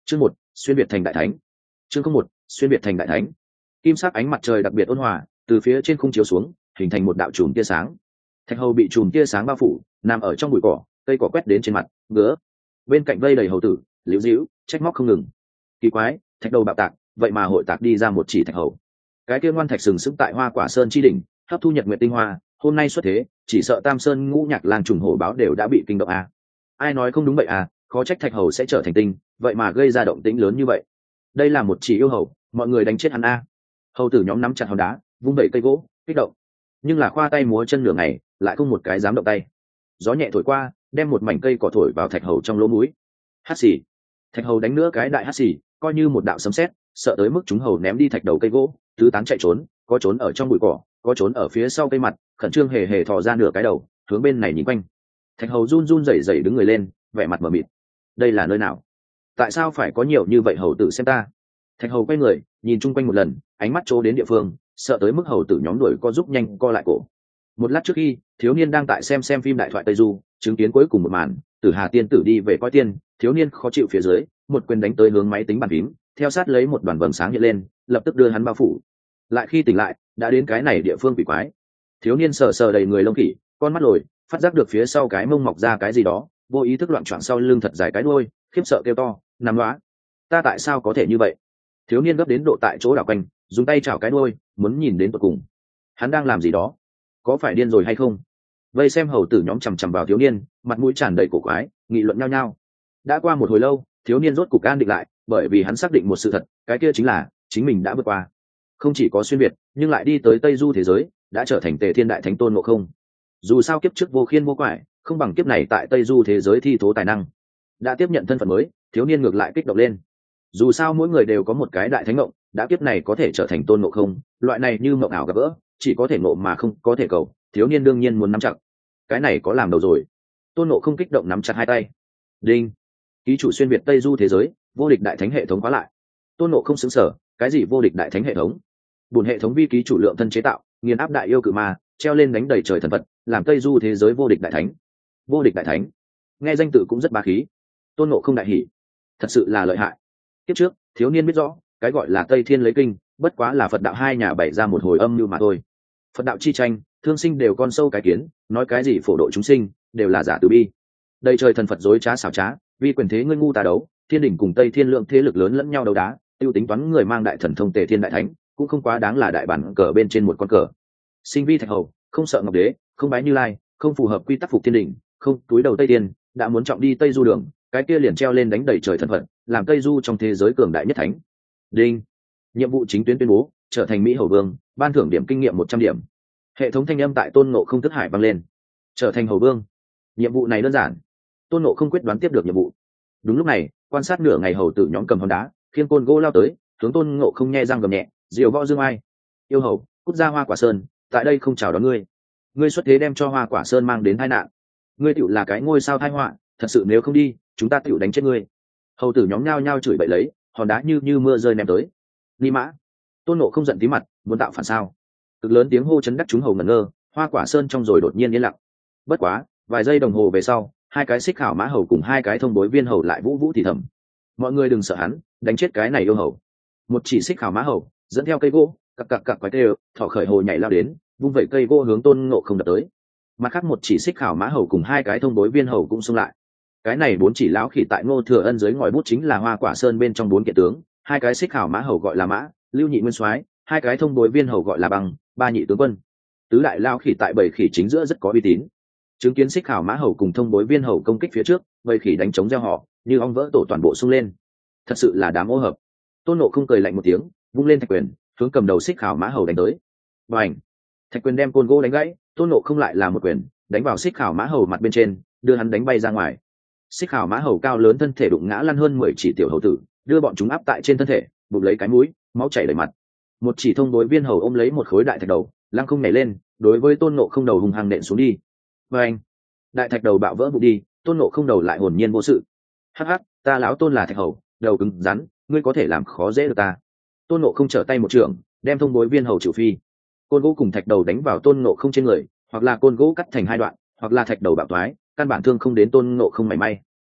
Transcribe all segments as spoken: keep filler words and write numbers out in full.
Chương một, xuyên biệt thành đại thánh. Chương không một, xuyên biệt thành đại thánh. Kim sắc ánh mặt trời đặc biệt ôn hòa, từ phía trên khung chiếu xuống, hình thành một đạo chùm tia sáng. Thạch hầu bị chùm tia sáng bao phủ, nằm ở trong bụi cỏ, cây cỏ quét đến trên mặt, ngứa. Bên cạnh vây đầy hầu tử, liễu dĩu, trách móc không ngừng. Kỳ quái, thạch đầu bạo tạc, vậy mà hội tạc đi ra một chỉ thạch hầu. Cái kia ngoan thạch sừng sững tại Hoa Quả Sơn chi đỉnh, hấp thu nhật nguyệt tinh hoa, hôm nay xuất thế, chỉ sợ Tam Sơn ngũ nhạc lang trùng hổ báo đều đã bị kinh động à. Ai nói không đúng vậy à, khó trách thạch hầu sẽ trở thành tinh, vậy mà gây ra động tĩnh lớn như vậy. Đây là một chỉ yêu hầu, mọi người đánh chết hắn a. Hầu tử nhóm nắm chặt hòn đá, vung vẩy cây gỗ, kích động. Nhưng là khoa tay múa chân nửa ngày, lại không một cái dám động tay. Gió nhẹ thổi qua, đem một mảnh cây cỏ thổi vào thạch hầu trong lỗ mũi. Hắt xì. Thạch hầu đánh nữa cái đại hắt xì, coi như một đạo sấm sét, sợ tới mức chúng hầu ném đi thạch đầu cây gỗ, tứ tán chạy trốn, có trốn ở trong bụi cỏ, có trốn ở phía sau cây mặt, khẩn trương hề hề thò ra nửa cái đầu, hướng bên này nhìn quanh. Thạch hầu run run rẩy rẩy đứng người lên, vẻ mặt mờ mịt. Đây là nơi nào? Tại sao phải có nhiều như vậy hầu tử xem ta? Thạch hầu quay người, nhìn chung quanh một lần, ánh mắt trố đến địa phương, sợ tới mức hầu tử nhóm đuổi co giúp nhanh co lại cổ. Một lát trước khi, thiếu niên đang tại xem xem phim đại thoại Tây Du, chứng kiến cuối cùng một màn, Tử Hà tiên tử đi về coi tiên, thiếu niên khó chịu phía dưới, một quyền đánh tới hướng máy tính bàn phím, theo sát lấy một đoàn vầng sáng hiện lên, lập tức đưa hắn bao phủ. Lại khi tỉnh lại, đã đến cái này địa phương quỷ quái. Thiếu niên sờ sờ đầy người lông khỉ, con mắt lồi, phát giác được phía sau cái mông mọc ra cái gì đó, vô ý thức loạn choạng sau lưng thật dài cái đuôi, khiếp sợ kêu to, nằm loá. Ta tại sao có thể như vậy? Thiếu niên gấp đến độ tại chỗ đảo quanh, dùng tay chảo cái đuôi, muốn nhìn đến tận cùng. Hắn đang làm gì đó? Có phải điên rồi hay không? Vây xem hầu tử nhóm chằm chằm vào thiếu niên, mặt mũi tràn đầy cổ quái, nghị luận nhau nhau. Đã qua một hồi lâu, thiếu niên rốt cục an định lại, bởi vì hắn xác định một sự thật, cái kia chính là chính mình đã vượt qua. Không chỉ có xuyên việt, nhưng lại đi tới Tây Du thế giới, đã trở thành Tề Thiên Đại Thánh Tôn Ngộ Không. Dù sao kiếp trước vô khiên vô quải, không bằng kiếp này tại Tây Du thế giới thi thố tài năng. Đã tiếp nhận thân phận mới, thiếu niên ngược lại kích động lên. Dù sao mỗi người đều có một cái đại thánh ngộng, đã kiếp này có thể trở thành Tôn Ngộ Không, loại này như mộng ảo gặp gỡ, chỉ có thể ngộ mà không có thể cầu, thiếu niên đương nhiên muốn nắm chặt. Cái này có làm đầu rồi. Tôn Ngộ Không kích động nắm chặt hai tay. Đinh. Ký chủ xuyên việt Tây Du thế giới, vô địch đại thánh hệ thống khóa lại. Tôn Ngộ Không sững sờ, cái gì vô địch đại thánh hệ thống? Bổn hệ thống vi ký chủ lượng thân chế tạo, nghiền áp đại yêu cự ma, treo lên đánh đầy trời thần vật, làm Tây Du thế giới vô địch đại thánh. Vô địch đại thánh, nghe danh tự cũng rất bá khí. Tôn Ngộ Không đại hỉ, thật sự là lợi hại. Kiếp trước, thiếu niên biết rõ, cái gọi là Tây Thiên lấy kinh, bất quá là Phật đạo hai nhà bày ra một hồi âm mưu mà thôi. Phật đạo chi tranh, thương sinh đều con sâu cái kiến, nói cái gì phổ độ chúng sinh, đều là giả từ bi. Đầy trời thần Phật dối trá xảo trá, vì quyền thế ngươi ngu tà đấu, thiên đỉnh cùng Tây Thiên lượng thế lực lớn lẫn nhau đấu đá, tiêu tính toán người mang đại thần thông Tề Thiên đại thánh, cũng không quá đáng là đại bản cờ bên trên một con cờ. Sinh vi thạch hầu, không sợ ngọc đế, không bái Như Lai, không phù hợp quy tắc phục thiên đỉnh, không túi đầu Tây Tiên, đã muốn trọng đi Tây Du đường, cái kia liền treo lên đánh đầy trời thần phật, làm Tây Du trong thế giới cường đại nhất thánh. Đinh. Nhiệm vụ chính tuyến tuyên bố, trở thành Mỹ hầu vương, ban thưởng điểm kinh nghiệm một trăm điểm. Hệ thống thanh âm tại Tôn Ngộ Không thức hải vang lên. Trở thành hầu vương. Nhiệm vụ này đơn giản. Tôn Ngộ Không quyết đoán tiếp được nhiệm vụ. Đúng lúc này, quan sát nửa ngày hầu tử nhóm cầm hòn đá, khiên côn gỗ lao tới, hướng Tôn Ngộ Không nhe răng gầm nhẹ, diều võ dương ai. Yêu hầu, cút ra Hoa Quả Sơn, tại đây không chào đón ngươi. Ngươi xuất thế đem cho Hoa Quả Sơn mang đến tai nạn. Ngươi tựu là cái ngôi sao tai họa, thật sự nếu không đi, chúng ta tựu đánh chết ngươi. Hầu tử nhóm nhao nhao chửi bậy lấy, hòn đá như như mưa rơi ném tới. Ni mã. Tôn Ngộ Không giận tí mặt, muốn tạo phản sao? Cực lớn tiếng hô chấn đắc chúng hầu ngẩn ngơ, Hoa Quả Sơn trong rồi đột nhiên yên lặng. Bất quá, vài giây đồng hồ về sau, hai cái xích khảo mã hầu cùng hai cái thông bối viên hầu lại vũ vũ thì thầm. Mọi người đừng sợ hắn, đánh chết cái này yêu hầu. Một chỉ xích khảo mã hầu dẫn theo cây gỗ, cặc cặc cặc quái tê, thỏ khởi hồ nhảy lao đến, vung vẩy cây gỗ hướng Tôn Ngộ Không đập tới. Mặt khác một chỉ xích khảo mã hầu cùng hai cái thông bối viên hầu cũng xung lại. Cái này bốn chỉ lão khỉ tại Ngô Thừa Ân dưới ngòi bút chính là Hoa Quả Sơn bên trong bốn kiện tướng, hai cái xích khảo mã hầu gọi là mã, lưu nhị nguyên soái, hai cái thông bối viên hầu gọi là băng, ba nhị tướng quân. Tứ đại lão khỉ tại bảy khỉ chính giữa rất có uy tín. Chứng kiến xích khảo mã hầu cùng thông bối viên hầu công kích phía trước, bảy khỉ đánh chống gieo họ, như ong vỡ tổ toàn bộ xung lên. Thật sự là đám ô hợp. Tôn Ngộ Không cười lạnh một tiếng, vung lên thạch quyền, hướng cầm đầu xích khảo mã hầu đánh tới. Bành! Thạch quyền đem côn gỗ đánh gãy, Tôn Ngộ Không lại là một quyền, đánh vào xích khảo mã hầu mặt bên trên, đưa hắn đánh bay ra ngoài. Xích khảo mã hầu cao lớn thân thể đụng ngã lăn hơn mười chỉ tiểu hầu tử, đưa bọn chúng áp tại trên thân thể, bụp lấy cái mũi, máu chảy đầy mặt. Một chỉ thông bối viên hầu ôm lấy một khối đại thạch đầu, lăng không nhảy lên, đối với Tôn Ngộ Không đầu hung hăng nện xuống đi. Bành! Đại thạch đầu bạo vỡ vụn đi, Tôn Ngộ Không đầu lại hồn nhiên vô sự. Hắc hắc, ta lão Tôn là thạch hầu, đầu cứng rắn, ngươi có thể làm khó dễ được ta. Tôn Ngộ Không trở tay một trường, đem thông bối viên hầu trừ phi. Côn gỗ cùng thạch đầu đánh vào Tôn Ngộ Không trên người, hoặc là côn gỗ cắt thành hai đoạn, hoặc là thạch đầu bạo toái, căn bản thương không đến Tôn Ngộ Không mảy may.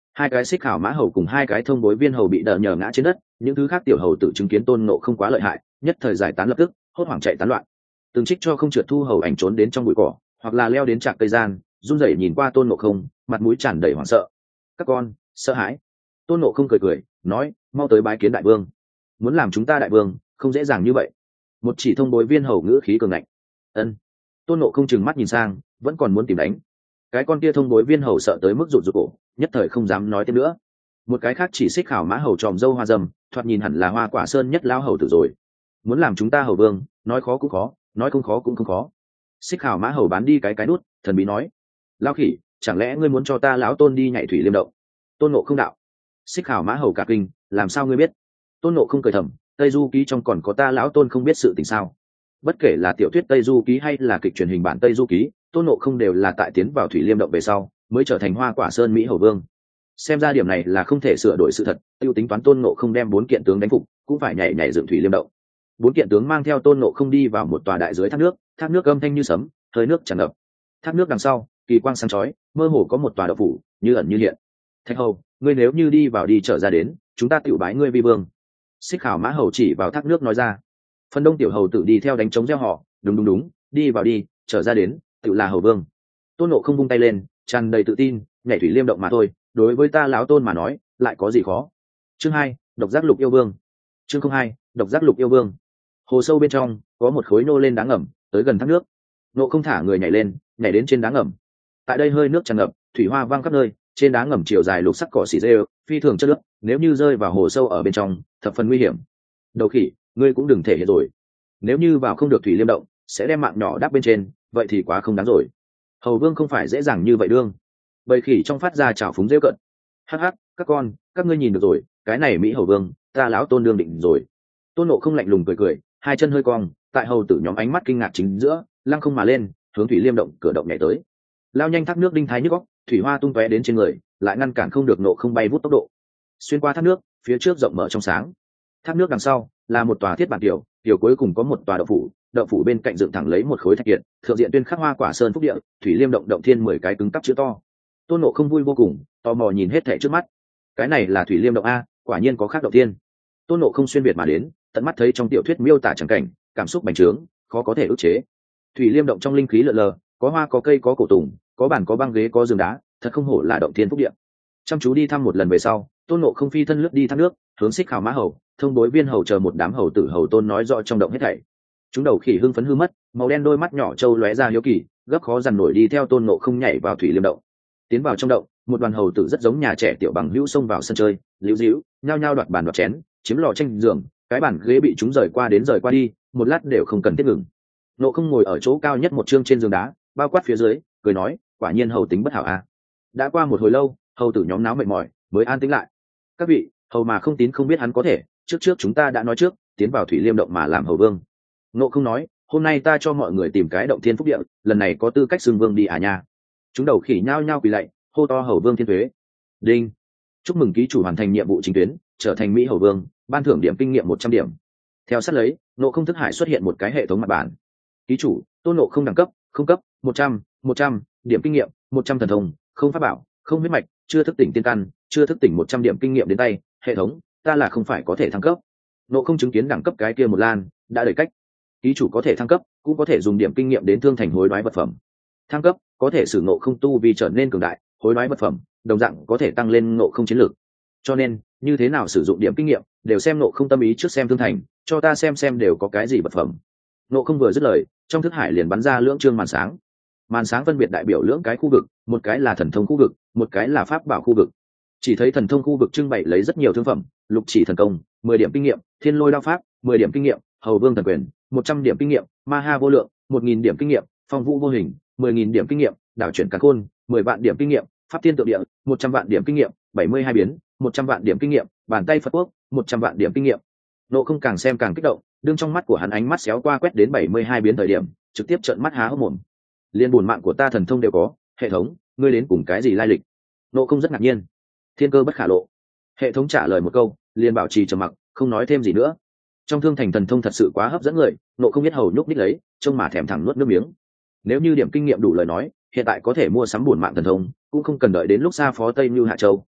Hai cái xích khảo mã hầu cùng hai cái thông bối viên hầu bị đờ nhờ ngã trên đất, những thứ khác tiểu hầu tự chứng kiến tôn nộ không quá lợi hại, nhất thời giải tán lập tức hốt hoảng chạy tán loạn. Từng trích cho không trượt thu hầu ảnh trốn đến trong bụi cỏ, hoặc là leo đến trạc cây gian, run rẩy nhìn qua tôn nộ không, mặt mũi tràn đầy hoảng sợ. Các con sợ hãi. Tôn nộ không cười cười nói, mau tới bái kiến đại vương. Muốn làm chúng ta đại vương không dễ dàng như vậy. Một chỉ thông bối viên hầu ngữ khí cường ngạnh. Ân. Tôn nộ không chừng mắt nhìn sang, vẫn còn muốn tìm đánh. Cái con kia thông bối viên hầu sợ tới mức rụt rụt cổ, nhất thời không dám nói thêm nữa. Một cái khác chỉ xích khảo mã hầu tròm dâu hoa dâm, thoạt nhìn hẳn là Hoa Quả Sơn nhất lao hầu tử rồi. Muốn làm chúng ta hầu vương, nói khó cũng khó, nói không khó cũng không khó. Xích khảo mã hầu bán đi cái cái nút, thần bí nói, lao khỉ, chẳng lẽ ngươi muốn cho ta lão tôn đi nhảy thủy liêm động? Tôn nộ không đạo. Xích khảo mã hầu cả kinh, làm sao ngươi biết? Tôn nộ không cười thầm, Tây Du Ký trong còn có ta lão tôn không biết sự tình sao? Bất kể là tiểu thuyết Tây Du Ký hay là kịch truyền hình bản Tây Du Ký, tôn nộ không đều là tại tiến vào thủy liêm động về sau mới trở thành Hoa Quả Sơn Mỹ hầu vương. Xem ra điểm này là không thể sửa đổi sự thật, tiêu tính toán tôn nộ không đem bốn kiện tướng đánh phục cũng phải nhảy nhảy dựng thủy liêm động. Bốn kiện tướng mang theo tôn nộ không đi vào một tòa đại dưới thác nước, thác nước âm thanh như sấm, hơi nước tràn ngập. Thác nước đằng sau kỳ quang sáng chói, mơ hồ có một tòa đậu phủ như ẩn như hiện. Thạch hầu, ngươi nếu như đi vào đi trở ra đến, chúng ta tiểu bái ngươi vi vương. Xích khảo mã hầu chỉ vào thác nước nói ra. Phần đông tiểu hầu tự đi theo đánh trống reo họ, đúng đúng đúng, đi vào đi trở ra đến, tự là hầu vương. Tôn nộ không vung tay lên, tràn đầy tự tin, nhảy thủy liêm động mà thôi, đối với ta lão tôn mà nói lại có gì khó. Chương hai, độc giác lục yêu vương. Chương không hai, độc giác lục yêu vương. Hồ sâu bên trong có một khối nô lên đá ngầm, tới gần thác nước. Nộ không thả người nhảy lên, nhảy đến trên đá ngầm. Tại đây hơi nước tràn ngập, thủy hoa văng khắp nơi, trên đá ngầm chiều dài lục sắc cỏ xỉ rêu, phi thường chất nước, nếu như rơi vào hồ sâu ở bên trong thập phần nguy hiểm. Đầu khỉ, ngươi cũng đừng thể hiện rồi, nếu như vào không được thủy liêm động sẽ đem mạng nhỏ đáp bên trên, vậy thì quá không đáng rồi. Hầu vương không phải dễ dàng như vậy đương. Bầy khỉ trong phát ra trào phúng rêu cận. Hắc hắc, các con các ngươi nhìn được rồi, cái này Mỹ hầu vương ta lão tôn đương định rồi. Tôn nộ không lạnh lùng cười cười, hai chân hơi cong, tại hầu tử nhóm ánh mắt kinh ngạc chính giữa lăng không mà lên, hướng thủy liêm động cửa động nhảy tới. Lao nhanh thác nước đinh thái nhức góc, thủy hoa tung tóe đến trên người, lại ngăn cản không được nộ không bay vút tốc độ. Xuyên qua thác nước, phía trước rộng mở trong sáng. Thác nước đằng sau là một tòa thiết bản tiểu, tiểu cuối cùng có một tòa đậu phủ, đậu phủ bên cạnh dựng thẳng lấy một khối thạch kiệt, thượng diện tuyên khắc Hoa Quả Sơn phúc địa, thủy liêm động động thiên mười cái cứng cắp chữ to. Tôn nộ không vui vô cùng, tò mò nhìn hết thảy trước mắt. Cái này là thủy liêm động a, quả nhiên có khác động thiên. Tôn nộ không xuyên việt mà đến, tận mắt thấy trong tiểu thuyết miêu tả chẳng cảnh, cảm xúc bành trướng, khó có thể ức chế. Thủy liêm động trong linh khí lượn lờ, có hoa có cây có cổ tùng, có bàn có băng ghế có giường đá, thật không hổ là động thiên phúc địa. Chăm chú đi thăm một lần về sau, tôn nộ không phi thân lướt đi thác nước, hướng xích khảo mã hầu, thông bối viên hầu chờ một đám hầu tử hầu tôn nói rõ trong động hết thảy. Chúng đầu khỉ hưng phấn hư mất, màu đen đôi mắt nhỏ trâu lóe ra hiếu kỳ, gấp khó dằn nổi đi theo tôn nộ không nhảy vào thủy liêm động. Tiến vào trong động, một đoàn hầu tử rất giống nhà trẻ tiểu bằng hữu xông vào sân chơi, liễu díu nhao nhao đoạt bàn đoạt chén, chiếm lò tranh giường, cái bàn ghế bị chúng rời qua đến rời qua đi, một lát đều không cần thiết ngừng. Nộ không ngồi ở chỗ cao nhất một chương trên giường đá, bao quát phía dưới, cười nói, quả nhiên hầu tính bất hảo a. Đã qua một hồi lâu, hầu tử nhóm náo mệt mỏi mới an tĩnh lại. Các vị hầu mà không tín không biết hắn có thể, trước trước chúng ta đã nói trước tiến vào thủy liêm động mà làm hầu vương. Nộ không nói, hôm nay ta cho mọi người tìm cái động thiên phúc địa, lần này có tư cách xưng vương đi à nha. Chúng đầu khỉ nhao nhao quỳ lạy, hô to hầu vương thiên thuế. Đinh, chúc mừng ký chủ hoàn thành nhiệm vụ chính tuyến, trở thành Mỹ hầu vương, ban thưởng điểm kinh nghiệm một trăm điểm. Theo sát lấy, nộ không thức hải xuất hiện một cái hệ thống mặt bản. Ký chủ tôn nộ không đẳng cấp không cấp một trăm một trăm điểm kinh nghiệm một trăm thần thông không pháp bảo không huyết mạch chưa thức tỉnh tiên căn chưa thức tỉnh một trăm điểm kinh nghiệm đến tay. Hệ thống, ta là không phải có thể thăng cấp. Nộ không chứng kiến đẳng cấp cái kia một lan đã đầy cách. Ký chủ có thể thăng cấp, cũng có thể dùng điểm kinh nghiệm đến thương thành hối đoái vật phẩm. Thăng cấp có thể sử nộ không tu vì trở nên cường đại, hối đoái vật phẩm đồng dạng có thể tăng lên nộ không chiến lược. Cho nên như thế nào sử dụng điểm kinh nghiệm đều xem nộ không tâm ý trước xem thương thành, cho ta xem xem đều có cái gì vật phẩm. Nộ không vừa dứt lời, trong thức hải liền bắn ra lưỡng trương màn sáng. Màn sáng phân biệt đại biểu lưỡng cái khu vực, một cái là thần thông khu vực, một cái là pháp bảo khu vực. Chỉ thấy thần thông khu vực trưng bày lấy rất nhiều thương phẩm, lục chỉ thần công mười điểm kinh nghiệm, thiên lôi đao pháp mười điểm kinh nghiệm, hầu vương thần quyền một trăm điểm kinh nghiệm, ma ha vô lượng một nghìn điểm kinh nghiệm, phong vũ vô hình mười nghìn điểm kinh nghiệm, đảo chuyển càn khôn mười vạn điểm kinh nghiệm, pháp tiên tượng địa một trăm vạn điểm kinh nghiệm, bảy mươi hai biến một trăm vạn điểm kinh nghiệm, bàn tay Phật quốc một trăm vạn điểm kinh nghiệm. Nộ không càng xem càng kích động, đương trong mắt của hắn ánh mắt xéo qua quét đến bảy mươi hai biến thời điểm, trực tiếp trợn mắt há hốc mồm. Liên buồn mạng của ta thần thông đều có, hệ thống, ngươi đến cùng cái gì lai lịch? Nộ không rất ngạc nhiên. Thiên cơ bất khả lộ. Hệ thống trả lời một câu, liền bảo trì trầm mặc, không nói thêm gì nữa. Trong thương thành thần thông thật sự quá hấp dẫn người, nộ không biết hầu nhúc ních lấy, trông mà thèm thẳng nuốt nước miếng. Nếu như điểm kinh nghiệm đủ lời nói, hiện tại có thể mua sắm buồn mạng thần thông, cũng không cần đợi đến lúc xa phó Tây Như Hạ Châu,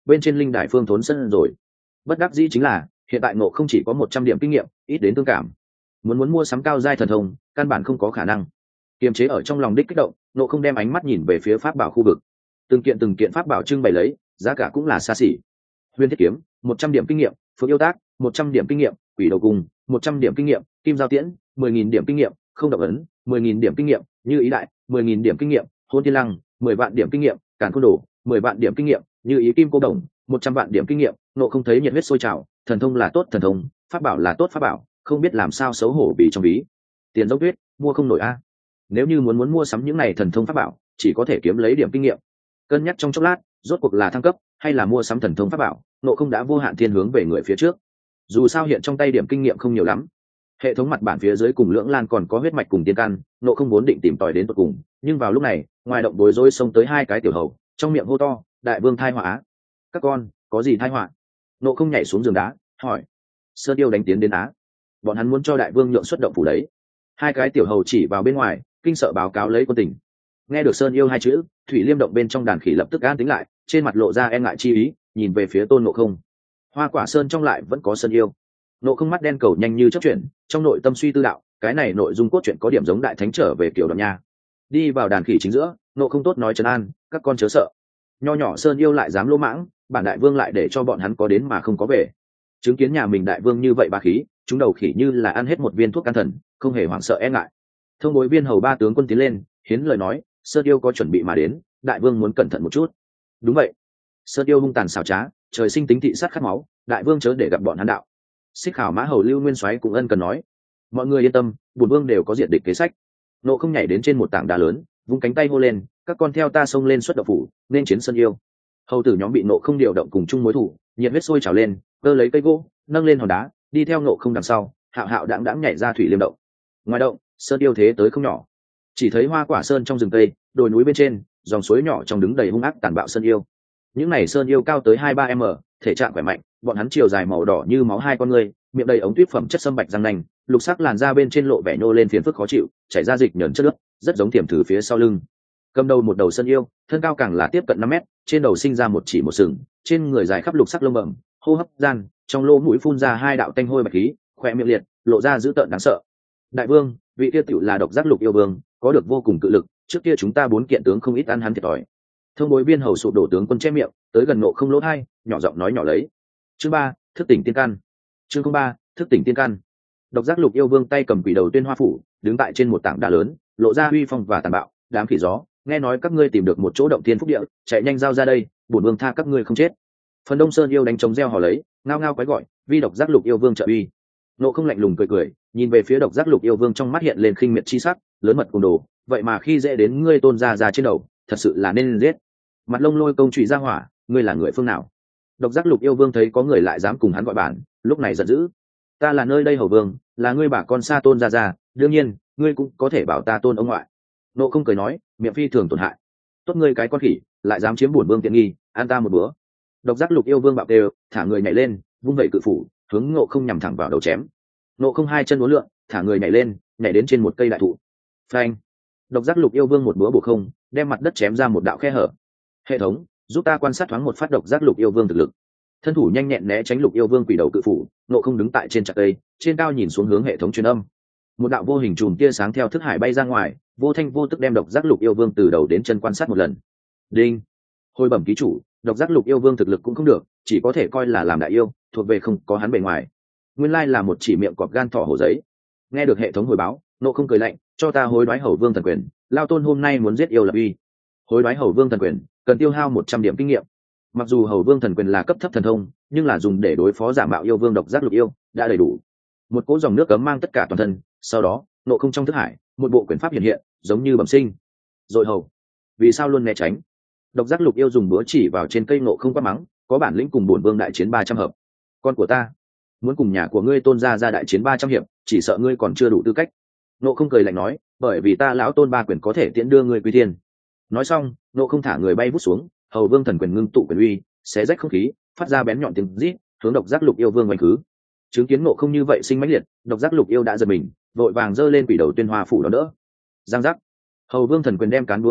bên trên linh đài phương thốn sân rồi. Bất đắc dĩ chính là hiện tại ngộ không chỉ có một trăm điểm kinh nghiệm, ít đến tương cảm, muốn muốn mua sắm cao giai thần thông căn bản không có khả năng. Kiềm chế ở trong lòng đích kích động, ngộ không đem ánh mắt nhìn về phía pháp bảo khu vực. Từng kiện từng kiện pháp bảo trưng bày lấy, giá cả cũng là xa xỉ. Huyền thiết kiếm một trăm điểm kinh nghiệm, phượng yêu tác một trăm điểm kinh nghiệm, quỷ đầu cung một trăm điểm kinh nghiệm, kim giao tiễn mười nghìn điểm kinh nghiệm, không động ấn mười nghìn điểm kinh nghiệm, như ý đại mười nghìn điểm kinh nghiệm, hôn thiên lăng mười vạn điểm kinh nghiệm, càn khôn đồ mười vạn điểm kinh nghiệm, như ý kim cô đồng một trăm vạn điểm kinh nghiệm. Nộ không thấy nhiệt huyết sôi trào, thần thông là tốt thần thông, pháp bảo là tốt pháp bảo, không biết làm sao xấu hổ vì trong ví tiền dốc tuyết mua không nổi a. Nếu như muốn muốn mua sắm những này thần thông pháp bảo, chỉ có thể kiếm lấy điểm kinh nghiệm. Cân nhắc trong chốc lát, rốt cuộc là thăng cấp hay là mua sắm thần thông pháp bảo, Nộ không đã vô hạn thiên hướng về người phía trước. Dù sao hiện trong tay điểm kinh nghiệm không nhiều lắm, hệ thống mặt bản phía dưới cùng lưỡng lan còn có huyết mạch cùng tiên căn, Nộ không vốn định tìm tòi đến tận cùng, nhưng vào lúc này ngoài động bối rối xông tới hai cái tiểu hầu, trong miệng hô to: đại vương thai họa. Các con có gì thai họa? Nộ không nhảy xuống giường đá hỏi. Sơn yêu đánh tiến đến á, bọn hắn muốn cho đại vương nhượng xuất động phủ đấy. Hai cái tiểu hầu chỉ vào bên ngoài, kinh sợ báo cáo lấy quân tình. Nghe được Sơn yêu hai chữ, thủy liêm động bên trong đàn khỉ lập tức an tính lại, trên mặt lộ ra e ngại chi ý, nhìn về phía Tôn Ngộ Không. Hoa Quả Sơn trong lại vẫn có Sơn yêu. Ngộ Không mắt đen cầu nhanh như chớp chuyển, trong nội tâm suy tư đạo, cái này nội dung cốt truyện có điểm giống đại thánh trở về kiểu đoạn nha. Đi vào đàn khỉ chính giữa, Ngộ Không tốt nói trấn an, các con chớ sợ. Nho nhỏ Sơn yêu lại dám lỗ mãng, bản đại vương lại để cho bọn hắn có đến mà không có về. Chứng kiến nhà mình đại vương như vậy bá khí, chúng đầu khỉ như là ăn hết một viên thuốc can thần, không hề hoảng sợ e ngại. Thông bối viên hầu ba tướng quân tiến lên, hiến lời nói, Sơn yêu có chuẩn bị mà đến, đại vương muốn cẩn thận một chút. Đúng vậy. Sơn yêu hung tàn xảo trá, trời sinh tính thị sát khát máu, đại vương chớ để gặp bọn hắn đạo. Xích Khảo mã hầu Lưu Nguyên Soái cũng ân cần nói, mọi người yên tâm, bổn vương đều có diệt địch kế sách. Nộ không nhảy đến trên một tảng đá lớn, vung cánh tay hô lên, các con theo ta xông lên xuất động phủ, nên chiến Sơn yêu. Hầu tử nhóm bị Nộ không điều động cùng chung mối thủ, nhiệt huyết sôi trào lên, cơ lấy cây gỗ, nâng lên hòn đá, đi theo Nộ không đằng sau, hạo hạo đãng đãng nhảy ra thủy liêm động. Ngoài động, Sơn yêu thế tới không nhỏ, chỉ thấy Hoa Quả Sơn trong rừng tây, đồi núi bên trên, dòng suối nhỏ trong đứng đầy hung ác tàn bạo Sơn yêu. Những này Sơn yêu cao tới hai ba m, thể trạng khỏe mạnh, bọn hắn chiều dài màu đỏ như máu hai con người, miệng đầy ống tuyết phẩm chất sâm bạch răng nanh, lục sắc làn da bên trên lộ vẻ nhô lên phiền phức khó chịu, chảy ra dịch nhờn chất nước, rất giống tiềm thử phía sau lưng. Cầm đầu một đầu Sơn yêu, thân cao càng là tiếp cận năm mét, trên đầu sinh ra một chỉ một sừng, trên người dài khắp lục sắc lông bẩm, hô hấp gian, trong lỗ mũi phun ra hai đạo tanh hôi bạch khí, khỏe miệng liệt, lộ ra dữ tợn đáng sợ. Đại vương, vị kia tiểu là độc giác lục yêu vương, có được vô cùng cự lực, trước kia chúng ta bốn kiện tướng không ít ăn hắn thiệt thòi. Thông bối viên hầu sụp đổ tướng quân che miệng, tới gần Nộ không lỗ hai, nhỏ giọng nói nhỏ lấy. Chương ba, thức tỉnh tiên căn. Chương ba, thức tỉnh tiên căn. Độc giác lục yêu vương tay cầm quỷ đầu tuyên hoa phủ, đứng tại trên một tảng đá lớn, lộ ra uy phong và tàn bạo. Đám khỉ gió, nghe nói các ngươi tìm được một chỗ động thiên phúc địa, chạy nhanh giao ra đây, bổn vương tha các ngươi không chết. Phần Đông Sơn yêu đánh trống reo hò lấy, ngao ngao quái gọi, vi độc giác lục yêu vương trợ uy. Nộ không lạnh lùng cười cười, nhìn về phía độc giác lục yêu vương trong mắt hiện lên khinh miệt chi sắc, lớn mật cùng đồ, vậy mà khi dễ đến ngươi Tôn gia già trên đầu, thật sự là nên giết. Mặt lông lôi công trụy ra hỏa, ngươi là người phương nào? Độc giác lục yêu vương thấy có người lại dám cùng hắn gọi bản, lúc này giận dữ. Ta là nơi đây hầu vương, là ngươi bà con xa Tôn gia già, đương nhiên, ngươi cũng có thể bảo ta Tôn ông ngoại. Nộ không cười nói, miệng phi thường tổn hại. Tốt ngươi cái con khỉ, lại dám chiếm bổn vương tiện nghi, ăn ta một bữa. Độc giác lục yêu vương bạo đều, thả người nhảy lên, vung vẩy cự phủ, hướng Nộ không nhằm thẳng vào đầu chém. Nộ không hai chân uốn lượn, thả người nhảy lên, nhảy đến trên một cây đại thụ. Phanh! Độc giác lục yêu vương một búa bổ không, đem mặt đất chém ra một đạo khe hở. Hệ thống, giúp ta quan sát thoáng một phát độc giác lục yêu vương thực lực. Thân thủ nhanh nhẹn né tránh lục yêu vương quỷ đầu cự phủ, Nộ không đứng tại trên chặt cây, trên cao nhìn xuống hướng hệ thống truyền âm. Một đạo vô hình chùm tia sáng theo thức hải bay ra ngoài, vô thanh vô tức đem độc giác lục yêu vương từ đầu đến chân quan sát một lần. Đinh! Hồi bẩm ký chủ, độc giác lục yêu vương thực lực cũng không được, chỉ có thể coi là làm đại yêu, thuộc về không có hắn bề ngoài. Nguyên lai là một chỉ miệng cọp gan thỏ hổ giấy. Nghe được hệ thống hồi báo, Nộ không cười lạnh, cho ta hối đoái hầu vương thần quyền, lao tôn hôm nay muốn giết yêu lập uy. Hối đoái hầu vương thần quyền cần tiêu hao một trăm điểm kinh nghiệm. Mặc dù hầu vương thần quyền là cấp thấp thần thông, nhưng là dùng để đối phó giả mạo yêu vương độc giác lục yêu đã đầy đủ. Một cỗ dòng nước cấm mang tất cả toàn thân, sau đó Nộ không trong thức hải, một bộ quyền pháp hiện hiện, giống như bẩm sinh. Rồi hầu, vì sao luôn né tránh? Độc giác lục yêu dùng búa chỉ vào trên cây Nộ không quát mắng, có bản lĩnh cùng bổn vương đại chiến ba trăm hợp. Con của ta muốn cùng nhà của ngươi Tôn gia ra đại chiến ba trăm hiệp, chỉ sợ ngươi còn chưa đủ tư cách. Nộ không cười lạnh nói, bởi vì ta lão Tôn ba quyền có thể tiễn đưa ngươi quy thiên. Nói xong, Nộ không thả người bay vút xuống, hầu vương thần quyền ngưng tụ quyền uy, xé rách không khí, phát ra bén nhọn tiếng rít, hướng độc giác lục yêu vương oanh khứ. Chứng kiến Nộ không như vậy sinh mãnh liệt, độc giác lục yêu đã giật mình, vội vàng giơ lên quỷ đầu tuyên hoa phủ đó đỡ. Giang giác, hầu vương thần quyền đem cán búa đứt đoạn,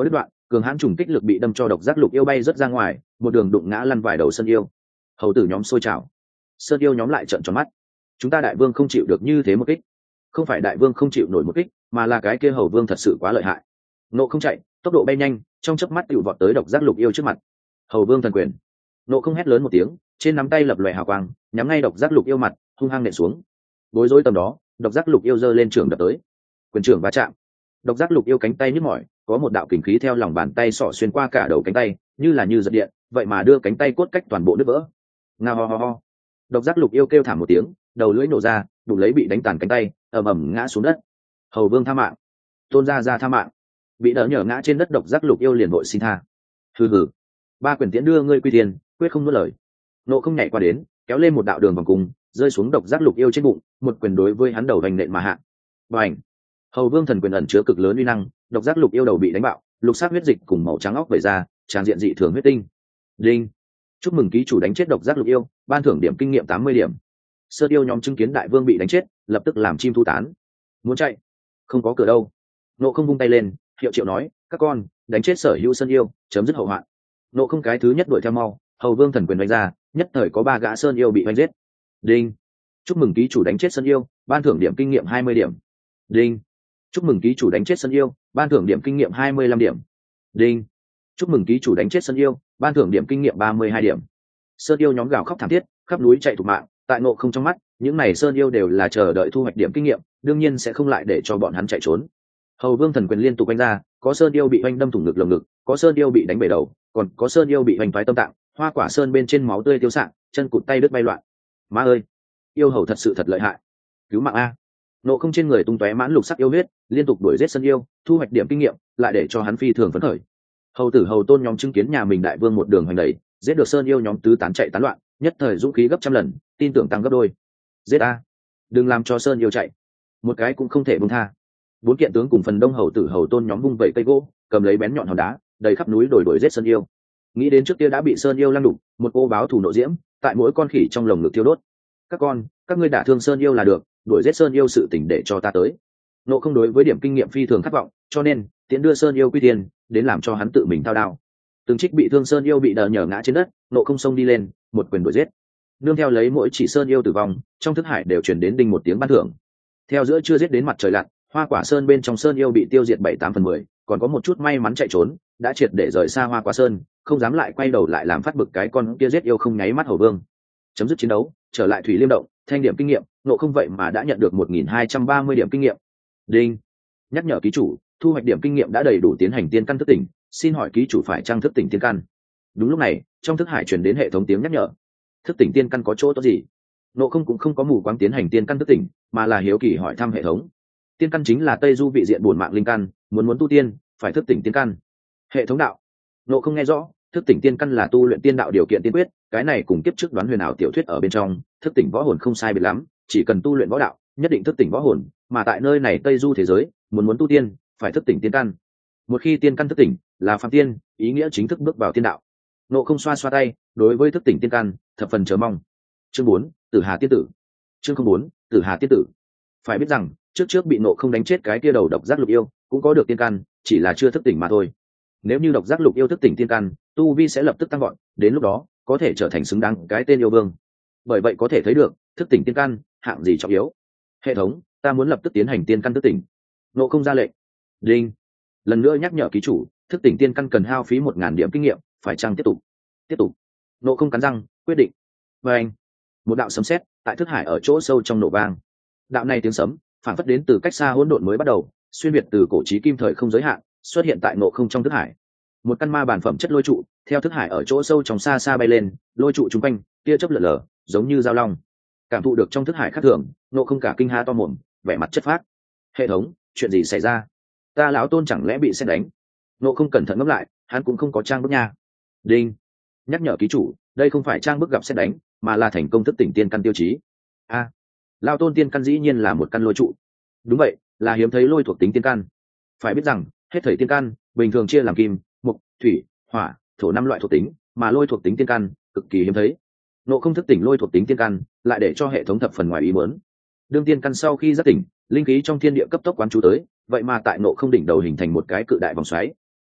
cường hãn trùng kích lực bị đâm cho độc giác lục yêu bay rất ra ngoài, một đường đụng ngã lăn vài đầu sơn yêu. Hầu tử nhóm sôi trào, sơn yêu nhóm lại trợn tròn mắt. Chúng ta đại vương không chịu được như thế một kích. Không phải đại vương không chịu nổi một kích, mà là cái kia hầu vương thật sự quá lợi hại. Nộ không chạy, tốc độ bay nhanh, trong chớp mắt tựu vọt tới độc giác lục yêu trước mặt. Hầu vương thần quyền. Nộ không hét lớn một tiếng, trên nắm tay lập lòe hào quang, nhắm ngay độc giác lục yêu mặt, hung hăng nện xuống. Bối rối tầm đó, độc giác lục yêu giơ lên trường đập tới. Quyền trưởng va chạm. Độc giác lục yêu cánh tay nhức mỏi, có một đạo kình khí theo lòng bàn tay xỏ xuyên qua cả đầu cánh tay, như là như giật điện, vậy mà đưa cánh tay cốt cách toàn bộ nứt vỡ. Ngao ho ho ho. Độc giác lục yêu kêu thảm một tiếng, đầu lưỡi nổ ra, đủ lấy bị đánh tàn cánh tay, ầm ầm ngã xuống đất. Hầu vương tha mạng. Tôn gia gia tha mạng. Bị đỡ nhở ngã trên đất độc giác lục yêu liền vội xin tha. Hừ hừ. Ba quyền tiễn đưa ngươi quy tiền, quyết không nuốt lời. Nộ không nhảy qua đến, kéo lên một đạo đường vòng cung, rơi xuống độc giác lục yêu trên bụng, một quyền đối với hắn đầu vành nện mà hạ. Bành. Hầu vương thần quyền ẩn chứa cực lớn uy năng, độc giác lục yêu đầu bị đánh bạo, lục sắc huyết dịch cùng màu trắng óc vẩy ra, tràn diện dị thường huyết tinh. Đinh. Chúc mừng ký chủ đánh chết độc giác lục yêu, ban thưởng điểm kinh nghiệm tám mươi điểm. Sơ yêu nhóm chứng kiến đại vương bị đánh chết, lập tức làm chim thu tán. Muốn chạy, không có cửa đâu. Nộ không vung tay lên, hiệu triệu nói, các con đánh chết sở hữu sơn yêu, chấm dứt hậu hoạn. Nộ không cái thứ nhất đuổi theo mau, hầu vương thần quyền đánh ra, nhất thời có ba gã sơn yêu bị đánh giết. Đinh. Chúc mừng ký chủ đánh chết sơn yêu, ban thưởng điểm kinh nghiệm hai mươi điểm. Đinh. Chúc mừng ký chủ đánh chết sơn yêu, ban thưởng điểm kinh nghiệm hai mươi lăm điểm. Đinh. Chúc mừng ký chủ đánh chết sơn yêu, ban thưởng điểm kinh nghiệm ba mươi hai điểm. Sơn yêu nhóm gào khóc thảm thiết, khắp núi chạy thục mạng, tại Nộ không trong mắt, những này sơn yêu đều là chờ đợi thu hoạch điểm kinh nghiệm, đương nhiên sẽ không lại để cho bọn hắn chạy trốn. Hầu vương thần quyền liên tục đánh ra, có sơn yêu bị oanh đâm thủng ngực lồng ngực, có sơn yêu bị đánh bể đầu, còn có sơn yêu bị oanh thoái tâm tạng, hoa quả sơn bên trên máu tươi tiêu sạng, chân cụt tay đứt bay loạn. Má ơi, yêu hầu thật sự thật lợi hại, cứu mạng a. Nộ không trên người tung tóe mãn lục sắc yêu huyết, liên tục đuổi giết sơn yêu, thu hoạch điểm kinh nghiệm, lại để cho hắn phi thường phấn khởi. Hầu tử hầu tôn nhóm chứng kiến nhà mình đại vương một đường hoành đẩy, giết được sơn yêu nhóm tứ tán chạy tán loạn, nhất thời dũng khí gấp trăm lần, tin tưởng tăng gấp đôi. Giết a, đừng làm cho sơn yêu chạy, một cái cũng không thể buông tha. Bốn kiện tướng cùng phần đông hầu tử hầu tôn nhóm vung vẩy cây gỗ, cầm lấy bén nhọn hòn đá, đầy khắp núi đồi đuổi giết sơn yêu. Nghĩ đến trước kia đã bị sơn yêu lăng đục, một ô báo thù nộ diễm, tại mỗi con khỉ trong lồng ngực thiêu đốt. Các con, các ngươi đả thương sơn yêu là được, đuổi giết sơn yêu sự tình để cho ta tới. Nộ không đối với điểm kinh nghiệm phi thường khát vọng, cho nên tiễn đưa sơn yêu quy tiền, đến làm cho hắn tự mình thao đao. Từng trích bị thương sơn yêu bị đờ nhở ngã trên đất, Nộ không xông đi lên, một quyền đuổi giết. Nương theo lấy mỗi chỉ sơn yêu tử vong, trong thức hải đều truyền đến đinh một tiếng ban thưởng. Theo giữa chưa giết đến mặt trời lặn, hoa quả sơn bên trong sơn yêu bị tiêu diệt bảy tám phần mười, còn có một chút may mắn chạy trốn, đã triệt để rời xa hoa quả sơn, không dám lại quay đầu lại làm phát bực cái con kia giết yêu không nháy mắt hầu vương. Chấm dứt chiến đấu, trở lại thủy liêm động, thanh điểm kinh nghiệm, Nộ không vậy mà đã nhận được một nghìn hai trăm ba mươi điểm kinh nghiệm. Đinh. Nhắc nhở ký chủ, thu hoạch điểm kinh nghiệm đã đầy đủ tiến hành tiên căn thức tỉnh, xin hỏi ký chủ phải trang thức tỉnh tiên căn. Đúng lúc này, trong thức hải truyền đến hệ thống tiếng nhắc nhở. Thức tỉnh tiên căn có chỗ tốt gì? Nộ không cũng không có mù quáng tiến hành tiên căn thức tỉnh, mà là hiếu kỳ hỏi thăm hệ thống. Tiên căn chính là tây du vị diện buồn mạng linh căn, muốn muốn tu tiên phải thức tỉnh tiên căn. Hệ thống đạo. Nộ không nghe rõ, thức tỉnh tiên căn là tu luyện tiên đạo điều kiện tiên quyết, cái này cùng kiếp trước đoán huyền ảo tiểu thuyết ở bên trong thức tỉnh võ hồn không sai biệt lắm, chỉ cần tu luyện võ đạo nhất định thức tỉnh võ hồn, mà tại nơi này tây du thế giới muốn muốn tu tiên phải thức tỉnh tiên căn. Một khi tiên căn thức tỉnh là phạm tiên, ý nghĩa chính thức bước vào tiên đạo. Nộ không xoa xoa tay, đối với thức tỉnh tiên căn thập phần chờ mong. Chương bốn, Tử Hà tiên tử. Chương không bốn, Tử Hà tiên tử. Phải biết rằng trước trước bị Nộ không đánh chết cái kia đầu độc giác lục yêu cũng có được tiên căn, chỉ là chưa thức tỉnh mà thôi. Nếu như độc giác lục yêu thức tỉnh tiên căn, tu vi sẽ lập tức tăng gọn, đến lúc đó có thể trở thành xứng đáng cái tên yêu vương. Bởi vậy có thể thấy được thức tỉnh tiên căn hạng gì trọng yếu. Hệ thống, ta muốn lập tức tiến hành tiên căn thức tỉnh. Nộ không ra lệnh. Đinh. Lần nữa nhắc nhở ký chủ, thức tỉnh tiên căn cần hao phí một ngàn điểm kinh nghiệm, phải chăng tiếp tục? Tiếp tục. Nộ không cắn răng quyết định. Và anh, một đạo sấm sét tại thức hải ở chỗ sâu trong nổ vang. Đạo này tiếng sấm phản phất đến từ cách xa hỗn độn mới bắt đầu, xuyên việt từ cổ chí kim thời không giới hạn, xuất hiện tại Nộ không trong thức hải. Một căn ma bản phẩm chất lôi trụ theo thức hải ở chỗ sâu trong xa xa bay lên, lôi trụ chung quanh tia chớp lở lở giống như dao long. Cảm thụ được trong thức hải khác thường, Nộ không cả kinh ha to mồm, vẻ mặt chất phác. Hệ thống, chuyện gì xảy ra? Ta lão tôn chẳng lẽ bị sét đánh? Nộ không cẩn thận ngẫm lại, hắn cũng không có trang bức nha. Đinh. Nhắc nhở ký chủ, đây không phải trang bức gặp sét đánh, mà là thành công thức tỉnh tiên căn tiêu chí. A, à, lão tôn tiên căn dĩ nhiên là một căn lôi trụ. Đúng vậy, là hiếm thấy lôi thuộc tính tiên căn. Phải biết rằng hết thảy tiên căn bình thường chia làm kim, mộc, thủy, hỏa, thổ năm loại thuộc tính, mà lôi thuộc tính tiên căn cực kỳ hiếm thấy. Nộ không thức tỉnh lôi thuộc tính tiên căn, lại để cho hệ thống thập phần ngoài ý muốn. Đương tiên căn sau khi giác tỉnh, linh khí trong thiên địa cấp tốc quán chú tới, vậy mà tại Nộ không đỉnh đầu hình thành một cái cự đại vòng xoáy.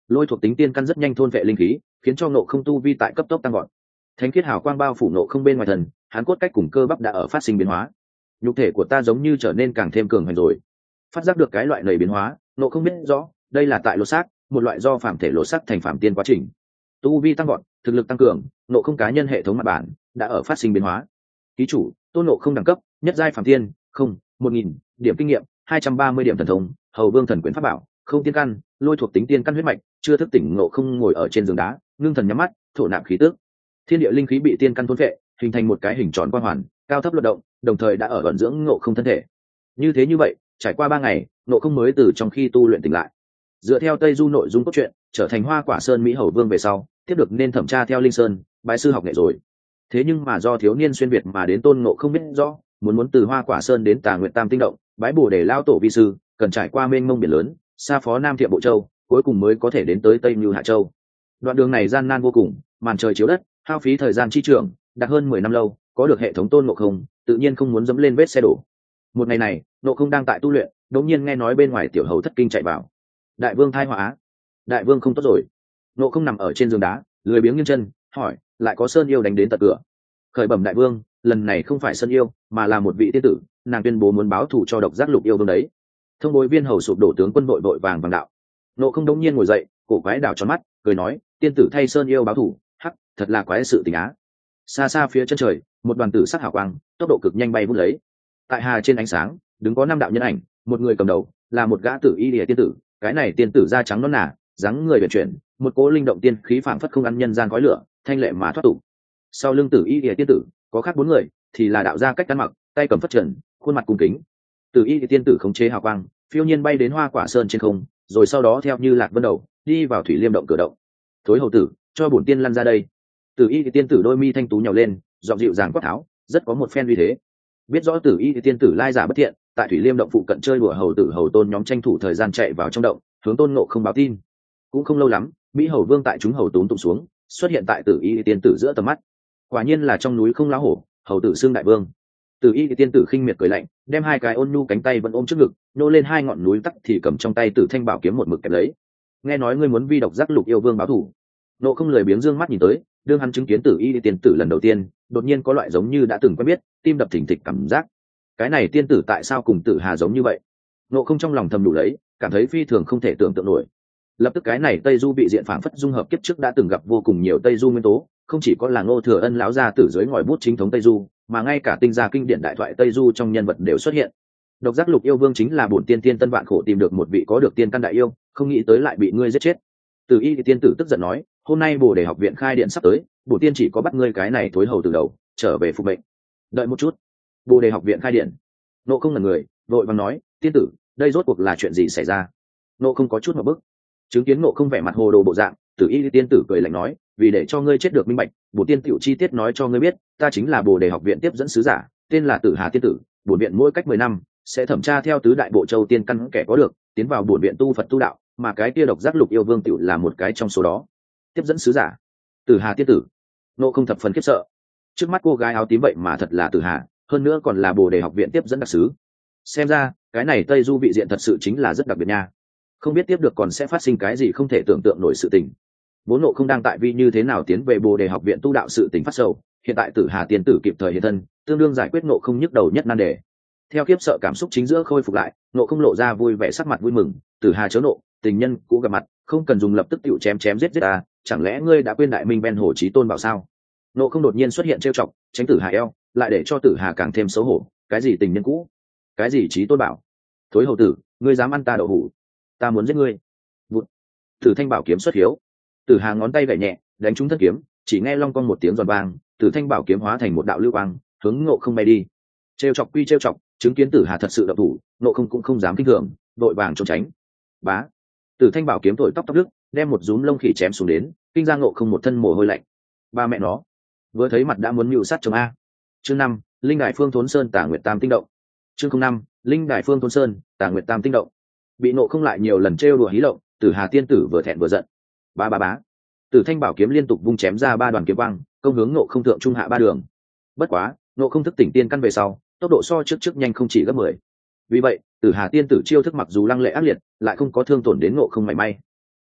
lôi thuộc tính tiên căn rất nhanh thôn vệ linh khí, khiến cho nộ không tu vi tại cấp tốc tăng gọn. Thánh khiết hào quang bao phủ nộ không bên ngoài thần, hắn cốt cách cùng cơ bắp đã ở phát sinh biến hóa. Nhục thể của ta giống như trở nên càng thêm cường hành rồi. Phát giác được cái loại này biến hóa, nộ không biết rõ đây là tại lột xác, một loại do phàm thể lột xác thành phàm tiên quá trình. Tu vi tăng gọn, thực lực tăng cường, nộ không cá nhân hệ thống mặt bản đã ở phát sinh biến hóa. Ký chủ tôn nộ không đẳng cấp nhất giai phàm tiên, không một nghìn điểm kinh nghiệm, hai trăm ba mươi điểm thần thông, hầu vương thần quyển pháp bảo, không tiên căn, lôi thuộc tính tiên căn huyết mạch, chưa thức tỉnh. Nộ không ngồi ở trên giường đá, ngưng thần nhắm mắt, thổ nạp khí tức. Thiên địa linh khí bị tiên căn thôn phệ, hình thành một cái hình tròn quang hoàn, cao thấp luận động, đồng thời đã ở vận dưỡng Nộ không thân thể. Như thế như vậy, trải qua ba ngày, Nộ không mới từ trong khi tu luyện tỉnh lại. Dựa theo Tây Du nội dung cốt truyện, trở thành Hoa Quả Sơn Mỹ Hầu Vương về sau, tiếp được nên thẩm tra theo Linh Sơn, bái sư học nghệ rồi. Thế nhưng mà do thiếu niên xuyên việt mà đến Tôn Ngộ không biết rõ, muốn muốn từ Hoa Quả Sơn đến Tà Nguyệt Tam Tinh Động, bái Bồ Đề lao tổ vi sư, cần trải qua mênh mông biển lớn, xa phó Nam Thiệm Bộ Châu, cuối cùng mới có thể đến tới Tây Như Hạ Châu. Đoạn đường này gian nan vô cùng, màn trời chiếu đất, hao phí thời gian chi trường, đạt hơn mười năm lâu, có được hệ thống Tôn Ngộ không, tự nhiên không muốn dẫm lên vết xe đổ. Một ngày này, Ngộ không đang tại tu luyện, đột nhiên nghe nói bên ngoài tiểu hầu thất kinh chạy vào. Đại vương thai họa, đại vương không tốt rồi. Ngộ không nằm ở trên giường đá, lười biếng nghiêng chân, hỏi, lại có sơn yêu đánh đến tận cửa. Khởi bẩm đại vương, lần này không phải sơn yêu, mà là một vị tiên tử, nàng tuyên bố muốn báo thù cho độc giác lục yêu vương đấy. Thông bối viên hầu sụp đổ tướng quân đội vội vàng vàng đạo. Ngộ không đống nhiên ngồi dậy, cổ quái đảo tròn mắt, cười nói, tiên tử thay sơn yêu báo thù, hắc, thật là quái sự tình á. Xa xa phía chân trời, một đoàn tử sắc hào quang, tốc độ cực nhanh bay vút lấy. Tại hà trên ánh sáng, đứng có năm đạo nhân ảnh, một người cầm đầu là một gã tử y lìa tiên tử, cái này tiên tử da trắng nõn nà, dáng người uyển chuyển, một cỗ linh động tiên khí phảng phất không ăn nhân gian khói lửa, thanh lệ mà thoát tục. Sau lưng tử y lìa tiên tử, có khác bốn người, thì là đạo gia cách ăn mặc, tay cầm phất trần, khuôn mặt cung kính. Tử y lìa tiên tử khống chế hào quang, phiêu nhiên bay đến Hoa Quả Sơn trên không, rồi sau đó theo như lạc vân đầu, đi vào thủy liêm động cửa động. Thối hầu tử, cho bổn tiên lăn ra đây. Tử y lìa tiên tử đôi mi thanh tú nhào lên, giọng dịu dàng quát tháo, rất có một phen uy thế. Biết rõ tử y lìa tiên tử lai giả bất thiện, tại thủy liêm động phụ cận chơi đùa hầu tử hầu tôn nhóm tranh thủ thời gian chạy vào trong động, hướng Tôn Ngộ không báo tin. Cũng không lâu lắm, Mỹ Hầu Vương tại chúng hầu túm tụng xuống, xuất hiện tại tử y tiên tử giữa tầm mắt. Quả nhiên là trong núi không lá hổ, hầu tử xương đại vương. Tử y tiên tử khinh miệt cười lạnh, đem hai cái ôn nhu cánh tay vẫn ôm trước ngực, nô lên hai ngọn núi tắc thì cầm trong tay tử thanh bảo kiếm một mực kẹp lấy. Nghe nói ngươi muốn vi độc giác lục yêu vương báo thù. Nộ không lười biếng dương mắt nhìn tới, đương hắn chứng kiến tử y tiên tử lần đầu tiên, đột nhiên có loại giống như đã từng quen biết, tim đập thình thịch cảm giác. Cái này tiên tử tại sao cùng tử hà giống như vậy? Nộ không trong lòng thầm đủ lấy, cảm thấy phi thường không thể tưởng tượng nổi. Lập tức cái này Tây Du bị diện phảng phất dung hợp kiếp trước đã từng gặp vô cùng nhiều Tây Du nguyên tố, không chỉ có là Ngô Thừa Ân lão gia tử dưới ngòi bút chính thống Tây Du, mà ngay cả tinh gia kinh điển đại thoại Tây Du trong nhân vật đều xuất hiện. Độc giác lục yêu vương chính là bổn tiên tiên tân vạn khổ tìm được một vị có được tiên căn đại yêu, không nghĩ tới lại bị ngươi giết chết. Từ Y tiên tử tức giận nói, hôm nay Bồ Đề học viện khai điện sắp tới, bổn tiên chỉ có bắt ngươi cái này thối hầu từ đầu, trở về phục mệnh. Đợi một chút. Bồ Đề học viện khai điện. Nộ không ngẩn người, vội vàng nói, tiên tử, đây rốt cuộc là chuyện gì xảy ra? Nộ không có chút một bức. Chứng kiến Nộ không vẻ mặt hồ đồ bộ dạng, Tử Y tiên tử cười lạnh nói, vì để cho ngươi chết được minh bạch, bổn tiên tiểu chi tiết nói cho ngươi biết, ta chính là Bồ Đề học viện tiếp dẫn sứ giả, tên là Tử Hà tiên tử, bổn viện mỗi cách mười năm sẽ thẩm tra theo tứ đại bộ châu tiên căn kẻ có được, tiến vào bổn viện tu Phật tu đạo, mà cái kia độc giác lục yêu vương tiểu là một cái trong số đó. Tiếp dẫn sứ giả, Tử Hà tiên tử. Nộ không thập phần khiếp sợ. Trước mắt cô gái áo tím vậy mà thật là Tử Hà, hơn nữa còn là Bồ Đề học viện tiếp dẫn đặc sứ. Xem ra cái này Tây Du vị diện thật sự chính là rất đặc biệt nha, không biết tiếp được còn sẽ phát sinh cái gì không thể tưởng tượng nổi sự tình. Vốn Nộ không đang tại vi như thế nào tiến về Bồ Đề học viện tu đạo sự tình phát sầu, hiện tại Tử Hà tiên tử kịp thời hiện thân, tương đương giải quyết Nộ không nhức đầu nhất nan đề. Theo khiếp sợ cảm xúc chính giữa khôi phục lại, Nộ không lộ ra vui vẻ sắc mặt vui mừng. Tử Hà chớ nộ, tình nhân cũ gặp mặt, không cần dùng lập tức tựu chém chém giết giết ta, chẳng lẽ ngươi đã quên đại minh Ben Hồ Chí Tôn bảo sao? Nộ không đột nhiên xuất hiện trêu chọc, tránh Tử Hà eo, lại để cho Tử Hà càng thêm xấu hổ. Cái gì tình nhân cũ, cái gì Chí Tôn bảo? Thối hầu tử, ngươi dám ăn ta đậu hủ, ta muốn giết ngươi. Vụt. Tử thanh bảo kiếm xuất hiếu. Tử Hà ngón tay gảy nhẹ, đánh trúng thân kiếm, chỉ nghe long cong một tiếng giòn vang, Tử thanh bảo kiếm hóa thành một đạo lưu quang, hướng Ngộ không bay đi. Trêu chọc quy trêu chọc, chứng kiến Tử Hà thật sự động thủ, Ngộ không cũng không dám kinh thường, vội vàng trốn tránh. Bá. Tử thanh bảo kiếm thổi tóc tóc đức, đem một rúm lông khỉ chém xuống đến, kinh ra Ngộ không một thân mồ hôi lạnh. Ba mẹ nó, vừa thấy mặt đã muốn mưu sát chồng a. Chương năm, linh đài phương thốn sơn Tả Nguyệt Tam Tinh Động. Chương không năm, linh đài phương thốn sơn Tả Nguyệt Tam Tinh Động. Bị Ngộ không lại nhiều lần trêu đùa hí lộng, Tử Hà tiên tử vừa thẹn vừa giận. Ba ba bá. Tử thanh bảo kiếm liên tục vung chém ra ba đoàn kiếm quang, công hướng Ngộ không thượng trung hạ ba đường. Bất quá, Ngộ không thức tỉnh tiên căn về sau, tốc độ so trước trước nhanh không chỉ gấp mười. Vì vậy, Tử Hà tiên tử chiêu thức mặc dù lăng lệ ác liệt, lại không có thương tổn đến Ngộ không mảy may.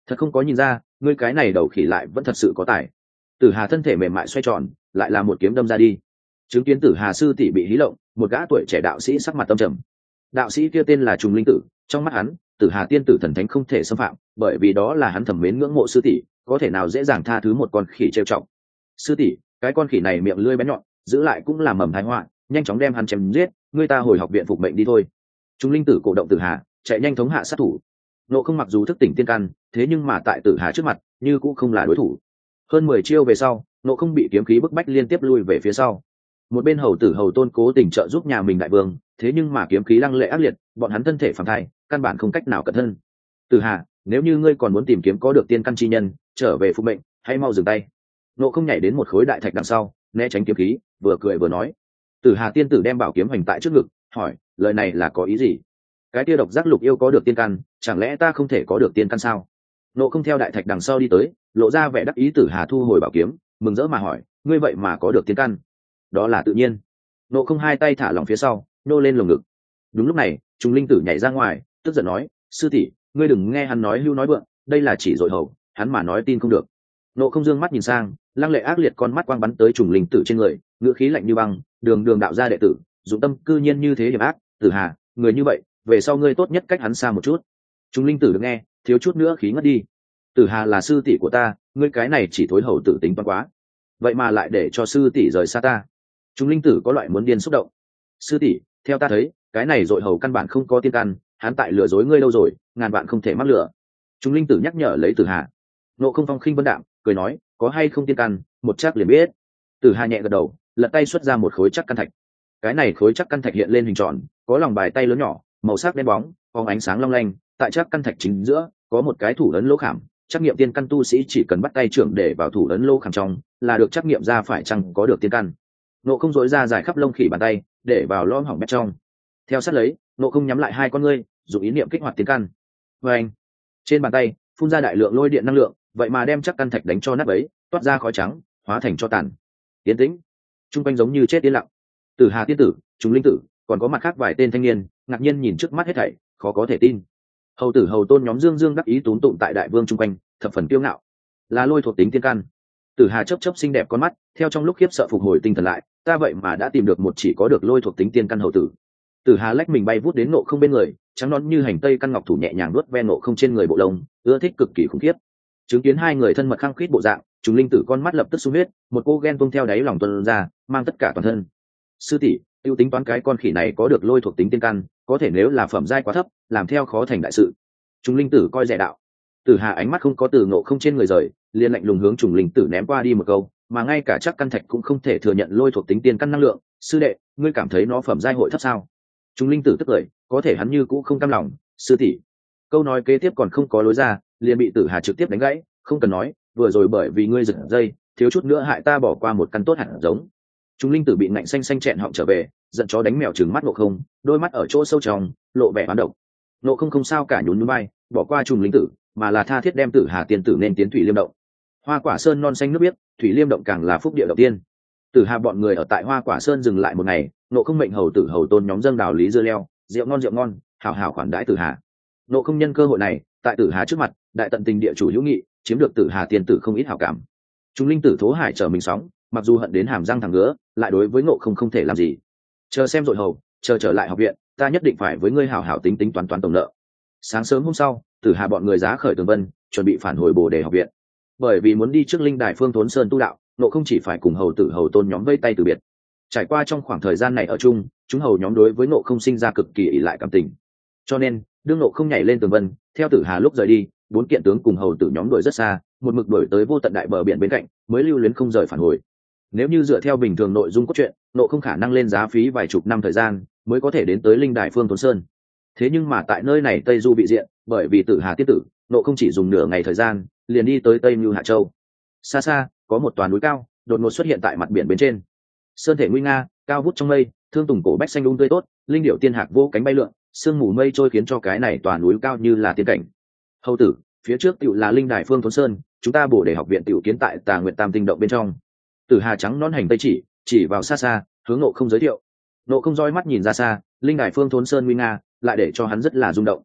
thật không có nhìn ra ngươi cái này đầu khỉ lại vẫn thật sự có tài. Tử Hà thân thể mềm mại xoay tròn, lại là một kiếm đâm ra đi. Chứng kiến Tử Hà sư tỷ bị hí lộng, một gã tuổi trẻ đạo sĩ sắc mặt tâm trầm. Đạo sĩ kia tên là Trùng Linh Tử, trong mắt hắn, Tử Hà tiên tử thần thánh không thể xâm phạm, bởi vì đó là hắn thẩm mến ngưỡng mộ sư tỷ, có thể nào dễ dàng tha thứ một con khỉ trêu chọc. Sư tỷ, cái con khỉ này miệng lưỡi bén nhọn, giữ lại cũng là mầm tai họa, nhanh chóng đem hắn chém giết, ngươi ta hồi học viện phục mệnh đi thôi. Trùng Linh Tử cổ động Tử Hà, chạy nhanh thống hạ sát thủ. Nộ Không mặc dù thức tỉnh tiên căn, thế nhưng mà tại Tử Hà trước mặt, như cũng không là đối thủ. Hơn mười chiêu về sau, Nộ Không bị kiếm khí bức bách liên tiếp lui về phía sau. Một bên hầu tử hầu tôn cố tình trợ giúp nhà mình đại vương, thế nhưng mà kiếm khí lăng lệ ác liệt, bọn hắn thân thể phàm thai, căn bản không cách nào cẩn thân. Tử Hà, nếu như ngươi còn muốn tìm kiếm có được tiên căn chi nhân, trở về phục mệnh, hãy mau dừng tay. Nộ Không nhảy đến một khối đại thạch đằng sau, né tránh kiếm khí, vừa cười vừa nói. Tử Hà tiên tử đem bảo kiếm hoành tại trước ngực, hỏi, lời này là có ý gì? Cái tia độc giác lục yêu có được tiên căn, chẳng lẽ ta không thể có được tiên căn sao? Nộ Không theo đại thạch đằng sau đi tới, lộ ra vẻ đắc ý. Tử Hà thu hồi bảo kiếm, mừng rỡ mà hỏi, ngươi vậy mà có được tiên căn? Đó là tự nhiên. Nộ Không hai tay thả lỏng phía sau, nô lên lồng ngực. Đúng lúc này, Trùng Linh Tử nhảy ra ngoài, tức giận nói, sư tỷ, ngươi đừng nghe hắn nói hưu nói vượng, đây là chỉ dội hầu, hắn mà nói tin không được. Nộ Không dương mắt nhìn sang, lăng lệ ác liệt con mắt quang bắn tới Trùng Linh Tử trên người, ngữ khí lạnh như băng, đường đường đạo gia đệ tử, dụng tâm cư nhiên như thế hiểm ác. Tử Hà, người như vậy, về sau ngươi tốt nhất cách hắn xa một chút. Trùng Linh Tử được nghe, thiếu chút nữa khí ngất đi. Tử Hà là sư tỷ của ta, ngươi cái này chỉ thối hầu tử tính toán quá, vậy mà lại để cho sư tỷ rời xa ta. Trùng Linh Tử có loại muốn điên xúc động. Sư tỷ, theo ta thấy, cái này dội hầu căn bản không có tiên căn, hắn tại lừa dối ngươi lâu rồi, ngàn vạn không thể mắc lừa. Trùng Linh Tử nhắc nhở lấy Tử Hà. Nộ Không phong khinh vân đạm, cười nói, có hay không tiên căn, một chắc liền biết. Tử Hà nhẹ gật đầu, lật tay xuất ra một khối chắc căn thạch. Cái này khối chắc căn thạch hiện lên hình tròn, có lòng bài tay lớn nhỏ, màu sắc đen bóng, phóng ánh sáng long lanh. Tại chắc căn thạch chính giữa có một cái thủ ấn lỗ khảm, trắc nghiệm tiên căn tu sĩ chỉ cần bắt tay trưởng để vào thủ ấn lỗ khảm trong, là được trắc nghiệm ra phải chăng có được tiên căn. Nộ Không dối ra giải khắp lông khỉ bàn tay, để vào lõm hỏng bét trong. Theo sát lấy, Nộ Không nhắm lại hai con ngươi, dùng ý niệm kích hoạt tiên căn. Và anh, trên bàn tay phun ra đại lượng lôi điện năng lượng, vậy mà đem chắc căn thạch đánh cho nát ấy, toát ra khói trắng, hóa thành cho tàn. Tiến tĩnh, trung quanh giống như chết yên lặng. Tử Hà tiên tử, Trùng Linh Tử, còn có mặt khác vài tên thanh niên, ngạc nhiên nhìn trước mắt hết thảy, khó có thể tin. Hầu tử hầu tôn nhóm dương dương đắc ý túm tụng tại đại vương trung quanh, thập phần kiêu ngạo. Là lôi thuộc tính tiên căn. Tử Hà chớp chớp xinh đẹp con mắt, theo trong lúc khiếp sợ phục hồi tinh thần lại, ta vậy mà đã tìm được một chỉ có được lôi thuộc tính tiên căn hầu tử. Tử Hà lách mình bay vút đến Nộ Không bên người, trắng nõn như hành tây căn ngọc thủ nhẹ nhàng nuốt ve Nộ Không trên người bộ lông, ưa thích cực kỳ khủng khiếp. Chứng kiến hai người thân mật khăng khít bộ dạng, Trùng Linh Tử con mắt lập tức sung huyết, một cô ghen tuông theo đáy lòng tuôn ra, mang tất cả toàn thân. Sư tỷ, tiêu tính toán cái con khỉ này có được lôi thuộc tính tiên căn, có thể nếu là phẩm giai quá thấp, làm theo khó thành đại sự. Trùng Linh Tử coi rẻ đạo. Tử Hà ánh mắt không có từ Nộ Không trên người rời, liền lạnh lùng hướng Trùng Linh Tử ném qua đi một câu, mà ngay cả chắc căn thạch cũng không thể thừa nhận lôi thuộc tính tiên căn năng lượng. Sư đệ, ngươi cảm thấy nó phẩm giai hội thấp sao? Trùng Linh Tử tức cười, có thể hắn như cũ không cam lòng. Sư tỷ, câu nói kế tiếp còn không có lối ra, liền bị Tử Hà trực tiếp đánh gãy. Không cần nói, vừa rồi bởi vì ngươi giật dây, thiếu chút nữa hại ta bỏ qua một căn tốt hẳn giống. Trùng Linh Tử bị ngạnh xanh xanh chẹn họng trở về, giận chó đánh mèo trừng mắt Nộ Không, đôi mắt ở chỗ sâu trong lộ vẻ hoán độc. Nộ Không không sao cả, nhún nhún vai, bỏ qua Trùng Linh Tử, mà là tha thiết đem Tử Hà tiên tử nên tiến Thủy Liêm động. Hoa Quả Sơn non xanh nước biếc, Thủy Liêm động càng là phúc địa đầu tiên. Tử Hà bọn người ở tại Hoa Quả Sơn dừng lại một ngày, Nộ Không mệnh hầu tử hầu tôn nhóm dâng đào lý dưa leo, rượu ngon rượu ngon, hảo hảo khoản đãi Tử Hà. Nộ Không nhân cơ hội này, tại Tử Hà trước mặt, đại tận tình địa chủ hữu nghị, chiếm được Tử Hà tiên tử không ít hảo cảm. Trùng Linh Tử thố hải trở mình sóng, mặc dù hận đến hàm răng thẳng ngứa, lại đối với Nộ Không không thể làm gì. Chờ xem rồi hầu, chờ trở lại học viện, ta nhất định phải với ngươi hảo hảo tính tính toán toán tổng nợ. Sáng sớm hôm sau, Tử Hà bọn người giá khởi tường vân, chuẩn bị phản hồi Bồ Đề học viện. Bởi vì muốn đi trước linh đài Phương Thốn Sơn tu đạo, Nộ Không chỉ phải cùng hầu tử hầu tôn nhóm vây tay từ biệt. Trải qua trong khoảng thời gian này ở chung, chúng hầu nhóm đối với Nộ Không sinh ra cực kỳ ỷ lại cảm tình. Cho nên, đương Nộ Không nhảy lên tường vân, theo Tử Hà lúc rời đi, bốn kiện tướng cùng hầu tử nhóm đuổi rất xa, một mực đuổi tới vô tận đại bờ biển bên cạnh, mới lưu luyến không rời phản hồi. Nếu như dựa theo bình thường nội dung cốt truyện, Nộ Không khả năng lên giá phí vài chục năm thời gian mới có thể đến tới linh đài Phương Thốn Sơn. Thế nhưng mà tại nơi này Tây Du bị diện, bởi vì Tử Hà tiết tử, Nộ Không chỉ dùng nửa ngày thời gian, liền đi tới Tây Như Hạ Châu. Xa xa, có một tòa núi cao, đột ngột xuất hiện tại mặt biển bên trên. Sơn thể nguy nga, cao vút trong mây, thương tùng cổ bách xanh um tươi tốt, linh điểu tiên hạc vô cánh bay lượn, sương mù mây trôi khiến cho cái này tòa núi cao như là tiên cảnh. Hầu tử, phía trước tựu là linh đài Phương Thốn Sơn, chúng ta Bổ Để học viện tựu kiến tại Tà Nguyệt Tam tinh động bên trong. Tử Hà trắng nón hành tây chỉ, chỉ vào xa xa, hướng Nộ Không giới thiệu. Nộ Không roi mắt nhìn ra xa, linh đài Phương Thốn Sơn nguy nga, lại để cho hắn rất là rung động.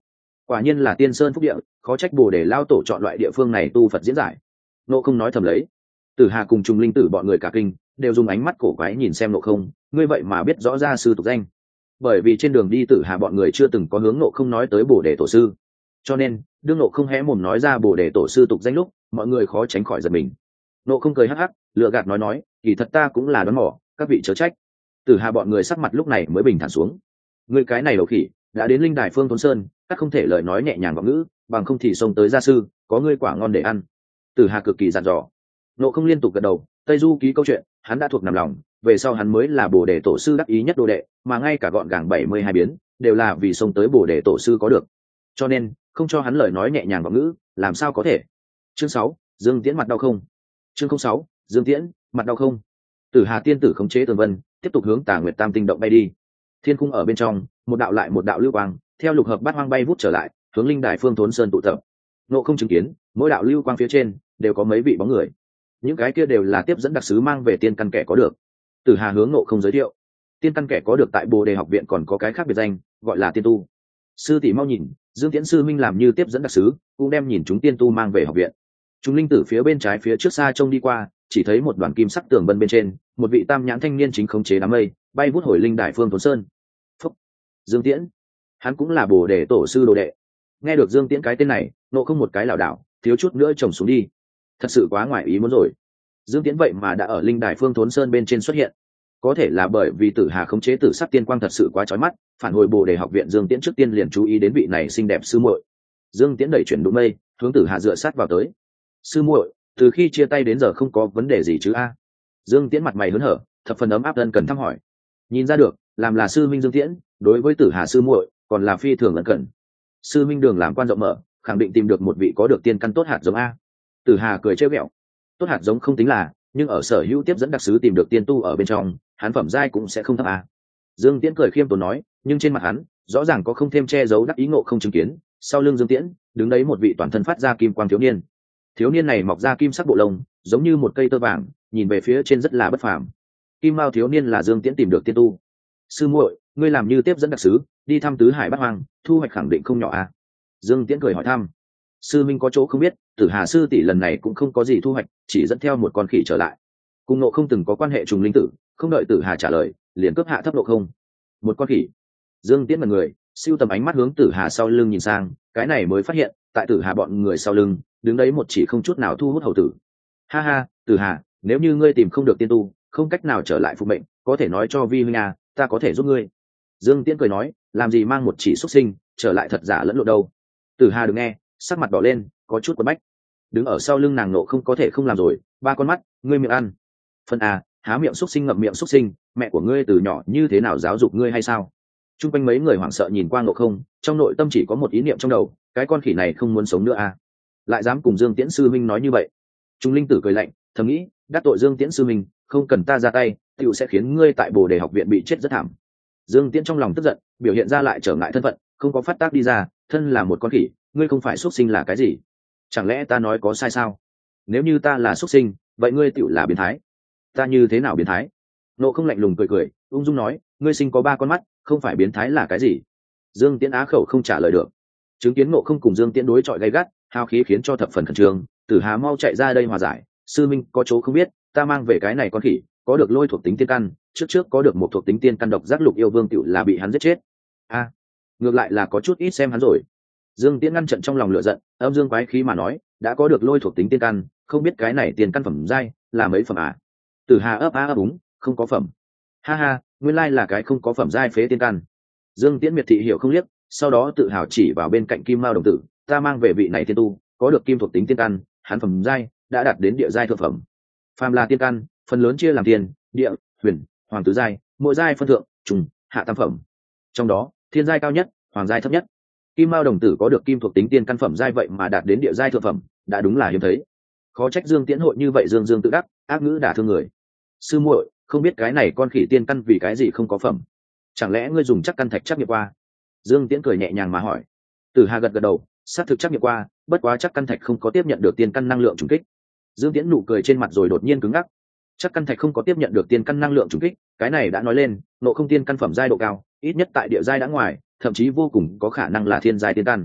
quả nhiên là tiên sơn phúc địa, khó trách bồ đề lao tổ chọn loại địa phương này tu Phật diễn giải. Nộ không nói thầm lấy. Tử Hà cùng Trùng Linh Tử bọn người cả kinh đều dùng ánh mắt cổ quái nhìn xem Nộ không, ngươi vậy mà biết rõ ra sư tục danh. Bởi vì trên đường đi Tử Hà bọn người chưa từng có hướng Nộ không nói tới bồ đề tổ sư, cho nên đương Nộ không hé mồm nói ra bồ đề tổ sư tục danh lúc, mọi người khó tránh khỏi giật mình. Nộ không cười hắc hắc, lựa gạt nói nói, kỳ thật ta cũng là đoán mò, các vị chớ trách. Tử Hà bọn người sắc mặt lúc này mới bình thản xuống. Ngươi cái này đầu khỉ, đã đến linh đài Phương Thốn Sơn, các không thể lời nói nhẹ nhàng gọn ngữ, bằng không thì xông tới gia sư, có ngươi quả ngon để ăn. Tử Hà cực kỳ dặn dò. Nộ không liên tục gật đầu, Tây Du ký câu chuyện hắn đã thuộc nằm lòng, về sau hắn mới là bồ đề tổ sư đắc ý nhất đồ đệ, mà ngay cả gọn gàng bảy mươi hai biến đều là vì xông tới bồ đề tổ sư có được, cho nên không cho hắn lời nói nhẹ nhàng gọn ngữ làm sao có thể. Chương sáu, Dương Tiễn mặt đau không. Chương không sáu, Dương Tiễn mặt đau không. Tử Hà tiên tử khống chế tường vân, tiếp tục hướng Tà Nguyệt Tam tinh động bay đi. Thiên cung ở bên trong, một đạo lại một đạo lưu quang theo lục hợp bát hoang bay vút trở lại, hướng linh đài Phương Thốn Sơn tụ tập. Nộ không chứng kiến mỗi đạo lưu quang phía trên đều có mấy vị bóng người, những cái kia đều là tiếp dẫn đặc sứ mang về tiên căn kẻ có được. Tử Hà hướng Nộ không giới thiệu, tiên căn kẻ có được tại Bồ Đề học viện còn có cái khác biệt danh, gọi là tiên tu. Sư tỷ mau nhìn, Dương Tiễn sư minh làm như tiếp dẫn đặc sứ, cũng đem nhìn chúng tiên tu mang về học viện. Chúng linh tử phía bên trái phía trước xa trông đi qua, chỉ thấy một đoàn kim sắc tường vân bên trên, một vị tam nhãn thanh niên chính khống chế đám mây, bay vút hồi linh đài Phương Thốn Sơn. Phúc, Dương Tiễn, hắn cũng là Bồ Đề tổ sư đồ đệ. Nghe được Dương Tiễn cái tên này, Nộ không một cái lảo đảo, thiếu chút nữa chồng xuống đi. Thật sự quá ngoài ý muốn rồi. Dương Tiễn vậy mà đã ở linh đài Phương Thốn Sơn bên trên xuất hiện. Có thể là bởi vì Tử Hà khống chế tử sắc tiên quang thật sự quá chói mắt, phản hồi Bồ Đề học viện Dương Tiễn trước tiên liền chú ý đến vị này xinh đẹp sư muội. Dương Tiễn đẩy chuyển đụng mây, hướng Tử Hà dựa sát vào tới. Sư muội, từ khi chia tay đến giờ không có vấn đề gì chứ a? Dương Tiễn mặt mày hớn hở, thập phần ấm áp ân cần thăm hỏi. Nhìn ra được, làm là sư minh Dương Tiễn, đối với Tử Hà sư muội còn là phi thường ân cần. Sư minh đường làm quan rộng mở, khẳng định tìm được một vị có được tiên căn tốt hạt giống a. Tử Hà cười trêu ghẹo, tốt hạt giống không tính là, nhưng ở sở hữu tiếp dẫn đặc sứ tìm được tiên tu ở bên trong, hắn phẩm giai cũng sẽ không thấp a. Dương Tiễn cười khiêm tốn nói, nhưng trên mặt hắn rõ ràng có không thêm che giấu đắc ý ngộ không chứng kiến. Sau lưng Dương Tiễn đứng đấy một vị toàn thân phát ra kim quang thiếu niên. Thiếu niên này mọc ra kim sắc bộ lông, giống như một cây tơ vàng, nhìn về phía trên rất là bất phàm. Kim mao thiếu niên là Dương Tiễn tìm được tiên tu. Sư muội, ngươi làm như tiếp dẫn đặc sứ, đi thăm tứ hải bát hoang, thu hoạch khẳng định không nhỏ a. Dương Tiễn cười hỏi thăm. Sư minh có chỗ không biết, Tử Hà sư tỷ lần này cũng không có gì thu hoạch, chỉ dẫn theo một con khỉ trở lại. Cùng Nộ không từng có quan hệ trùng linh tử, không đợi Tử Hà trả lời, liền cướp hạ thấp Nộ không. Một con khỉ. Dương Tiễn mật người, siêu tầm ánh mắt hướng Tử Hà sau lưng nhìn sang, cái này mới phát hiện, tại Tử Hà bọn người sau lưng, đứng đấy một chỉ không chút nào thu hút hầu tử. Ha ha, Tử Hà, nếu như ngươi tìm không được tiên tu, không cách nào trở lại phục mệnh, có thể nói cho Vi huynh à, ta có thể giúp ngươi. Dương Tiễn cười nói, làm gì mang một chỉ xuất sinh, trở lại thật giả lẫn lộn đâu. Tử Hà đừng nghe, sắc mặt đỏ lên, có chút quấn bách. Đứng ở sau lưng nàng Nộ không có thể không làm rồi, ba con mắt, ngươi miệng ăn. Phân à, há miệng xúc sinh ngậm miệng xúc sinh, mẹ của ngươi từ nhỏ như thế nào giáo dục ngươi hay sao? Trung quanh mấy người hoảng sợ nhìn qua Nộ không, trong nội tâm chỉ có một ý niệm trong đầu, cái con khỉ này không muốn sống nữa à? Lại dám cùng Dương Tiễn sư minh nói như vậy. Trung linh tử cười lạnh, thầm nghĩ, đắc tội Dương Tiễn sư minh, không cần ta ra tay, tiểu sẽ khiến ngươi tại Bồ Đề học viện bị chết rất thảm. Dương Tiễn trong lòng tức giận, biểu hiện ra lại trở ngại thân phận, không có phát tác đi ra, thân là một con khỉ, ngươi không phải xuất sinh là cái gì? Chẳng lẽ ta nói có sai sao? Nếu như ta là xuất sinh, vậy ngươi tiểu là biến thái. Ta như thế nào biến thái? Nộ không lạnh lùng cười cười, ung dung nói, ngươi sinh có ba con mắt, không phải biến thái là cái gì? Dương Tiễn á khẩu không trả lời được. Chứng kiến Nộ không cùng Dương Tiễn đối chọi gay gắt, hào khí khiến cho thập phần khẩn trương. Tử Hà mau chạy ra đây hòa giải, sư minh có chỗ không biết, ta mang về cái này con khỉ, có được lôi thuộc tính tiên căn, trước trước có được một thuộc tính tiên căn độc giác lục yêu vương tiểu là bị hắn giết chết. A, à, ngược lại là có chút ít xem hắn rồi. Dương Tiễn ngăn trận trong lòng lửa giận, âm dương quái khí mà nói, đã có được lôi thuộc tính tiên căn, không biết cái này tiền căn phẩm giai là mấy phẩm à? Tử Hà ấp á ấp úng, không có phẩm. Ha ha, nguyên lai là cái không có phẩm giai phế tiên căn. Dương Tiễn miệt thị hiểu không liếc, sau đó tự hào chỉ vào bên cạnh Kim Mao đồng tử, ta mang về vị này tiên tu, có được kim thuộc tính tiên căn, hắn phẩm giai đã đạt đến địa giai thượng phẩm. Phàm là tiên căn, phần lớn chia làm tiên, địa, huyền, hoàng tứ giai, mỗi giai phân thượng, trùng, hạ tam phẩm. Trong đó, thiên giai cao nhất, hoàng giai thấp nhất. Kim Mao đồng tử có được kim thuộc tính tiên căn phẩm giai vậy mà đạt đến địa giai thượng phẩm, đã đúng là hiếm thấy. Khó trách Dương Tiễn hội như vậy dương dương tự đắc, ác ngữ đả thương người. Sư muội, không biết cái này con khỉ tiên căn vì cái gì không có phẩm? Chẳng lẽ ngươi dùng chắc căn thạch trắc nghiệm qua? Dương Tiễn cười nhẹ nhàng mà hỏi. Tử Hà gật gật đầu, xác thực trắc nghiệm qua, bất quá chắc căn thạch không có tiếp nhận được tiên căn năng lượng trùng kích. Dương Tiễn nụ cười trên mặt rồi đột nhiên cứng ngắc. Chắc căn thạch không có tiếp nhận được tiên căn năng lượng trùng kích, cái này đã nói lên, Nộ không tiên căn phẩm giai độ cao, ít nhất tại địa giai đã ngoài, thậm chí vô cùng có khả năng là thiên giai tiên căn.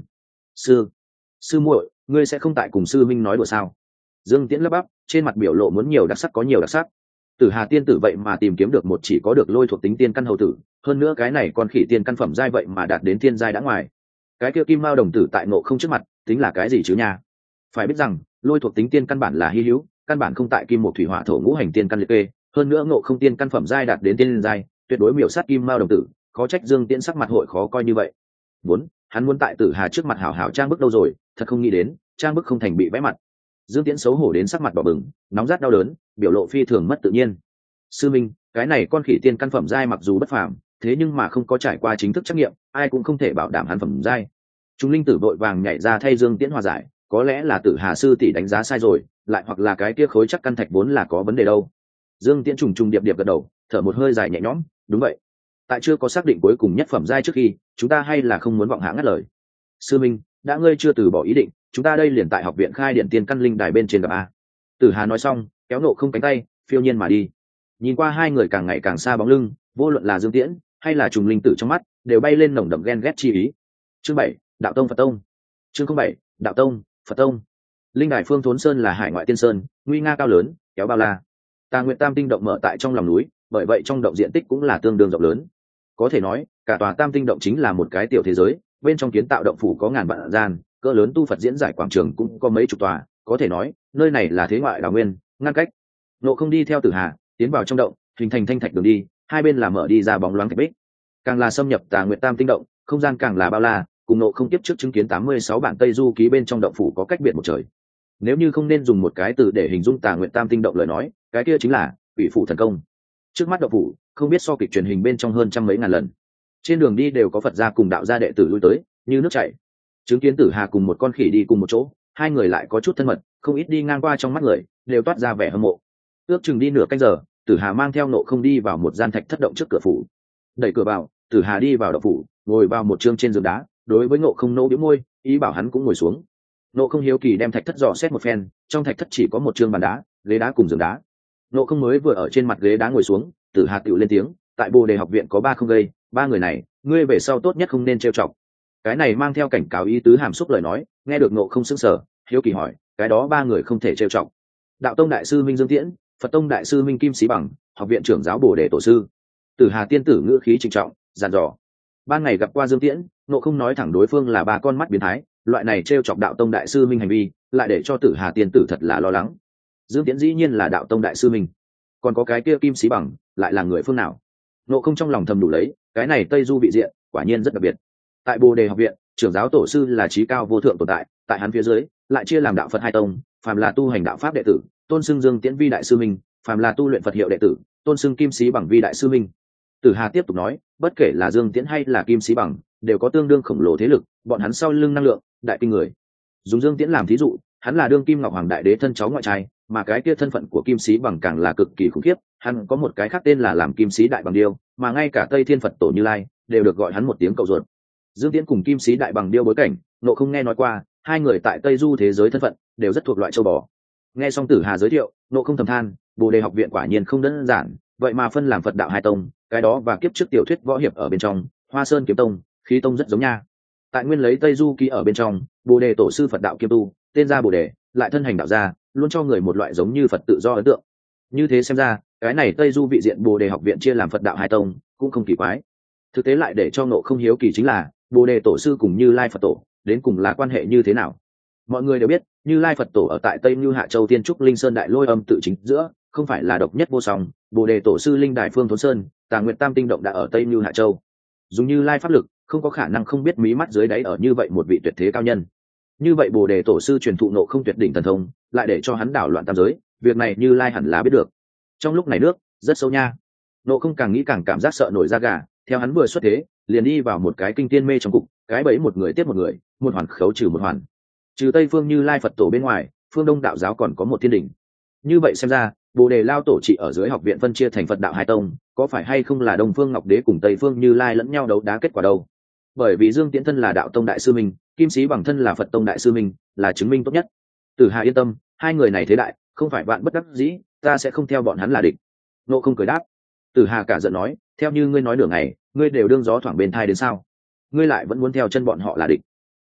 sư sư muội, ngươi sẽ không tại cùng sư minh nói đùa sao? Dương Tiễn lắp bắp, trên mặt biểu lộ muốn nhiều đặc sắc có nhiều đặc sắc. Tử Hà tiên tử vậy mà tìm kiếm được một chỉ có được lôi thuộc tính tiên căn hầu tử, hơn nữa cái này con khỉ tiên căn phẩm giai vậy mà đạt đến tiên giai đã ngoài. Cái kia kim mao đồng tử tại ngộ không trước mặt, tính là cái gì chứ nha? Phải biết rằng, lôi thuộc tính tiên căn bản là hy hữu, căn bản không tại kim một thủy hỏa thổ ngũ hành tiên căn liệt kê, hơn nữa ngộ không tiên căn phẩm giai đạt đến tiên giai, tuyệt đối miểu sát kim mao đồng tử, khó trách Dương Tiễn sắc mặt hội khó coi như vậy. Muốn, hắn muốn tại Tử Hà trước mặt hảo hảo trang bức đâu rồi, thật không nghĩ đến, trang bức không thành bị vẽ mặt. Dương Tiễn xấu hổ đến sắc mặt đỏ bừng, nóng rát đau đớn, biểu lộ phi thường mất tự nhiên. Sư minh, cái này con khỉ tiên căn phẩm giai mặc dù bất phàm, thế nhưng mà không có trải qua chính thức trắc nghiệm, ai cũng không thể bảo đảm hắn phẩm giai. Chúng linh tử vội vàng nhảy ra thay Dương Tiễn hòa giải, có lẽ là Tử Hà sư tỷ đánh giá sai rồi, lại hoặc là cái kia khối chắc căn thạch vốn là có vấn đề đâu. Dương Tiễn trùng trùng điệp điệp gật đầu, thở một hơi dài nhẹ nhõm, đúng vậy. Tại chưa có xác định cuối cùng nhất phẩm giai trước khi, chúng ta hay là không muốn vọng hãng ngắt lời. Sư minh, đã ngươi chưa từ bỏ ý định, chúng ta đây liền tại học viện khai điện tiên căn linh đài bên trên gặp a. Tử Hà nói xong, kéo Nộ Không cánh tay, phiêu nhiên mà đi. Nhìn qua hai người càng ngày càng xa bóng lưng, vô luận là Dương Tiễn hay là trùng linh tử trong mắt đều bay lên nồng đậm ghen ghét chi ý. Chương bảy, đạo tông Phật tông. Chương không bảy, đạo tông Phật tông. Linh đài Phương Thốn Sơn là hải ngoại tiên sơn, nguy nga cao lớn, kéo bao la. Tà Nguyệt Tam tinh động mở tại trong lòng núi, bởi vậy trong động diện tích cũng là tương đương rộng lớn. Có thể nói, cả tòa Tam tinh động chính là một cái tiểu thế giới, bên trong kiến tạo động phủ có ngàn vạn gian, cỡ lớn tu Phật diễn giải quảng trường cũng có mấy chục tòa, có thể nói, nơi này là thế ngoại đào nguyên, ngăn cách. Nộ Không đi theo Tử Hà, tiến vào trong động, hình thành thanh thạch đường đi, hai bên là mở đi ra bóng loáng thạch bích. Càng là xâm nhập Tà Nguyệt Tam tinh động, không gian càng là bao la, cùng Nộ Không tiếp trước chứng kiến tám mươi sáu bản Tây Du ký bên trong động phủ có cách biệt một trời. Nếu như không nên dùng một cái từ để hình dung Tà Nguyệt Tam tinh động lời nói, cái kia chính là Quỷ phủ thần công. Trước mắt động phủ, không biết so kịch truyền hình bên trong hơn trăm mấy ngàn lần. Trên đường đi đều có Phật gia cùng đạo gia đệ tử lui tới, như nước chảy. Chứng kiến Tử Hà cùng một con khỉ đi cùng một chỗ, hai người lại có chút thân mật, không ít đi ngang qua trong mắt người, đều toát ra vẻ hâm mộ. Ước chừng đi nửa canh giờ, Tử Hà mang theo Nộ Không đi vào một gian thạch thất động trước cửa phủ. Đẩy cửa vào, Tử Hà đi vào động phủ, ngồi vào một trương trên giường đá, đối với Nộ Không nô bĩu môi, ý bảo hắn cũng ngồi xuống. Nộ Không hiếu kỳ đem thạch thất dò xét một phen, trong thạch thất chỉ có một trương bàn đá, ghế đá cùng giường đá. Nộ Không mới vừa ở trên mặt ghế đá ngồi xuống, Tử Hà tựu lên tiếng, tại Bồ Đề học viện có ba không gây, ba người này, ngươi về sau tốt nhất không nên trêu chọc. Cái này mang theo cảnh cáo ý tứ hàm xúc lời nói, nghe được Nộ Không sững sờ, hiếu kỳ hỏi, cái đó ba người không thể trêu chọc. Đạo tông đại sư Minh Dương Tiễn, Phật tông đại sư Minh Kim Sĩ Bằng, học viện trưởng giáo Bồ Đề tổ sư. Tử Hà tiên tử ngữ khí trịnh trọng, dàn dò. Ban ngày gặp qua Dương Tiễn, Nộ Không nói thẳng đối phương là ba con mắt biến thái, loại này trêu chọc đạo tông đại sư Minh hành vi, lại để cho Tử Hà tiên tử thật là lo lắng. Dương Tiễn dĩ nhiên là đạo tông đại sư Minh, còn có cái kia Kim Sĩ Bằng, lại là người phương nào? Nộ Không trong lòng thầm đủ lấy, cái này Tây Du vị diện, quả nhiên rất đặc biệt. Tại Bồ Đề học viện, trưởng giáo tổ sư là trí cao vô thượng tồn tại, tại hắn phía dưới lại chia làm đạo Phật hai tông, phàm là tu hành đạo pháp đệ tử, tôn xưng Dương Tiễn vi đại sư minh, phàm là tu luyện Phật hiệu đệ tử, tôn xưng Kim Sĩ Bằng vi đại sư minh. Tử Hà tiếp tục nói, bất kể là Dương Tiễn hay là Kim Sĩ Bằng, đều có tương đương khổng lồ thế lực, bọn hắn sau lưng năng lượng đại kinh người. Dùng Dương Tiễn làm thí dụ, hắn là đương Kim Ngọc Hoàng đại đế thân cháu ngoại trai, mà cái kia thân phận của Kim Sĩ Bằng càng là cực kỳ khủng khiếp, hắn có một cái khác tên là làm Kim Sĩ Đại Bằng Điêu, mà ngay cả Tây Thiên Phật Tổ Như Lai đều được gọi hắn một tiếng cậu ruột. Dương Tiễn cùng Kim Sĩ Đại Bằng Điêu bối cảnh, Nộ Không nghe nói qua, hai người tại Tây Du thế giới thân phận đều rất thuộc loại châu bò. Nghe xong Tử Hà giới thiệu, Nộ Không thầm than, Bồ Đề học viện quả nhiên không đơn giản, vậy mà phân làm Phật đạo hai tông, cái đó và kiếp trước tiểu thuyết võ hiệp ở bên trong, Hoa Sơn kiếm tông, khí tông rất giống nha. Tại nguyên lấy Tây Du ký ở bên trong, Bồ Đề tổ sư Phật đạo kiêm tu, tên ra Bồ Đề, lại thân hành đạo gia, luôn cho người một loại giống như Phật tự do ấn tượng. Như thế xem ra, cái này Tây Du vị diện Bồ Đề học viện chia làm Phật đạo hai tông, cũng không kỳ quái. Thực tế lại để cho Nộ Không hiếu kỳ chính là, Bồ Đề tổ sư cùng Như Lai Phật tổ, đến cùng là quan hệ như thế nào? Mọi người đều biết, Như Lai Phật tổ ở tại Tây Như Hạ Châu Tiên Trúc Linh Sơn Đại Lôi Âm tự chính giữa, không phải là độc nhất vô song, Bồ Đề tổ sư Linh Đài Phương Thốn Sơn, Tà Nguyệt Tam tinh động đã ở Tây Như Hạ Châu. Dùng Như Lai pháp lực, không có khả năng không biết mí mắt dưới đáy ở như vậy một vị tuyệt thế cao nhân. Như vậy Bồ Đề tổ sư truyền thụ Nộ Không tuyệt đỉnh thần thông, lại để cho hắn đảo loạn tam giới, việc này Như Lai hẳn là biết được. Trong lúc này nước rất sâu nha. Nộ Không càng nghĩ càng cảm giác sợ nổi da gà, theo hắn vừa xuất thế, liền đi vào một cái kinh tiên mê trong cục, cái bẫy một người tiếp một người, một hoàn khấu trừ một hoàn. Trừ Tây phương Như Lai Phật tổ bên ngoài, phương Đông đạo giáo còn có một thiên đỉnh. Như vậy xem ra, Bồ Đề lao tổ trị ở dưới học viện phân chia thành Phật đạo hai tông, có phải hay không là Đông phương Ngọc Đế cùng Tây phương Như Lai lẫn nhau đấu đá kết quả đâu? Bởi vì Dương Tiễn thân là đạo tông đại sư minh, Kim Sĩ Bằng thân là Phật tông đại sư minh, là chứng minh tốt nhất. Tử Hà yên tâm, hai người này thế đại, không phải vạn bất đắc dĩ, ta sẽ không theo bọn hắn là địch. Nộ Không cười đáp. Tử Hà cả giận nói, theo như ngươi nói nửa ngày, ngươi đều đương gió thoảng bên thai đến sao? Ngươi lại vẫn muốn theo chân bọn họ là địch?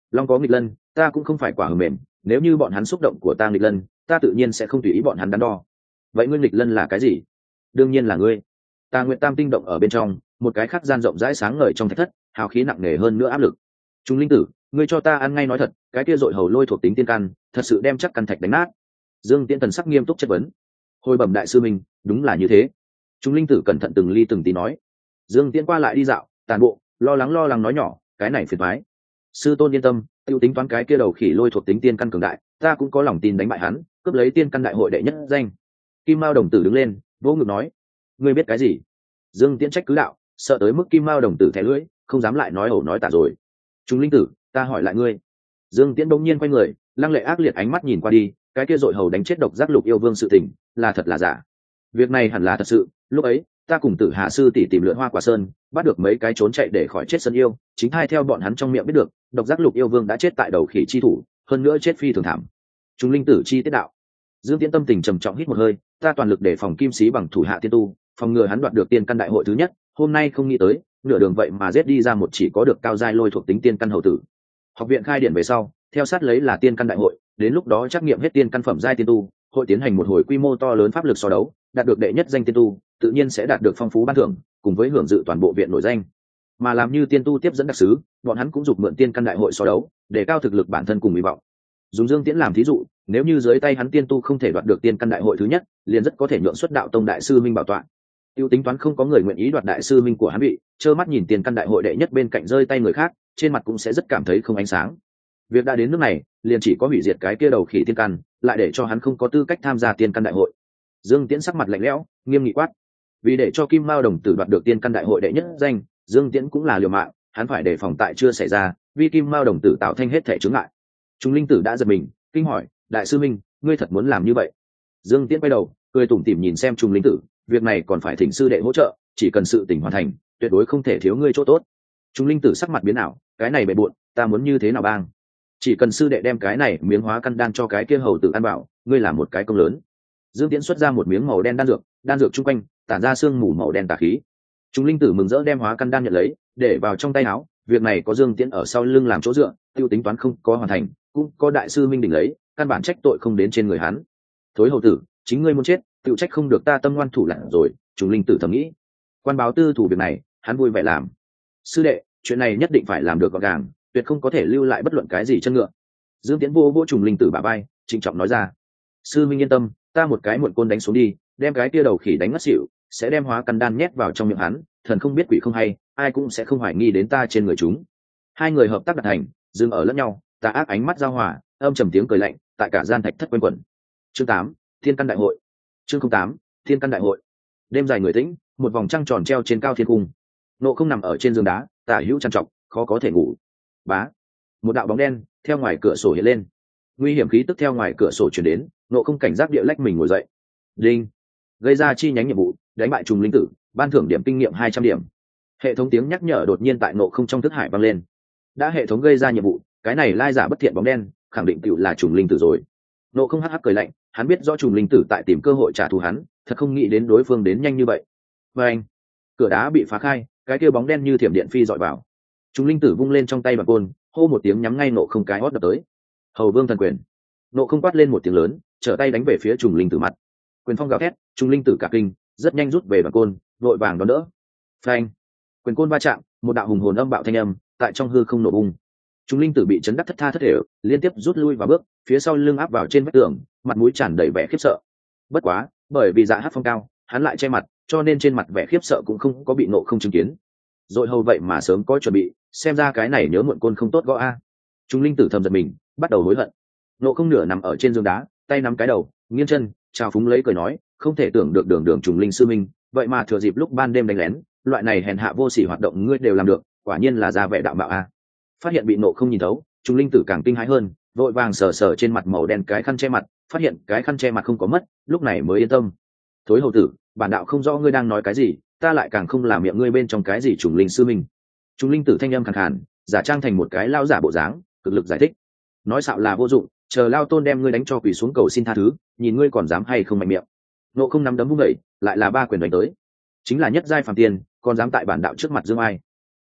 long có nghịch lân, ta cũng không phải quả hờ mềm, nếu như bọn hắn xúc động của ta nghịch lân, ta tự nhiên sẽ không tùy ý bọn hắn đắn đo. Vậy ngươi nghịch lân là cái gì? Đương nhiên là ngươi. Ta nguyện tam tinh động ở bên trong, một cái khác gian rộng rãi sáng ngời trong thạch thất, hào khí nặng nề hơn nữa áp lực. Trung linh tử, ngươi cho ta ăn ngay nói thật, cái kia dội hầu lôi thuộc tính tiên căn, thật sự đem chắc căn thạch đánh nát. Dương Tiễn thần sắc nghiêm túc chất vấn. Hồi bẩm đại sư minh, đúng là như thế. Trung linh tử cẩn thận từng ly từng tí nói. Dương Tiễn qua lại đi dạo, tàn bộ, lo lắng lo lắng nói nhỏ, cái này phiền toái. Sư tôn yên tâm, tiêu tính toán cái kia đầu khỉ lôi thuộc tính tiên căn cường đại, ta cũng có lòng tin đánh bại hắn, cướp lấy tiên căn đại hội đệ nhất danh. Kim Mao đồng tử đứng lên, vỗ ngực nói, ngươi biết cái gì? Dương Tiễn trách cứ đạo, sợ tới mức Kim Mao đồng tử thẻ lưỡi, không dám lại nói ẩu nói tả rồi. Trung linh tử, ta hỏi lại ngươi. Dương Tiễn bỗng nhiên quay người, lăng lệ ác liệt ánh mắt nhìn qua đi, cái kia dội hầu đánh chết độc giác lục yêu vương sự tình, là thật là giả? Việc này hẳn là thật sự, lúc ấy ta cùng Tử Hà sư tỷ tìm lượn Hoa Quả Sơn, bắt được mấy cái trốn chạy để khỏi chết sân yêu, chính hai theo bọn hắn trong miệng biết được, độc giác lục yêu vương đã chết tại đầu khỉ chi thủ, hơn nữa chết phi thường thảm. Trung linh tử chi tiết đạo. Dương Tiễn tâm tình trầm trọng hít một hơi, ta toàn lực để phòng kim sĩ bằng thủ hạ tiên tu, phòng ngừa hắn đoạt được tiên căn đại hội thứ nhất, hôm nay không nghĩ tới, nửa đường vậy mà giết đi ra một chỉ có được cao giai lôi thuộc tính tiên căn hầu tử. Học viện khai điển về sau, theo sát lấy là tiên căn đại hội, đến lúc đó trắc nghiệm hết tiên căn phẩm giai tiên tu, hội tiến hành một hồi quy mô to lớn pháp lực so đấu, đạt được đệ nhất danh tiên tu, tự nhiên sẽ đạt được phong phú ban thưởng, cùng với hưởng dự toàn bộ viện nổi danh. Mà làm như tiên tu tiếp dẫn đặc sứ, bọn hắn cũng dục mượn tiên căn đại hội so đấu, để cao thực lực bản thân cùng hy vọng. Dùng Dương Tiễn làm thí dụ, nếu như dưới tay hắn tiên tu không thể đoạt được tiên căn đại hội thứ nhất, liền rất có thể nhượng xuất đạo tông đại sư minh bảo tọa. Tiêu tính toán không có người nguyện ý đoạt đại sư minh của hắn bị, trơ mắt nhìn tiên căn đại hội đệ nhất bên cạnh rơi tay người khác, trên mặt cũng sẽ rất cảm thấy không ánh sáng. Việc đã đến nước này, liền chỉ có hủy diệt cái kia đầu khỉ tiên căn, lại để cho hắn không có tư cách tham gia tiên căn đại hội. Dương Tiễn sắc mặt lạnh lẽo, nghiêm nghị quát. Vì để cho Kim Mao đồng tử đoạt được tiên căn đại hội đệ nhất danh, Dương Tiễn cũng là liều mạng, hắn phải đề phòng tại chưa xảy ra, vì Kim Mao đồng tử tạo thành hết thể chướng ngại. Trung linh tử đã giật mình, kinh hỏi, đại sư minh, ngươi thật muốn làm như vậy? Dương Tiễn quay đầu, cười tủm tỉm nhìn xem Trung linh tử, việc này còn phải thỉnh sư đệ hỗ trợ, chỉ cần sự tình hoàn thành, tuyệt đối không thể thiếu ngươi chỗ tốt. Trung linh tử sắc mặt biến ảo, cái này bệ bội, ta muốn như thế nào bang? Chỉ cần sư đệ đem cái này miếng hóa căn đan cho cái kia hầu tử ăn bảo, ngươi làm một cái công lớn. Dương Tiễn xuất ra một miếng màu đen đan dược, đan dược chung quanh tản ra sương mù màu đen tà khí. Trung linh tử mừng rỡ đem hóa căn đan nhận lấy, để vào trong tay áo. Việc này có Dương Tiễn ở sau lưng làm chỗ dựa, tiêu tính toán không có hoàn thành, cũng có đại sư minh đỉnh lấy, căn bản trách tội không đến trên người hắn. Thối hầu tử, chính ngươi muốn chết, tự trách không được ta tâm ngoan thủ lạn rồi. Trung linh tử thầm nghĩ. Quan báo tư thủ việc này, hắn vui vẻ làm. Sư đệ, chuyện này nhất định phải làm được gọn gàng, tuyệt không có thể lưu lại bất luận cái gì chân ngựa. Dương Tiễn vô vô Trung linh tử bả vai, trịnh trọng nói ra. Sư minh yên tâm, ta một cái muộn côn đánh xuống đi, đem cái tia đầu khỉ đánh ngất xỉu, sẽ đem hóa căn đan nhét vào trong miệng hắn, thần không biết quỷ không hay, ai cũng sẽ không hoài nghi đến ta trên người chúng. Hai người hợp tác đạt thành, dừng ở lẫn nhau, tà ác ánh mắt giao hòa, âm trầm tiếng cười lạnh, tại cả gian thạch thất quanh quẩn. Chương tám, Thiên căn đại hội. Chương không tám, Thiên căn đại hội. Đêm dài người tĩnh, một vòng trăng tròn treo trên cao thiên cung. Nộ không nằm ở trên giường đá, tả hữu trằn trọc, khó có thể ngủ. Bá, một đạo bóng đen theo ngoài cửa sổ hiện lên, nguy hiểm khí tức theo ngoài cửa sổ chuyển đến, nộ không cảnh giác địa lách mình ngồi dậy. Đinh, gây ra chi nhánh nhiệm vụ, đánh bại trùng linh tử, ban thưởng điểm kinh nghiệm hai trăm điểm. Hệ thống tiếng nhắc nhở đột nhiên tại nộ không trong thức hải vang lên. Đã hệ thống gây ra nhiệm vụ, cái này lai giả bất thiện bóng đen, khẳng định tựu là trùng linh tử rồi. Nộ không hắc hắc cười lạnh, hắn biết rõ trùng linh tử tại tìm cơ hội trả thù hắn, thật không nghĩ đến đối phương đến nhanh như vậy. Và anh, cửa đá bị phá khai, cái kia bóng đen như thiểm điện phi dọi vào. Trùng linh tử vung lên trong tay bằng côn, hô một tiếng nhắm ngay nộ không cái hót đập tới. Hầu vương thần quyền. Nộ không quát lên một tiếng lớn, trở tay đánh về phía trùng linh tử mặt. Quyền phong gào thét, trùng linh tử cả kinh, rất nhanh rút về bằng côn, vội vàng đón đỡ. Phanh, quyền côn va chạm, một đạo hùng hồn âm bạo thanh âm tại trong hư không nổ bung. Trùng linh tử bị chấn đắc thất tha thất thể, liên tiếp rút lui vào bước, phía sau lưng áp vào trên vách tường, mặt mũi tràn đầy vẻ khiếp sợ. Bất quá, bởi vì dạ hát phong cao, hắn lại che mặt, cho nên trên mặt vẻ khiếp sợ cũng không có bị nộ không chứng kiến. Rồi hầu vậy mà sớm có chuẩn bị, xem ra cái này nhớ muộn côn không tốt gõ a. Trùng linh tử thầm giật mình, bắt đầu hối hận. Nộ không nửa nằm ở trên giường đá, tay nắm cái đầu, nghiêng chân, chào phúng lấy cười nói, không thể tưởng được đường đường trùng linh sư minh, vậy mà thừa dịp lúc ban đêm đánh lén, loại này hèn hạ vô sỉ hoạt động ngươi đều làm được, quả nhiên là ra vẻ đạo mạo a. Phát hiện bị nộ không nhìn thấu, trùng linh tử càng kinh hãi hơn, vội vàng sờ sờ trên mặt màu đen cái khăn che mặt, phát hiện cái khăn che mặt không có mất, lúc này mới yên tâm. Thối hầu tử, bản đạo không rõ ngươi đang nói cái gì, ta lại càng không làm miệng ngươi bên trong cái gì trùng linh sư minh. Trùng linh tử thanh âm khàn khàn, giả trang thành một cái lao giả bộ dáng, cực lực giải thích. Nói xạo là vô dụng, chờ lao tôn đem ngươi đánh cho quỳ xuống cầu xin tha thứ, nhìn ngươi còn dám hay không mạnh miệng. Nộ không nắm đấm vung đẩy, lại là ba quyền đánh tới, chính là nhất giai phàm tiên, còn dám tại bản đạo trước mặt dương ai.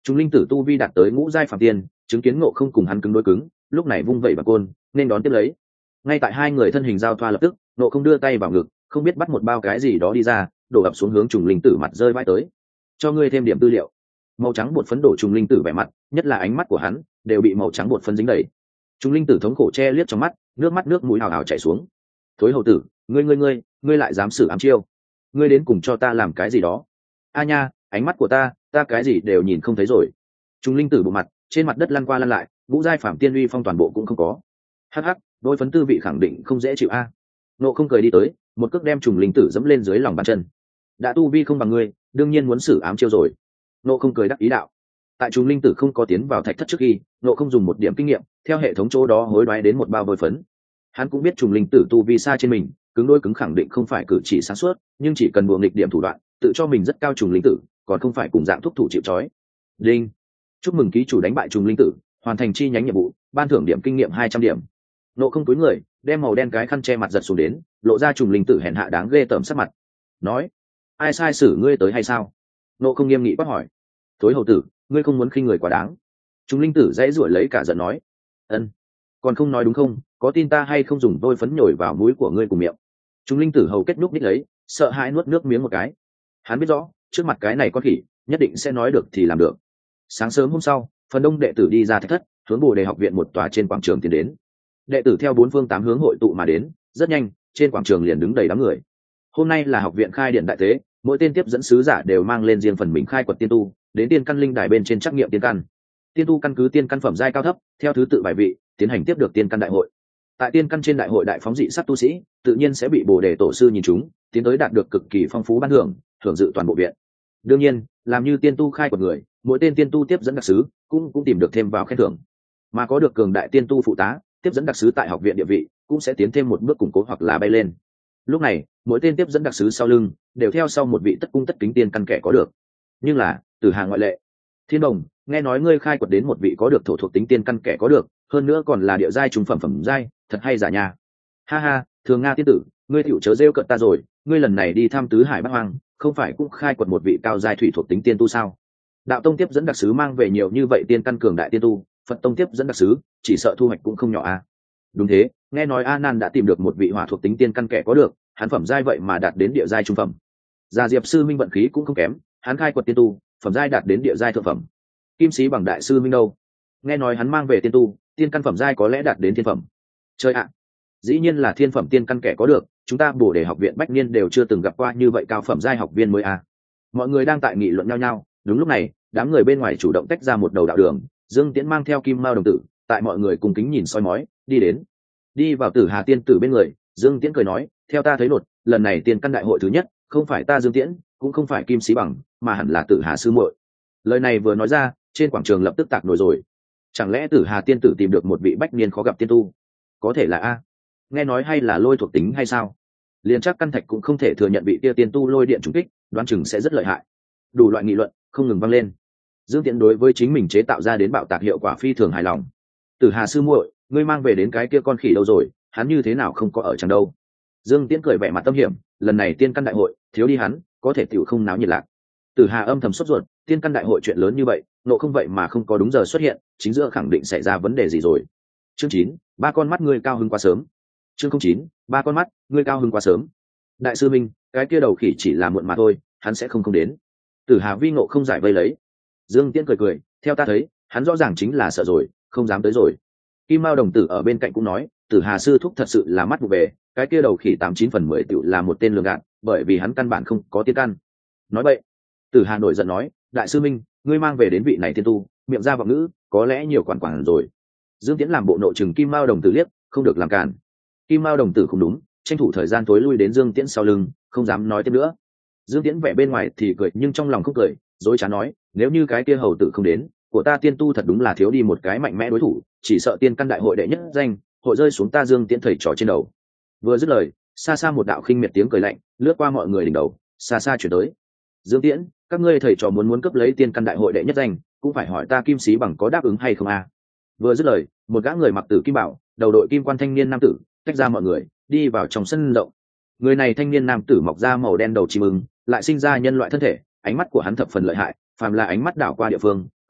Trùng linh tử tu vi đạt tới ngũ giai phàm tiên, chứng kiến Ngộ Không cùng hắn cứng đối cứng, lúc này vung vẩy bằng côn nên đón tiếp lấy. Ngay tại hai người thân hình giao thoa lập tức, Ngộ Không đưa tay vào ngực, không biết bắt một bao cái gì đó đi ra, đổ ập xuống hướng trùng linh tử mặt rơi vãi tới. Cho ngươi thêm điểm tư liệu. Màu trắng bột phấn đổ trùng linh tử vẻ mặt, nhất là ánh mắt của hắn đều bị màu trắng bột phấn dính đầy. Trùng linh tử thống khổ che liếc trong mắt, nước mắt nước mũi hào hào chảy xuống. Thối hầu tử, ngươi ngươi ngươi, ngươi lại dám xử ám chiêu? Ngươi đến cùng cho ta làm cái gì đó? A nha, ánh mắt của ta, ta cái gì đều nhìn không thấy rồi. Trùng linh tử bộ mặt, trên mặt đất lăn qua lăn lại, ngũ giai phàm tiên uy phong toàn bộ cũng không có. Hắc hắc, đôi phấn tư vị khẳng định không dễ chịu a. Nộ Không cười đi tới, một cước đem trùng linh tử dẫm lên dưới lòng bàn chân. Đã tu vi không bằng ngươi, đương nhiên muốn xử ám chiêu rồi. Nộ Không cười đắc ý đạo. Tại trùng linh tử không có tiến vào thạch thất trước khi, Nộ Không dùng một điểm kinh nghiệm, theo hệ thống chỗ đó hối đoái đến một bao vôi phấn. Hắn cũng biết trùng linh tử tu vi xa trên mình, cứng đôi cứng khẳng định không phải cử chỉ sáng suốt, nhưng chỉ cần buồng nghịch điểm thủ đoạn, tự cho mình rất cao trùng linh tử, còn không phải cùng dạng thúc thủ chịu trói. Đinh. Chúc mừng ký chủ đánh bại trùng linh tử, hoàn thành chi nhánh nhiệm vụ, ban thưởng điểm kinh nghiệm hai trăm điểm. Nộ Không túi người, đem màu đen cái khăn che mặt giật xuống đến, lộ ra trùng linh tử hèn hạ đáng ghê tởm sắc mặt. Nói, ai sai xử ngươi tới hay sao? Nộ Không nghiêm nghị quát hỏi. Thối hầu tử, ngươi không muốn khinh người quá đáng. Trùng linh tử dãy ruổi lấy cả giận nói. Ân, còn không nói đúng không? Có tin ta hay không dùng vôi phấn nhồi vào mũi của ngươi cùng miệng? Trùng linh tử hầu kết núc ních lấy, sợ hãi nuốt nước miếng một cái. Hắn biết rõ, trước mặt cái này con khỉ, nhất định sẽ nói được thì làm được. Sáng sớm hôm sau, phần đông đệ tử đi ra thạch thất, hướng Bồ Đề học viện một tòa trên quảng trường tiến đến. Đệ tử theo bốn phương tám hướng hội tụ mà đến, rất nhanh, trên quảng trường liền đứng đầy đám người. Hôm nay là học viện khai điển đại tế, mỗi tên tiếp dẫn sứ giả đều mang lên riêng phần mình khai quật tiên tu, đến tiên căn linh đài bên trên trắc nghiệm tiên căn. Tiên tu căn cứ tiên căn phẩm giai cao thấp, theo thứ tự bài vị, tiến hành tiếp được tiên căn đại hội. Tại tiên căn trên đại hội đại phóng dị sắc tu sĩ, tự nhiên sẽ bị Bồ Đề tổ sư nhìn chúng, tiến tới đạt được cực kỳ phong phú ban thưởng, thưởng dự toàn bộ viện. Đương nhiên, làm như tiên tu khai quật người, mỗi tên tiên tu tiếp dẫn đặc sứ cũng cũng tìm được thêm vào khen thưởng. Mà có được cường đại tiên tu phụ tá, tiếp dẫn đặc sứ tại học viện địa vị cũng sẽ tiến thêm một bước củng cố hoặc là bay lên. Lúc này, mỗi tên tiếp dẫn đặc sứ sau lưng đều theo sau một vị tất cung tất kính tiên căn kẻ có được. Nhưng là, từ hàng ngoại lệ. Thiên Đồng, nghe nói ngươi khai quật đến một vị có được thổ thuộc tính tiên căn kẻ có được, hơn nữa còn là địa giai trung phẩm phẩm giai, thật hay giả nha. Ha ha, Thường Nga tiên tử, ngươi tiểu chớ rêu cợt ta rồi, ngươi lần này đi thăm tứ hải bát hoang, không phải cũng khai quật một vị cao giai thủy thuộc tính tiên tu sao? Đạo tông tiếp dẫn đặc sứ mang về nhiều như vậy tiên căn cường đại tiên tu, Phật tông tiếp dẫn đặc sứ chỉ sợ thu hoạch cũng không nhỏ a. À. Đúng thế, nghe nói A Nan đã tìm được một vị hỏa thuộc tính tiên căn kẻ có được, hắn phẩm giai vậy mà đạt đến địa giai trung phẩm. Gia Diệp sư minh vận khí cũng không kém, hắn khai quật tiên tu, phẩm giai đạt đến địa giai thượng phẩm. Kim Sĩ bằng đại sư minh đâu? Nghe nói hắn mang về tiên tu, tiên căn phẩm giai có lẽ đạt đến thiên phẩm. Chơi ạ, à. Dĩ nhiên là thiên phẩm tiên căn kẻ có được, chúng ta Bồ Đề học viện Bách Niên đều chưa từng gặp qua như vậy cao phẩm giai học viên mới a. À. Mọi người đang tại nghị luận nhau nhau, đúng lúc này, đám người bên ngoài chủ động tách ra một đầu đạo đường, Dương Tiễn mang theo Kim Mao đồng tử, tại mọi người cùng kính nhìn soi mói, đi đến. Đi vào Tử Hà tiên tử bên người, Dương Tiễn cười nói, theo ta thấy nột, lần này tiên căn đại hội thứ nhất, không phải ta Dương Tiễn, cũng không phải Kim Sĩ Bằng, mà hẳn là Tử Hà sư muội. Lời này vừa nói ra, trên quảng trường lập tức tạc nổi rồi. Chẳng lẽ Tử Hà tiên tử tìm được một vị bách niên khó gặp tiên tu? Có thể là a. Nghe nói hay là lôi thuộc tính hay sao? Liên chắc căn thạch cũng không thể thừa nhận vị kia tiên tu lôi điện trùng kích, đoán chừng sẽ rất lợi hại. Đủ loại nghị luận không ngừng vang lên. Dương Tiễn đối với chính mình chế tạo ra đến bạo tạc hiệu quả phi thường hài lòng. Tử Hà sư muội, ngươi mang về đến cái kia con khỉ đâu rồi, hắn như thế nào không có ở chẳng đâu? Dương Tiễn cười vẻ mặt tâm hiểm, lần này tiên căn đại hội, thiếu đi hắn, có thể tiểu không náo nhiệt lạc. Tử Hà âm thầm sốt ruột, tiên căn đại hội chuyện lớn như vậy, nộ không vậy mà không có đúng giờ xuất hiện, chính giữa khẳng định xảy ra vấn đề gì rồi. Chương chín, ba con mắt ngươi cao hứng quá sớm. Chương không chín, ba con mắt, ngươi cao hứng quá sớm. Đại sư Minh, cái kia đầu khỉ chỉ là muộn mà thôi, hắn sẽ không không đến. Tử Hà vi ngộ không giải vây lấy. Dương Tiễn cười cười, theo ta thấy, hắn rõ ràng chính là sợ rồi, không dám tới rồi. Kim Mao đồng tử ở bên cạnh cũng nói, Tử Hà sư thúc thật sự là mắt vụ về, cái kia đầu khỉ tám chín phần mười tựu là một tên lường gạt, bởi vì hắn căn bản không có tiên căn. Nói vậy, Tử Hà nổi giận nói, đại sư Minh, ngươi mang về đến vị này tiên tu, miệng ra vọng ngữ, có lẽ nhiều quản quản rồi. Dương Tiễn làm bộ nội trừng Kim Mao đồng tử liếc, không được làm cản. Kim Mao đồng tử không đúng, tranh thủ thời gian tối lui đến Dương Tiễn sau lưng, không dám nói tiếp nữa. Dương Tiễn vẻ bên ngoài thì cười nhưng trong lòng không cười, dối trá nói, nếu như cái kia hầu tử không đến, của ta tiên tu thật đúng là thiếu đi một cái mạnh mẽ đối thủ, chỉ sợ tiên căn đại hội đệ nhất danh, hội rơi xuống ta Dương Tiễn thầy trò trên đầu. Vừa dứt lời, xa xa một đạo khinh miệt tiếng cười lạnh lướt qua mọi người đỉnh đầu, xa xa chuyển tới. Dương Tiễn, các ngươi thầy trò muốn muốn cấp lấy tiên căn đại hội đệ nhất danh, cũng phải hỏi ta Kim Sĩ Bằng có đáp ứng hay không a? À? Vừa dứt lời, một gã người mặc tử kim bảo, đầu đội kim quan thanh niên nam tử, tách ra mọi người, đi vào trong sân rộng. Người này thanh niên nam tử mọc ra màu đen đầu chim ưng, lại sinh ra nhân loại thân thể, ánh mắt của hắn thập phần lợi hại, phàm là ánh mắt đảo qua địa phương,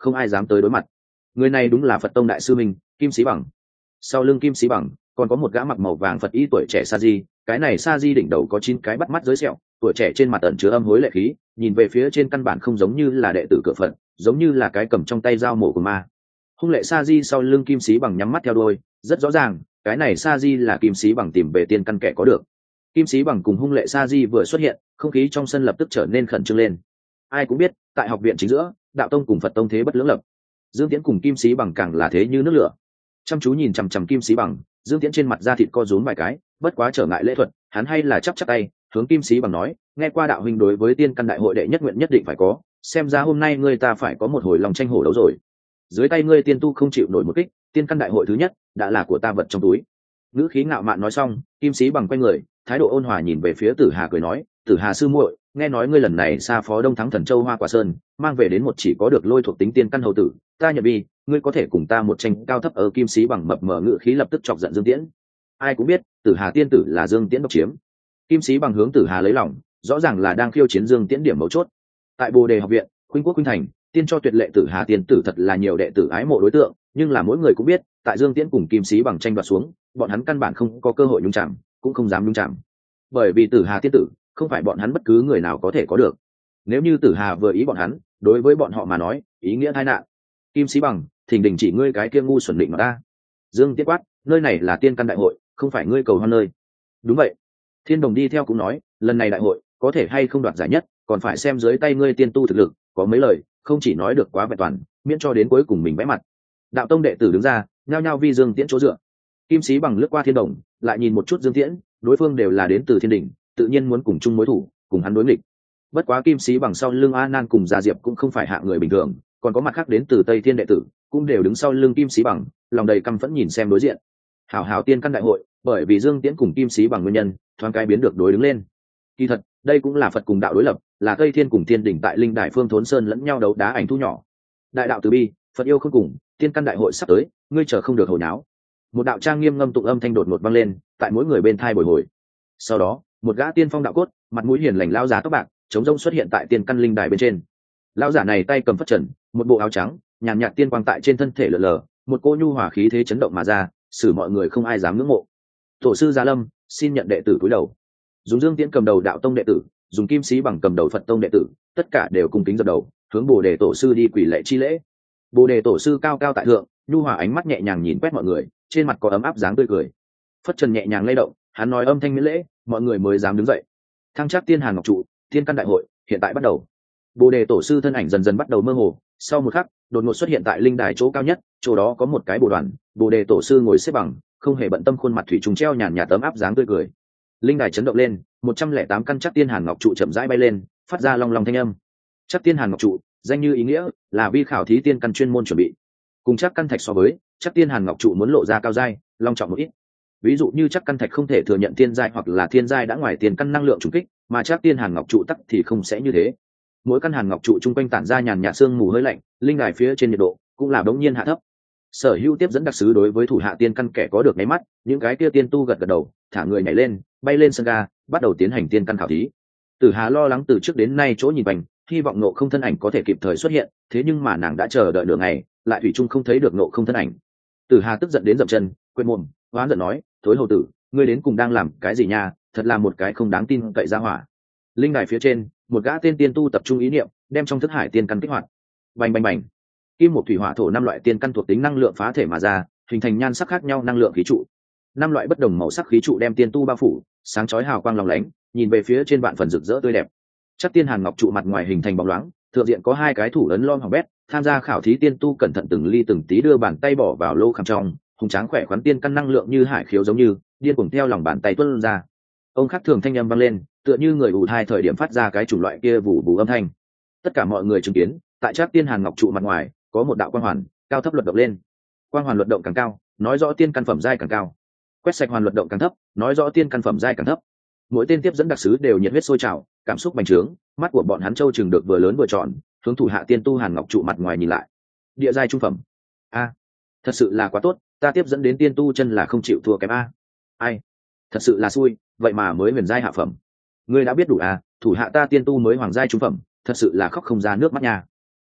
không ai dám tới đối mặt. Người này đúng là Phật tông đại sư mình, Kim Sĩ Bằng. Sau lưng Kim Sĩ Bằng còn có một gã mặc màu vàng Phật y tuổi trẻ sa di, cái này sa di đỉnh đầu có chín cái bắt mắt giới sẹo, tuổi trẻ trên mặt ẩn chứa âm hối lệ khí, nhìn về phía trên căn bản không giống như là đệ tử cửa Phật, giống như là cái cầm trong tay dao mổ của ma. Hung lệ sa di sau lưng Kim Sĩ Bằng nhắm mắt theo đuôi, rất rõ ràng cái này sa di là Kim Sĩ Bằng tìm về tiên căn kẻ có được. Kim Sĩ Bằng cùng hung lệ sa di vừa xuất hiện, không khí trong sân lập tức trở nên khẩn trương lên. Ai cũng biết tại học viện chính giữa, đạo tông cùng Phật tông thế bất lưỡng lập, Dương Tiễn cùng Kim Sĩ Bằng càng là thế như nước lửa. Chăm chú nhìn chằm chằm Kim Sĩ Bằng, Dương Tiễn trên mặt da thịt co rúm vài cái, bất quá trở ngại lễ thuật, hắn hay là chắp chắp tay hướng Kim Sĩ Bằng nói, nghe qua đạo huynh đối với tiên căn đại hội đệ nhất nguyện nhất định phải có, xem ra hôm nay ngươi ta phải có một hồi lòng tranh hổ đấu rồi. Dưới tay ngươi tiên tu không chịu nổi một kích, tiên căn đại hội thứ nhất đã là của ta vật trong túi. Ngữ khí ngạo mạn nói xong, Kim Sĩ Bằng quay người, thái độ ôn hòa nhìn về phía Tử Hà cười nói, Tử Hà sư muội, nghe nói ngươi lần này xa phó Đông thắng Thần Châu Hoa Quả Sơn, mang về đến một chỉ có được lôi thuộc tính tiên căn hầu tử, ta nhận bi, ngươi có thể cùng ta một tranh cao thấp. Ở Kim Sĩ Bằng mập mờ ngữ khí lập tức chọc giận Dương Tiễn. Ai cũng biết Tử Hà tiên tử là Dương Tiễn độc chiếm. Kim Sĩ Bằng hướng Tử Hà lấy lòng, rõ ràng là đang khiêu chiến Dương Tiễn điểm mấu chốt. Tại Bồ Đề học viện, Khuynh Quốc Khuynh Thành, tiên cho tuyệt lệ Tử Hà tiên tử thật là nhiều đệ tử ái mộ đối tượng, nhưng là mỗi người cũng biết, tại Dương Tiễn cùng Kim Sĩ Bằng tranh đoạt xuống, bọn hắn căn bản không có cơ hội nhúng chạm, cũng không dám nhúng chạm. Bởi vì Tử Hà tiên tử không phải bọn hắn bất cứ người nào có thể có được. Nếu như Tử Hà vừa ý bọn hắn, đối với bọn họ mà nói, ý nghĩa tai nạn. Kim Sĩ Bằng, thỉnh đình chỉ ngươi cái kia ngu xuẩn định mà ta. Dương Tiễn quát, nơi này là tiên căn đại hội, không phải ngươi cầu hoan nơi. Đúng vậy. Thiên Đồng đi theo cũng nói, lần này đại hội có thể hay không đoạt giải nhất, còn phải xem dưới tay ngươi tiên tu thực lực, có mấy lời không chỉ nói được quá vẹn toàn, miễn cho đến cuối cùng mình vẽ mặt. Đạo tông đệ tử đứng ra, nhao nhao vi Dương Tiễn chỗ dựa. Kim Sĩ Bằng lướt qua Thiên Đồng, lại nhìn một chút Dương Tiễn, đối phương đều là đến từ thiên đỉnh, tự nhiên muốn cùng chung mối thủ, cùng hắn đối nghịch. Bất quá Kim Sĩ Bằng sau lưng A Nan cùng Gia Diệp cũng không phải hạng người bình thường, còn có mặt khác đến từ Tây Thiên đệ tử, cũng đều đứng sau lưng Kim Sĩ Bằng, lòng đầy căm phẫn nhìn xem đối diện. Hảo hảo tiên căn đại hội, bởi vì Dương Tiễn cùng Kim Sĩ Bằng nguyên nhân, thoáng cái biến được đối đứng lên. Kỳ thật, đây cũng là Phật cùng đạo đối lập, là Tây Thiên cùng Thiên đỉnh tại Linh Đài Phương Thốn Sơn lẫn nhau đấu đá ảnh thu nhỏ. Đại đạo từ bi, Phật yêu không cùng, tiên căn đại hội sắp tới, ngươi chờ không được hồi náo. Một đạo trang nghiêm ngâm tụng âm thanh đột ngột vang lên, tại mỗi người bên thai bồi hồi. Sau đó, một gã tiên phong đạo cốt, mặt mũi hiền lành lao giả tóc bạc, chống rông xuất hiện tại tiên căn linh đài bên trên. Lão giả này tay cầm phất trần, một bộ áo trắng, nhàn nhạt tiên quang tại trên thân thể lờ lờ, một cô nhu hòa khí thế chấn động mà ra, xử mọi người không ai dám ngưỡng mộ. Tổ sư Gia Lâm, xin nhận đệ tử cúi đầu. Dùng Dương Tiễn cầm đầu đạo tông đệ tử, dùng Kim Sĩ Bằng cầm đầu Phật tông đệ tử, tất cả đều cung kính dập đầu, hướng Bồ Đề tổ sư đi quỳ lễ chi lễ. Bồ Đề tổ sư cao cao tại thượng, nhu hòa ánh mắt nhẹ nhàng nhìn quét mọi người, trên mặt có ấm áp dáng tươi cười. Phất trần nhẹ nhàng lay động, hắn nói âm thanh miễn lễ, mọi người mới dám đứng dậy. Thăng Trác Tiên Hàn Ngọc trụ, tiên căn đại hội hiện tại bắt đầu. Bồ Đề tổ sư thân ảnh dần dần bắt đầu mơ hồ, sau một khắc, đột ngột xuất hiện tại linh đài chỗ cao nhất, chỗ đó có một cái bồ đoàn, Bồ Đề tổ sư ngồi xếp bằng, không hề bận tâm, khuôn mặt thủy trùng treo nhàn nhạt ấm áp dáng tươi cười. Linh đài chấn động lên, một trăm lẻ tám căn Trác Tiên Hàn Ngọc trụ chậm rãi bay lên, phát ra long long thanh âm. Trác Tiên Hàn Ngọc trụ, danh như ý nghĩa, là vi khảo thí tiên căn chuyên môn chuẩn bị. Cùng Trác căn thạch so với, Trác Tiên Hàn Ngọc trụ muốn lộ ra cao giai, long trọng một ít. Ví dụ như Trác căn thạch không thể thừa nhận thiên giai hoặc là thiên giai đã ngoài tiền căn năng lượng trùng kích, mà Trác Tiên Hàn Ngọc trụ tắc thì không sẽ như thế. Mỗi căn hàn ngọc trụ chung quanh tản ra nhàn nhạt sương mù hơi lạnh, linh đài phía trên nhiệt độ cũng là đống nhiên hạ thấp. Sở Hữu tiếp dẫn đặc sứ đối với thủ hạ tiên căn kẻ có được nháy mắt, những cái kia tiên tu gật gật đầu, thả người nhảy lên, bay lên sân ga, bắt đầu tiến hành tiên căn khảo thí. Tử Hà lo lắng từ trước đến nay chỗ nhìn quanh, hy vọng Ngộ Không thân ảnh có thể kịp thời xuất hiện, thế nhưng mà nàng đã chờ đợi nửa ngày, lại thủy chung không thấy được Ngộ Không thân ảnh. Tử Hà tức giận đến dậm chân, quên mồm, oán giận nói, thối hầu tử, ngươi đến cùng đang làm cái gì nha, thật là một cái không đáng tin cậy ra hỏa. Linh đài phía trên, một gã tiên tiên tu tập trung ý niệm, đem trong thức hải tiên căn kích hoạt. Bành bành bành, kim một thủy hỏa thổ năm loại tiên căn thuộc tính năng lượng phá thể mà ra, hình thành nhan sắc khác nhau năng lượng khí trụ. Năm loại bất đồng màu sắc khí trụ đem tiên tu bao phủ, sáng chói hào quang lóng lánh, nhìn về phía trên vạn phần rực rỡ tươi đẹp. Chắc Tiên Hàn Ngọc trụ mặt ngoài hình thành bóng loáng, thượng diện có hai cái thủ ấn lom hỏng bét, tham gia khảo thí tiên tu cẩn thận từng ly từng tí đưa bàn tay bỏ vào lô khảm trong, hùng tráng khỏe khoắn tiên căn năng lượng như hải khiếu giống như điên cuồng theo lòng bàn tay tuôn ra. Ông khác thường thanh âm vang lên, tựa như người ù thai thời điểm phát ra cái chủng loại kia vụ vụ âm thanh. Tất cả mọi người chứng kiến, tại Trác Tiên Hàn Ngọc trụ mặt ngoài có một đạo quang hoàn, cao thấp luật động lên. Quang hoàn luật động càng cao, nói rõ tiên căn phẩm giai càng cao. Quét sạch hoàn luật động càng thấp, nói rõ tiên căn phẩm giai càng thấp. Mỗi tên tiếp dẫn đặc sứ đều nhiệt huyết sôi trào, cảm xúc bành trướng, mắt của bọn hắn trâu chừng được vừa lớn vừa tròn, hướng thủ hạ tiên tu Hàn Ngọc trụ mặt ngoài nhìn lại. Địa giai trung phẩm. A, thật sự là quá tốt, ta tiếp dẫn đến tiên tu chân là không chịu thua kém a. Ai, thật sự là xui, vậy mà mới huyền giai hạ phẩm. Ngươi đã biết đủ à, thủ hạ ta tiên tu mới hoàng giai trung phẩm, thật sự là khóc không ra nước mắt nha.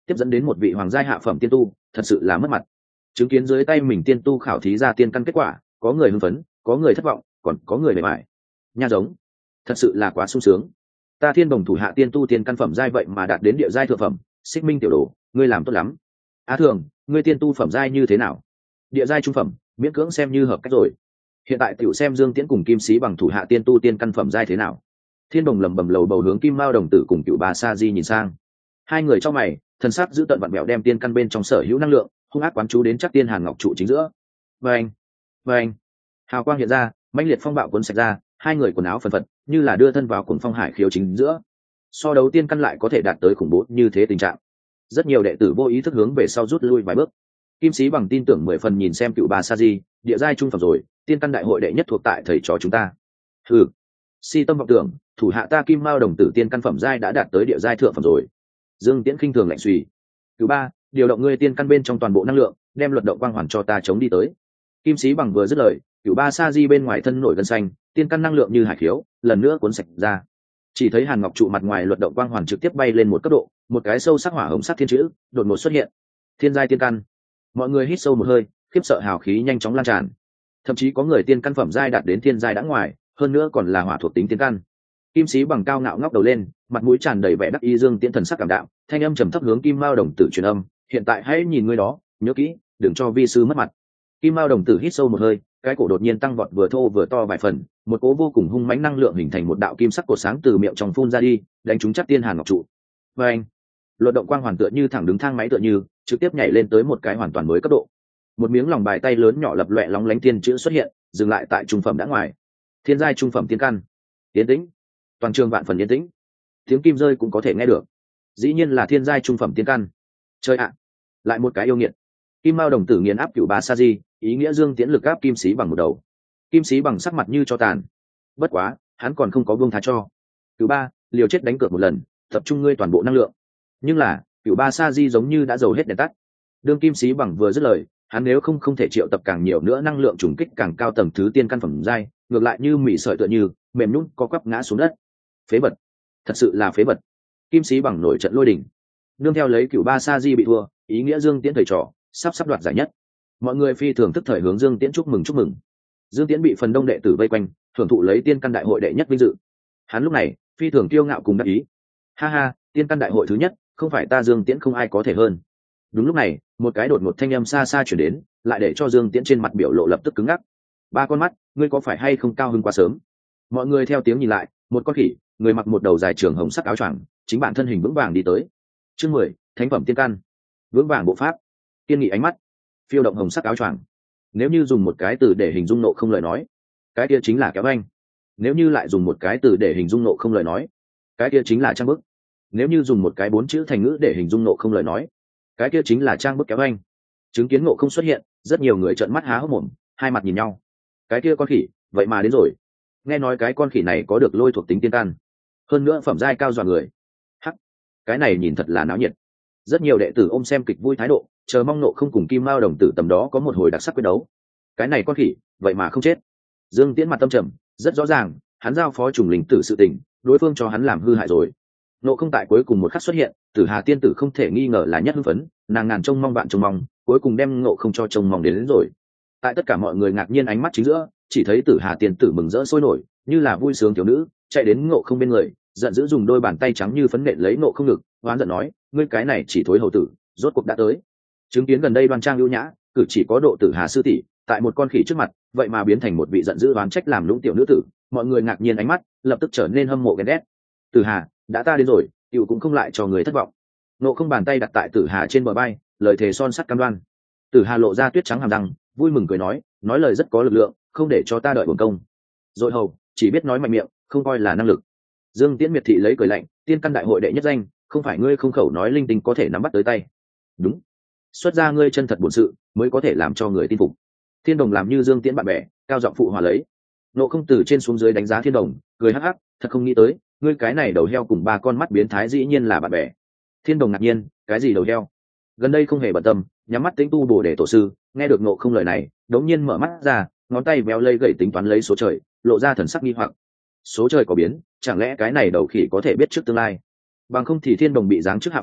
tiếp dẫn đến một vị hoàng giai hạ phẩm tiên tu, thật sự là mất mặt. Chứng kiến dưới tay mình tiên tu khảo thí ra tiên căn kết quả, có người hưng phấn, có người thất vọng, còn có người mệt mỏi. Nha giống, thật sự là quá sung sướng. Ta Thiên Đồng thủ hạ tiên tu tiên căn phẩm giai vậy mà đạt đến địa giai thượng phẩm, Xích Minh tiểu đồ, ngươi làm tốt lắm. Á Thường, ngươi tiên tu phẩm giai như thế nào? Địa giai trung phẩm, miễn cưỡng xem như hợp cách rồi. Hiện tại tiểu xem Dương Tiễn cùng Kim Sĩ bằng thủ hạ tiên tu tiên căn phẩm giai thế nào. Thiên Đồng lẩm bẩm lầu bầu hướng Kim Mao đồng tử cùng Cửu Ba Sa Di nhìn sang. Hai người trong mày, thần sắc giữ tận vặn vẹo đem tiên căn bên trong sở hữu năng lượng, hung ác quán chú đến chắc tiên hàn ngọc trụ chính giữa. Vâng, vâng, hào quang hiện ra, mãnh liệt phong bạo cuốn sạch ra, hai người quần áo phần phật, như là đưa thân vào cuồng phong hải khiếu chính giữa. So đấu tiên căn lại có thể đạt tới khủng bố như thế tình trạng. Rất nhiều đệ tử vô ý thức hướng về sau rút lui vài bước. Kim Sĩ bằng tin tưởng mười phần nhìn xem Cửu Ba Sa Di, địa giai trung phẩm rồi, tiên căn đại hội đệ nhất thuộc tại thầy trò chúng ta. Hừ, si tâm vọng tưởng, thủ hạ ta Kim Mao đồng tử tiên căn phẩm giai đã đạt tới địa giai thượng phẩm rồi. Dương Tiễn khinh thường lạnh suy. Thứ ba, điều động ngươi tiên căn bên trong toàn bộ năng lượng, đem luật động quang hoàn cho ta chống đi tới. Kim Sĩ bằng vừa dứt lời, Cửu Ba Sa Di bên ngoài thân nổi gân xanh, tiên căn năng lượng như hải khiếu, lần nữa cuốn sạch ra. Chỉ thấy hàn ngọc trụ mặt ngoài luật động quang hoàn trực tiếp bay lên một cấp độ, một cái sâu sắc hỏa hồng sắc thiên chữ đột ngột xuất hiện. Thiên giai tiên căn. Mọi người hít sâu một hơi, khiếp sợ hào khí nhanh chóng lan tràn. Thậm chí có người tiên căn phẩm giai đạt đến thiên giai đã ngoài, hơn nữa còn là hỏa thuộc tính tiên căn. Kim Sĩ bằng cao ngạo ngóc đầu lên, mặt mũi tràn đầy vẻ đắc ý. Dương Tiễn thần sắc cảm đạm, thanh âm trầm thấp hướng Kim Mao đồng tử truyền âm, hiện tại hãy nhìn ngươi đó, nhớ kỹ, đừng cho vi sư mất mặt. Kim Mao đồng tử hít sâu một hơi, cái cổ đột nhiên tăng vọt vừa thô vừa to vài phần, một cỗ vô cùng hung mãnh năng lượng hình thành một đạo kim sắc cột sáng từ miệng trong phun ra đi, đánh trúng chắc tiên hàn ngọc trụ. Và anh, luật động quang hoàn tựa như thẳng đứng thang máy tựa như, trực tiếp nhảy lên tới một cái hoàn toàn mới cấp độ. Một miếng lòng bài tay lớn nhỏ lập loè lóng lánh tiên chữ xuất hiện, dừng lại tại trung phẩm đã ngoài. Thiên giai trung phẩm tiên căn. Yên tĩnh. Toàn trường vạn phần yên tĩnh. Tiếng kim rơi cũng có thể nghe được. Dĩ nhiên là thiên giai trung phẩm tiên căn. Chơi ạ, lại một cái yêu nghiệt. Kim Mao đồng tử nghiền áp Cửu Ba Sa Di, ý nghĩa Dương Tiễn lực áp Kim Sĩ bằng một đầu. Kim Sĩ bằng sắc mặt như cho tàn. Bất quá, hắn còn không có buông tha cho. Cửu Ba, liều chết đánh cược một lần, tập trung ngươi toàn bộ năng lượng. Nhưng là, Cửu Ba Sa Di giống như đã dầu hết đèn tắt. Đương Kim Sĩ bằng vừa dứt lời, hắn nếu không không thể triệu tập càng nhiều nữa năng lượng trùng kích càng cao tầng thứ tiên căn phẩm giai, ngược lại như mị sợi tựa như mềm nhũn co quắp ngã xuống đất. Phế vật, thật sự là phế vật. Kim Sĩ bằng nổi trận lôi đình. Nương theo lấy Cửu Ba Sa Di bị thua, ý nghĩa Dương Tiễn thầy trò sắp sắp đoạt giải nhất. Mọi người phi thường tức thời hướng Dương Tiễn chúc mừng chúc mừng. Dương Tiễn bị phần đông đệ tử vây quanh, thưởng thụ lấy tiên căn đại hội đệ nhất vinh dự. Hắn lúc này phi thường kiêu ngạo cùng đắc ý. Ha ha, tiên căn đại hội thứ nhất, không phải ta Dương Tiễn không ai có thể hơn. Đúng lúc này, một cái đột ngột thanh âm xa xa chuyển đến, lại để cho Dương Tiễn trên mặt biểu lộ lập tức cứng ngắc. Ba con mắt, ngươi có phải hay không cao hứng quá sớm? Mọi người theo tiếng nhìn lại, một con khỉ, người mặc một đầu dài trường hồng sắc áo choàng, chính bản thân hình vững vàng đi tới. Chương mười, thánh phẩm tiên căn. Vững vàng bộ pháp, kiên nghị ánh mắt, phiêu động hồng sắc áo choàng. Nếu như dùng một cái từ để hình dung nộ không lời nói, cái kia chính là kéo anh. Nếu như lại dùng một cái từ để hình dung nộ không lời nói, cái kia chính là trang bức. Nếu như dùng một cái bốn chữ thành ngữ để hình dung nộ không lời nói, cái kia chính là trang bức kéo anh. Chứng kiến ngộ không xuất hiện, rất nhiều người trợn mắt há hốc mồm, hai mặt nhìn nhau. Cái kia con khỉ, vậy mà đến rồi. Nghe nói cái con khỉ này có được lôi thuộc tính tiên căn, hơn nữa phẩm giai cao dọa người. Hắc, cái này nhìn thật là náo nhiệt. Rất nhiều đệ tử ôm xem kịch vui thái độ, chờ mong nộ không cùng Kim Mao đồng tử tầm đó có một hồi đặc sắc quyết đấu. Cái này con khỉ, vậy mà không chết. Dương Tiễn mặt tâm trầm, rất rõ ràng, hắn giao phó trùng linh tử sự tình, đối phương cho hắn làm hư hại rồi. Nộ không tại cuối cùng một khắc xuất hiện, Tử Hà tiên tử không thể nghi ngờ là nhất hưng phấn, nàng ngàn trông mong bạn trông mong, cuối cùng đem Ngộ không cho trông mong đến, đến rồi. Tại tất cả mọi người ngạc nhiên ánh mắt chính giữa, chỉ thấy Tử Hà tiên tử mừng rỡ sôi nổi, như là vui sướng thiếu nữ, chạy đến Ngộ không bên người, giận dữ dùng đôi bàn tay trắng như phấn nện lấy Ngộ không ngực, oán giận nói, ngươi cái này chỉ thối hầu tử, rốt cuộc đã tới. Chứng kiến gần đây đoan trang ưu nhã, cử chỉ có độ Tử Hà sư tỷ, tại một con khỉ trước mặt, vậy mà biến thành một vị giận dữ oán trách làm lũng tiểu nữ tử, mọi người ngạc nhiên ánh mắt, lập tức trở nên hâm mộ ghen ghét. Tử Hà, đã ta đến rồi, tiểu cũng không lại cho người thất vọng. Ngộ không bàn tay đặt tại Tử Hà trên bờ vai, lời thề son sắt cam đoan. Tử Hà lộ ra tuyết trắng hàm răng, vui mừng cười nói, nói lời rất có lực lượng, không để cho ta đợi uổng công. Rồi hầu, chỉ biết nói mạnh miệng, không coi là năng lực. Dương Tiễn miệt thị lấy cười lạnh, tiên căn đại hội đệ nhất danh, không phải ngươi không khẩu nói linh tinh có thể nắm bắt tới tay. Đúng, xuất ra ngươi chân thật bổn sự, mới có thể làm cho người tin phục. Thiên Đồng làm như Dương Tiễn bạn bè, cao giọng phụ hòa lấy. Nộ không từ trên xuống dưới đánh giá Thiên Đồng, cười hắc hắc, thật không nghĩ tới, ngươi cái này đầu heo cùng ba con mắt biến thái dĩ nhiên là bạn bè. Thiên Đồng ngạc nhiên, cái gì đầu heo? Gần đây không hề bận tâm, nhắm mắt tĩnh tu bổ để tổ sư, nghe được Nộ không lời này, đống nhiên mở mắt ra, ngón tay véo lây gậy tính toán lấy số trời, lộ ra thần sắc nghi hoặc. Số trời có biến, chẳng lẽ cái này đầu khỉ có thể biết trước tương lai? Bằng không thì Thiên Đồng bị giáng trước hạ phàm,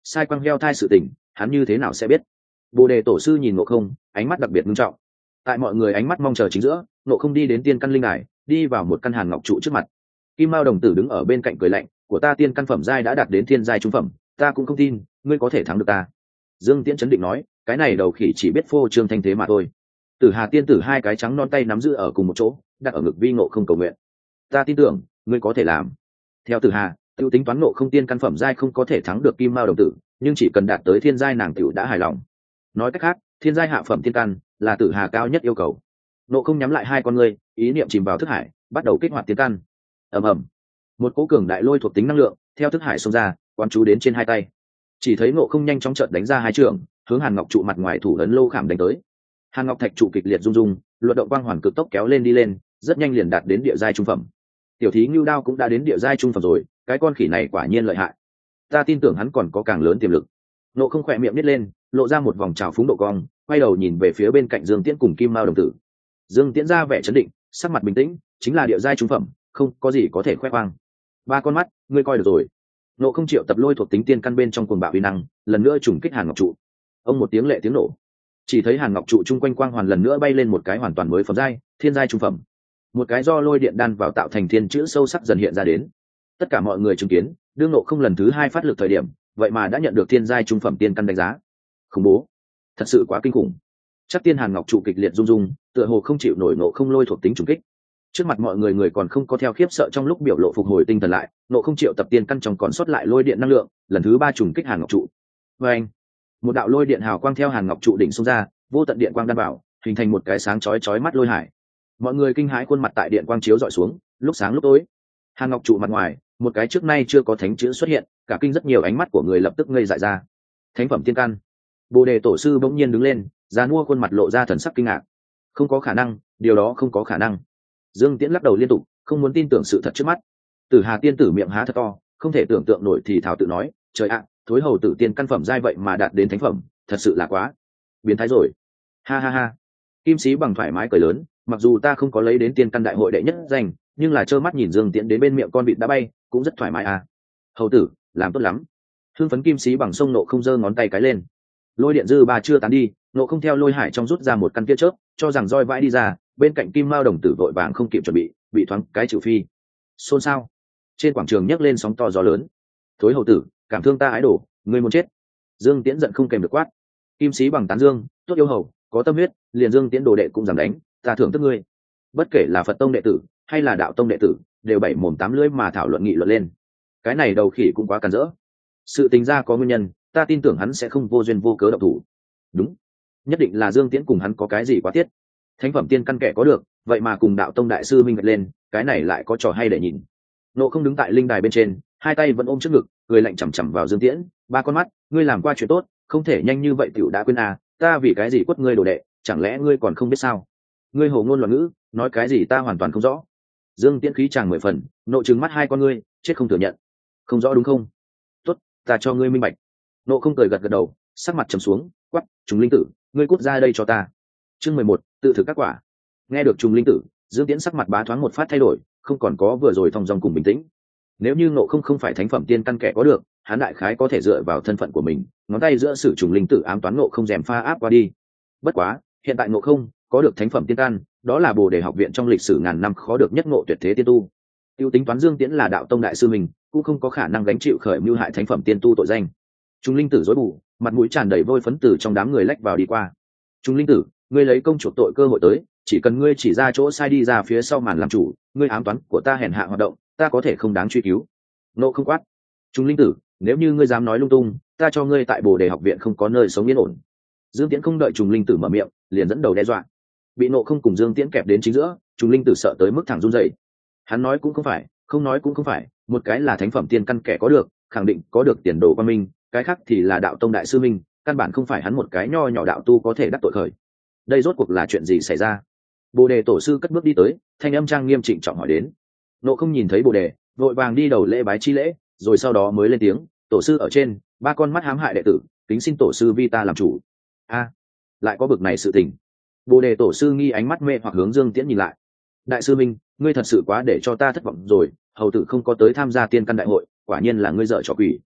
sai quăng heo thai sự tình hắn như thế nào sẽ biết? Bồ đề tổ sư nhìn Ngộ Không, ánh mắt đặc biệt nghiêm trọng. Tại mọi người ánh mắt mong chờ chính giữa, Ngộ Không đi đến tiên căn linh đài, đi vào một căn hàn ngọc trụ trước mặt. Kim Mao đồng tử đứng ở bên cạnh cười lạnh, của ta tiên căn phẩm giai đã đạt đến thiên giai trung phẩm, ta cũng không tin ngươi có thể thắng được ta. Dương Tiễn chấn định nói, cái này đầu khỉ chỉ biết phô trương thanh thế mà thôi. Tử Hà tiên tử hai cái trắng non tay nắm giữ ở cùng một chỗ, đặt ở ngực vi Ngộ Không cầu nguyện. Ta tin tưởng ngươi có thể làm. Theo Tử Hà, tiêu tính toán Ngộ Không tiên căn phẩm giai không có thể thắng được Kim Mao đồng tử, nhưng chỉ cần đạt tới thiên giai nàng tiểu đã hài lòng. Nói cách khác, thiên giai hạ phẩm tiên căn là Tử Hà cao nhất yêu cầu. Ngộ Không nhắm lại hai con ngươi, ý niệm chìm vào thức hải, bắt đầu kích hoạt tiên căn. Ầm ầm, một cỗ cường đại lôi thuộc tính năng lượng theo thức hải xông ra, quán chú đến trên hai tay. Chỉ thấy Ngộ Không nhanh chóng chợt đánh ra hai trường, hướng Hàn Ngọc trụ mặt ngoài thủ ấn lô khảm đánh tới. Hàn Ngọc thạch trụ kịch liệt rung rung, luật động quang hoàn cực tốc kéo lên đi lên, rất nhanh liền đạt đến địa giai trung phẩm. Tiểu thí Ngưu Đao cũng đã đến địa giai trung phẩm rồi, cái con khỉ này quả nhiên lợi hại. Ta tin tưởng hắn còn có càng lớn tiềm lực. Ngộ Không khỏe miệng nít lên, lộ ra một vòng trào phúng độ cong, quay đầu nhìn về phía bên cạnh Dương Tiễn cùng Kim Mao đồng tử. Dương Tiễn ra vẻ trấn định, sắc mặt bình tĩnh, chính là địa giai trung phẩm, không có gì có thể khoe khoang. Ba con mắt, ngươi coi được rồi. Ngộ Không triệu tập lôi thuộc tính tiên căn bên trong cuồng bạo uy năng, lần nữa trùng kích Hàn Ngọc trụ. Ông một tiếng lệ tiếng nổ, chỉ thấy Hàn Ngọc trụ chung quanh quang hoàn lần nữa bay lên một cái hoàn toàn mới phẩm giai, thiên giai trung phẩm. Một cái do lôi điện đan vào tạo thành thiên chữ sâu sắc dần hiện ra đến. Tất cả mọi người chứng kiến, đương Ngộ Không lần thứ hai phát lực thời điểm, vậy mà đã nhận được thiên giai trung phẩm tiên căn đánh giá. Khủng bố, thật sự quá kinh khủng. Chắc tiên Hàn Ngọc trụ kịch liệt rung rung, tựa hồ không chịu nổi Ngộ Không lôi thuộc tính trùng kích. Trước mặt mọi người người còn không có theo khiếp sợ trong lúc biểu lộ phục hồi tinh thần lại, Ngộ Không triệu tập tiên căn trong còn sót lại lôi điện năng lượng, lần thứ ba trùng kích Hàn Ngọc trụ. Và anh, một đạo lôi điện hào quang theo Hàn Ngọc trụ đỉnh xông ra, vô tận điện quang đan vào, hình thành một cái sáng chói chói mắt lôi hải. Mọi người kinh hãi khuôn mặt tại điện quang chiếu dọi xuống, lúc sáng lúc tối. Hàn Ngọc trụ mặt ngoài, một cái trước nay chưa có thánh chữ xuất hiện, cả kinh rất nhiều ánh mắt của người lập tức ngây dại ra. Thánh phẩm tiên căn. Bồ đề tổ sư bỗng nhiên đứng lên, già mua khuôn mặt lộ ra thần sắc kinh ngạc. Không có khả năng, điều đó không có khả năng. Dương Tiễn lắc đầu liên tục, không muốn tin tưởng sự thật trước mắt. Tử Hà tiên tử miệng há thật to, không thể tưởng tượng nổi thì thảo tự nói, trời ạ, thối hầu tử tiên căn phẩm giai vậy mà đạt đến thánh phẩm, thật sự là quá biến thái rồi. Ha ha ha. Kim Sĩ Bằng thoải mái cười lớn, mặc dù ta không có lấy đến tiên căn đại hội đệ nhất danh, nhưng là trơ mắt nhìn Dương Tiễn đến bên miệng con vịt đã bay, cũng rất thoải mái à. Hầu tử, làm tốt lắm. Hưng phấn Kim Sĩ Bằng sông Nộ Không giơ ngón tay cái lên. Lôi điện dư ba chưa tán đi, Nộ Không theo lôi hải trong rút ra một căn tia chớp, cho rằng roi vãi đi ra, bên cạnh Kim Mao đồng tử vội vàng không kịp chuẩn bị, bị thoáng cái chịu phi. Xôn xao. Trên quảng trường nhấc lên sóng to gió lớn. Thối hầu tử, cảm thương ta ái đồ, ngươi muốn chết. Dương Tiễn giận không kèm được quát. Kim Sĩ Bằng tán dương, tốt yêu hầu, có tâm huyết, liền Dương Tiễn đồ đệ cũng dám đánh, ta thưởng thức ngươi. Bất kể là Phật tông đệ tử hay là đạo tông đệ tử, đều bảy mồm tám lưỡi mà thảo luận nghị luận lên. Cái này đầu khỉ cũng quá càn rỡ. Sự tình ra có nguyên nhân, ta tin tưởng hắn sẽ không vô duyên vô cớ động thủ. Đúng, nhất định là Dương Tiễn cùng hắn có cái gì quá tiết. Thánh phẩm tiên căn kẻ có được, vậy mà cùng đạo tông đại sư minh vạch lên, cái này lại có trò hay để nhìn. Nộ Không đứng tại linh đài bên trên, hai tay vẫn ôm trước ngực, người lạnh chằm chằm vào Dương Tiễn, ba con mắt, ngươi làm qua chuyện tốt, không thể nhanh như vậy tiểu đã quên à, ta vì cái gì quất ngươi đồ đệ, chẳng lẽ ngươi còn không biết sao? Ngươi hồ ngôn loạn ngữ, nói cái gì ta hoàn toàn không rõ. Dương Tiễn khí chàng mười phần, nộ trừng mắt hai con ngươi, chết không thừa nhận. Không rõ đúng không? Tốt, ta cho ngươi minh bạch. Nộ Không cười gật gật đầu, sắc mặt trầm xuống, quắc, Trùng Linh Tử, ngươi cút ra đây cho ta. Chương mười một, tự thực các quả. Nghe được Trùng Linh Tử, Dương Tiễn sắc mặt bá thoáng một phát thay đổi, không còn có vừa rồi thong dong cùng bình tĩnh. Nếu như Nộ Không không phải thánh phẩm tiên căn kẻ có được, hắn đại khái có thể dựa vào thân phận của mình, ngón tay giữa sử Trùng Linh Tử ám toán Nộ Không rèm pha áp qua đi. Bất quá, hiện tại Nộ Không có được thánh phẩm tiên căn, đó là Bồ Đề học viện trong lịch sử ngàn năm khó được nhất ngộ tuyệt thế tiên tu. Tiêu tính toán Dương Tiễn là đạo tông đại sư mình, cũng không có khả năng gánh chịu khởi mưu hại thánh phẩm tiên tu tội danh. Trùng Linh Tử rối bù, mặt mũi tràn đầy vôi phấn tử trong đám người lách vào đi qua. Trùng Linh Tử, ngươi lấy công chuộc tội cơ hội tới, chỉ cần ngươi chỉ ra chỗ sai đi ra phía sau màn làm chủ, ngươi ám toán của ta hèn hạ hoạt động, ta có thể không đáng truy cứu. Nộ Không quát. Trùng Linh Tử, nếu như ngươi dám nói lung tung, ta cho ngươi tại Bồ Đề học viện không có nơi sống yên ổn. Dương Tiễn không đợi Trùng Linh Tử mở miệng, liền dẫn đầu đe dọa. Bị Nộ Không cùng Dương Tiễn kẹp đến chính giữa, Trùng Linh Tử sợ tới mức thẳng run rẩy. Hắn nói cũng không phải, không nói cũng không phải, một cái là thánh phẩm tiên căn kẻ có được, khẳng định có được tiền đồ quan minh, cái khác thì là đạo tông đại sư minh, căn bản không phải hắn một cái nho nhỏ đạo tu có thể đắc tội khởi. Đây rốt cuộc là chuyện gì xảy ra? Bồ Đề tổ sư cất bước đi tới, thanh âm trang nghiêm trịnh trọng hỏi đến. Nộ Không nhìn thấy Bồ Đề, vội vàng đi đầu lễ bái chi lễ, rồi sau đó mới lên tiếng, tổ sư ở trên, ba con mắt hãm hại đệ tử, kính xin tổ sư vi ta làm chủ. A, lại có bực này sự tình. Bồ Đề tổ sư nghi ánh mắt mê hoặc hướng Dương Tiễn nhìn lại. Đại sư minh, ngươi thật sự quá để cho ta thất vọng rồi, hầu tử không có tới tham gia tiên căn đại hội, quả nhiên là ngươi dở trò quỷ.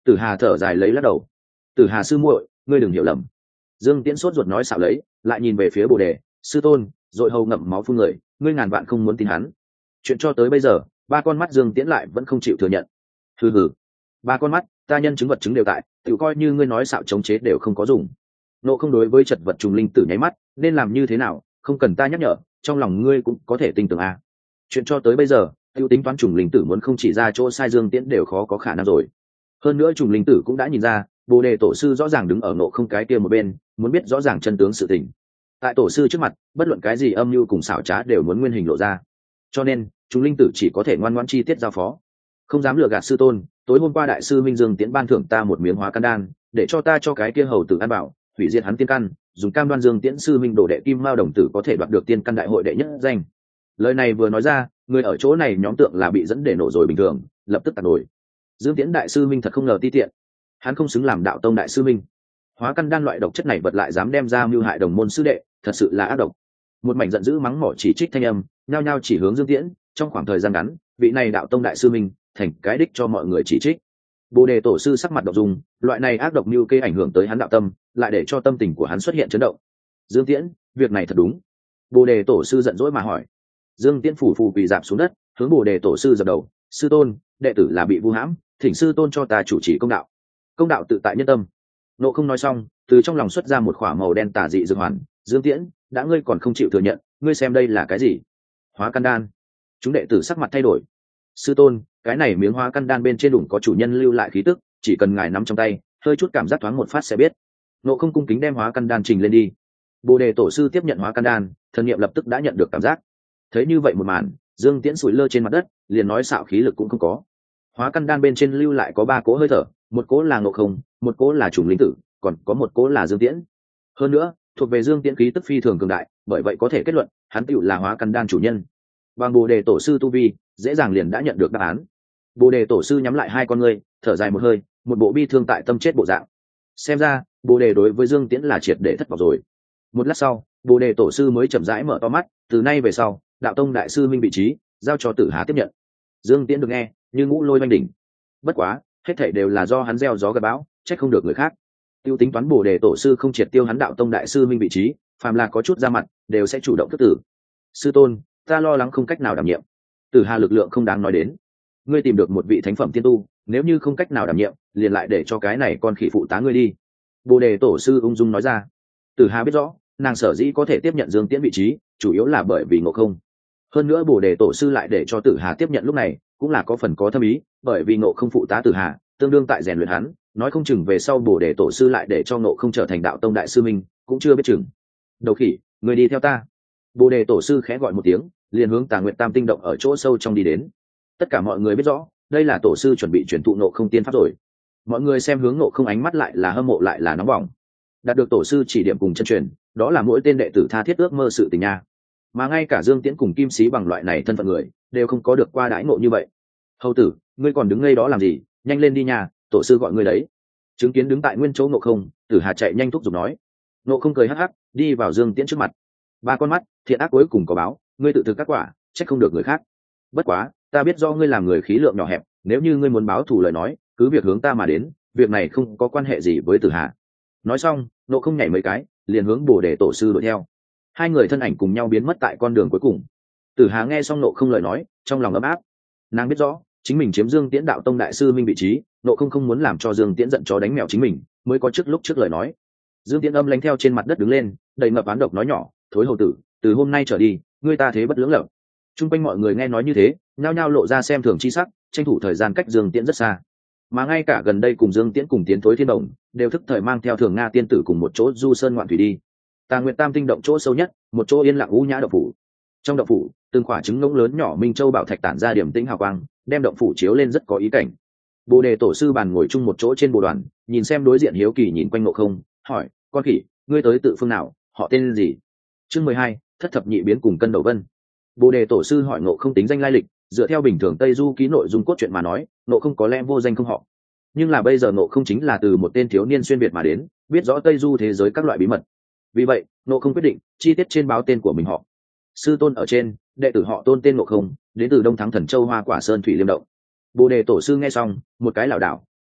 Tử Hà thở dài lấy lắc đầu. Tử Hà sư muội, ngươi đừng hiểu lầm. Dương Tiễn sốt ruột nói xạo lấy, lại nhìn về phía Bồ Đề, sư tôn, rồi hầu ngậm máu phun người, ngươi ngàn vạn không muốn tin hắn. Chuyện cho tới bây giờ, ba con mắt Dương Tiễn lại vẫn không chịu thừa nhận. Hừ hừ, ba con mắt, ta nhân chứng vật chứng đều tại, tự coi như ngươi nói xạo chống chế đều không có dùng. Nộ không đối với chật vật trùng linh tử nháy mắt, nên làm như thế nào, không cần ta nhắc nhở, trong lòng ngươi cũng có thể tin tưởng a. Chuyện cho tới bây giờ, tiêu tính toán trùng linh tử muốn không chỉ ra chỗ sai Dương Tiễn đều khó có khả năng rồi. Hơn nữa trùng linh tử cũng đã nhìn ra, Bồ Đề tổ sư rõ ràng đứng ở nộ không cái kia một bên, muốn biết rõ ràng chân tướng sự tình. Tại tổ sư trước mặt, bất luận cái gì âm mưu cùng xảo trá đều muốn nguyên hình lộ ra. Cho nên, trùng linh tử chỉ có thể ngoan ngoãn chi tiết giao phó. Không dám lừa gạt sư tôn, tối hôm qua đại sư Minh Dương Tiễn ban thưởng ta một miếng hóa căn đan, để cho ta cho cái kia hầu tử an bảo, hủy diệt hắn tiên căn, dùng cam đoan Dương Tiễn sư Minh đồ đệ Kim Mao đồng tử có thể đoạt được tiên căn đại hội đệ nhất danh. Lời này vừa nói ra, người ở chỗ này nhóm tượng là bị dẫn để nổ rồi bình thường, lập tức tạt nổi. Dương Tiễn đại sư Minh thật không ngờ ti tiện, hắn không xứng làm đạo tông đại sư Minh. Hóa căn đan loại độc chất này vật lại dám đem ra mưu hại đồng môn sư đệ, thật sự là ác độc. Một mảnh giận dữ mắng mỏ chỉ trích thanh âm, nhao nhao chỉ hướng Dương Tiễn. Trong khoảng thời gian ngắn, vị này đạo tông đại sư Minh thành cái đích cho mọi người chỉ trích. Bồ Đề tổ sư sắc mặt động dung, loại này ác độc mưu kê ảnh hưởng tới hắn đạo tâm, lại để cho tâm tình của hắn xuất hiện chấn động. Dương Tiễn, việc này thật đúng. Bồ Đề tổ sư giận dỗi mà hỏi. Dương Tiễn phủ phù quỳ dạp xuống đất, hướng Bồ Đề tổ sư dập đầu, sư tôn, đệ tử là bị vu hãm, thỉnh sư tôn cho ta chủ trì công đạo. Công đạo tự tại nhân tâm. Nộ không nói xong, từ trong lòng xuất ra một khỏa màu đen tà dị dược hoàn. Dương Tiễn, đã ngươi còn không chịu thừa nhận, ngươi xem đây là cái gì? Hóa căn đan. Chúng đệ tử sắc mặt thay đổi. Sư tôn, cái này miếng hóa căn đan bên trên đủng có chủ nhân lưu lại khí tức, chỉ cần ngài nắm trong tay, hơi chút cảm giác thoáng một phát sẽ biết. Nộ không cung kính đem hóa căn đan trình lên đi. Bồ Đề tổ sư tiếp nhận hóa căn đan, thần niệm lập tức đã nhận được cảm giác. Thấy như vậy một màn, Dương Tiễn sủi lơ trên mặt đất, liền nói xạo khí lực cũng không có. Hóa căn đan bên trên lưu lại có ba cỗ hơi thở, một cỗ là Ngộ Không, một cỗ là trùng linh tử, còn có một cỗ là Dương Tiễn. Hơn nữa, thuộc về Dương Tiễn khí tức phi thường cường đại, bởi vậy có thể kết luận, hắn tựu là hóa căn đan chủ nhân. Bằng Bồ Đề tổ sư tu vi, dễ dàng liền đã nhận được đáp án. Bồ Đề tổ sư nhắm lại hai con ngươi, thở dài một hơi, một bộ bi thương tại tâm chết bộ dạng. Xem ra, Bồ Đề đối với Dương Tiễn là triệt để thất vọng rồi. Một lát sau, Bồ Đề tổ sư mới chậm rãi mở to mắt, từ nay về sau, đạo tông đại sư Minh vị trí giao cho Tử Hà tiếp nhận. Dương Tiễn được nghe, như ngũ lôi oanh đỉnh. Bất quá, hết thảy đều là do hắn gieo gió gặt bão, trách không được người khác. Tiêu tính toán Bồ Đề tổ sư không triệt tiêu hắn đạo tông đại sư Minh vị trí, phàm là có chút ra mặt, đều sẽ chủ động thức tử. Sư tôn, ta lo lắng không cách nào đảm nhiệm. Tử Hà lực lượng không đáng nói đến. Ngươi tìm được một vị thánh phẩm tiên tu, nếu như không cách nào đảm nhiệm, liền lại để cho cái này con khỉ phụ tá ngươi đi. Bồ Đề tổ sư ung dung nói ra. Tử Hà biết rõ, nàng sở dĩ có thể tiếp nhận Dương Tiễn vị trí, chủ yếu là bởi vì Ngộ Không. Hơn nữa Bồ Đề tổ sư lại để cho Tử Hà tiếp nhận lúc này, cũng là có phần có thâm ý, bởi vì Ngộ Không phụ tá Tử Hà, tương đương tại rèn luyện hắn, nói không chừng về sau Bồ Đề tổ sư lại để cho Ngộ Không trở thành đạo tông đại sư Minh, cũng chưa biết chừng. Đầu khỉ, người đi theo ta. Bồ Đề tổ sư khẽ gọi một tiếng, liền hướng Tà Nguyệt Tam tinh động ở chỗ sâu trong đi đến. Tất cả mọi người biết rõ, đây là tổ sư chuẩn bị truyền thụ Ngộ Không tiên pháp rồi. Mọi người xem hướng Ngộ Không ánh mắt lại là hâm mộ lại là nóng bỏng. Đạt được tổ sư chỉ điểm cùng chân truyền, đó là mỗi tên đệ tử tha thiết ước mơ sự tình nha. Mà ngay cả Dương Tiễn cùng Kim Sĩ bằng loại này thân phận người, đều không có được qua đãi ngộ như vậy. Hầu tử, ngươi còn đứng ngây đó làm gì, nhanh lên đi nhà, tổ sư gọi ngươi đấy. Chứng kiến đứng tại nguyên chỗ Ngộ Không, Tử Hà chạy nhanh thúc giục nói. Ngộ Không cười hắc hắc, đi vào Dương Tiễn trước mặt. Ba con mắt, thiện ác cuối cùng có báo, ngươi tự thực các quả, trách không được người khác. Bất quá, ta biết do ngươi làm người khí lượng nhỏ hẹp, nếu như ngươi muốn báo thù lời nói, cứ việc hướng ta mà đến, việc này không có quan hệ gì với Tử Hà. Nói xong, Ngộ Không nhảy mấy cái, liền hướng Bồ Đề tổ sư đuổi theo. Hai người thân ảnh cùng nhau biến mất tại con đường cuối cùng. Tử Hà nghe xong Ngộ Không lời nói, trong lòng ấm áp. Nàng biết rõ, chính mình chiếm Dương Tiễn đạo tông đại sư Minh vị trí, Ngộ Không không muốn làm cho Dương Tiễn giận chó đánh mèo chính mình, mới có trước lúc trước lời nói. Dương Tiễn âm lánh theo trên mặt đất đứng lên, đầy ngập án độc nói nhỏ, thối hầu tử, từ hôm nay trở đi, ngươi ta thế bất lưỡng lập. Trung quanh mọi người nghe nói như thế, nhao nhao lộ ra xem thường chi sắc, tranh thủ thời gian cách Dương Tiễn rất xa. Mà ngay cả gần đây cùng Dương Tiễn cùng tiến thối thiên đồng, đều thức thời mang theo Thường Nga tiên tử cùng một chỗ du sơn ngoạn thủy đi. Tà Nguyệt Tam tinh động chỗ sâu nhất, một chỗ yên lặng u nhã động phủ. Trong động phủ, từng quả trứng ngỗng lớn nhỏ minh châu bảo thạch tản ra điểm tĩnh hào quang, đem động phủ chiếu lên rất có ý cảnh. Bồ Đề tổ sư bàn ngồi chung một chỗ trên bồ đoàn, nhìn xem đối diện hiếu kỳ nhìn quanh Ngộ Không, hỏi: "Con khỉ, ngươi tới tự phương nào, họ tên gì?" Chương mười hai, thất thập nhị biến cùng cân đầu vân. Bồ Đề tổ sư hỏi Ngộ Không tính danh lai lịch, dựa theo bình thường Tây Du ký nội dung cốt truyện mà nói, Ngộ Không có lẽ vô danh không họ. Nhưng là bây giờ Ngộ Không chính là từ một tên thiếu niên xuyên việt mà đến, biết rõ Tây Du thế giới các loại bí mật. Vì vậy, Ngộ Không quyết định chi tiết trên báo tên của mình họ. Sư tôn ở trên, đệ tử họ Tôn tên Ngộ Không, đến từ Đông Thắng Thần Châu Hoa Quả Sơn Thủy Liêm động. Bồ Đề tổ sư nghe xong, một cái lảo đảo,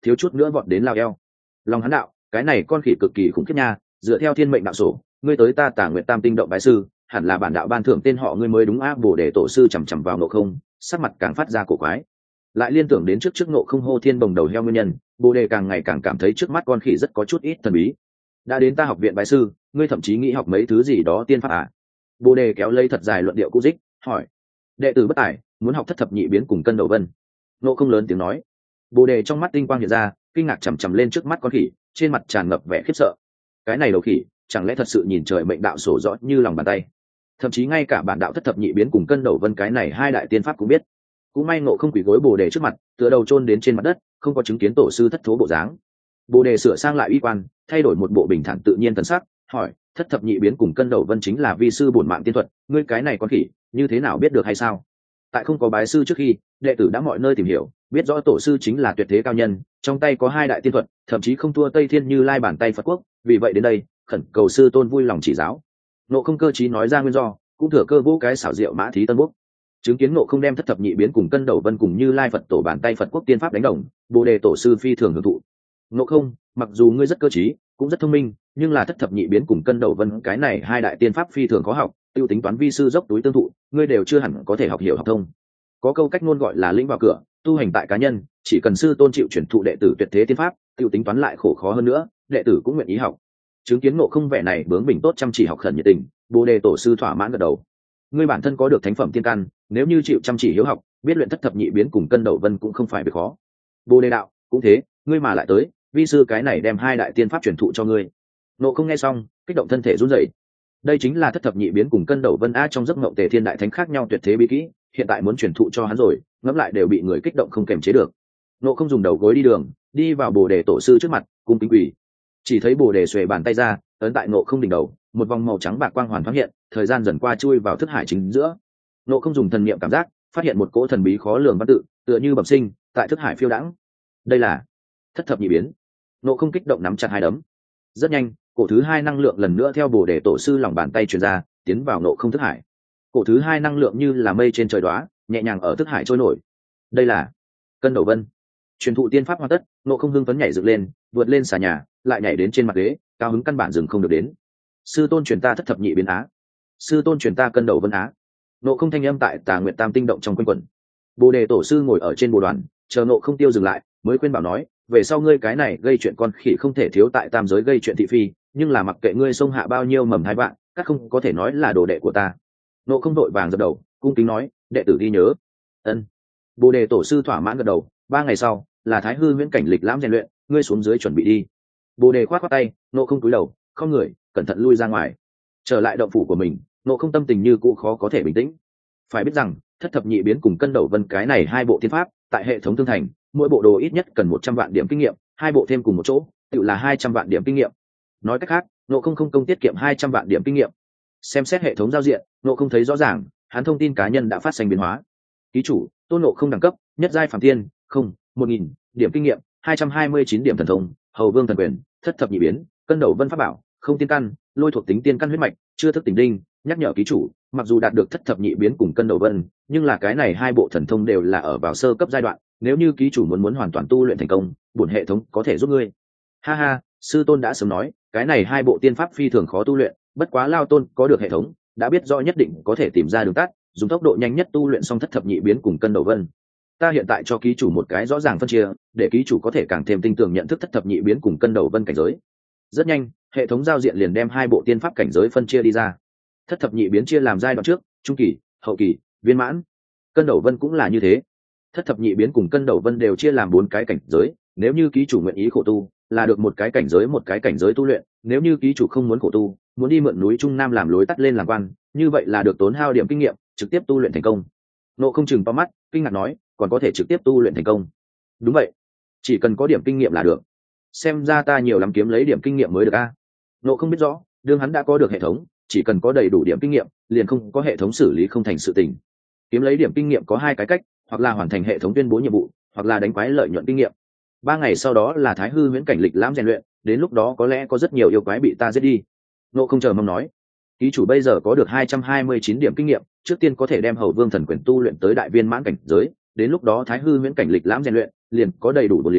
thiếu chút nữa vọt đến lao eo. Lòng hắn đạo, cái này con khỉ cực kỳ khủng khiếp nha, dựa theo thiên mệnh đạo sổ, ngươi tới ta Tà Nguyệt Tam tinh động bái sư, hẳn là bản đạo ban thưởng tên họ ngươi mới đúng á. Bồ đề tổ sư chằm chằm vào Ngộ Không, sắc mặt càng phát ra cổ quái. Lại liên tưởng đến trước trước Ngộ Không hô thiên bồng đầu heo nguyên nhân, bồ đề càng ngày càng cảm thấy trước mắt con khỉ rất có chút ít thần bí. Đã đến ta học viện bái sư, ngươi thậm chí nghĩ học mấy thứ gì đó tiên pháp à? Bồ đề kéo lấy thật dài luận điệu cũ dích, hỏi. Đệ tử bất tài, muốn học thất thập nhị biến cùng cân đầu vân. Ngộ Không lớn tiếng nói. Bồ đề trong mắt tinh quang hiện ra, kinh ngạc chằm chằm lên trước mắt con khỉ, trên mặt tràn ngập vẻ khiếp sợ. Cái này đầu khỉ, chẳng lẽ thật sự nhìn trời mệnh đạo sổ rõ như lòng bàn tay? Thậm chí ngay cả bản đạo thất thập nhị biến cùng cân đầu vân cái này hai đại tiên pháp cũng biết. Cũng may Ngộ Không quỳ gối bồ đề trước mặt, tựa đầu chôn đến trên mặt đất, không có chứng kiến tổ sư thất thố bộ dáng. Bồ đề sửa sang lại uy quan, thay đổi một bộ bình thản tự nhiên thần sắc, hỏi, thất thập nhị biến cùng cân đầu vân chính là vi sư bổn mạng tiên thuật, ngươi cái này con khỉ, như thế nào biết được hay sao? Tại không có bái sư trước khi, đệ tử đã mọi nơi tìm hiểu, biết rõ tổ sư chính là tuyệt thế cao nhân, trong tay có hai đại tiên thuật, thậm chí không thua Tây Thiên Như Lai bàn tay Phật quốc, vì vậy đến đây, khẩn cầu sư tôn vui lòng chỉ giáo. Ngộ Không cơ trí nói ra nguyên do, cũng thừa cơ vô cái xảo diệu mã thí tân quốc. Chứng kiến Ngộ Không đem thất thập nhị biến cùng cân đầu vân cùng Như Lai Phật tổ bàn tay Phật quốc tiên pháp đánh đồng, bồ đề tổ sư phi thường hưởng thụ. Ngộ Không, mặc dù ngươi rất cơ trí, cũng rất thông minh, nhưng là thất thập nhị biến cùng cân đầu vân cái này hai đại tiên pháp phi thường khó học, tiêu tính toán vi sư dốc túi tương thụ, ngươi đều chưa hẳn có thể học hiểu học thông. Có câu cách ngôn gọi là lĩnh vào cửa, tu hành tại cá nhân, chỉ cần sư tôn chịu chuyển thụ đệ tử tuyệt thế tiên pháp, tiêu tính toán lại khổ khó hơn nữa, đệ tử cũng nguyện ý học. Chứng kiến Ngộ Không vẻ này bướng bỉnh tốt chăm chỉ học khẩn nhiệt tình, bồ đề tổ sư thỏa mãn gật đầu. Ngươi bản thân có được thánh phẩm tiên căn, nếu như chịu chăm chỉ hiếu học, biết luyện thất thập nhị biến cùng cân đầu vân cũng không phải việc khó. Bồ đề đạo, cũng thế, ngươi mà lại tới, vi sư cái này đem hai đại tiên pháp truyền thụ cho ngươi. Ngộ Không nghe xong, kích động thân thể run rẩy. Đây chính là thất thập nhị biến cùng cân đầu vân a trong giấc mộng Tề Thiên đại thánh khác nhau tuyệt thế bí kỹ, hiện tại muốn truyền thụ cho hắn rồi, ngẫm lại đều bị người kích động không kềm chế được. Ngộ Không dùng đầu gối đi đường, đi vào bồ đề tổ sư trước mặt, cung kính quỳ. Chỉ thấy bồ đề xuề bàn tay ra, ấn tại Ngộ Không đỉnh đầu, một vòng màu trắng bạc quang hoàn thoáng hiện, thời gian dần qua chui vào thức hải chính giữa. Ngộ Không dùng thần niệm cảm giác, phát hiện một cỗ thần bí khó lường văn tự, tựa như bẩm sinh, tại thức hải phiêu đãng. Đây là thất thập nhị biến. Ngộ Không kích động nắm chặt hai đấm. Rất nhanh, cổ thứ hai năng lượng lần nữa theo bồ đề tổ sư lòng bàn tay truyền ra, tiến vào Ngộ Không thức hải. Cổ thứ hai năng lượng như là mây trên trời đóa, nhẹ nhàng ở thức hải trôi nổi. Đây là cân đầu vân. Truyền thụ tiên pháp hoàn tất, Ngộ Không hưng phấn nhảy dựng lên, vượt lên xà nhà, lại nhảy đến trên mặt ghế, cao hứng căn bản dừng không được đến. Sư tôn truyền ta thất thập nhị biến á, sư tôn truyền ta cân đầu vân á. Ngộ Không thanh âm tại Tà Nguyệt Tam tinh động trong quanh quẩn. Bồ đề tổ sư ngồi ở trên bồ đoàn, chờ Ngộ Không tiêu dừng lại, mới khuyên bảo nói, về sau ngươi cái này gây chuyện con khỉ không thể thiếu tại tam giới gây chuyện thị phi, nhưng là mặc kệ ngươi xông hạ bao nhiêu mầm hai bạn, các không có thể nói là đồ đệ của ta. Ngộ Không đội vàng dập đầu, cung kính nói, đệ tử ghi nhớ. Ân. Bồ đề tổ sư thỏa mãn gật đầu. Ba ngày sau là Thái Hư Huyễn cảnh lịch lãm rèn luyện, ngươi xuống dưới chuẩn bị đi. Bồ đề khoát khoát tay, Ngộ Không cúi đầu, không người, cẩn thận lui ra ngoài. Trở lại động phủ của mình, Ngộ Không tâm tình như cũ khó có thể bình tĩnh. Phải biết rằng thất thập nhị biến cùng cân đầu vân cái này hai bộ tiên pháp, tại hệ thống tương thành, mỗi bộ đồ ít nhất cần một trăm vạn điểm kinh nghiệm, hai bộ thêm cùng một chỗ, tự là hai trăm vạn điểm kinh nghiệm. Nói cách khác, Ngộ Không không công tiết kiệm hai trăm vạn điểm kinh nghiệm. Xem xét hệ thống giao diện, Ngộ Không thấy rõ ràng, hắn thông tin cá nhân đã phát sinh biến hóa. Ký chủ, Tôn Ngộ Không đẳng cấp, nhất giai phàm tiên, không, một nghìn điểm kinh nghiệm, hai trăm hai mươi chín điểm thần thông, Hầu Vương thần quyền, thất thập nhị biến, cân đầu vân pháp bảo, không tiên căn, lôi thuộc tính tiên căn huyết mạch, chưa thức tỉnh đinh. Nhắc nhở ký chủ, mặc dù đạt được thất thập nhị biến cùng cân đầu vân, nhưng là cái này hai bộ thần thông đều là ở vào sơ cấp giai đoạn, nếu như ký chủ muốn muốn hoàn toàn tu luyện thành công, bổn hệ thống có thể giúp ngươi. Ha ha, sư tôn đã sớm nói, cái này hai bộ tiên pháp phi thường khó tu luyện, bất quá lao tôn có được hệ thống, đã biết rõ nhất định có thể tìm ra đường tắt, dùng tốc độ nhanh nhất tu luyện xong thất thập nhị biến cùng cân đầu vân. Ta hiện tại cho ký chủ một cái rõ ràng phân chia, để ký chủ có thể càng thêm tinh tường nhận thức thất thập nhị biến cùng cân đầu vân cảnh giới. Rất nhanh, hệ thống giao diện liền đem hai bộ tiên pháp cảnh giới phân chia đi ra. Thất thập nhị biến chia làm giai đoạn trước, trung kỳ, hậu kỳ, viên mãn. Cân đầu vân cũng là như thế. Thất thập nhị biến cùng cân đầu vân đều chia làm bốn cái cảnh giới, nếu như ký chủ nguyện ý khổ tu, là được một cái cảnh giới một cái cảnh giới tu luyện, nếu như ký chủ không muốn khổ tu, muốn đi mượn núi Trung Nam làm lối tắt lên làm quan, như vậy là được tốn hao điểm kinh nghiệm, trực tiếp tu luyện thành công. Ngộ Không chừng to mắt, kinh ngạc nói, còn có thể trực tiếp tu luyện thành công? Đúng vậy, chỉ cần có điểm kinh nghiệm là được. Xem ra ta nhiều lắm kiếm lấy điểm kinh nghiệm mới được a. Ngộ Không biết rõ, đương hắn đã có được hệ thống, chỉ cần có đầy đủ điểm kinh nghiệm, liền không có hệ thống xử lý không thành sự tình. Kiếm lấy điểm kinh nghiệm có hai cái cách, hoặc là hoàn thành hệ thống tuyên bố nhiệm vụ, hoặc là đánh quái lợi nhuận kinh nghiệm. Ba ngày sau đó là Thái Hư Huyễn cảnh lịch lãm rèn luyện, đến lúc đó có lẽ có rất nhiều yêu quái bị ta giết đi. Ngộ Không chờ mong nói, ký chủ bây giờ có được hai trăm hai mươi chín điểm kinh nghiệm, trước tiên có thể đem Hầu Vương thần quyền tu luyện tới đại viên mãn cảnh giới, đến lúc đó Thái Hư Huyễn cảnh lịch lãm rèn luyện, liền có đầy đủ bổ liếng,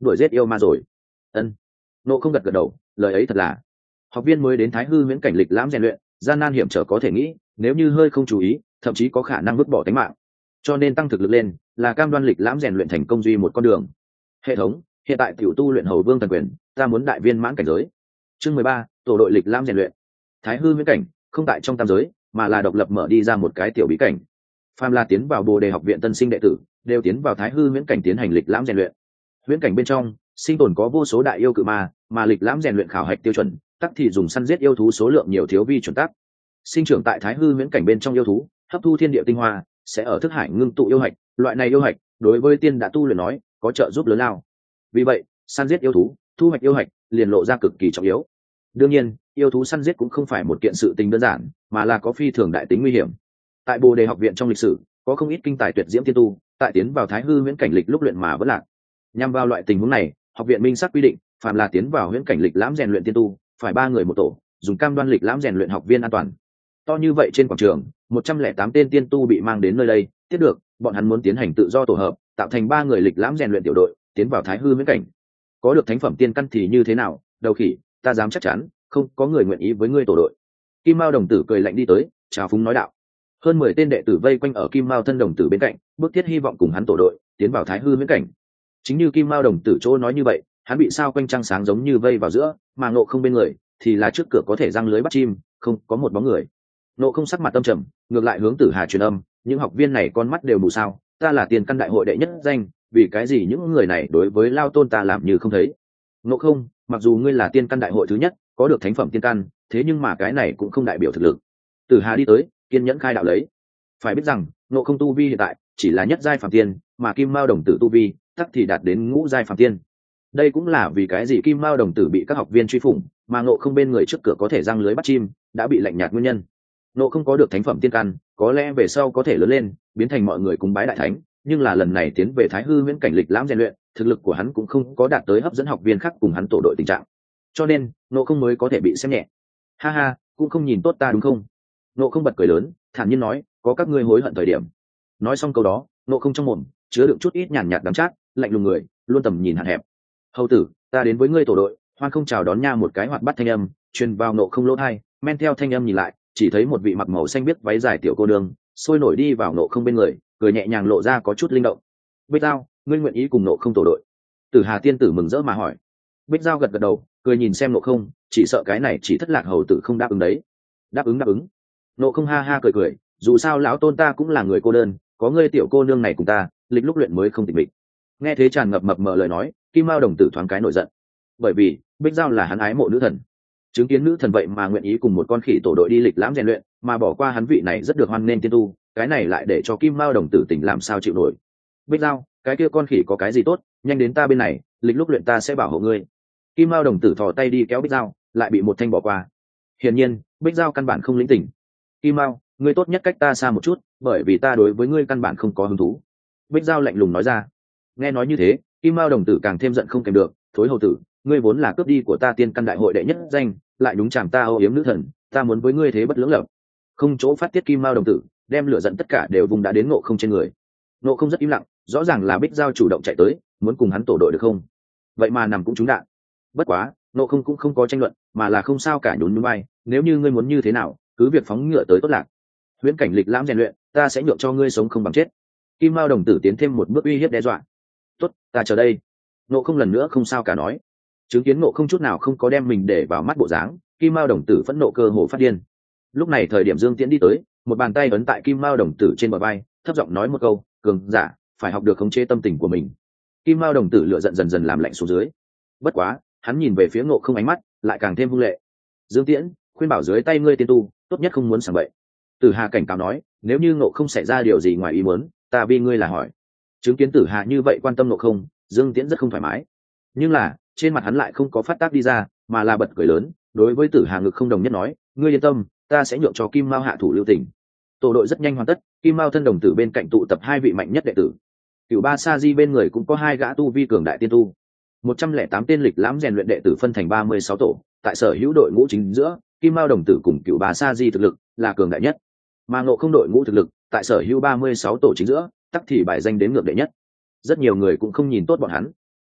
đuổi giết yêu ma rồi. Ân. Nộ không gật gật đầu, lời ấy thật là. Học viên mới đến Thái Hư Huyễn cảnh lịch lãm rèn luyện, gian nan hiểm trở có thể nghĩ, nếu như hơi không chú ý, thậm chí có khả năng vứt bỏ tính mạng. Cho nên tăng thực lực lên, là cam đoan lịch lãm rèn luyện thành công duy một con đường. Hệ thống, hiện tại tiểu tu luyện hầu vương thần quyền, ta muốn đại viên mãn cảnh giới. Chương mười ba, tổ đội lịch lãm rèn luyện. Thái Hư Huyễn cảnh, không tại trong tam giới, mà là độc lập mở đi ra một cái tiểu bí cảnh. Phàm là tiến vào Bồ Đề học viện tân sinh đệ tử, đều tiến vào Thái Hư Huyễn cảnh tiến hành lịch lãm rèn luyện. Huyễn cảnh bên trong, sinh tồn có vô số đại yêu cự ma, mà lịch lãm rèn luyện khảo hạch tiêu chuẩn, tắc thì dùng săn giết yêu thú số lượng nhiều thiếu vi chuẩn tắc. Sinh trưởng tại Thái Hư Huyễn cảnh bên trong yêu thú, hấp thu thiên địa tinh hoa, sẽ ở thức hải ngưng tụ yêu hạch, loại này yêu hạch, đối với tiên đã tu luyện nói, có trợ giúp lớn lao. Vì vậy, săn giết yêu thú, thu hoạch yêu hạch, liền lộ ra cực kỳ trọng yếu. Đương nhiên, yêu thú săn giết cũng không phải một kiện sự tình đơn giản, mà là có phi thường đại tính nguy hiểm. Tại Bồ Đề học viện trong lịch sử, có không ít kinh tài tuyệt diễm tiên tu, tại tiến vào Thái Hư Huyễn cảnh lịch lúc luyện mà vẫn lạc. Nhằm vào loại tình huống này, học viện minh xác quy định, phàm là tiến vào huyễn cảnh lịch lãm rèn luyện tiên tu, phải ba người một tổ, dùng cam đoan lịch lãm rèn luyện học viên an toàn. To như vậy trên quảng trường, một trăm lẻ tám tên tiên tu bị mang đến nơi đây, tiếp được, bọn hắn muốn tiến hành tự do tổ hợp, tạo thành ba người lịch lãm rèn luyện tiểu đội, tiến vào Thái Hư Huyễn cảnh. Có được thánh phẩm tiên căn thì như thế nào, đầu khỉ, ta dám chắc chắn, không có người nguyện ý với ngươi tổ đội. Kim Mao đồng tử cười lạnh đi tới, chào phúng nói đạo. Hơn mười tên đệ tử vây quanh ở Kim Mao thân đồng tử bên cạnh, bước thiết hy vọng cùng hắn tổ đội, tiến vào Thái Hư Huyễn cảnh. Chính như Kim Mao đồng tử chỗ nói như vậy, hắn bị sao quanh trăng sáng giống như vây vào giữa, mà Ngộ Không bên người thì là trước cửa có thể răng lưới bắt chim, không có một bóng người. Ngộ Không sắc mặt âm trầm, ngược lại hướng Tử Hà truyền âm, những học viên này con mắt đều mù sao, ta là tiền căn đại hội đệ nhất danh, vì cái gì những người này đối với lao tôn ta làm như không thấy. Ngộ Không, mặc dù ngươi là tiên căn đại hội thứ nhất, có được thánh phẩm tiên căn, thế nhưng mà cái này cũng không đại biểu thực lực. Tử Hà đi tới, kiên nhẫn khai đạo lấy. Phải biết rằng, Ngộ Không tu vi hiện tại chỉ là nhất giai phàm tiên, mà Kim Mao đồng tử tu vi tắc thì đạt đến ngũ giai phàm tiên. Đây cũng là vì cái gì Kim Mao đồng tử bị các học viên truy phủng, mà Ngộ Không bên người trước cửa có thể răng lưới bắt chim, đã bị lạnh nhạt nguyên nhân. Ngộ Không có được thánh phẩm tiên căn, có lẽ về sau có thể lớn lên, biến thành mọi người cúng bái đại thánh, nhưng là lần này tiến về Thái Hư Huyễn cảnh lịch lãm rèn luyện, thực lực của hắn cũng không có đạt tới hấp dẫn học viên khác cùng hắn tổ đội tình trạng. Cho nên, Ngộ Không mới có thể bị xem nhẹ. Ha ha, cũng không nhìn tốt ta đúng không? Ngộ Không bật cười lớn, thản nhiên nói, có các ngươi hối hận thời điểm. Nói xong câu đó, Ngộ Không trong mồm chứa đựng chút ít nhàn nhạt đắng chát, lạnh lùng người, luôn tầm nhìn hạn hẹp. Hầu tử, ta đến với ngươi tổ đội. Hoan Không chào đón nha, một cái hoạt bát thanh âm truyền vào Ngộ Không lỗ tai, men theo thanh âm nhìn lại, chỉ thấy một vị mặc màu xanh biếc váy dài tiểu cô nương sôi nổi đi vào Ngộ Không bên người, cười nhẹ nhàng lộ ra có chút linh động. Bích Giao, ngươi nguyện ý cùng Ngộ Không tổ đội? Tử Hà tiên tử mừng rỡ mà hỏi. Bích Giao gật gật đầu, cười nhìn xem Ngộ Không, chỉ sợ cái này chỉ thất lạc hầu tử không đáp ứng đấy. Đáp ứng đáp ứng. Ngộ Không ha ha cười cười, dù sao lão tôn ta cũng là người cô đơn, có ngươi tiểu cô nương này cùng ta, lịch lúc luyện mới không tịch mịch. Nghe thế tràn ngập mập mờ lời nói, Kim Mao đồng tử thoáng cái nổi giận, bởi vì Bích Giao là hắn ái mộ nữ thần, chứng kiến nữ thần vậy mà nguyện ý cùng một con khỉ tổ đội đi lịch lãm rèn luyện, mà bỏ qua hắn vị này rất được hoan nghênh tiên tu, cái này lại để cho Kim Mao đồng tử tỉnh làm sao chịu nổi. Bích Giao, cái kia con khỉ có cái gì tốt, nhanh đến ta bên này, lịch lúc luyện ta sẽ bảo hộ ngươi. Kim Mao đồng tử thò tay đi kéo Bích Giao, lại bị một thanh bỏ qua. Hiển nhiên, Bích Giao căn bản không lĩnh tỉnh. Kim Mao, ngươi tốt nhất cách ta xa một chút, bởi vì ta đối với ngươi căn bản không có hứng thú. Bích Giao lạnh lùng nói ra. Nghe nói như thế, Kim Mao đồng tử càng thêm giận không kèm được, thối hầu tử, ngươi vốn là cướp đi của ta tiên căn đại hội đệ nhất danh, lại đúng chàng ta âu yếm nữ thần, ta muốn với ngươi thế bất lưỡng lập. Không chỗ phát tiết Kim Mao đồng tử, đem lửa giận tất cả đều vùng đã đến Ngộ Không trên người. Ngộ Không rất im lặng, rõ ràng là Bích Giao chủ động chạy tới, muốn cùng hắn tổ đội được không? Vậy mà nằm cũng trúng đạn. Bất quá, Ngộ Không cũng không có tranh luận, mà là không sao cả, nhún nhún vai, nếu như ngươi muốn như thế nào, cứ việc phóng ngựa tới tốt lạc. Huyễn cảnh lịch lãm rèn luyện, ta sẽ nhượng cho ngươi sống không bằng chết. Kim Mao đồng tử tiến thêm một bước uy hiếp đe dọa. Tốt, ta chờ đây. Ngộ Không lần nữa không sao cả nói. Chứng kiến Ngộ Không chút nào không có đem mình để vào mắt bộ dáng, Kim Mao đồng tử phẫn nộ cơ hồ phát điên. Lúc này thời điểm Dương Tiễn đi tới, một bàn tay ấn tại Kim Mao đồng tử trên bờ vai, thấp giọng nói một câu, cường giả phải học được khống chế tâm tình của mình. Kim Mao đồng tử lửa giận dần dần làm lạnh xuống dưới. Bất quá, hắn nhìn về phía Ngộ Không ánh mắt lại càng thêm hung lệ. Dương Tiễn, khuyên bảo dưới tay ngươi tiên tu, tốt nhất không muốn sảng bậy. Tử Hà cảnh cáo nói, nếu như Ngộ Không xảy ra điều gì ngoài ý muốn, ta vì ngươi là hỏi. Chứng kiến Tử Hà như vậy quan tâm Ngộ Không, Dương Tiễn rất không thoải mái. Nhưng là, trên mặt hắn lại không có phát tác đi ra, mà là bật cười lớn, đối với Tử Hà ngực không đồng nhất nói, ngươi yên tâm, ta sẽ nhượng cho Kim Mao hạ thủ lưu tình. Tổ đội rất nhanh hoàn tất, Kim Mao thân đồng tử bên cạnh tụ tập hai vị mạnh nhất đệ tử. Cửu Ba Sa Di bên người cũng có hai gã tu vi cường đại tiên tu. một trăm lẻ tám tên lịch lãm rèn luyện đệ tử phân thành ba mươi sáu tổ, tại sở hữu đội ngũ chính giữa, Kim Mao đồng tử cùng Cửu Ba Sa Di thực lực là cường đại nhất, mà Ngộ Không đội ngũ thực lực tại sở hữu ba mươi sáu tổ chính giữa, tắc thì bài danh đến ngược đệ nhất. Rất nhiều người cũng không nhìn tốt bọn hắn.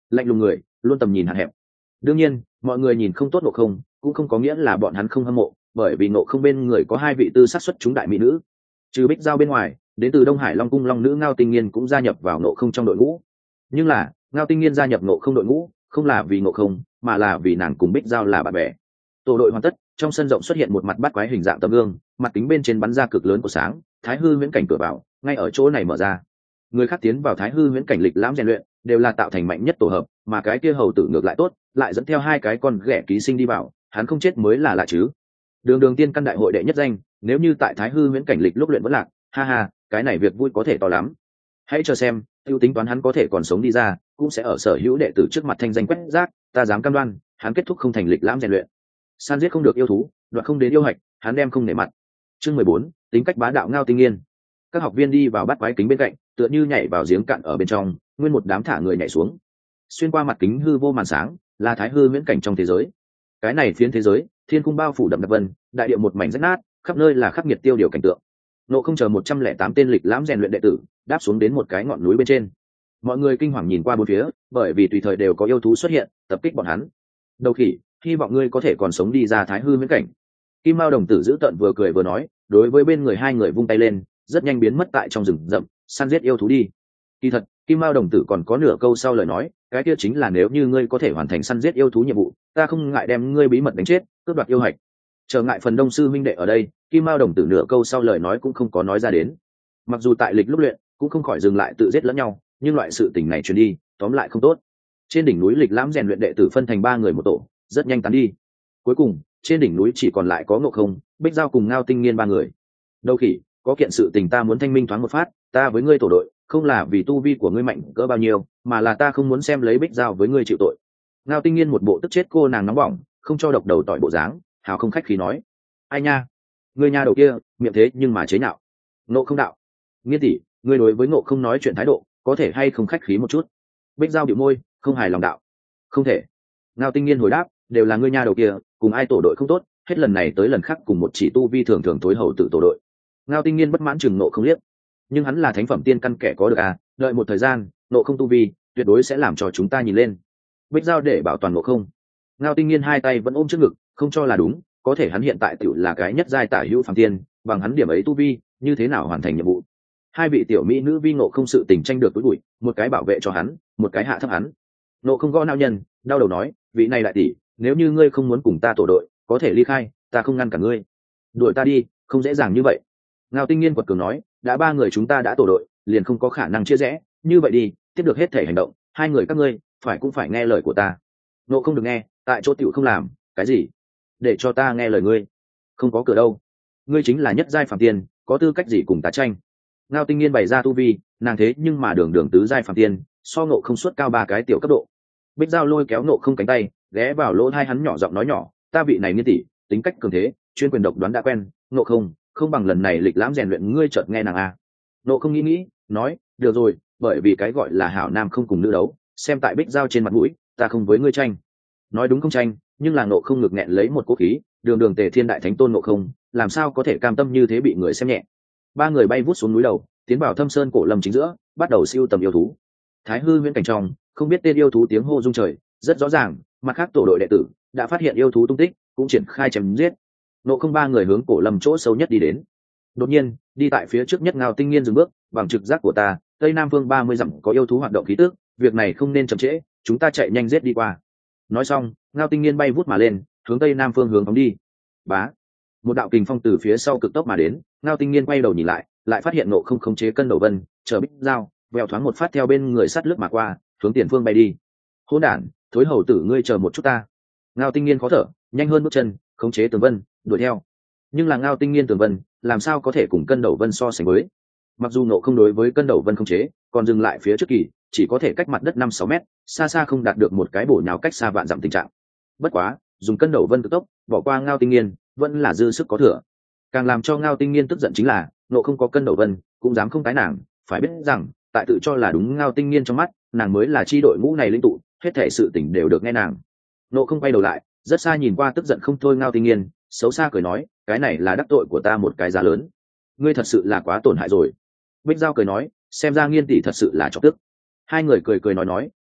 lạnh lùng người luôn tầm nhìn hạn hẹp. Đương nhiên mọi người nhìn không tốt Ngộ Không cũng không có nghĩa là bọn hắn không hâm mộ, bởi vì Ngộ Không bên người có hai vị tư sát xuất chúng đại mỹ nữ. Trừ Bích Giao bên ngoài, đến từ Đông Hải Long cung long nữ Ngao Tinh Nghiên cũng gia nhập vào Ngộ Không trong đội ngũ. Nhưng là Ngao Tinh Nghiên gia nhập Ngộ Không đội ngũ không là vì Ngộ Không, mà là vì nàng cùng Bích Giao là bạn bè. Tổ đội hoàn tất, trong sân rộng xuất hiện một mặt bắt quái hình dạng tấm gương, mặt kính bên trên bắn ra cực lớn của sáng, Thái Hư Huyễn Cảnh cửa vào ngay ở chỗ này mở ra. Người khác tiến vào Thái Hư Huyễn Cảnh lịch lãm rèn luyện đều là tạo thành mạnh nhất tổ hợp, mà cái kia hầu tử ngược lại tốt, lại dẫn theo hai cái con ghẻ ký sinh đi vào, hắn không chết mới là lạ chứ. Đường Đường tiên căn đại hội đệ nhất danh, nếu như tại Thái Hư Huyễn Cảnh lịch lúc luyện vẫn lạc, ha ha, cái này việc vui có thể to lắm. Hãy chờ xem, tiêu tính toán hắn có thể còn sống đi ra, cũng sẽ ở sở hữu đệ tử trước mặt thanh danh quét rác, ta dám cam đoan, hắn kết thúc không thành lịch lãm rèn luyện. San giết không được yêu thú, đoạt không đến yêu hạch, hắn đem không nể mặt. Chương mười bốn, tính cách bá đạo Ngao Tinh Nghiên. Các học viên đi vào bắt quái kính bên cạnh, tựa như nhảy vào giếng cạn ở bên trong, nguyên một đám thả người nhảy xuống. Xuyên qua mặt kính hư vô màn sáng, là Thái Hư Huyễn Cảnh trong thế giới. Cái này phiến thế giới, thiên cung bao phủ đậm đặc vân, đại địa một mảnh rách nát, khắp nơi là khắc nghiệt tiêu điều cảnh tượng. Nộ Không chờ một trăm lẻ tám tên lịch lãm rèn luyện đệ tử, đáp xuống đến một cái ngọn núi bên trên. Mọi người kinh hoàng nhìn qua bốn phía, bởi vì tùy thời đều có yêu thú xuất hiện, tập kích bọn hắn. Đầu khỉ, hy vọng ngươi có thể còn sống đi ra Thái Hư Huyễn Cảnh. Kim Mao đồng tử giữ tợn vừa cười vừa nói, đối với bên người hai người vung tay lên, rất nhanh biến mất tại trong rừng rậm, săn giết yêu thú đi. Kỳ thật, Kim Mao đồng tử còn có nửa câu sau lời nói, cái kia chính là nếu như ngươi có thể hoàn thành săn giết yêu thú nhiệm vụ, ta không ngại đem ngươi bí mật đánh chết, cướp đoạt yêu hạch. Trở ngại phần đông sư minh đệ ở đây, Kim Mao đồng tử nửa câu sau lời nói cũng không có nói ra đến. Mặc dù tại lịch lúc luyện cũng không khỏi dừng lại tự giết lẫn nhau, nhưng loại sự tình này truyền đi, tóm lại không tốt. Trên đỉnh núi lịch lãm rèn luyện đệ tử phân thành ba người một tổ, rất nhanh tán đi. Cuối cùng, trên đỉnh núi chỉ còn lại có Ngộ Không, Bích Giao cùng Ngao Tinh Nghiên ba người. Đâu khỉ, có kiện sự tình ta muốn thanh minh thoáng một phát, ta với ngươi tổ đội, không là vì tu vi của ngươi mạnh cỡ bao nhiêu, mà là ta không muốn xem lấy Bích Giao với ngươi chịu tội. Ngao Tinh Nghiên một bộ tức chết cô nàng nóng bỏng, không cho độc đầu tỏi bộ dáng, hào không khách khí nói: ai nha, ngươi nha đầu kia, miệng thế nhưng mà chế nhạo. Ngộ Không đạo: Nghiên tỷ, ngươi đối với Ngộ Không nói chuyện thái độ, có thể hay không khách khí một chút? Bích Giao bĩu môi, không hài lòng đạo: không thể. Ngao Tinh Nghiên hồi đáp: đều là ngươi nha đầu kia, cùng ai tổ đội không tốt, hết lần này tới lần khác cùng một chỉ tu vi thường thường tối hậu tự tổ đội. Ngao Tinh Nghiên bất mãn chừng Ngộ Không liếc, nhưng hắn là thánh phẩm tiên căn kẻ có được à, đợi một thời gian, Ngộ Không tu vi tuyệt đối sẽ làm cho chúng ta nhìn lên. Bích Giao để bảo toàn Ngộ Không. Ngao Tinh Nghiên hai tay vẫn ôm trước ngực, không cho là đúng, có thể hắn hiện tại tiểu là cái nhất giai tả hữu phàm tiên, bằng hắn điểm ấy tu vi, như thế nào hoàn thành nhiệm vụ? Hai vị tiểu mỹ nữ vi Ngộ Không sự tình tranh được túi bụi, một cái bảo vệ cho hắn, một cái hạ thấp hắn. Ngộ Không gõ não nhân, đau đầu nói: vị này đại tỷ, nếu như ngươi không muốn cùng ta tổ đội, có thể ly khai, ta không ngăn cả ngươi. Đuổi ta đi, không dễ dàng như vậy. Ngao Tinh Nghiên quật cường nói: đã ba người chúng ta đã tổ đội, liền không có khả năng chia rẽ, như vậy đi, tiếp được hết thể hành động, hai người các ngươi phải cũng phải nghe lời của ta. Ngộ Không được nghe, tại chỗ tiểu không làm cái gì, để cho ta nghe lời ngươi, không có cửa đâu. Ngươi chính là nhất giai phàm tiên, có tư cách gì cùng ta tranh? Ngao Tinh Nghiên bày ra tu vi, nàng thế nhưng mà đường đường tứ giai phàm tiên, so Ngộ Không suốt cao ba cái tiểu cấp độ. Bích Giao lôi kéo Ngộ Không cánh tay, ghé vào lỗ tai hắn nhỏ giọng nói nhỏ: ta vị này Nghiên tỷ, tính cách cường thế, chuyên quyền độc đoán đã quen, Ngộ Không, không bằng lần này lịch lãm rèn luyện ngươi chợt nghe nàng à. Ngộ Không nghĩ nghĩ, nói: được rồi, bởi vì cái gọi là hảo nam không cùng nữ đấu, xem tại Bích Giao trên mặt mũi, ta không với ngươi tranh. Nói đúng không tranh, nhưng là Ngộ Không ngực nghẹn lấy một cố khí, đường đường Tề Thiên đại thánh tôn Ngộ Không, làm sao có thể cam tâm như thế bị người xem nhẹ. Ba người bay vút xuống núi đầu, tiến vào thâm sơn cổ lâm chính giữa, bắt đầu siêu tầm yêu thú. Thái Hư Huyễn Cảnh trong, không biết tên yêu thú tiếng hô rung trời, rất rõ ràng, mặt khác tổ đội đệ tử đã phát hiện yêu thú tung tích, cũng triển khai chém giết. Ngộ Không ba người hướng cổ lâm chỗ sâu nhất đi đến. Đột nhiên, đi tại phía trước nhất Ngao Tinh Nghiên dừng bước, bằng trực giác của ta, tây nam phương ba mươi dặm có yêu thú hoạt động khí tức, việc này không nên chậm trễ, chúng ta chạy nhanh giết đi qua. Nói xong, Ngao Tinh Nghiên bay vút mà lên, hướng tây nam phương hướng phóng đi. Bá, một đạo kình phong từ phía sau cực tốc mà đến, Ngao Tinh Nghiên quay đầu nhìn lại, lại phát hiện Ngộ Không khống chế cân đầu vân, chờ Bích Giao vèo thoáng một phát theo bên người sắt lướt mà qua, hướng tiền phương bay đi. Hỗn đản, thối hầu tử ngươi chờ một chút ta. Ngao Tinh Nghiên khó thở, nhanh hơn bước chân, khống chế tường vân đuổi theo. Nhưng là Ngao Tinh Nghiên tường vân làm sao có thể cùng cân đầu vân so sánh với? Mặc dù Ngộ Không đối với cân đầu vân khống chế còn dừng lại phía trước kỳ, chỉ có thể cách mặt đất năm sáu mét, xa xa không đạt được một cái bổ nhào cách xa vạn dặm tình trạng. Bất quá, dùng cân đầu vân cực tốc bỏ qua Ngao Tinh Nghiên vẫn là dư sức có thừa. Càng làm cho Ngao Tinh Nghiên tức giận chính là Ngộ Không có cân đầu vân cũng dám không tái nàng, phải biết rằng tại tự cho là đúng Ngao Tinh Nghiên trong mắt, nàng mới là chi đội ngũ này lĩnh tụ, hết thảy sự tình đều được nghe nàng. Ngộ Không quay đầu lại, rất xa nhìn qua tức giận không thôi Ngao Tinh Nghiên, xấu xa cười nói: cái này là đắc tội của ta một cái giá lớn, ngươi thật sự là quá tổn hại rồi. Bích Giao cười nói: xem ra Nghiên tỷ thật sự là chọc tức. Hai người cười cười nói nói,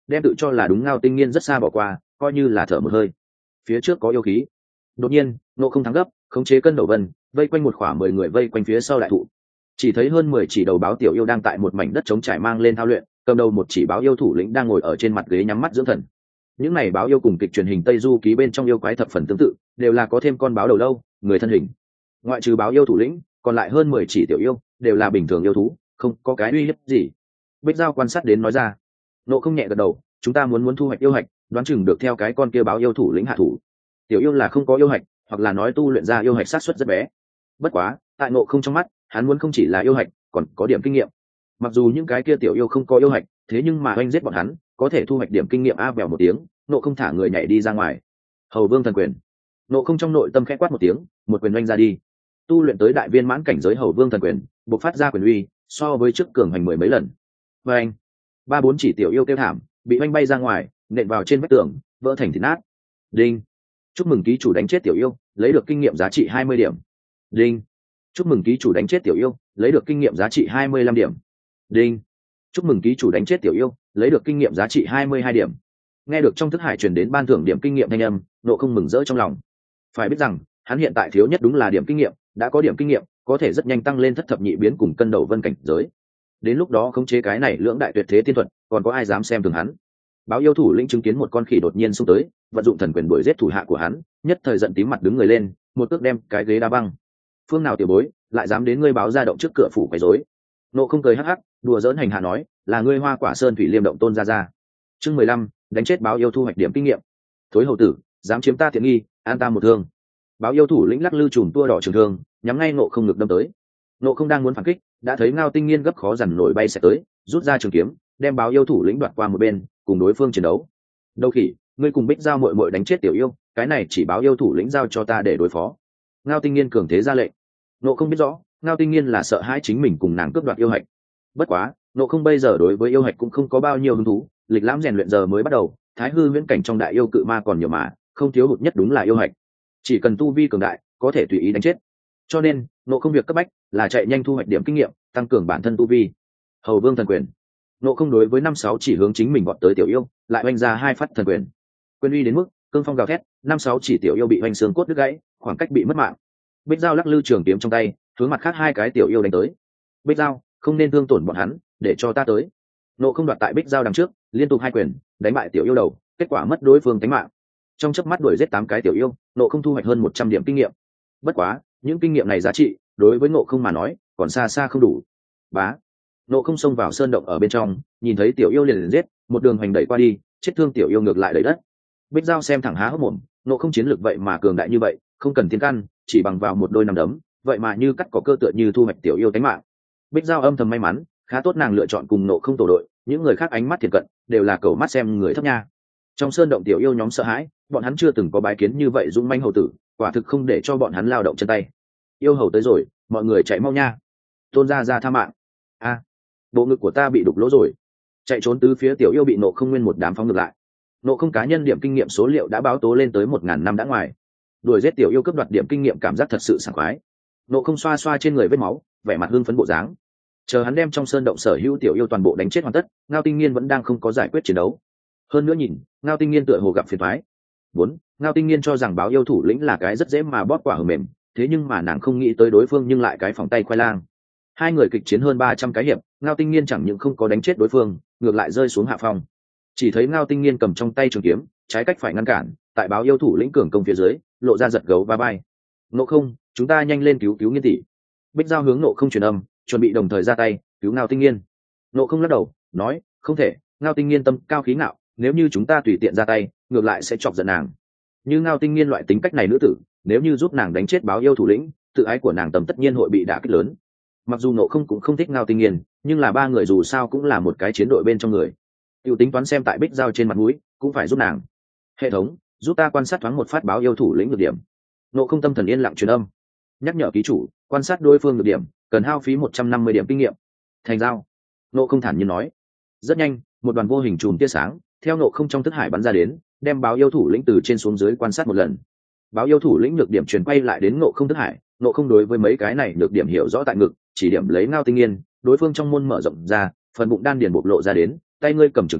đem tự cho là đúng Ngao Tinh Nghiên rất xa bỏ qua, coi như là thở một hơi. Phía trước có yêu khí. Đột nhiên, Ngộ Không thắng gấp, khống chế cân đầu vân, vây quanh một khoảng mười người vây quanh phía sau đại thụ. Chỉ thấy hơn mười chỉ đầu báo tiểu yêu đang tại một mảnh đất trống trải mang lên thao luyện, cầm đầu một chỉ báo yêu thủ lĩnh đang ngồi ở trên mặt ghế nhắm mắt dưỡng thần. Những này báo yêu cùng kịch truyền hình Tây Du ký bên trong yêu quái thập phần tương tự, đều là có thêm con báo đầu lâu, người thân hình. Ngoại trừ báo yêu thủ lĩnh, còn lại hơn mười chỉ tiểu yêu, đều là bình thường yêu thú, không có cái uy hiếp gì. Bích Giao quan sát đến nói ra. Nộ Không nhẹ gật đầu, chúng ta muốn muốn thu hoạch yêu hạch, đoán chừng được theo cái con kia báo yêu thủ lĩnh hạ thủ. Tiểu yêu là không có yêu hạch, hoặc là nói tu luyện ra yêu hạch sát suất rất bé. Bất quá, tại Nộ Không trong mắt, hắn muốn không chỉ là yêu hạch, còn có điểm kinh nghiệm. Mặc dù những cái kia tiểu yêu không có yêu hạch, thế nhưng mà oanh giết bọn hắn, có thể thu hoạch điểm kinh nghiệm a vèo một tiếng, Nộ Không thả người nhảy đi ra ngoài. Hầu Vương thần quyền. Nộ Không trong nội tâm khẽ quát một tiếng, một quyền oanh ra đi. Tu luyện tới đại viên mãn cảnh giới Hầu Vương thần quyền, bộc phát ra quyền uy, so với trước cường hành mười mấy lần. Và anh, ba bốn chỉ tiểu yêu kêu thảm, bị oanh bay ra ngoài, nện vào trên vách tường, vỡ thành thịt nát. Đinh. Chúc mừng ký chủ đánh chết tiểu yêu, lấy được kinh nghiệm giá trị hai mươi điểm. Đinh. Chúc mừng ký chủ đánh chết tiểu yêu, lấy được kinh nghiệm giá trị hai mươi lăm điểm. Đinh. Chúc mừng ký chủ đánh chết tiểu yêu, lấy được kinh nghiệm giá trị hai mươi hai điểm. Nghe được trong thức hải truyền đến ban thưởng điểm kinh nghiệm thanh âm, Nộ Không mừng rỡ trong lòng. Phải biết rằng, hắn hiện tại thiếu nhất đúng là điểm kinh nghiệm, đã có điểm kinh nghiệm, có thể rất nhanh tăng lên thất thập nhị biến cùng cân đầu vân cảnh giới. Đến lúc đó khống chế cái này lưỡng đại tuyệt thế tiên thuật, còn có ai dám xem thường hắn. Báo yêu thủ lĩnh chứng kiến một con khỉ đột nhiên xông tới, vận dụng thần quyền đuổi giết thủ hạ của hắn, nhất thời giận tím mặt đứng người lên, một cước đem cái ghế đá băng. Phương nào tiểu bối, lại dám đến ngươi báo ra động trước cửa phủ quấy rối. Nộ Không cười hắc hắc, đùa giỡn hành hạ nói, là ngươi Hoa Quả Sơn Thủy Liêm động tôn ra ra. Chương mười lăm, đánh chết báo yêu thu hoạch điểm kinh nghiệm. Thối hầu tử, dám chiếm ta tiện nghi, an ta một thương. Báo yêu thủ lĩnh lắc lư chùm tua đỏ trường thương, nhắm ngay Nộ Không ngực đâm tới. Nộ Không đang muốn phản kích, đã thấy Ngao Tinh Nghiên gấp khó dằn nổi bay sẽ tới, rút ra trường kiếm, đem báo yêu thủ lĩnh đoạt qua một bên, cùng đối phương chiến đấu. Đâu khỉ, ngươi cùng Bích Giao muội muội đánh chết tiểu yêu, cái này chỉ báo yêu thủ lĩnh giao cho ta để đối phó. Ngao Tinh Nghiên cường thế ra lệnh. Nộ Không biết rõ, Ngao Tinh Nghiên là sợ hãi chính mình cùng nàng cướp đoạt yêu hạch. Bất quá, Nộ Không bây giờ đối với yêu hạch cũng không có bao nhiêu hứng thú, lịch lãm rèn luyện giờ mới bắt đầu, thái hư viễn cảnh trong đại yêu cự ma còn nhiều mà, không thiếu hụt nhất đúng là yêu hạch. Chỉ cần tu vi cường đại, có thể tùy ý đánh chết. Cho nên, Nộ Không việc cấp bách là chạy nhanh thu hoạch điểm kinh nghiệm, tăng cường bản thân tu vi. Hầu Vương thần quyền. Nộ Không đối với năm sáu chỉ hướng chính mình vọt tới tiểu yêu, lại oanh ra hai phát thần quyền. Quyền uy đến mức cương phong gào thét, năm sáu chỉ tiểu yêu bị oanh xương cốt đứt gãy, khoảng cách bị mất mạng. Bích Giao lắc lư trường kiếm trong tay, hướng mặt khác hai cái tiểu yêu đánh tới. Bích Giao, không nên thương tổn bọn hắn, để cho ta tới. Nộ Không đoạt tại Bích Giao đằng trước, liên tục hai quyền, đánh bại tiểu yêu đầu, kết quả mất đối phương tính mạng. Trong chớp mắt đuổi giết tám cái tiểu yêu, Nộ Không thu hoạch hơn một trăm điểm kinh nghiệm. Bất quá, những kinh nghiệm này giá trị, đối với Nộ Không mà nói, còn xa xa không đủ. Bá. Nộ Không xông vào sơn động ở bên trong, nhìn thấy tiểu yêu liền liền giết, một đường hoành đẩy qua đi, chết thương tiểu yêu ngược lại đẩy đất. Bích Giao xem thẳng há hốc mồm, Nộ Không chiến lược vậy mà cường đại như vậy, không cần thiên căn, chỉ bằng vào một đôi nằm đấm, vậy mà như cắt cỏ cơ tựa như thu hoạch tiểu yêu tánh mạng. Bích Giao âm thầm may mắn, khá tốt nàng lựa chọn cùng Nộ Không tổ đội, những người khác ánh mắt thiệt cận, đều là cầu mắt xem người thấp nha. Trong sơn động tiểu yêu nhóm sợ hãi, bọn hắn chưa từng có bái kiến như vậy dũng manh hầu tử, quả thực không để cho bọn hắn lao động chân tay. Yêu hầu tới rồi, mọi người chạy mau nha. Tôn gia ra tha mạng. A, bộ ngực của ta bị đục lỗ rồi. Chạy trốn tứ phía tiểu yêu bị Nộ Không nguyên một đám phóng ngược lại. Nộ Không cá nhân điểm kinh nghiệm số liệu đã báo tố lên tới một ngàn năm đã ngoài. Đuổi giết tiểu yêu cướp đoạt điểm kinh nghiệm cảm giác thật sự sảng khoái. Nộ Không xoa xoa trên người vết máu, vẻ mặt hưng phấn bộ dáng. Chờ hắn đem trong sơn động sở hữu tiểu yêu toàn bộ đánh chết hoàn tất, Ngao Tinh Nghiên vẫn đang không có giải quyết chiến đấu. Hơn nữa nhìn, Ngao Tinh Nghiên tựa hồ gặp phiền toái. Bốn, Ngao Tinh Nghiên cho rằng báo yêu thủ lĩnh là cái rất dễ mà bóp quả hờ mềm, thế nhưng mà nàng không nghĩ tới đối phương nhưng lại cái phòng tay khoai lang. Hai người kịch chiến hơn ba trăm cái hiệp, Ngao Tinh Nghiên chẳng những không có đánh chết đối phương, ngược lại rơi xuống hạ phong. Chỉ thấy Ngao Tinh Nghiên cầm trong tay trường kiếm, trái cách phải ngăn cản, tại báo yêu thủ lĩnh cường công phía dưới, lộ ra giật gấu ba bay. Nộ Không, chúng ta nhanh lên cứu cứu Nghiên tỷ. Bích Giao hướng Nộ Không truyền âm, chuẩn bị đồng thời ra tay cứu Ngao Tinh Nghiên. Nộ Không lắc đầu nói, không thể, Ngao Tinh Nghiên tâm cao khí ngạo, nếu như chúng ta tùy tiện ra tay, ngược lại sẽ chọc giận nàng. Như Ngao Tinh Nghiên loại tính cách này nữ tử, nếu như giúp nàng đánh chết báo yêu thủ lĩnh, tự ái của nàng tầm tất nhiên hội bị đả kích lớn. Mặc dù Nộ Không cũng không thích Ngao Tinh Nghiên, nhưng là ba người dù sao cũng là một cái chiến đội bên trong người. Tiêu tính toán xem tại Bích Giao trên mặt mũi, cũng phải giúp nàng. Hệ thống, giúp ta quan sát thoáng một phát báo yêu thủ lĩnh được điểm. Nộ Không tâm thần yên lặng truyền âm, nhắc nhở ký chủ, quan sát đối phương được điểm, cần hao phí một trăm năm mươi điểm kinh nghiệm. Thành giao. Nộ Không thản nhiên nói. Rất nhanh, một đoàn vô hình chùm tia sáng theo Nộ Không trong thức hải bắn ra đến, đem báo yêu thủ lĩnh từ trên xuống dưới quan sát một lần. Báo yêu thủ lĩnh nhược điểm truyền quay lại đến Nộ Không thức hải, Nộ Không đối với mấy cái này nhược điểm hiểu rõ tại ngực, chỉ điểm lấy Ngao Tinh Nghiên, đối phương trong môn mở rộng ra, phần bụng đan điền bộc lộ ra đến, tay ngươi cầm trường kiếm,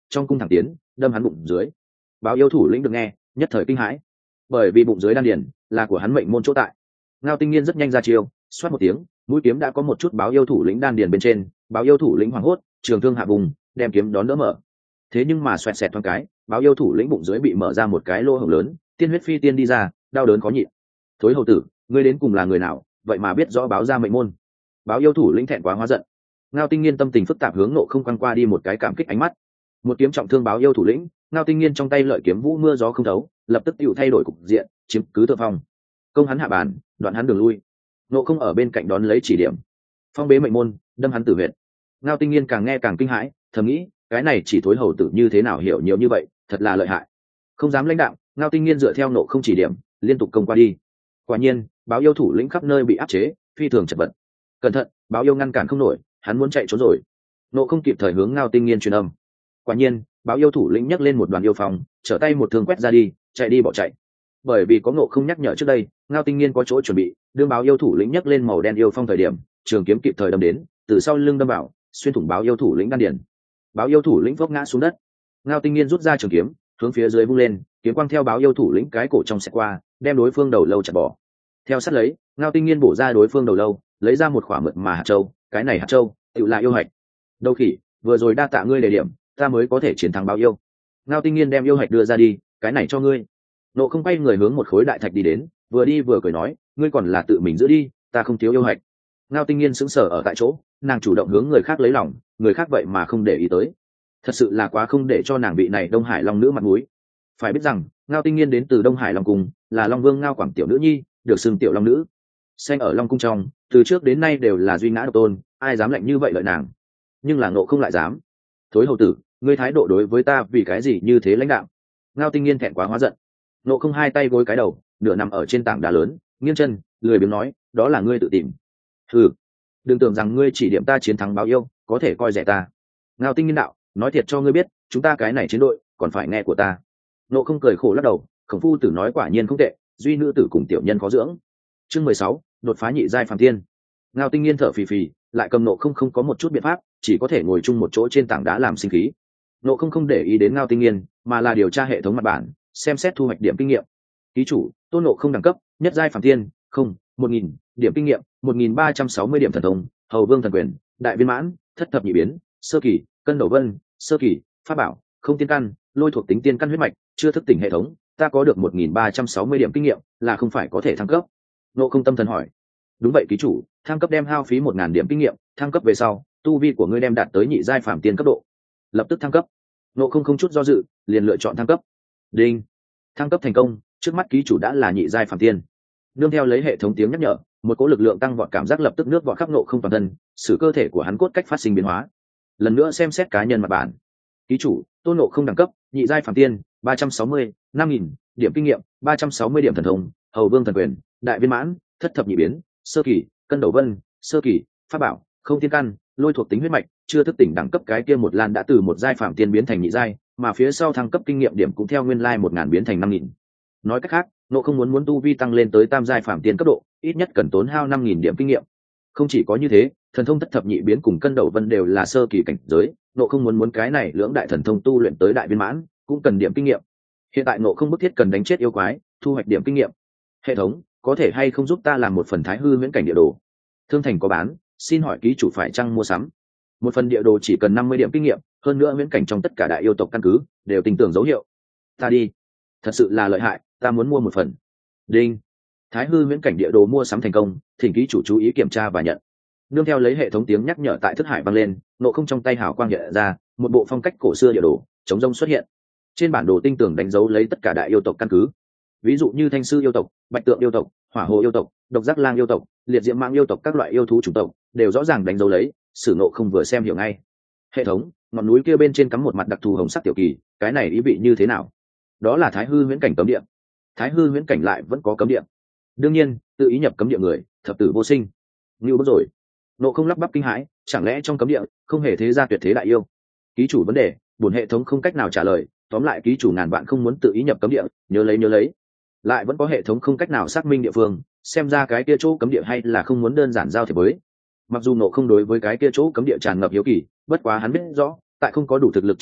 trong cung thẳng tiến đâm hắn bụng dưới. Báo yêu thủ lĩnh được nghe nhất thời kinh hãi, bởi vì bụng dưới đan điền là của hắn mệnh môn chỗ tại. Ngao Tinh Nghiên rất nhanh ra chiêu, xoát một tiếng, mũi kiếm đã có một chút báo yêu thủ lĩnh đan điền bên trên. Báo yêu thủ lĩnh hoảng hốt, trường thương hạ vùng, đem kiếm đón đỡ mở. Thế nhưng mà xoẹt xẹt thoáng cái, báo yêu thủ lĩnh bụng dưới bị mở ra một cái lỗ hổng lớn, tiên huyết phi tiên đi ra, đau đớn khó nhịn. Thối hầu tử, ngươi đến cùng là người nào, vậy mà biết rõ báo ra mệnh môn? Báo yêu thủ lĩnh thẹn quá hóa giận. Ngao Tinh Nghiên tâm tình phức tạp hướng Nộ Không quăng qua đi một cái cảm kích ánh mắt. Một kiếm trọng thương báo yêu thủ lĩnh, Ngao Tinh Nghiên trong tay lợi kiếm vũ mưa gió không thấu, lập tức tựu thay đổi cục diện, chiếm cứ thượng phong. Công hắn hạ bàn, đoạn hắn đường lui. Nộ Không ở bên cạnh đón lấy chỉ điểm. Phong bế mệnh môn, đâm hắn tử huyệt. Ngao Tinh Nghiên càng nghe càng kinh hãi, thầm nghĩ, cái này chỉ thối hầu tử như thế nào hiểu nhiều như vậy, thật là lợi hại. Không dám lãnh đạo, Ngao Tinh Nghiên dựa theo Nộ Không chỉ điểm, liên tục công qua đi. Quả nhiên, báo yêu thủ lĩnh khắp nơi bị áp chế, phi thường chật vật. Cẩn thận, báo yêu ngăn cản không nổi, hắn muốn chạy trốn rồi. Nộ Không kịp thời hướng Ngao Tinh Nghiên truyền âm. Quả nhiên, báo yêu thủ lĩnh nhấc lên một đoàn yêu phong, trở tay một thương quét ra đi, chạy đi bỏ chạy. Bởi vì có Nộ Không nhắc nhở trước đây, Ngao Tinh Nghiên có chỗ chuẩn bị, đương báo yêu thủ lĩnh nhấc lên màu đen yêu phong thời điểm, trường kiếm kịp thời đâm đến, từ sau lưng đâm vào, xuyên thủng báo yêu thủ lĩnh đan điền. Báo yêu thủ lĩnh vấp ngã xuống đất. Ngao Tinh Nghiên rút ra trường kiếm, hướng phía dưới vung lên, kiếm quang theo báo yêu thủ lĩnh cái cổ trong xẹt qua, đem đối phương đầu lâu chặt bỏ. Theo sát lấy, Ngao Tinh Nghiên bổ ra đối phương đầu lâu, lấy ra một khỏa mượt mà hạt châu, cái này hạt châu tự là yêu hạch. Đâu khỉ, vừa rồi đa tạ ngươi đề điểm, ta mới có thể chiến thắng báo yêu. Ngao Tinh Nghiên đem yêu hạch đưa ra đi, cái này cho ngươi. Nộ Không quay người hướng một khối đại thạch đi đến, vừa đi vừa cười nói, ngươi còn là tự mình giữ đi, ta không thiếu yêu hạch. Ngao Tinh Nghiên sững sờ ở tại chỗ, nàng chủ động hướng người khác lấy lòng, người khác vậy mà không để ý tới, thật sự là quá không để cho nàng vị này Đông Hải Long nữ mặt mũi. Phải biết rằng Ngao Tinh Nghiên đến từ Đông Hải Long cung, là Long Vương Ngao Quảng tiểu nữ nhi, được xưng tiểu long nữ. Sinh ở Long cung trong, từ trước đến nay đều là duy ngã độc tôn, ai dám lạnh như vậy lợi nàng. Nhưng là Nộ Không lại dám. Thối hầu tử, ngươi thái độ đối với ta vì cái gì như thế lãnh đạm? Ngao Tinh Nghiên thẹn quá hóa giận. Nộ Không hai tay gối cái đầu, nửa nằm ở trên tảng đá lớn, nghiêng chân, lười biếng nói, đó là ngươi tự tìm. Hừ, đừng tưởng rằng ngươi chỉ điểm ta chiến thắng báo yêu, có thể coi rẻ ta. Ngao Tinh Nghiên đạo, nói thiệt cho ngươi biết, chúng ta cái này chiến đội, còn phải nghe của ta. Nộ Không cười khổ lắc đầu, Khổng Phu Tử nói quả nhiên không tệ, duy nữ tử cùng tiểu nhân có dưỡng. Chương mười sáu, đột phá nhị giai phàm tiên. Ngao Tinh Nghiên thở phì phì, lại cầm Nộ Không không có một chút biện pháp, chỉ có thể ngồi chung một chỗ trên tảng đá làm sinh khí. Nộ Không không để ý đến Ngao Tinh Nghiên, mà là điều tra hệ thống mặt bản, xem xét thu hoạch điểm kinh nghiệm. Ký chủ, Tôn Nộ Không đẳng cấp, nhất giai phàm tiên, không, một nghìn, điểm kinh nghiệm, một nghìn ba trăm sáu mươi điểm thần thông, Hầu Vương thần quyền, đại viên mãn, thất thập nhị biến, sơ kỳ, cân đầu vân, sơ kỳ, pháp bảo, không tiên căn, lôi thuộc tính tiên căn huyết mạch, chưa thức tỉnh hệ thống, ta có được một nghìn ba trăm sáu mươi điểm kinh nghiệm, là không phải có thể thăng cấp. Nộ Không tâm thần hỏi. Đúng vậy ký chủ, thăng cấp đem hao phí một ngàn điểm kinh nghiệm, thăng cấp về sau, tu vi của ngươi đem đạt tới nhị giai phàm tiên cấp độ. Lập tức thăng cấp. Nộ Không không chút do dự, liền lựa chọn thăng cấp. Đinh. Thăng cấp thành công, trước mắt ký chủ đã là nhị giai phàm tiên. Nương theo lấy hệ thống tiếng nhắc nhở, một cỗ lực lượng tăng vọt cảm giác lập tức nước vọt khắp Nộ Không toàn thân,使cơ thể của hắn cốt cách phát sinh biến hóa. Lần nữa xem xét cá nhân mặt bản. Ký chủ, Tôn Nộ Không đẳng cấp, nhị giai phàm tiên, ba trăm sáu mươi, năm nghìn, điểm kinh nghiệm, ba trăm sáu mươi điểm thần thông, Hầu Vương thần quyền, đại viên mãn, thất thập nhị biến, sơ kỳ, cân đầu vân, sơ kỳ, pháp bảo, không tiên căn, lôi thuộc tính huyết mạch, chưa thức tỉnh đẳng cấp cái kia một lan đã từ một giai phàm tiên biến thành nhị giai, mà phía sau thăng cấp kinh nghiệm điểm cũng theo nguyên lai một ngàn biến thành năm nghìn. Nói cách khác, Nộ Không muốn muốn tu vi tăng lên tới tam giai phàm tiên cấp độ, ít nhất cần tốn hao năm nghìn điểm kinh nghiệm. Không chỉ có như thế, thần thông thất thập nhị biến cùng cân đầu vân đều là sơ kỳ cảnh giới, Nộ Không muốn muốn cái này lưỡng đại thần thông tu luyện tới đại viên mãn, cũng cần điểm kinh nghiệm. Hiện tại Nộ Không bức thiết cần đánh chết yêu quái, thu hoạch điểm kinh nghiệm. Hệ thống, có thể hay không giúp ta làm một phần Thái Hư Huyễn Cảnh địa đồ? Thương thành có bán, xin hỏi ký chủ phải chăng mua sắm? Một phần địa đồ chỉ cần năm mươi điểm kinh nghiệm, hơn nữa huyễn cảnh trong tất cả đại yêu tộc căn cứ đều tình tưởng dấu hiệu. Ta đi, thật sự là lợi hại, ta muốn mua một phần. Đinh. Thái Hư Huyễn Cảnh địa đồ mua sắm thành công, thỉnh ký chủ chú ý kiểm tra và nhận. Nương theo lấy hệ thống tiếng nhắc nhở tại thức hải vang lên, Nộ Không trong tay hào quang hiện ra, một bộ phong cách cổ xưa địa đồ chống rông xuất hiện. Trên bản đồ tinh tường đánh dấu lấy tất cả đại yêu tộc căn cứ, ví dụ như Thanh Sư yêu tộc, Bạch Tượng yêu tộc, Hỏa Hồ yêu tộc, Độc Giác Lang yêu tộc, Liệt Diễm Mãng yêu tộc, các loại yêu thú chủng tộc đều rõ ràng đánh dấu lấy, Sử Nộ Không vừa xem hiểu ngay. Hệ thống, ngọn núi kia bên trên cắm một mặt đặc thù hồng sắc tiểu kỳ, cái này ý vị như thế nào? Đó là Thái Hư Huyễn Cảnh cấm địa. Thái Hư Huyễn Cảnh lại vẫn có cấm địa. Đương nhiên, tự ý nhập cấm địa người, thập tử vô sinh. Như bước rồi. Nộ Không lắp bắp kinh hãi, chẳng lẽ trong cấm địa không hề thế ra tuyệt thế đại yêu? Ký chủ vấn đề, buồn hệ thống không cách nào trả lời, tóm lại ký chủ ngàn vạn không muốn tự ý nhập cấm địa, nhớ lấy nhớ lấy. Lại vẫn có hệ thống không cách nào xác minh địa phương, xem ra cái kia chỗ cấm địa hay là không muốn đơn giản giao thiệp với. Mặc dù Nộ Không đối với cái kia chỗ cấm địa tràn ngập hiếu kỳ, bất quá hắn biết rõ, tại không có đủ thực lực trước khi,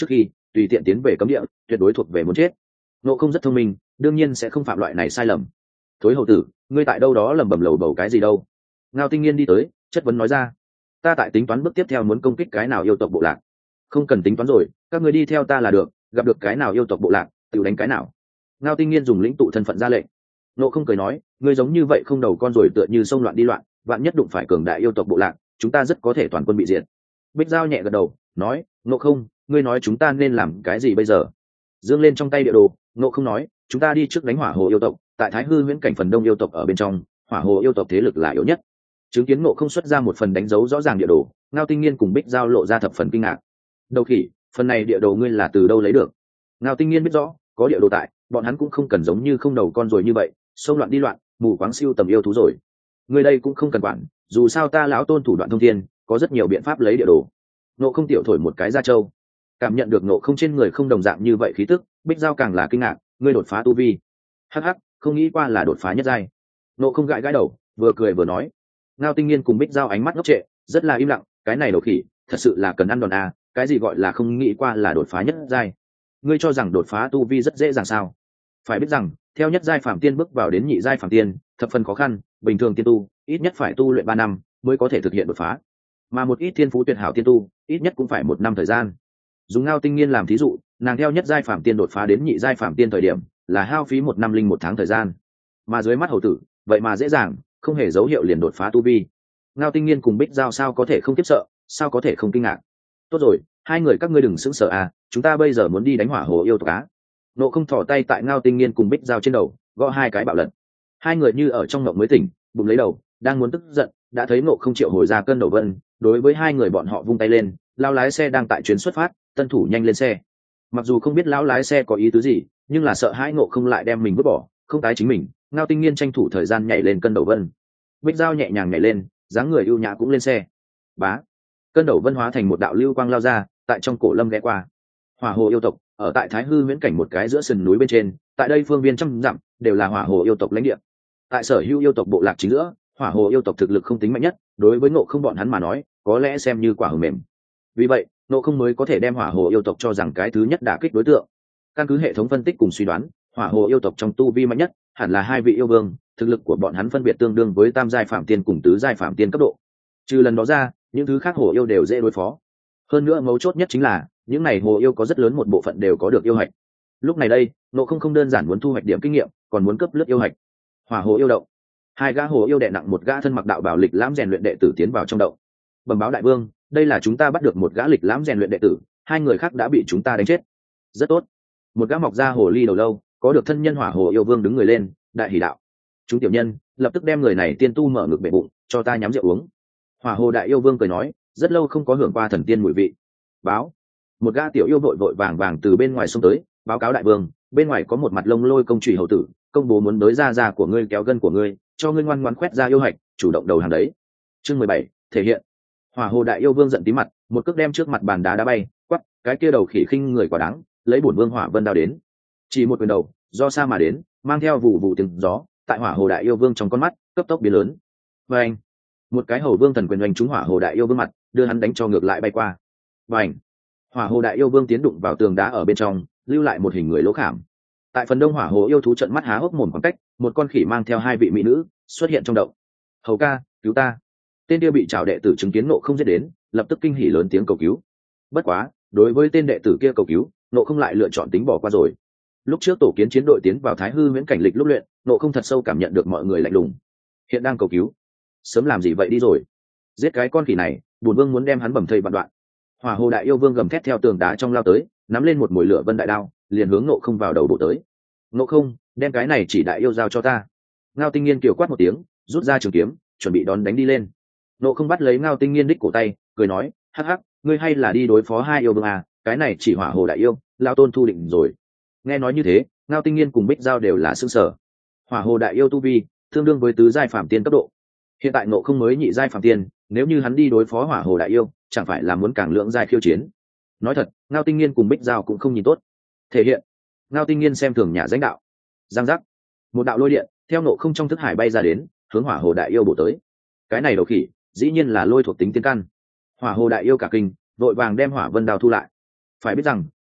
tùy tiện tiến về cấm địa tuyệt đối thuộc về muốn chết. Ngộ không rất thông minh, đương nhiên sẽ không phạm loại này sai lầm. Thối hầu tử, ngươi tại đâu đó lẩm bẩm lầu bầu cái gì đâu? Ngao Tinh Nghiên đi tới chất vấn nói ra. Ta tại tính toán bước tiếp theo muốn công kích cái nào yêu tộc bộ lạc. Không cần tính toán rồi, các ngươi đi theo ta là được, gặp được cái nào yêu tộc bộ lạc tự đánh cái nào. Ngao Tinh Nghiên dùng lĩnh tụ thân phận ra lệnh. Ngộ không cười nói, ngươi giống như vậy không đầu con rồi, tựa như sông loạn đi loạn, vạn nhất đụng phải cường đại yêu tộc bộ lạc, chúng ta rất có thể toàn quân bị diệt. Bích Giao nhẹ gật đầu nói, Ngộ không, ngươi nói chúng ta nên làm cái gì bây giờ? Dương lên trong tay địa đồ, Ngộ không nói, chúng ta đi trước đánh hỏa hồ yêu tộc. Tại Thái Hư Huyễn cảnh phần đông yêu tộc ở bên trong, hỏa hồ yêu tộc thế lực là yếu nhất. Chứng kiến Ngộ không xuất ra một phần đánh dấu rõ ràng địa đồ, Ngao Tinh Nghiên cùng Bích Giao lộ ra thập phần kinh ngạc. Đầu khỉ, phần này địa đồ ngươi là từ đâu lấy được? Ngao Tinh Nghiên biết rõ, có địa đồ tại, bọn hắn cũng không cần giống như không đầu con rồi như vậy, xông loạn đi loạn, mù quáng siêu tầm yêu thú rồi. Ngươi đây cũng không cần quản, dù sao ta lão tôn thủ đoạn thông thiên, có rất nhiều biện pháp lấy địa đồ. Ngộ không tiểu thổi một cái ra châu, cảm nhận được Ngộ không trên người không đồng dạng như vậy khí tức, Bích Giao càng là kinh ngạc, ngươi đột phá tu vi. Hắc hắc, không nghĩ qua là đột phá nhất giai. Ngộ không gãi gãi đầu, vừa cười vừa nói. Ngao Tinh Nghiên cùng Bích Giao ánh mắt ngốc trệ, rất là im lặng, cái này đầu khỉ, thật sự là cần ăn đòn à, cái gì gọi là không nghĩ qua là đột phá nhất giai? Ngươi cho rằng đột phá tu vi rất dễ dàng sao? Phải biết rằng, theo nhất giai phạm tiên bước vào đến nhị giai phạm tiên, thập phần khó khăn, bình thường tiên tu, ít nhất phải tu luyện ba năm mới có thể thực hiện đột phá. Mà một ít thiên phú tuyệt hảo tiên tu, ít nhất cũng phải một năm thời gian. Dùng Ngao Tinh Nghiên làm thí dụ, nàng theo nhất giai phạm tiên đột phá đến nhị giai phạm tiên thời điểm, là hao phí một năm linh một tháng thời gian. Mà dưới mắt hầu tử, vậy mà dễ dàng, không hề dấu hiệu liền đột phá tu vi. Ngao Tinh Nghiên cùng Bích Giao sao có thể không kiếp sợ, sao có thể không kinh ngạc? Tốt rồi, hai người các ngươi đừng sững sờ à, chúng ta bây giờ muốn đi đánh hỏa hồ yêu tộc cá. Nộ không thò tay tại Ngao Tinh Nghiên cùng Bích Giao trên đầu, gõ hai cái bạo lật. Hai người như ở trong mộng mới tỉnh, bụng lấy đầu, đang muốn tức giận, đã thấy Nộ không triệu hồi ra cơn đầu vân, đối với hai người bọn họ vung tay lên, lao lái xe đang tại chuyến xuất phát, tân thủ nhanh lên xe. Mặc dù không biết lão lái xe có ý tứ gì, nhưng là sợ hai Nộ không lại đem mình vứt bỏ, không tái chính mình. Ngao Tinh Nghiên tranh thủ thời gian nhảy lên cân đầu vân, Bích Giao nhẹ nhàng nhảy lên, dáng người ưu nhã cũng lên xe. Bá, cân đầu vân hóa thành một đạo lưu quang lao ra, tại trong cổ lâm ghé qua. Hỏa hồ yêu tộc ở tại Thái Hư Huyễn cảnh một cái giữa sườn núi bên trên, tại đây phương viên trăm dặm đều là hỏa hồ yêu tộc lãnh địa. Tại sở hữu yêu tộc bộ lạc chính giữa, hỏa hồ yêu tộc thực lực không tính mạnh nhất, đối với Ngộ không bọn hắn mà nói, có lẽ xem như quả hờ mềm. Vì vậy, Ngộ không mới có thể đem hỏa hồ yêu tộc cho rằng cái thứ nhất đả kích đối tượng. Căn cứ hệ thống phân tích cùng suy đoán, hỏa hồ yêu tộc trong tu vi mạnh nhất hẳn là hai vị yêu vương, thực lực của bọn hắn phân biệt tương đương với tam giai phạm tiên cùng tứ giai phạm tiên cấp độ. Trừ lần đó ra, những thứ khác hồ yêu đều dễ đối phó. Hơn nữa mấu chốt nhất chính là, những này hồ yêu có rất lớn một bộ phận đều có được yêu hạch. Lúc này đây, Ngộ không không đơn giản muốn thu hoạch điểm kinh nghiệm, còn muốn cấp lướt yêu hạch. Hỏa hồ yêu động. Hai gã hồ yêu đè nặng một gã thân mặc đạo bào lịch lãm rèn luyện đệ tử tiến vào trong động. Bẩm báo đại vương, đây là chúng ta bắt được một gã lịch lãm rèn luyện đệ tử, hai người khác đã bị chúng ta đánh chết. Rất tốt. Một gã mọc ra hồ ly đầu lâu, có được thân nhân hỏa hồ yêu vương đứng người lên, đại hỷ đạo. Chúng tiểu nhân lập tức đem người này tiên tu mở ngực bể bụng, cho ta nhắm rượu uống. Hỏa hồ đại yêu vương cười nói, rất lâu không có hưởng qua thần tiên mùi vị. Báo. Một gã tiểu yêu vội vội vàng vàng từ bên ngoài xông tới, báo cáo đại vương, bên ngoài có một mặt lông lôi công chủy hầu tử, công bố muốn đối ra ra của ngươi kéo gân của ngươi, cho ngươi ngoan ngoãn khoét ra yêu hạch, chủ động đầu hàng đấy. Chương mười bảy, thể hiện. Hỏa hồ đại yêu vương giận tí mặt, một cước đem trước mặt bàn đá đá bay, quắc, cái kia đầu khỉ khinh người quả đáng, lấy bổn vương hỏa vân đao đến. Chỉ một quyền đầu, do xa mà đến, mang theo vụ vụ tiếng gió, tại hỏa hồ đại yêu vương trong con mắt cấp tốc biến lớn. Và anh, một cái hầu vương thần quyền đánh trúng hỏa hồ đại yêu vương mặt, đưa hắn đánh cho ngược lại bay qua. Và anh, hỏa hồ đại yêu vương tiến đụng vào tường đá ở bên trong, lưu lại một hình người lỗ khảm. Tại phần đông hỏa hồ yêu thú trận mắt há hốc mồm khoảng cách, một con khỉ mang theo hai vị mỹ nữ xuất hiện trong động. Hầu ca, cứu ta! Tên kia bị trảo đệ tử chứng kiến Nộ không giết đến, lập tức kinh hỉ lớn tiếng cầu cứu. Bất quá, đối với tên đệ tử kia cầu cứu, Nộ không lại lựa chọn tính bỏ qua rồi. Lúc trước tổ kiến chiến đội tiến vào Thái Hư Huyễn cảnh lịch lúc luyện, Nộ không thật sâu cảm nhận được mọi người lạnh lùng. Hiện đang cầu cứu, sớm làm gì vậy đi rồi? Giết cái con khỉ này, bổn vương muốn đem hắn bầm thây vạn đoạn. Hỏa hồ đại yêu vương gầm thét theo tường đá trong lao tới, nắm lên một mồi lửa vân đại đao, liền hướng Nộ không vào đầu bổ tới. Nộ không, đem cái này chỉ đại yêu giao cho ta. Ngao Tinh Nghiên kiều quát một tiếng, rút ra trường kiếm, chuẩn bị đón đánh đi lên. Nộ không bắt lấy Ngao Tinh Nghiên đích cổ tay, cười nói, hắc hắc, ngươi hay là đi đối phó hai yêu vương à? Cái này chỉ hỏa hồ đại yêu, lao tôn thu định rồi. Nghe nói như thế, Ngao Tinh Nghiên cùng Bích Giao đều là sững sờ. Hỏa hồ đại yêu tu vi tương đương với tứ giai phạm tiên cấp độ. Hiện tại Nộ không mới nhị giai phạm tiên, nếu như hắn đi đối phó hỏa hồ đại yêu, chẳng phải là muốn càng lượng giai khiêu chiến. Nói thật, Ngao Tinh Nghiên cùng Bích Giao cũng không nhìn tốt. Thể hiện. Ngao Tinh Nghiên xem thường nhà danh đạo. Giang giác. Một đạo lôi điện theo Nộ không trong thức hải bay ra đến, hướng hỏa hồ đại yêu bổ tới. Cái này đầu khỉ, dĩ nhiên là lôi thuộc tính tiên căn. Hỏa hồ đại yêu cả kinh, vội vàng đem hỏa vân đao thu lại. Phải biết rằng,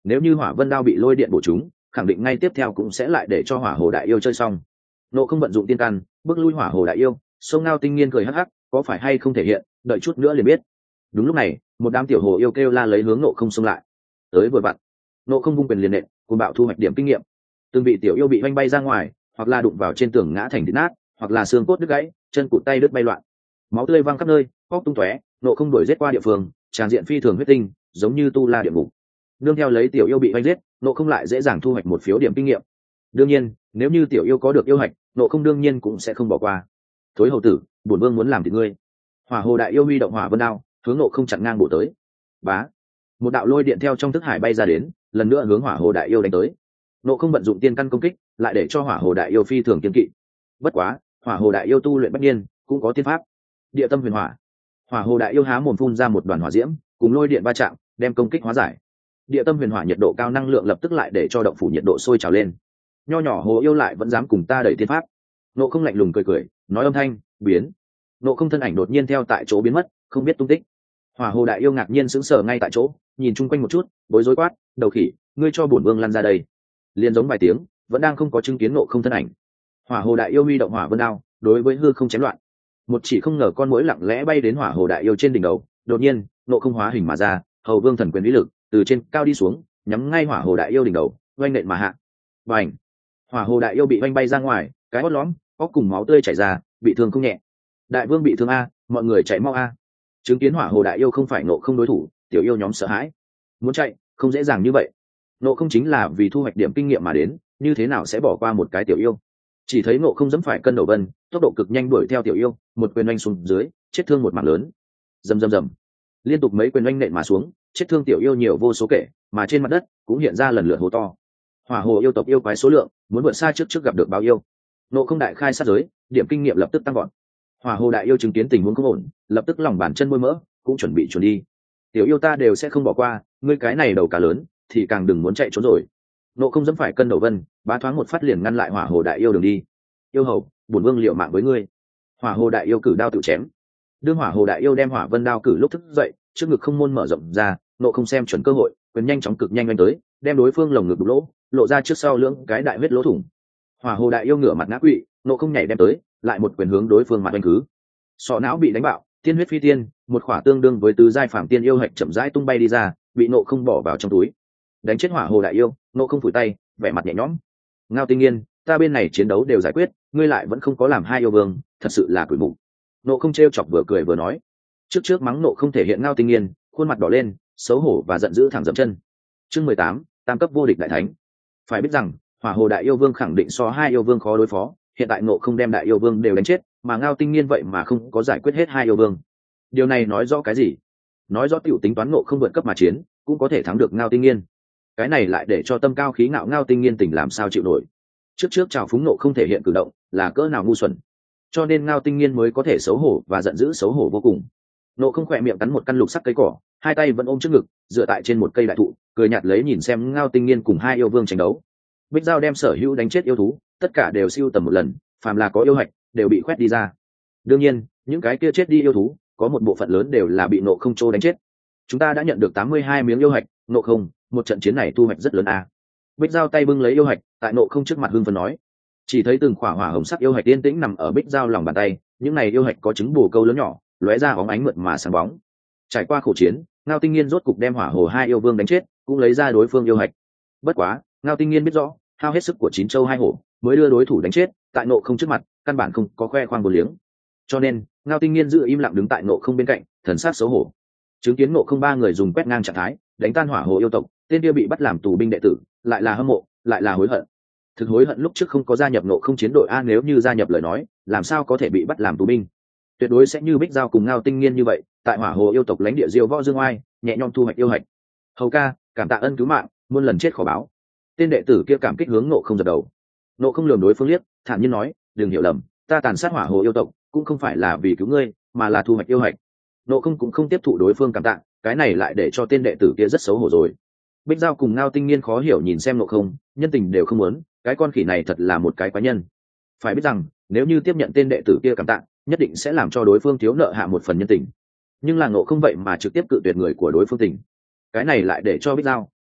nếu như hỏa vân đao bị lôi điện bổ chúng khẳng định ngay tiếp theo cũng sẽ lại để cho hỏa hồ đại yêu chơi xong. Nộ không vận dụng tiên căn bước lui hỏa hồ đại yêu, sông Ngao Tinh Nghiên cười hắc hắc, có phải hay không thể hiện, đợi chút nữa liền biết. Đúng lúc này một đám tiểu hồ yêu kêu la lấy hướng nộ không xông lại tới vừa vặn. Nộ không vung quyền liền nện cùng bạo thu hoạch điểm kinh nghiệm, từng vị tiểu yêu bị oanh bay ra ngoài, hoặc là đụng vào trên tường ngã thành thịt nát, hoặc là xương cốt đứt gãy, chân cụt tay đứt bay loạn, máu tươi văng khắp nơi, óc tung tóe. Nộ không đuổi giết qua địa phương, tràn diện phi thường huyết tinh, giống như tu la địa ngục. Nương theo lấy tiểu yêu bị oanh giết, Nộ không lại dễ dàng thu hoạch một phiếu điểm kinh nghiệm. Đương nhiên nếu như tiểu yêu có được yêu hạch, Nộ không đương nhiên cũng sẽ không bỏ qua. Thối hầu tử, bổn vương muốn làm thịt ngươi. Hỏa hồ đại yêu huy động hỏa vân đao hướng Nộ không chặn ngang bổ tới. Bá, một đạo lôi điện theo trong thức hải bay ra đến, lần nữa hướng hỏa hồ đại yêu đánh tới. Nộ không vận dụng tiên căn công kích, lại để cho hỏa hồ đại yêu phi thường kiên kỵ. Bất quá hỏa hồ đại yêu tu luyện bách niên, cũng có tiên pháp địa tâm huyền hỏa. Hỏa hồ đại yêu há mồm phun ra một đoàn hỏa diễm, cùng lôi điện va chạm, đem công kích hóa giải. Địa tâm huyền hỏa nhiệt độ cao, năng lượng lập tức lại để cho động phủ nhiệt độ sôi trào lên. Nho nhỏ hồ yêu lại vẫn dám cùng ta đẩy tiên pháp. Nộ không lạnh lùng cười cười, nói âm thanh biến. Nộ không thân ảnh đột nhiên theo tại chỗ biến mất, không biết tung tích. Hỏa hồ đại yêu ngạc nhiên sững sờ ngay tại chỗ, nhìn chung quanh một chút, bối rối quát, đầu khỉ, ngươi cho bổn vương lăn ra đây. Liên giống vài tiếng, vẫn đang không có chứng kiến Nộ không thân ảnh. Hỏa hồ đại yêu huy động hỏa vân đao đối với hư không chém loạn. Một chỉ không ngờ con muỗi lặng lẽ bay đến hỏa hồ đại yêu trên đỉnh đầu, đột nhiên Nộ không hóa hình mà ra, hầu vương thần quyền lý lực từ trên cao đi xuống, nhắm ngay hỏa hồ đại yêu đỉnh đầu, oanh nện mà hạ. Bành! Hỏa hồ đại yêu bị oanh bay ra ngoài, cái hót lõm, óc cùng máu tươi chảy ra, bị thương không nhẹ. Đại vương bị thương a, mọi người chạy mau a. Chứng kiến hỏa hồ đại yêu không phải Nộ không đối thủ, tiểu yêu nhóm sợ hãi, muốn chạy không dễ dàng như vậy. Nộ không chính là vì thu hoạch điểm kinh nghiệm mà đến, như thế nào sẽ bỏ qua một cái tiểu yêu. Chỉ thấy Nộ không dẫm phải cân đầu vân, tốc độ cực nhanh đuổi theo tiểu yêu, một quyền oanh xuống dưới, chết thương một mạng lớn. Rầm rầm rầm, liên tục mấy quyền oanh nện mà xuống, chết thương tiểu yêu nhiều vô số kể, mà trên mặt đất cũng hiện ra lần lượt hố to. Hỏa hồ yêu tộc yêu quái số lượng muốn vượt xa trước trước gặp được bao yêu. Nộ không đại khai sát giới, điểm kinh nghiệm lập tức tăng gọn. Hỏa hồ đại yêu chứng kiến tình huống không ổn, lập tức lòng bàn chân môi mỡ, cũng chuẩn bị chuẩn đi. Tiểu yêu ta đều sẽ không bỏ qua, ngươi cái này đầu cá lớn thì càng đừng muốn chạy trốn rồi. Nộ không dẫm phải cân đầu vân, bá thoáng một phát liền ngăn lại hỏa hồ đại yêu đường đi. Yêu hầu, bổn vương liệu mạng với ngươi. Hỏa hồ đại yêu cử đao tự chém. Đương hỏa hồ đại yêu đem hỏa vân đao cử lúc thức dậy, trước ngực không môn mở rộng ra, Nộ không xem chuẩn cơ hội, quyền nhanh chóng cực nhanh đánh tới, đem đối phương lồng ngực đục lỗ, lộ ra trước sau lưỡng cái đại huyết lỗ thủng. Hỏa hồ đại yêu ngửa mặt ngã quỵ, Nộ không nhảy đem tới, lại một quyền hướng đối phương mặt đánh cứ. Sọ não bị đánh bạo, tiên huyết phi tiên, một khỏa tương đương với tứ giai phàm tiên yêu hạch chậm rãi tung bay đi ra, bị Nộ không bỏ vào trong túi. Đánh chết hỏa hồ đại yêu, Nộ không phủi tay, vẻ mặt nhẹ nhõm. Ngao Tinh Nghiên, ta bên này chiến đấu đều giải quyết, ngươi lại vẫn không có làm hai yêu vương, thật sự là quỷ mụ. Nộ không trêu chọc vừa cười vừa nói. Trước trước mắng Nộ không thể hiện Ngao Tinh Nghiên, khuôn mặt đỏ lên, xấu hổ và giận dữ thẳng dậm chân. Chương mười tám, tam cấp vô địch đại thánh. Phải biết rằng hỏa hồ đại yêu vương khẳng định so hai yêu vương khó đối phó, hiện tại Nộ không đem đại yêu vương đều đánh chết, mà Ngao Tinh Nghiên vậy mà không có giải quyết hết hai yêu vương. Điều này nói rõ cái gì? Nói rõ tiểu tính toán Nộ không vượt cấp mà chiến, cũng có thể thắng được Ngao Tinh Nghiên. Cái này lại để cho tâm cao khí ngạo Ngao Tinh Nghiên tỉnh làm sao chịu nổi. Trước trước chào phúng Nộ không thể hiện cử động là cỡ nào ngu xuẩn, cho nên Ngao Tinh Nghiên mới có thể xấu hổ và giận dữ xấu hổ vô cùng. Nộ không khỏe miệng cắn một căn lục sắc cây cỏ, hai tay vẫn ôm trước ngực, dựa tại trên một cây đại thụ, cười nhạt lấy nhìn xem Ngao Tinh Nghiên cùng hai yêu vương tranh đấu. Bích Giao đem sở hữu đánh chết yêu thú tất cả đều siêu tầm một lần, phàm là có yêu hạch đều bị khoét đi ra. Đương nhiên những cái kia chết đi yêu thú có một bộ phận lớn đều là bị Nộ không trô đánh chết. Chúng ta đã nhận được tám mươi hai miếng yêu hạch, Nộ không, một trận chiến này thu hoạch rất lớn à. Bích Giao tay bưng lấy yêu hạch, tại Nộ không trước mặt hưng phấn nói. Chỉ thấy từng khỏa hỏa hồng sắc yêu hạch yên tĩnh nằm ở Bích Giao lòng bàn tay, những này yêu hạch có trứng bồ câu lớn nhỏ, lóe ra bóng ánh mượt mà sáng bóng. Trải qua khổ chiến, Ngao Tinh Nghiên rốt cục đem hỏa hồ hai yêu vương đánh chết, cũng lấy ra đối phương yêu hạch. Bất quá Ngao Tinh Nghiên biết rõ hao hết sức của chín châu hai hổ mới đưa đối thủ đánh chết, tại Nộ không trước mặt căn bản không có khoe khoang vô liếng, cho nên Ngao Tinh Nghiên giữ im lặng đứng tại Nộ không bên cạnh, thần sắc xấu hổ. Chứng kiến Nộ không ba người dùng quét ngang trạng thái đánh tan hỏa hồ yêu tộc, tên kia bị bắt làm tù binh đệ tử lại là hâm mộ lại là hối hận. Thực hối hận lúc trước không có gia nhập Nộ không chiến đội a, nếu như gia nhập lời nói làm sao có thể bị bắt làm tù binh. Tuyệt đối sẽ như Bích Giao cùng Ngao Tinh Nghiên như vậy, tại hỏa hồ yêu tộc lãnh địa diêu võ dương oai, nhẹ nhõm thu hoạch yêu hạch. Hầu ca, cảm tạ ân cứu mạng, muôn lần chết khó báo. Tên đệ tử kia cảm kích hướng Nộ không dập đầu. Nộ không lườm đối phương liếc, thản nhiên nói, đừng hiểu lầm, ta tàn sát hỏa hồ yêu tộc cũng không phải là vì cứu ngươi, mà là thu hoạch yêu hạch. Nộ không cũng không tiếp thụ đối phương cảm tạ, cái này lại để cho tên đệ tử kia rất xấu hổ rồi. Bích Giao cùng Ngao Tinh Nghiên khó hiểu nhìn xem Nộ không, nhân tình đều không muốn, cái con khỉ này thật là một cái quái nhân. Phải biết rằng nếu như tiếp nhận tên đệ tử kia cảm tạ, nhất định sẽ làm cho đối phương thiếu nợ hạ một phần nhân tình, nhưng là Nộ không vậy mà trực tiếp cự tuyệt người của đối phương tình, cái này lại để cho Bích Giao,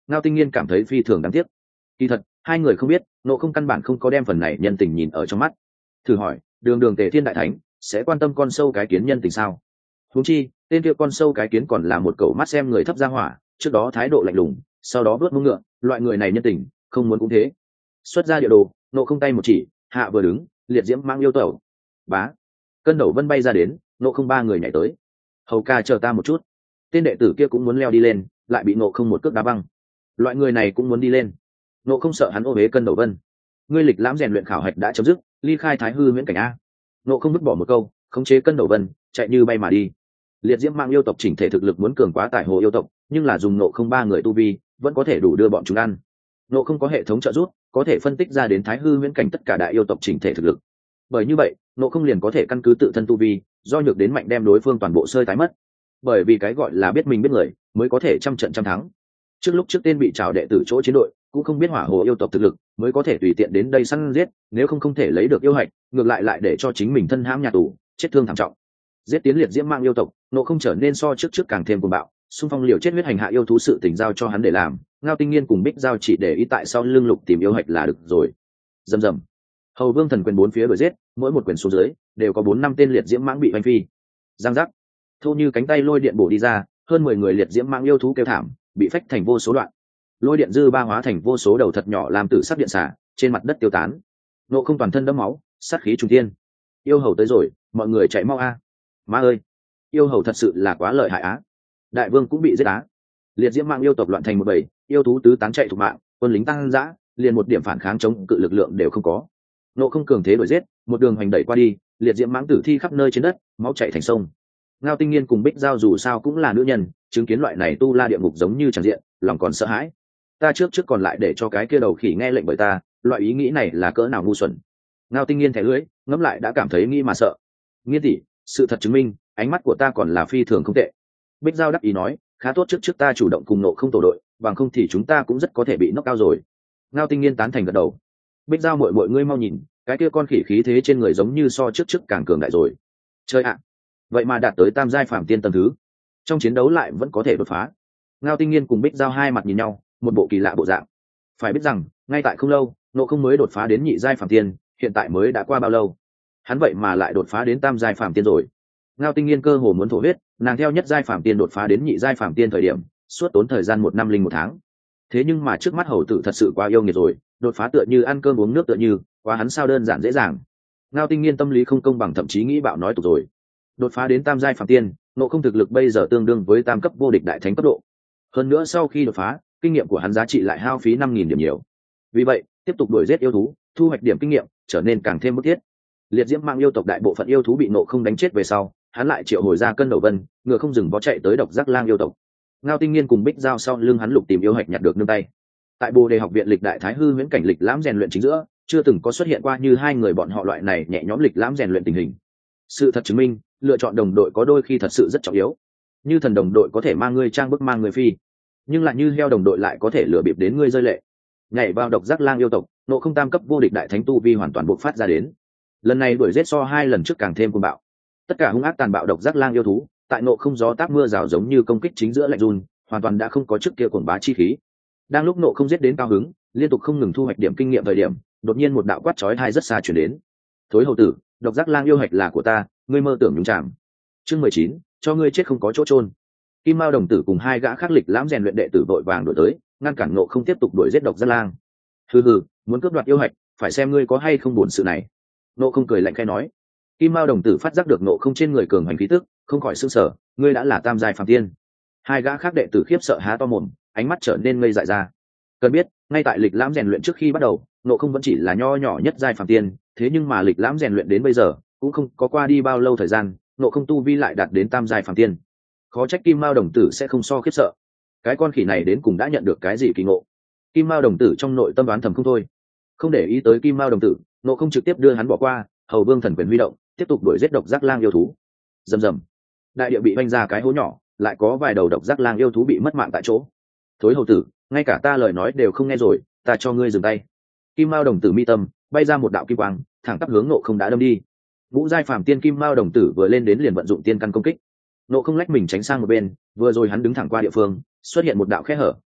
Ngao Tinh Nghiên cảm thấy phi thường đáng tiếc. Kỳ thật hai người không biết nộ không căn bản không có đem phần này nhân tình nhìn ở trong mắt. Thử hỏi đường đường Tề Thiên đại thánh sẽ quan tâm con sâu cái kiến nhân tình sao? Huống chi tên kia con sâu cái kiến còn là một cậu mắt xem người thấp ra hỏa, trước đó thái độ lạnh lùng, sau đó bước mông ngựa, loại người này nhân tình không muốn cũng thế. Xuất ra địa đồ, nộ không tay một chỉ, hạ vừa đứng, liệt diễm mang yêu tẩu. Bá, cân đầu vân bay ra đến, nộ không ba người nhảy tới. Hầu ca chờ ta một chút. Tên đệ tử kia cũng muốn leo đi lên, lại bị nộ không một cước đá văng. Loại người này cũng muốn đi lên. Nộ không sợ hắn ô bế cân đầu vân. Ngươi lịch lãm rèn luyện khảo hạch đã chấm dứt, ly khai thái hư huyễn cảnh a. Nộ không vứt bỏ một câu, khống chế cân đầu vân, chạy như bay mà đi. Liệt diễm mang yêu tộc chỉnh thể thực lực muốn cường quá tải hồ yêu tộc, nhưng là dùng nộ không ba người tu vi vẫn có thể đủ đưa bọn chúng ăn. Nộ không có hệ thống trợ giúp, có thể phân tích ra đến thái hư huyễn cảnh tất cả đại yêu tộc chỉnh thể thực lực. Bởi như vậy nộ không liền có thể căn cứ tự thân tu vi do nhược đến mạnh đem đối phương toàn bộ sơi tái mất. Bởi vì cái gọi là biết mình biết người mới có thể trăm trận trăm thắng. Trước lúc trước tên bị trào đệ tử chỗ chiến đội cũng không biết hỏa hồ yêu tộc thực lực mới có thể tùy tiện đến đây săn giết, nếu không không thể lấy được yêu hạch, ngược lại lại để cho chính mình thân hãm nhà tù, chết thương thảm trọng. Giết tiến liệt diễm mang yêu tộc, nộ không trở nên so trước trước càng thêm cuồng bạo, xung phong liều chết huyết hành hạ yêu thú sự tình giao cho hắn để làm. Ngao Tinh Nghiên cùng Bích Giao chỉ để ý tại sau lưng lục tìm yêu hạch là được rồi. Dầm dầm, hầu vương thần quyền bốn phía đuổi giết, mỗi một quyền xuống dưới đều có bốn năm tên liệt diễm mãng bị hoành phi. Giang giác, thô như cánh tay lôi điện bổ đi ra, hơn mười người liệt diễm mãng yêu thú kêu thảm, bị phách thành vô số đoạn. Lôi điện dư ba hóa thành vô số đầu thật nhỏ làm tử sắc điện xả trên mặt đất tiêu tán. Nộ không toàn thân đẫm máu, sát khí trùng thiên. Yêu hầu tới rồi, mọi người chạy mau a. Má ơi, yêu hầu thật sự là quá lợi hại á. Đại vương cũng bị giết á. Liệt diễm mạng yêu tộc loạn thành một bầy, yêu thú tứ tán chạy thục mạng, quân lính tăng dã, liền một điểm phản kháng chống cự lực lượng đều không có. Nộ không cường thế đuổi giết, một đường hoành đẩy qua đi, liệt diễm mãng tử thi khắp nơi trên đất, máu chảy thành sông. Ngao Tinh Nghiên cùng Bích Giao dù sao cũng là nữ nhân, chứng kiến loại này tu la địa ngục giống như tràn diện, lòng còn sợ hãi. Ta trước trước còn lại để cho cái kia đầu khỉ nghe lệnh bởi ta, loại ý nghĩ này là cỡ nào ngu xuẩn. Ngao Tinh Nghiên thẻ lưỡi, ngẫm lại đã cảm thấy nghĩ mà sợ. Nghiên tỷ, sự thật chứng minh ánh mắt của ta còn là phi thường không tệ. Bích Giao đắc ý nói, khá tốt, trước trước ta chủ động cùng nộ không tổ đội, bằng không thì chúng ta cũng rất có thể bị knock out rồi. Ngao Tinh Nghiên tán thành gật đầu. Bích Giao muội muội ngươi mau nhìn, cái kia con khỉ khí thế trên người giống như so trước trước càng cường đại rồi. Chơi ạ, vậy mà đạt tới tam giai phàm tiên tầng thứ, trong chiến đấu lại vẫn có thể đột phá. Ngao Tinh Nghiên cùng Bích Giao hai mặt nhìn nhau, một bộ kỳ lạ bộ dạng. Phải biết rằng ngay tại không lâu nộ không mới đột phá đến nhị giai phàm tiên, hiện tại mới đã qua bao lâu, hắn vậy mà lại đột phá đến tam giai phàm tiên rồi. Ngao Tinh Nghiên cơ hồ muốn thổ huyết, nàng theo nhất giai phàm tiên đột phá đến nhị giai phàm tiên thời điểm suốt tốn thời gian một năm linh một tháng. Thế nhưng mà trước mắt hầu tử thật sự quá yêu nghiệt rồi, đột phá tựa như ăn cơm uống nước tựa như, quá hắn sao đơn giản dễ dàng. Ngao Tinh Nghiên tâm lý không công bằng, thậm chí nghĩ bạo nói tục rồi. Đột phá đến tam giai phàm tiên, nộ không thực lực bây giờ tương đương với tam cấp vô địch đại thánh cấp độ. Hơn nữa sau khi đột phá, kinh nghiệm của hắn giá trị lại hao phí năm nghìn điểm nhiều. Vì vậy tiếp tục đuổi giết yêu thú, thu hoạch điểm kinh nghiệm trở nên càng thêm bức thiết. Liệt diễm mang yêu tộc đại bộ phận yêu thú bị nộ không đánh chết về sau, hắn lại triệu hồi ra cân đầu vân, ngựa không dừng vó chạy tới độc giác lang yêu tộc. Ngao Tinh Nghiên cùng Bích Giao sau lưng hắn lục tìm yêu hạch nhặt được nương tay. Tại Bồ Đề học viện lịch đại thái hư huyễn cảnh lịch lãm rèn luyện chính giữa, chưa từng có xuất hiện qua như hai người bọn họ loại này nhẹ nhõm lịch lãm rèn luyện tình hình. Sự thật chứng minh, lựa chọn đồng đội có đôi khi thật sự rất trọng yếu. Như thần đồng đội có thể mang ngươi trang bức mang người phi, nhưng lại như heo đồng đội lại có thể lừa bịp đến ngươi rơi lệ. Nhảy vào độc giác lang yêu tộc, nộ không tam cấp vô địch đại thánh tu vi hoàn toàn bộc phát ra đến. Lần này đuổi giết so hai lần trước càng thêm cuồng bạo. Tất cả hung ác tàn bạo độc giác lang yêu thú, tại nộ không gió táp mưa rào giống như công kích chính giữa lạnh run, hoàn toàn đã không có trước kia cuồng bá chi khí. Đang lúc nộ không giết đến cao hứng, liên tục không ngừng thu hoạch điểm kinh nghiệm thời điểm, đột nhiên một đạo quát chói tai rất xa truyền đến. Thối hầu tử, độc giác lang yêu hạch là của ta, ngươi mơ tưởng nhúng chạm. Chương mười chín, cho ngươi chết không có chỗ chôn. Kim Mao đồng tử cùng hai gã khắc lịch lãm rèn luyện đệ tử vội vàng đuổi tới, ngăn cản nộ không tiếp tục đuổi giết độc giác lang. Hừ hừ, muốn cướp đoạt yêu hạch, phải xem ngươi có hay không buồn sự này. Nộ không cười lạnh khẽ nói. Kim Mao đồng tử phát giác được nộ không trên người cường hành khí tức, không khỏi sửng sở, ngươi đã là tam giai phàm tiên. Hai gã khác đệ tử khiếp sợ há to mồm, ánh mắt trở nên ngây dại ra. Cần biết, ngay tại lịch lãm rèn luyện trước khi bắt đầu, nộ không vẫn chỉ là nho nhỏ nhất giai phàm tiên, thế nhưng mà lịch lãm rèn luyện đến bây giờ, cũng không có qua đi bao lâu thời gian, nộ không tu vi lại đạt đến tam giai phàm tiên. Khó trách Kim Mao đồng tử sẽ không so khiếp sợ. Cái con khỉ này đến cùng đã nhận được cái gì kỳ ngộ? Kim Mao đồng tử trong nội tâm đoán thầm không thôi. Không để ý tới Kim Mao đồng tử, nộ không trực tiếp đưa hắn bỏ qua, hầu vương thần quyền huy động, tiếp tục đuổi giết độc giác lang yêu thú. Rầm rầm, đại địa bị vanh ra cái hố nhỏ, lại có vài đầu độc giác lang yêu thú bị mất mạng tại chỗ. Thối hầu tử, ngay cả ta lời nói đều không nghe rồi, ta cho ngươi dừng tay. Kim Mao đồng tử mi tâm bay ra một đạo kim quang, thẳng tắp hướng nộ không đã đâm đi. Vũ giai phàm tiên Kim Mao đồng tử vừa lên đến liền vận dụng tiên căn công kích. Nộ không lách mình tránh sang một bên, vừa rồi hắn đứng thẳng qua địa phương, xuất hiện một đạo khe hở,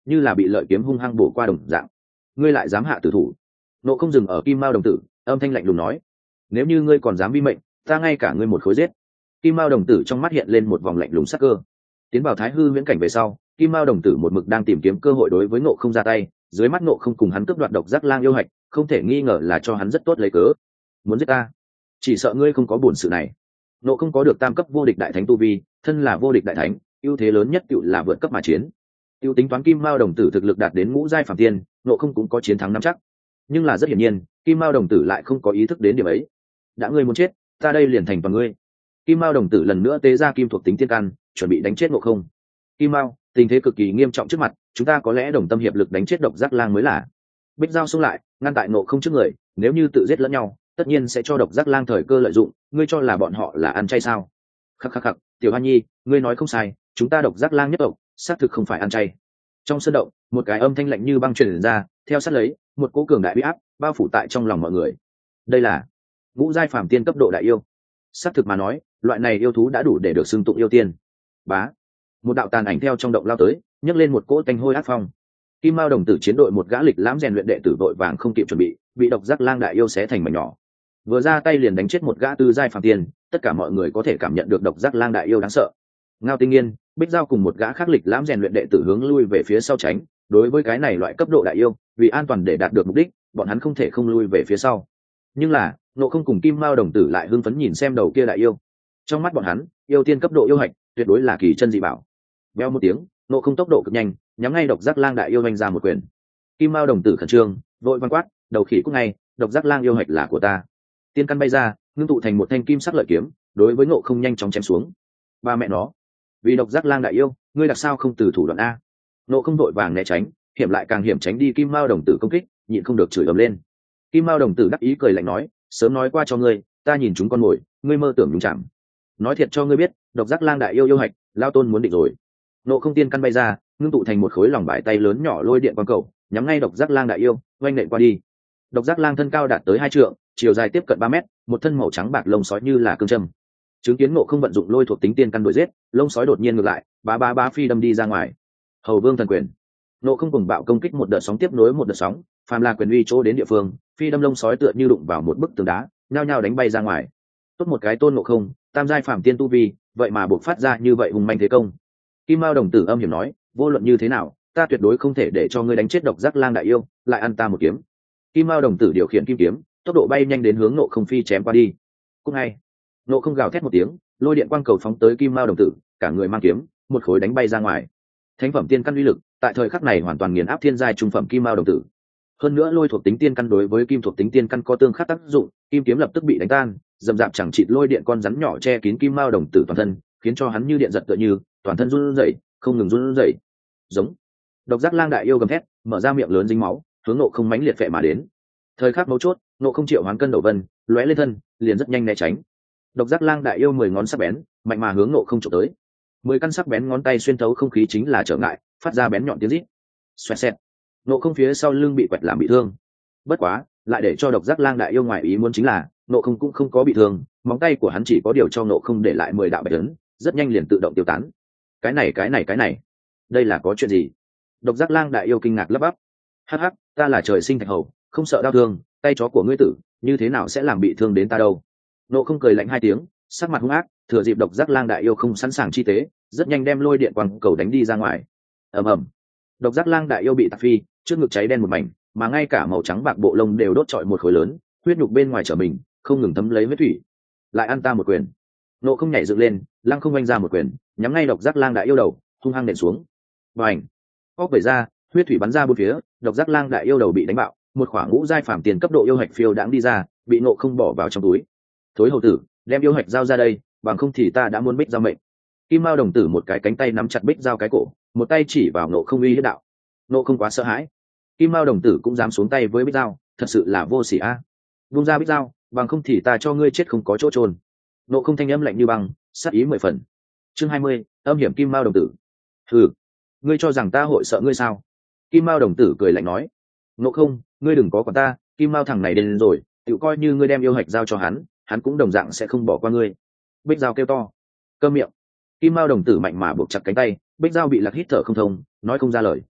như là bị lợi kiếm hung hăng bổ qua đồng dạng. Ngươi lại dám hạ tử thủ? Nộ không dừng ở Kim Mao đồng tử, âm thanh lạnh lùng nói, nếu như ngươi còn dám vi mệnh, ta ngay cả ngươi một khối giết. Kim Mao đồng tử trong mắt hiện lên một vòng lạnh lùng sắc cơ. Tiến vào Thái Hư Viễn cảnh về sau, Kim Mao đồng tử một mực đang tìm kiếm cơ hội đối với Ngộ không ra tay, dưới mắt Ngộ không cùng hắn cướp đoạt độc giác lang yêu hạch, không thể nghi ngờ là cho hắn rất tốt lấy cớ. Muốn giết ta, chỉ sợ ngươi không có buồn sự này. Ngộ không có được tam cấp vô địch đại thánh tu vi, thân là vô địch đại thánh, ưu thế lớn nhất tựu là vượt cấp mà chiến. Tiêu tính toán Kim Mao đồng tử thực lực đạt đến ngũ giai phàm tiên, Ngộ không cũng có chiến thắng nắm chắc. Nhưng là rất hiển nhiên, Kim Mao đồng tử lại không có ý thức đến điểm ấy. Đã ngươi muốn chết, ta đây liền thành toàn ngươi. Kim Mao đồng tử lần nữa tế ra kim thuộc tính tiên căn, chuẩn bị đánh chết Ngộ không. Kim Mao, tình thế cực kỳ nghiêm trọng trước mặt, chúng ta có lẽ đồng tâm hiệp lực đánh chết độc giác lang mới là. Bích Giao xông lại, ngăn tại Ngộ không trước người, nếu như tự giết lẫn nhau, tất nhiên sẽ cho độc giác lang thời cơ lợi dụng, ngươi cho là bọn họ là ăn chay sao? Khắc khắc khắc, Tiểu Hoa Nhi, ngươi nói không sai, chúng ta độc giác lang nhất tộc, xác thực không phải ăn chay. Trong sân động, một cái âm thanh lạnh như băng truyền ra, theo sát lấy, một cỗ cường đại uy áp bao phủ tại trong lòng mọi người. Đây là ngũ giai phàm tiên cấp độ đại yêu. Xác thực mà nói, loại này yêu thú đã đủ để được xưng tụng yêu tiên. Bá, một đạo tàn ảnh theo trong động lao tới, nhấc lên một cỗ tanh hôi ác phong. Kim Mao đồng tử chiến đội một gã lịch lãm rèn luyện đệ tử vội vàng không kịp chuẩn bị, bị độc giác lang đại yêu xé thành mảnh nhỏ. Vừa ra tay liền đánh chết một gã tư giai phàm tiên, tất cả mọi người có thể cảm nhận được độc giác lang đại yêu đáng sợ. Ngao Tinh Nghiên, Bích Giao cùng một gã khác lịch lãm rèn luyện đệ tử hướng lui về phía sau tránh. Đối với cái này loại cấp độ đại yêu, vì an toàn để đạt được mục đích, bọn hắn không thể không lui về phía sau. Nhưng là, Ngộ không cùng Kim Mao đồng tử lại hưng phấn nhìn xem đầu kia đại yêu. Trong mắt bọn hắn, yêu tiên cấp độ yêu hạch, tuyệt đối là kỳ chân dị bảo. Veo một tiếng, Ngộ không tốc độ cực nhanh, nhắm ngay độc giác lang đại yêu vung ra một quyền. Kim Mao đồng tử khẩn trương, vội vang quát, đầu khỉ cút ngay, độc giác lang yêu hạch là của ta. Tiên căn bay ra, ngưng tụ thành một thanh kim sắc lợi kiếm, đối với Ngộ không nhanh chóng chém xuống. Ba mẹ nó, vì độc giác lang đại yêu, ngươi đặc sao không từ thủ đoạn a? Ngộ không vội vàng né tránh, hiểm lại càng hiểm tránh đi Kim Mao đồng tử công kích, nhịn không được chửi ầm lên. Kim Mao đồng tử đắc ý cười lạnh nói, sớm nói qua cho ngươi, ta nhìn chúng con mồi, ngươi mơ tưởng nhúng chạm. Nói thiệt cho ngươi biết, độc giác lang đại yêu yêu hạch, lao tôn muốn định rồi. Ngộ không tiên căn bay ra, ngưng tụ thành một khối lòng bài tay lớn nhỏ lôi điện quang cầu, nhắm ngay độc giác lang đại yêu, oanh nện qua đi. Độc giác lang thân cao đạt tới hai trượng, chiều dài tiếp cận ba mét, một thân màu trắng bạc lông sói như là cương châm. Chứng kiến Ngộ không vận dụng lôi thuộc tính tiên căn đuổi giết, lông sói đột nhiên ngược lại, bá bá bá phi đâm đi ra ngoài. Hầu Vương thần quyền. Ngộ không cùng bạo công kích một đợt sóng tiếp nối một đợt sóng, phàm là quyền uy chỗ đến địa phương, phi đâm lông sói tựa như đụng vào một bức tường đá, nhao nhao đánh bay ra ngoài. Tốt một cái Tôn Ngộ không, tam giai phàm tiên tu vi, vậy mà buộc phát ra như vậy hùng manh thế công. Kim Mao đồng tử âm hiểm nói, vô luận như thế nào, ta tuyệt đối không thể để cho ngươi đánh chết độc giác lang đại yêu, lại ăn ta một kiếm. Kim Mao đồng tử điều khiển kim kiếm, tốc độ bay nhanh đến hướng Ngộ không phi chém qua đi. Cũng ngay, Ngộ không gào thét một tiếng, lôi điện quang cầu phóng tới Kim Mao đồng tử, cả người mang kiếm, một khối đánh bay ra ngoài. Thánh phẩm tiên căn uy lực, tại thời khắc này hoàn toàn nghiền áp thiên giai trung phẩm Kim Mao đồng tử. Hơn nữa lôi thuộc tính tiên căn đối với kim thuộc tính tiên căn có tương khắc tác dụng, kim kiếm lập tức bị đánh tan, dầm dạp chẳng chịt lôi điện con rắn nhỏ che kín Kim Mao đồng tử toàn thân, khiến cho hắn như điện giật tựa như, toàn thân run rẩy, không ngừng run rẩy. Giống. Độc giác lang đại yêu gầm thét, mở ra miệng lớn dính máu, hướng Ngộ không mãnh liệt phệ mà đến. Thời khắc mấu chốt, Ngộ không triệu hoán cân đầu vân, lóe lên thân, liền rất nhanh né tránh. Độc giác lang đại yêu mười ngón sắc bén, mạnh mà hướng Ngộ không chụp tới. Mười căn sắc bén ngón tay xuyên thấu không khí chính là trở ngại, phát ra bén nhọn tiếng rít. Xoẹt xẹt. Ngộ không phía sau lưng bị quẹt làm bị thương. Bất quá, lại để cho độc giác lang đại yêu ngoài ý muốn chính là, Ngộ không cũng không có bị thương, móng tay của hắn chỉ có điều cho Ngộ không để lại mười đạo bạch ấn, rất nhanh liền tự động tiêu tán. Cái này cái này cái này, đây là có chuyện gì? Độc giác lang đại yêu kinh ngạc lắp bắp. Hắc hắc, ta là trời sinh thạch hầu, không sợ đau thương, tay chó của ngươi tử, như thế nào sẽ làm bị thương đến ta đâu? Ngộ không cười lạnh hai tiếng, sắc mặt hung ác, thừa dịp độc giác lang đại yêu không sẵn sàng chi tế, rất nhanh đem lôi điện quang cầu đánh đi ra ngoài. Ầm ầm. Độc giác lang đại yêu bị tạc phi, trước ngực cháy đen một mảnh, mà ngay cả màu trắng bạc bộ lông đều đốt trọi một khối lớn, huyết nhục bên ngoài trở mình, không ngừng thấm lấy huyết thủy. Lại ăn ta một quyền. Ngộ không nhảy dựng lên, lăng không vung ra một quyền, nhắm ngay độc giác lang đại yêu đầu, hung hăng nện xuống. Bành. Óc vẩy ra, huyết thủy bắn ra bốn phía, độc giác lang đại yêu đầu bị đánh bạo, một khoảng ngũ giai phàm tiền cấp độ yêu hạch phiêu đãng đi ra, bị Ngộ không bỏ vào trong túi. Thối hầu tử, đem yêu hạch giao ra đây, bằng không thì ta đã muốn Bích Giao mệnh. Kim Mao đồng tử một cái cánh tay nắm chặt Bích Giao cái cổ, một tay chỉ vào Ngộ không uy hiếp đạo. Ngộ không quá sợ hãi, Kim Mao đồng tử cũng dám xuống tay với Bích Giao, thật sự là vô sỉ a. À. Vung ra Bích Giao, bằng không thì ta cho ngươi chết không có chỗ trôn. Ngộ không thanh âm lạnh như băng, sát ý mười phần. Chương hai mươi, âm hiểm Kim Mao đồng tử. Hừ, ngươi cho rằng ta hội sợ ngươi sao? Kim Mao đồng tử cười lạnh nói. Ngộ không, ngươi đừng có quản ta, Kim Mao thằng này đến rồi, tự coi như ngươi đem yêu hạch giao cho hắn, hắn cũng đồng dạng sẽ không bỏ qua ngươi. Bích Giao kêu to. Câm miệng. Kim Mao đồng tử mạnh mà buộc chặt cánh tay, Bích Giao bị lạc hít thở không thông, nói không ra lời.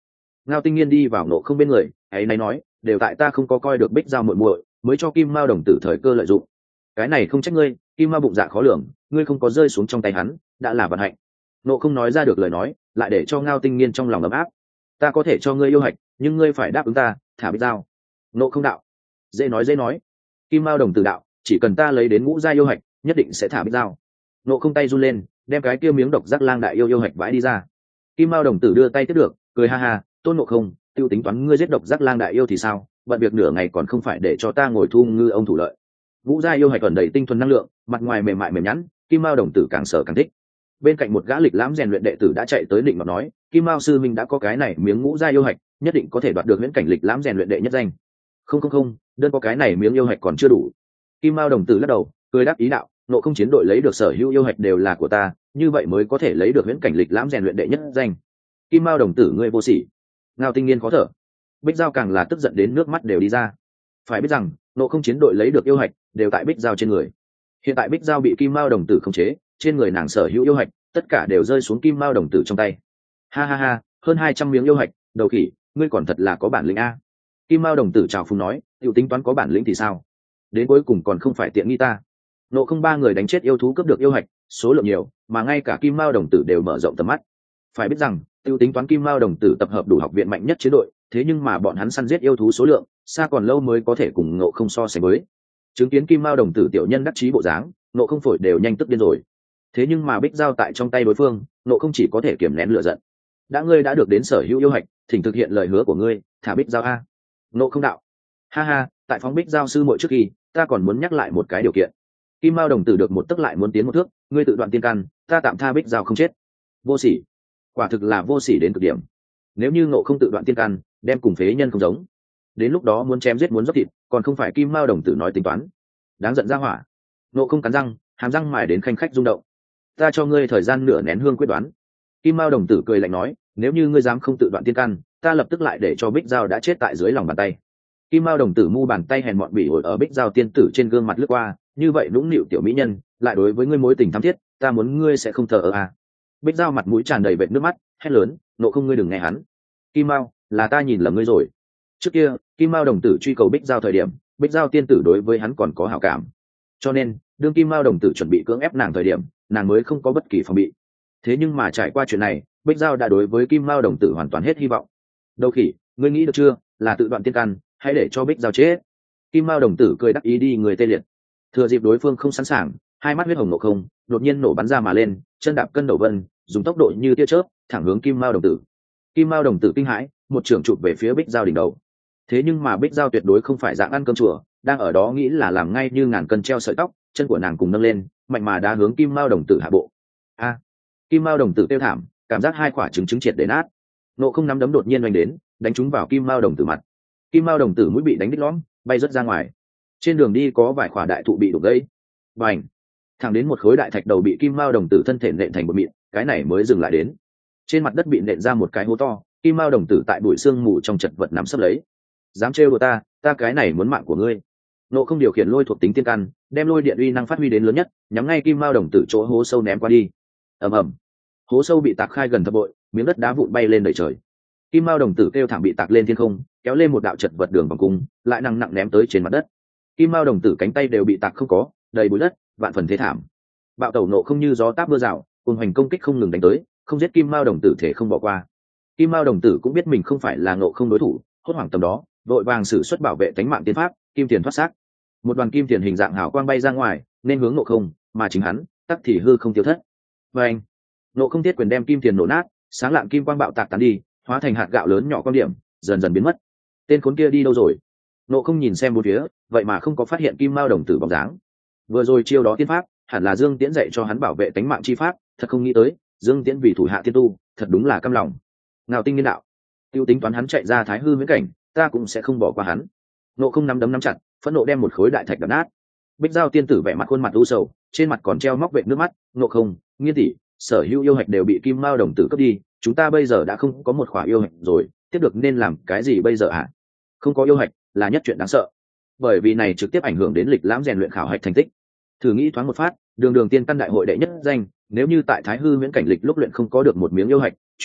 Ngao Tinh Nghiên đi vào Ngộ Không bên người, ấy nay nói, đều tại ta không có coi được Bích Giao muội muội, mới cho Kim Mao đồng tử thời cơ lợi dụng. Cái này không trách ngươi, Kim Mao bụng dạ khó lường, ngươi không có rơi xuống trong tay hắn, đã là vận hạnh. Ngộ Không nói ra được lời nói, lại để cho Ngao Tinh Nghiên trong lòng ấm áp. Ta có thể cho ngươi yêu hạch, nhưng ngươi phải đáp ứng ta, thả Bích Giao. Ngộ Không đạo, dễ nói dễ nói. Kim Mao đồng tử đạo, chỉ cần ta lấy đến ngũ gia yêu hạch, nhất định sẽ thả Bích Giao. Ngộ Không tay run lên, đem cái kia miếng độc giác lang đại yêu yêu hạch vãi đi ra. Kim Mao đồng tử đưa tay tiếp được, cười ha ha, Tôn Ngộ Không, tiêu tính toán ngươi giết độc giác lang đại yêu thì sao, bận việc nửa ngày còn không phải để cho ta ngồi thu ngư ông thủ lợi. Ngũ gia yêu hạch ẩn đầy tinh thuần năng lượng, mặt ngoài mềm mại mềm nhẵn, Kim Mao đồng tử càng sợ càng thích. Bên cạnh một gã lịch lãm rèn luyện đệ tử đã chạy tới định mà nói, Kim Mao sư minh đã có cái này miếng ngũ gia yêu hạch, nhất định có thể đoạt được huyễn cảnh lịch lãm rèn luyện đệ nhất danh. Không không không, đơn có cái này miếng yêu hạch còn chưa đủ. Kim Mao đồng tử lắc đầu, cười đáp ý đạo, Ngộ Không chiến đội lấy được sở hữu yêu hạch đều là của ta, như vậy mới có thể lấy được huyễn cảnh lịch lãm rèn luyện đệ nhất danh. Kim Mao đồng tử ngươi vô sỉ. Ngao Tinh Nghiên khó thở. Bích Giao càng là tức giận đến nước mắt đều đi ra. Phải biết rằng, Ngộ Không chiến đội lấy được yêu hạch đều tại Bích Giao trên người. Hiện tại Bích Giao bị Kim Mao đồng tử khống chế, trên người nàng sở hữu yêu hạch, tất cả đều rơi xuống Kim Mao đồng tử trong tay. Ha ha ha, hơn hai trăm miếng yêu hạch, đầu khỉ, ngươi còn thật là có bản lĩnh a. Kim Mao đồng tử chào phúng nói, tiểu tính toán có bản lĩnh thì sao? Đến cuối cùng còn không phải tiện nghi ta. Ngộ Không ba người đánh chết yêu thú cướp được yêu hạch, số lượng nhiều, mà ngay cả Kim Mao đồng tử đều mở rộng tầm mắt. Phải biết rằng, tiêu tính toán Kim Mao đồng tử tập hợp đủ học viện mạnh nhất chiến đội, thế nhưng mà bọn hắn săn giết yêu thú số lượng xa còn lâu mới có thể cùng Ngộ Không so sánh với. Chứng kiến Kim Mao đồng tử tiểu nhân đắc chí bộ dáng, Ngộ Không phổi đều nhanh tức điên rồi. Thế nhưng mà Bích Giao tại trong tay đối phương, Ngộ Không chỉ có thể kiềm nén lửa giận. Đã ngươi đã được đến sở hữu yêu hạch, thỉnh thực hiện lời hứa của ngươi, thả Bích Giao a. Ngộ Không đạo, ha ha, tại phóng Bích Giao sư muội trước khi, ta còn muốn nhắc lại một cái điều kiện. Kim Mao đồng tử được một tức lại muốn tiến một thước, ngươi tự đoạn tiên căn, ta tạm tha Bích Giao không chết. Vô sỉ, quả thực là vô sỉ đến cực điểm. Nếu như Ngộ Không tự đoạn tiên căn, đem cùng phế nhân không giống, đến lúc đó muốn chém giết muốn dốc thịt, còn không phải Kim Mao đồng tử nói tính toán. Đáng giận ra hỏa. Ngộ Không cắn răng, hàm răng mài đến khanh khách rung động. Ta cho ngươi thời gian nửa nén hương quyết đoán. Kim Mao đồng tử cười lạnh nói, nếu như ngươi dám không tự đoạn tiên căn, ta lập tức lại để cho Bích Giao đã chết tại dưới lòng bàn tay. Kim Mao đồng tử mu bàn tay hèn mọn bỉ ổi ở Bích Giao tiên tử trên gương mặt lướt qua, như vậy nũng nịu tiểu mỹ nhân, lại đối với ngươi mối tình thắm thiết, ta muốn ngươi sẽ không thờ ơ à. Bích Giao mặt mũi tràn đầy vệt nước mắt, hét lớn, Ngộ Không ngươi đừng nghe hắn. Kim Mao, là ta nhìn lầm ngươi rồi. Trước kia, Kim Mao đồng tử truy cầu Bích Giao thời điểm, Bích Giao tiên tử đối với hắn còn có hảo cảm. Cho nên, đương Kim Mao đồng tử chuẩn bị cưỡng ép nàng thời điểm, nàng mới không có bất kỳ phòng bị. Thế nhưng mà trải qua chuyện này, Bích Giao đã đối với Kim Mao đồng tử hoàn toàn hết hy vọng. Đâu khỉ, ngươi nghĩ được chưa, là tự đoạn tiên căn, hãy để cho Bích Giao chết. Kim Mao đồng tử cười đắc ý đi người tê liệt. Thừa dịp đối phương không sẵn sàng, hai mắt huyết hồng Ngộ Không đột nhiên nổ bắn ra mà lên, chân đạp cân đầu vân, dùng tốc độ như tia chớp thẳng hướng Kim Mao đồng tử. Kim Mao đồng tử kinh hãi, một trường chụp về phía Bích Giao đỉnh đầu. Thế nhưng mà Bích Giao tuyệt đối không phải dạng ăn cơm chùa, đang ở đó nghĩ là làm ngay như ngàn cân treo sợi tóc, chân của nàng cùng nâng lên, mạnh mà đá hướng Kim Mao đồng tử hạ bộ. A! Kim Mao đồng tử kêu thảm, cảm giác hai quả trứng trứng triệt để nát. Ngộ Không nắm đấm đột nhiên oanh đến, đánh trúng vào Kim Mao đồng tử mặt. Kim Mao đồng tử mũi bị đánh đứt lõm, bay rớt ra ngoài. Trên đường đi có vài quả đại thụ bị đục gãy. Bành! Thẳng đến một khối đại thạch đầu bị Kim Mao đồng tử thân thể nện thành một mịn, cái này mới dừng lại đến. Trên mặt đất bị nện ra một cái hố to, Kim Mao đồng tử tại bụi xương mù trong chật vật nắm sấp lấy. Dám trêu đùa ta, ta cái này muốn mạng của ngươi. Ngộ Không điều khiển lôi thuộc tính tiên căn, đem lôi điện uy năng phát huy đến lớn nhất, nhắm ngay Kim Mao đồng tử chỗ hố sâu ném qua đi. Ầm ầm, hố sâu bị tạc khai gần thập bội, miếng đất đá vụn bay lên đầy trời. Kim Mao đồng tử kêu thảm bị tạc lên thiên không, kéo lên một đạo chật vật đường vòng cung, lại nặng nặng ném tới trên mặt đất. Kim Mao đồng tử cánh tay đều bị tạc không có, đầy bụi đất, vạn phần thế thảm. Bạo tẩu Ngộ Không như gió táp mưa rào, cùng hoành công kích không ngừng đánh tới, không giết Kim Mao đồng tử thể không bỏ qua. Kim Mao đồng tử cũng biết mình không phải là Ngộ Không đối thủ, hốt hoảng tầm đó, vội vàng sử xuất bảo vệ tánh mạng tiên pháp, kim tiền thoát xác. Một đoàn kim tiền hình dạng hào quang bay ra ngoài, nên hướng Ngộ Không, mà chính hắn, tắc thì hư không tiêu thất. Và anh, Ngộ Không thiết quyền đem kim tiền nổ nát, sáng lạng kim quang bạo tạc tán đi, hóa thành hạt gạo lớn nhỏ quan điểm, dần dần biến mất. Tên khốn kia đi đâu rồi? Ngộ Không nhìn xem bốn phía, vậy mà không có phát hiện Kim Mao đồng tử bóng dáng. Vừa rồi chiêu đó tiên pháp, hẳn là Dương Tiễn dạy cho hắn bảo vệ tánh mạng chi pháp, thật không nghĩ tới, Dương Tiễn vì thủ hạ tiên tu, thật đúng là căm lòng. Ngao Tinh Nghiên đạo, tiêu tính toán hắn chạy ra Thái Hư viễn cảnh, ta cũng sẽ không bỏ qua hắn. Ngộ Không nắm đấm nắm chặt, phẫn nộ đem một khối đại thạch đập nát. Bích Giao tiên tử vẻ mặt khuôn mặt u sầu, trên mặt còn treo móc vệt nước mắt. Ngộ Không, Nghiên tỷ, sở hữu yêu hạch đều bị Kim Mao đồng tử cướp đi, chúng ta bây giờ đã không có một khỏa yêu hạch rồi, tiếp được nên làm cái gì bây giờ ạ? Không có yêu hạch là nhất chuyện đáng sợ, bởi vì này trực tiếp ảnh hưởng đến lịch lãm rèn luyện khảo hạch thành tích. Thử nghĩ thoáng một phát, đường đường tiên căn đại hội đệ nhất danh, nếu như tại Thái Hư viễn cảnh lịch lúc luyện không có được một miếng yêu hạch, chuyển đi,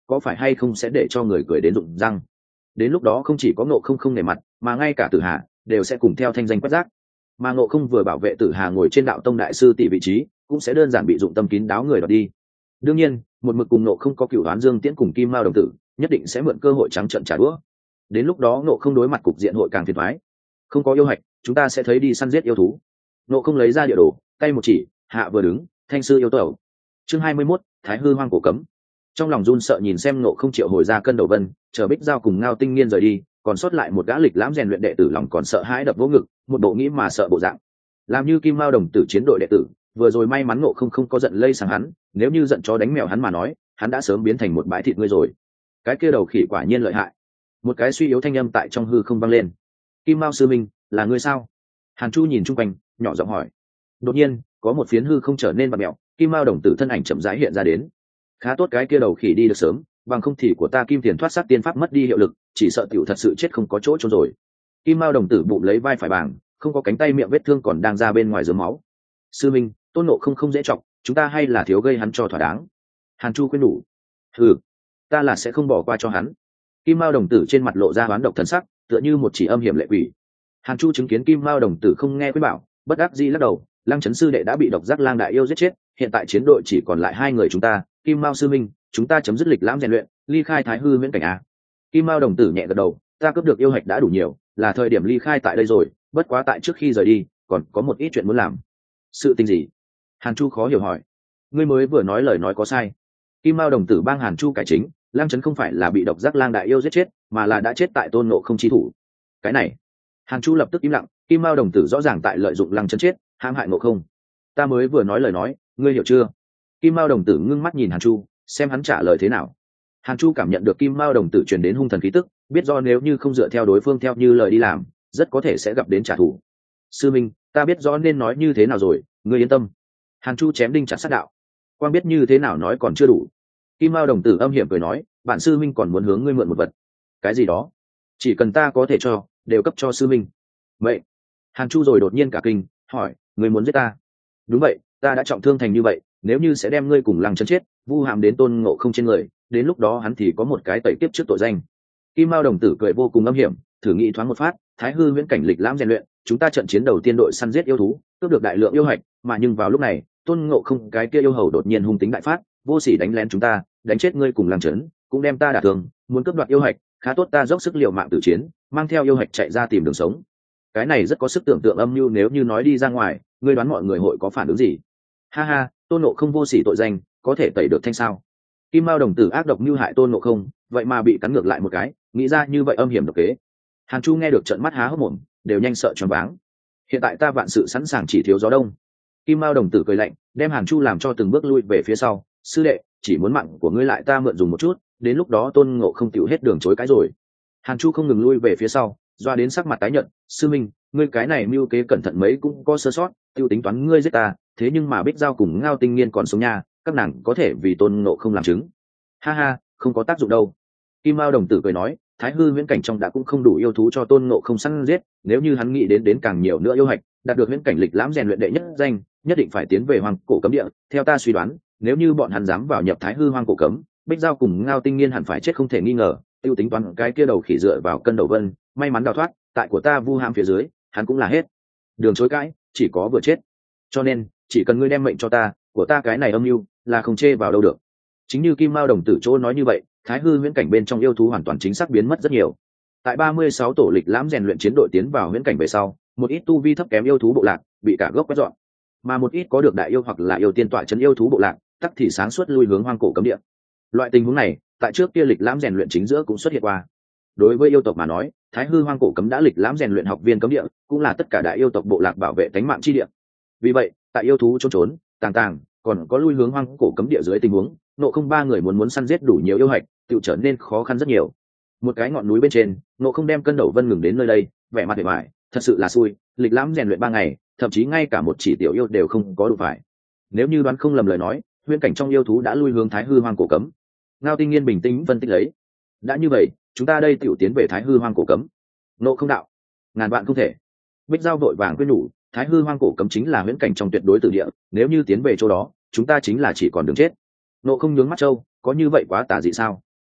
có phải hay không sẽ để cho người cười đến rụng răng. Đến lúc đó không chỉ có Ngộ Không không nể mặt, mà ngay cả Tử Hà đều sẽ cùng theo thanh danh quét rác. Mà Ngộ Không vừa bảo vệ Tử Hà ngồi trên đạo tông đại sư tỷ vị trí, cũng sẽ đơn giản bị dụng tâm kín đáo người đoạt đi. Đương nhiên, một mực cùng Ngộ Không có cửu đoán Dương Tiễn cùng Kim Mao đồng tử, nhất định sẽ mượn cơ hội trắng trợn trả đũa. Đến lúc đó Ngộ Không đối mặt cục diện hội càng phiền toái. Không có yêu hạch, chúng ta sẽ thấy đi săn giết yêu thú. Ngộ Không lấy ra địa đồ, tay một chỉ, hạ vừa đứng, thanh sư yêu tẩu. Chương hai mươi mốt, Thái Hư Hoang cổ cấm. Trong lòng run sợ nhìn xem Ngộ Không triệu hồi ra cân đầu vân, chờ Bích Giao cùng Ngao Tinh Nghiên rời đi, còn sót lại một gã lịch lãm rèn luyện đệ tử lòng còn sợ hãi đập vỗ ngực, một bộ nghĩ mà sợ bộ dạng. Làm như Kim Mao đồng tử chiến đội đệ tử, vừa rồi may mắn Ngộ Không không có giận lây sang hắn, nếu như giận chó đánh mèo hắn mà nói, hắn đã sớm biến thành một bãi thịt ngươi rồi. Cái kia đầu khỉ quả nhiên lợi hại. Một cái suy yếu thanh âm tại trong hư không vang lên. Kim Mao sư minh, là ngươi sao? Hàn Chu nhìn chung quanh, nhỏ giọng hỏi. Đột nhiên, có một phiến hư không trở nên vặn mèo, Kim Mao đồng tử thân ảnh chậm rãi hiện ra đến. Khá tốt cái kia đầu khỉ đi được sớm, bằng không thì của ta Kim Tiền thoát sát tiên pháp mất đi hiệu lực, chỉ sợ tiểu thật sự chết không có chỗ trốn rồi. Kim Mao đồng tử bụng lấy vai phải bảng, không có cánh tay miệng vết thương còn đang ra bên ngoài rớm máu. Sư minh, Tôn Ngộ Không không dễ trọng, chúng ta hay là thiếu gây hắn cho thỏa đáng. Hàn Chu khuyên nhủ. Ừ, ta là sẽ không bỏ qua cho hắn. Kim Mao đồng tử trên mặt lộ ra oán độc thần sắc, tựa như một chỉ âm hiểm lệ quỷ. Hàn Chu chứng kiến Kim Mao đồng tử không nghe khuyên bảo, bất đắc dĩ lắc đầu. Lăng Chấn sư đệ đã bị độc giác lang đại yêu giết chết, hiện tại chiến đội chỉ còn lại hai người chúng ta. Kim Mao sư minh, chúng ta chấm dứt lịch lãm rèn luyện, ly khai Thái Hư Viễn cảnh a. Kim Mao đồng tử nhẹ gật đầu, ta cướp được yêu hạch đã đủ nhiều, là thời điểm ly khai tại đây rồi. Bất quá tại trước khi rời đi, còn có một ít chuyện muốn làm. Sự tình gì? Hàn Chu khó hiểu hỏi. Ngươi mới vừa nói lời nói có sai. Kim Mao đồng tử bang Hàn Chu cải chính, Lang Chấn không phải là bị độc giác lang đại yêu giết chết, mà là đã chết tại Tôn Ngộ Không chi thủ. Cái này, Hàn Chu lập tức im lặng. Kim Mao đồng tử rõ ràng tại lợi dụng Lang Chấn chết, hãm hại Ngộ Không. Ta mới vừa nói lời nói, ngươi hiểu chưa? Kim Mao đồng tử ngưng mắt nhìn Hàn Chu, xem hắn trả lời thế nào. Hàn Chu cảm nhận được Kim Mao đồng tử truyền đến hung thần khí tức, biết do nếu như không dựa theo đối phương theo như lời đi làm, rất có thể sẽ gặp đến trả thù. Sư minh, ta biết rõ nên nói như thế nào rồi, ngươi yên tâm. Hàn Chu chém đinh chặt sắt đạo. Quang biết như thế nào nói còn chưa đủ. Kim Mao đồng tử âm hiểm cười nói, bản sư minh còn muốn hướng ngươi mượn một vật. Cái gì đó? Chỉ cần ta có thể cho, đều cấp cho sư minh. Vậy, Hàn Chu rồi đột nhiên cả kinh, hỏi, ngươi muốn giết ta? Đúng vậy, ta đã trọng thương thành như vậy, nếu như sẽ đem ngươi cùng Lăng Chấn chết, vu hàm đến Tôn Ngộ Không trên người, đến lúc đó hắn thì có một cái tẩy tiếp trước tội danh. Kim Mao đồng tử cười vô cùng âm hiểm, thử nghĩ thoáng một phát, Thái Hư Viễn cảnh lịch lãm rèn luyện, chúng ta trận chiến đầu tiên đội săn giết yêu thú, cướp được đại lượng yêu hạch, mà nhưng vào lúc này, Tôn Ngộ Không cái kia yêu hầu đột nhiên hung tính đại phát, vô sỉ đánh lén chúng ta, đánh chết ngươi cùng Lăng Chấn, cũng đem ta đả thương, muốn cướp đoạt yêu hạch, khá tốt ta dốc sức liều mạng tử chiến, mang theo yêu hạch chạy ra tìm đường sống. Cái này rất có sức tưởng tượng âm mưu, nếu như nói đi ra ngoài, ngươi đoán mọi người hội có phản ứng gì? Ha ha, Tôn Ngộ Không vô sỉ tội danh, có thể tẩy được thanh sao? Kim Mao đồng tử ác độc mưu hại Tôn Ngộ Không, vậy mà bị cắn ngược lại một cái, nghĩ ra như vậy âm hiểm độc kế. Hàn Chu nghe được trợn mắt há hốc mồm, đều nhanh sợ choáng váng. Hiện tại ta vạn sự sẵn sàng, chỉ thiếu gió đông. Kim Mao đồng tử cười lạnh, đem Hàn Chu làm cho từng bước lui về phía sau. Sư đệ, chỉ muốn mạng của ngươi lại ta mượn dùng một chút, đến lúc đó Tôn Ngộ Không tiểu hết đường chối cái rồi. Hàn Chu không ngừng lui về phía sau, doa đến sắc mặt tái nhợt. Sư minh, ngươi cái này mưu kế cẩn thận mấy cũng có sơ sót, tiêu tính toán ngươi giết ta, thế nhưng mà Bích Giao cùng Ngao Tinh Nghiên còn sống nha, các nàng có thể vì Tôn Ngộ Không làm chứng. Ha ha, không có tác dụng đâu. Kim Mao đồng tử cười nói, Thái Hư Viễn cảnh trong đã cũng không đủ yêu thú cho Tôn Ngộ Không săn giết, nếu như hắn nghĩ đến đến càng nhiều nữa yêu hạch, đạt được viễn cảnh lịch lãm rèn luyện đệ nhất danh, nhất định phải tiến về Hoang cổ cấm địa. Theo ta suy đoán, nếu như bọn hắn dám vào nhập Thái Hư Hoang cổ cấm, Bích Giao cùng Ngao Tinh Nghiên hẳn phải chết không thể nghi ngờ. Tiêu tính toán cái kia đầu khỉ dựa vào cân đầu vân, may mắn đào thoát, tại của ta vu ham phía dưới, hắn cũng là hết đường chối cãi, chỉ có vừa chết. Cho nên, chỉ cần ngươi đem mệnh cho ta, của ta cái này âm mưu là không chê vào đâu được. Chính như Kim Mao đồng tử chỗ nói như vậy, Thái Hư Viễn cảnh bên trong yêu thú hoàn toàn chính xác biến mất rất nhiều. Tại ba mươi sáu tổ lịch lãm rèn luyện chiến đội tiến vào viễn cảnh về sau, một ít tu vi thấp kém yêu thú bộ lạc bị cả gốc quét dọn, mà một ít có được đại yêu hoặc là yêu tiên tọa trấn yêu thú bộ lạc, tắc thì sáng suốt lui hướng hoang cổ cấm địa. Loại tình huống này, tại trước kia lịch lãm rèn luyện chính giữa cũng xuất hiện qua. Đối với yêu tộc mà nói, Thái Hư Hoang cổ cấm đã lịch lãm rèn luyện học viên cấm địa, cũng là tất cả đại yêu tộc bộ lạc bảo vệ tánh mạng chi địa. Vì vậy, tại yêu thú trốn trốn, tàng tàng, còn có lui hướng hoang cổ cấm địa dưới tình huống, Ngộ Không ba người muốn muốn săn giết đủ nhiều yêu hạch, tự trở nên khó khăn rất nhiều. Một cái ngọn núi bên trên, Ngộ Không đem cân đầu vân ngừng đến nơi đây, vẻ mặt vẻ vải, thật sự là xui, lịch lãm rèn luyện ba ngày, thậm chí ngay cả một chỉ tiểu yêu đều không có đủ phải. Nếu như đoán không lầm lời nói, huyễn cảnh trong yêu thú đã lui hướng Thái Hư Hoang cổ cấm. Ngao Tinh Nghiên bình tĩnh phân tích lấy, đã như vậy, chúng ta đây tiểu tiến về Thái Hư Hoang cổ cấm. Ngộ Không đạo, ngàn vạn không thể. Bích Giao vội vàng khuyên nhủ, Thái Hư Hoang cổ cấm chính là huyễn cảnh trong tuyệt đối tử địa, nếu như tiến về chỗ đó, chúng ta chính là chỉ còn đường chết. Ngộ Không nhướng mắt trâu, có như vậy quá tà dị sao?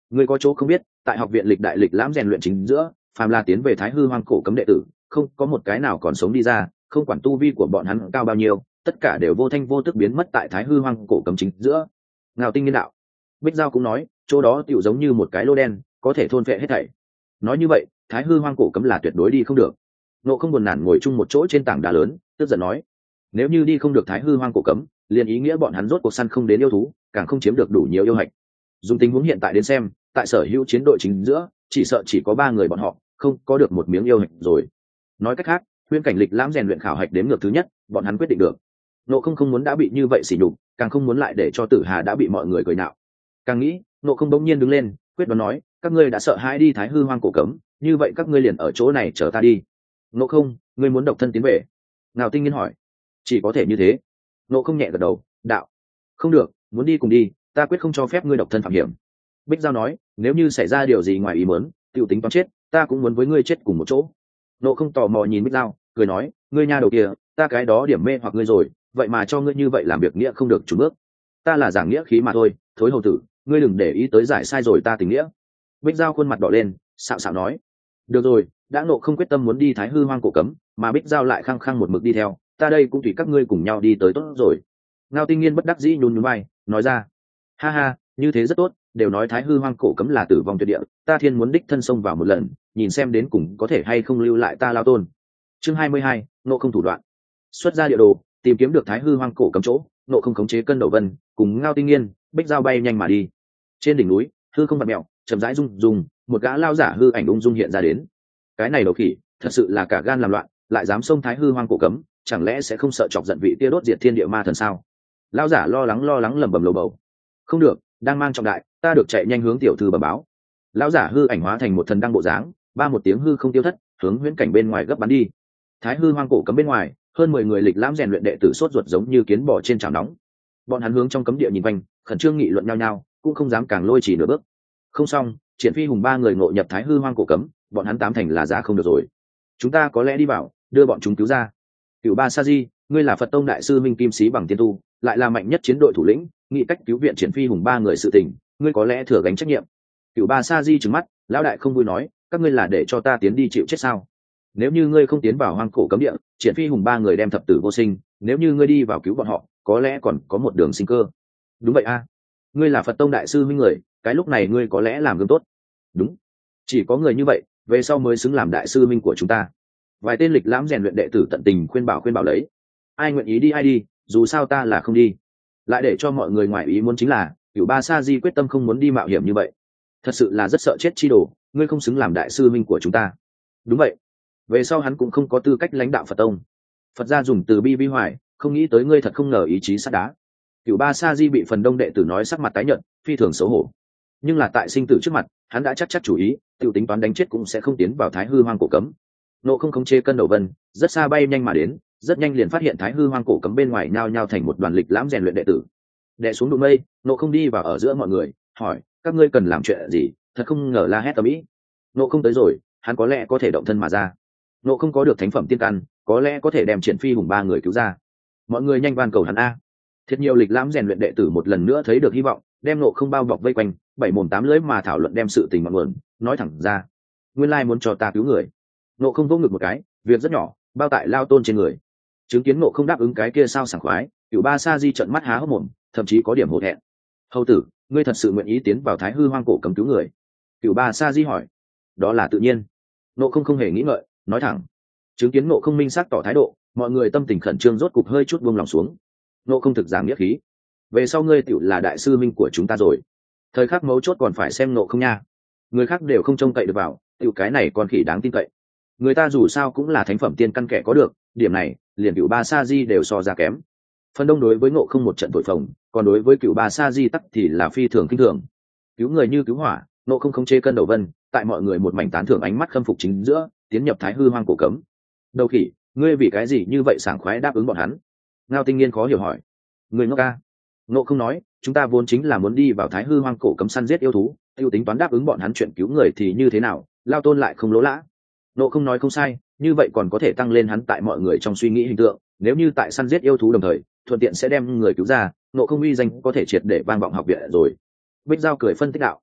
Ngươi có chỗ không biết, tại học viện lịch đại lịch lãm rèn luyện chính giữa, phàm là tiến về Thái Hư Hoang cổ cấm đệ tử, không có một cái nào còn sống đi ra, không quản tu vi của bọn hắn cao bao nhiêu, tất cả đều vô thanh vô tức biến mất tại Thái Hư Hoang cổ cấm chính giữa. Ngao Tinh Nghiên đạo. Bích Giao cũng nói, chỗ đó tựu giống như một cái lô đen, có thể thôn phệ hết thảy. Nói như vậy, Thái Hư Hoang cổ cấm là tuyệt đối đi không được. Nộ Không buồn nản ngồi chung một chỗ trên tảng đá lớn, tức giận nói: nếu như đi không được Thái Hư Hoang cổ cấm, liền ý nghĩa bọn hắn rốt cuộc săn không đến yêu thú, càng không chiếm được đủ nhiều yêu hạch. Dùng tình huống hiện tại đến xem, tại sở hữu chiến đội chính giữa, chỉ sợ chỉ có ba người bọn họ không có được một miếng yêu hạch rồi. Nói cách khác, huyễn cảnh lịch lãm rèn luyện khảo hạch đến ngược thứ nhất, bọn hắn quyết định được. Nộ Không không muốn đã bị như vậy sỉ nhục, càng không muốn lại để cho Tử Hà đã bị mọi người cười nhạo. Càng nghĩ, Nộ Không bỗng nhiên đứng lên, quyết đoán nói: các ngươi đã sợ hãi đi Thái Hư Hoang cổ cấm, như vậy các ngươi liền ở chỗ này chờ ta đi. Nộ Không, ngươi muốn độc thân tiến về? Ngao Tinh Nghiên hỏi. Chỉ có thể như thế. Nộ Không nhẹ gật đầu, đạo: không được, muốn đi cùng đi, ta quyết không cho phép ngươi độc thân phạm hiểm. Bích Giao nói: nếu như xảy ra điều gì ngoài ý muốn, tiêu tính toán chết, ta cũng muốn với ngươi chết cùng một chỗ. Nộ Không tò mò nhìn Bích Giao, cười nói: ngươi nha đầu kia, ta cái đó điểm mê hoặc ngươi rồi, vậy mà cho ngươi như vậy làm việc nghĩa không được chủ bước. Ta là giảng nghĩa khí mà thôi, thối hầu tử, ngươi đừng để ý tới giải sai rồi ta tình nghĩa. Bích Giao khuôn mặt đỏ lên, xạo xạo nói: được rồi, đã Nộ Không quyết tâm muốn đi Thái Hư Hoang cổ cấm, mà Bích Giao lại khăng khăng một mực đi theo, ta đây cũng tùy các ngươi cùng nhau đi tới tốt rồi. Ngao Tinh Nghiên bất đắc dĩ nhún nhún vai, nói ra: ha ha, như thế rất tốt, đều nói Thái Hư Hoang cổ cấm là tử vong tuyệt địa, ta thiên muốn đích thân xông vào một lần, nhìn xem đến cùng có thể hay không lưu lại ta Lao Tôn. Chương hai mươi hai, Nộ Không thủ đoạn. Xuất ra địa đồ, tìm kiếm được Thái Hư Hoang cổ cấm chỗ, Nộ Không khống chế cân đầu vân, cùng Ngao Tinh Nghiên, Bích Giao bay nhanh mà đi. Trên đỉnh núi, hư không vặn mèo, chậm rãi rung rung, một gã lao giả hư ảnh ung dung hiện ra đến. Cái này đầu khỉ, thật sự là cả gan làm loạn, lại dám xông Thái Hư Hoang cổ cấm, chẳng lẽ sẽ không sợ chọc giận vị tia đốt diệt thiên địa ma thần sao? Lao giả lo lắng lo lắng lẩm bẩm lầu bầu. Không được, đang mang trọng đại, ta được chạy nhanh hướng tiểu thư bẩm báo. Lão giả hư ảnh hóa thành một thần đăng bộ dáng, ba một tiếng hư không tiêu thất, hướng huyễn cảnh bên ngoài gấp bắn đi. Thái Hư Hoang cổ cấm bên ngoài, hơn mười người lịch lãm rèn luyện đệ tử sốt ruột giống như kiến bò trên chảo nóng. Bọn hắn hướng trong cấm địa nhìn quanh, khẩn trương nghị luận nhau nhau, cũng không dám càng lôi chỉ nửa bước. Không xong, Triển Phi Hùng ba người ngộ nhập Thái Hư Hoang cổ cấm, bọn hắn tám thành là ra không được rồi. Chúng ta có lẽ đi vào, đưa bọn chúng cứu ra. Cửu Ba Sa Di, ngươi là Phật tông đại sư Minh Kim Sĩ bằng tiên tu, lại là mạnh nhất chiến đội thủ lĩnh, nghĩ cách cứu viện Triển Phi Hùng ba người sự tình, ngươi có lẽ thừa gánh trách nhiệm. Cửu Ba Sa Di trừng mắt, lão đại không vui nói: các ngươi là để cho ta tiến đi chịu chết sao? Nếu như ngươi không tiến vào hoang cổ cấm địa, Triển Phi Hùng ba người đem thập tử vô sinh, nếu như ngươi đi vào cứu bọn họ, có lẽ còn có một đường sinh cơ. Đúng vậy a, ngươi là Phật tông đại sư Minh người, cái lúc này ngươi có lẽ làm gương tốt. Đúng, chỉ có người như vậy, về sau mới xứng làm đại sư Minh của chúng ta. Vài tên lịch lãm rèn luyện đệ tử tận tình khuyên bảo khuyên bảo lấy. Ai nguyện ý đi ai đi, dù sao ta là không đi. Lại để cho mọi người ngoài ý muốn chính là, Cửu Ba Sa Di quyết tâm không muốn đi mạo hiểm như vậy. Thật sự là rất sợ chết chi đồ, ngươi không xứng làm đại sư Minh của chúng ta. Đúng vậy, về sau hắn cũng không có tư cách lãnh đạo Phật tông. Phật gia dùng từ bi vi hoài, không nghĩ tới ngươi thật không ngờ ý chí sắt đá. Cửu Ba Sa Di bị phần đông đệ tử nói sắc mặt tái nhợt, phi thường xấu hổ. Nhưng là tại sinh tử trước mặt, hắn đã chắc chắc chủ ý, tiểu tính toán đánh chết cũng sẽ không tiến vào Thái Hư Hoang cổ cấm. Nộ Không khống chế cân đầu vân, rất xa bay nhanh mà đến, rất nhanh liền phát hiện Thái Hư Hoang cổ cấm bên ngoài nhao nhao thành một đoàn lịch lãm rèn luyện đệ tử. Đệ xuống đụng mây, Nộ Không đi vào ở giữa mọi người, hỏi: các ngươi cần làm chuyện gì? Thật không ngờ la hét tầm ĩ. Nộ Không tới rồi, hắn có lẽ có thể động thân mà ra. Nộ Không có được thánh phẩm tiên căn, có lẽ có thể đem Triển Phi Hùng ba người cứu ra. Mọi người nhanh van cầu hắn a. Thiệt nhiều lịch lãm rèn luyện đệ tử một lần nữa thấy được hy vọng, đem Nộ Không bao bọc vây quanh, bảy mồm tám lưỡi mà thảo luận đem sự tình ngọn nguồn, nói thẳng ra: nguyên lai muốn cho ta cứu người. Nộ Không vỗ ngực một cái, việc rất nhỏ, bao tại Lao Tôn trên người. Chứng kiến Nộ Không đáp ứng cái kia sao sảng khoái, Cửu Ba Sa Di trợn mắt há hốc mồm, thậm chí có điểm hổ thẹn. Hầu tử, ngươi thật sự nguyện ý tiến vào Thái Hư Hoang cổ cấm cứu người? Cửu Ba Sa Di hỏi. Đó là tự nhiên. Nộ Không không hề nghĩ ngợi, nói thẳng. Chứng kiến Nộ Không minh xác tỏ thái độ, mọi người tâm tình khẩn trương rốt cục hơi chút buông lòng xuống. Nộ Không thực giảng nghĩa khí, về sau ngươi tiểu là đại sư Minh của chúng ta rồi. Thời khắc mấu chốt còn phải xem Nộ Không nha, người khác đều không trông cậy được vào, tiểu cái này còn khỉ đáng tin cậy. Người ta dù sao cũng là thánh phẩm tiên căn kẻ có được, điểm này liền Cửu Ba Sa Di đều so ra kém. Phần đông đối với Nộ Không một trận thổi phồng, còn đối với Cửu Ba Sa Di tắc thì là phi thường kinh thường. Cứu người như cứu hỏa, Nộ Không không chê cân đầu vân, tại mọi người một mảnh tán thưởng ánh mắt khâm phục chính giữa, tiến nhập Thái Hư Hoang cổ cấm. Đầu khỉ, ngươi vì cái gì như vậy sảng khoái đáp ứng bọn hắn? Ngao Tinh Nghiên khó hiểu hỏi. Người ngốc ca. Nộ Không nói, chúng ta vốn chính là muốn đi vào Thái Hư Hoang cổ cấm săn giết yêu thú, tiêu tính toán đáp ứng bọn hắn chuyện cứu người thì như thế nào, Lao Tôn lại không lỗ lã. Nộ Không nói không sai, như vậy còn có thể tăng lên hắn tại mọi người trong suy nghĩ hình tượng, nếu như tại săn giết yêu thú đồng thời thuận tiện sẽ đem người cứu ra, Nộ Không uy danh có thể triệt để vang vọng học viện rồi. Bích Giao cười phân tích đạo.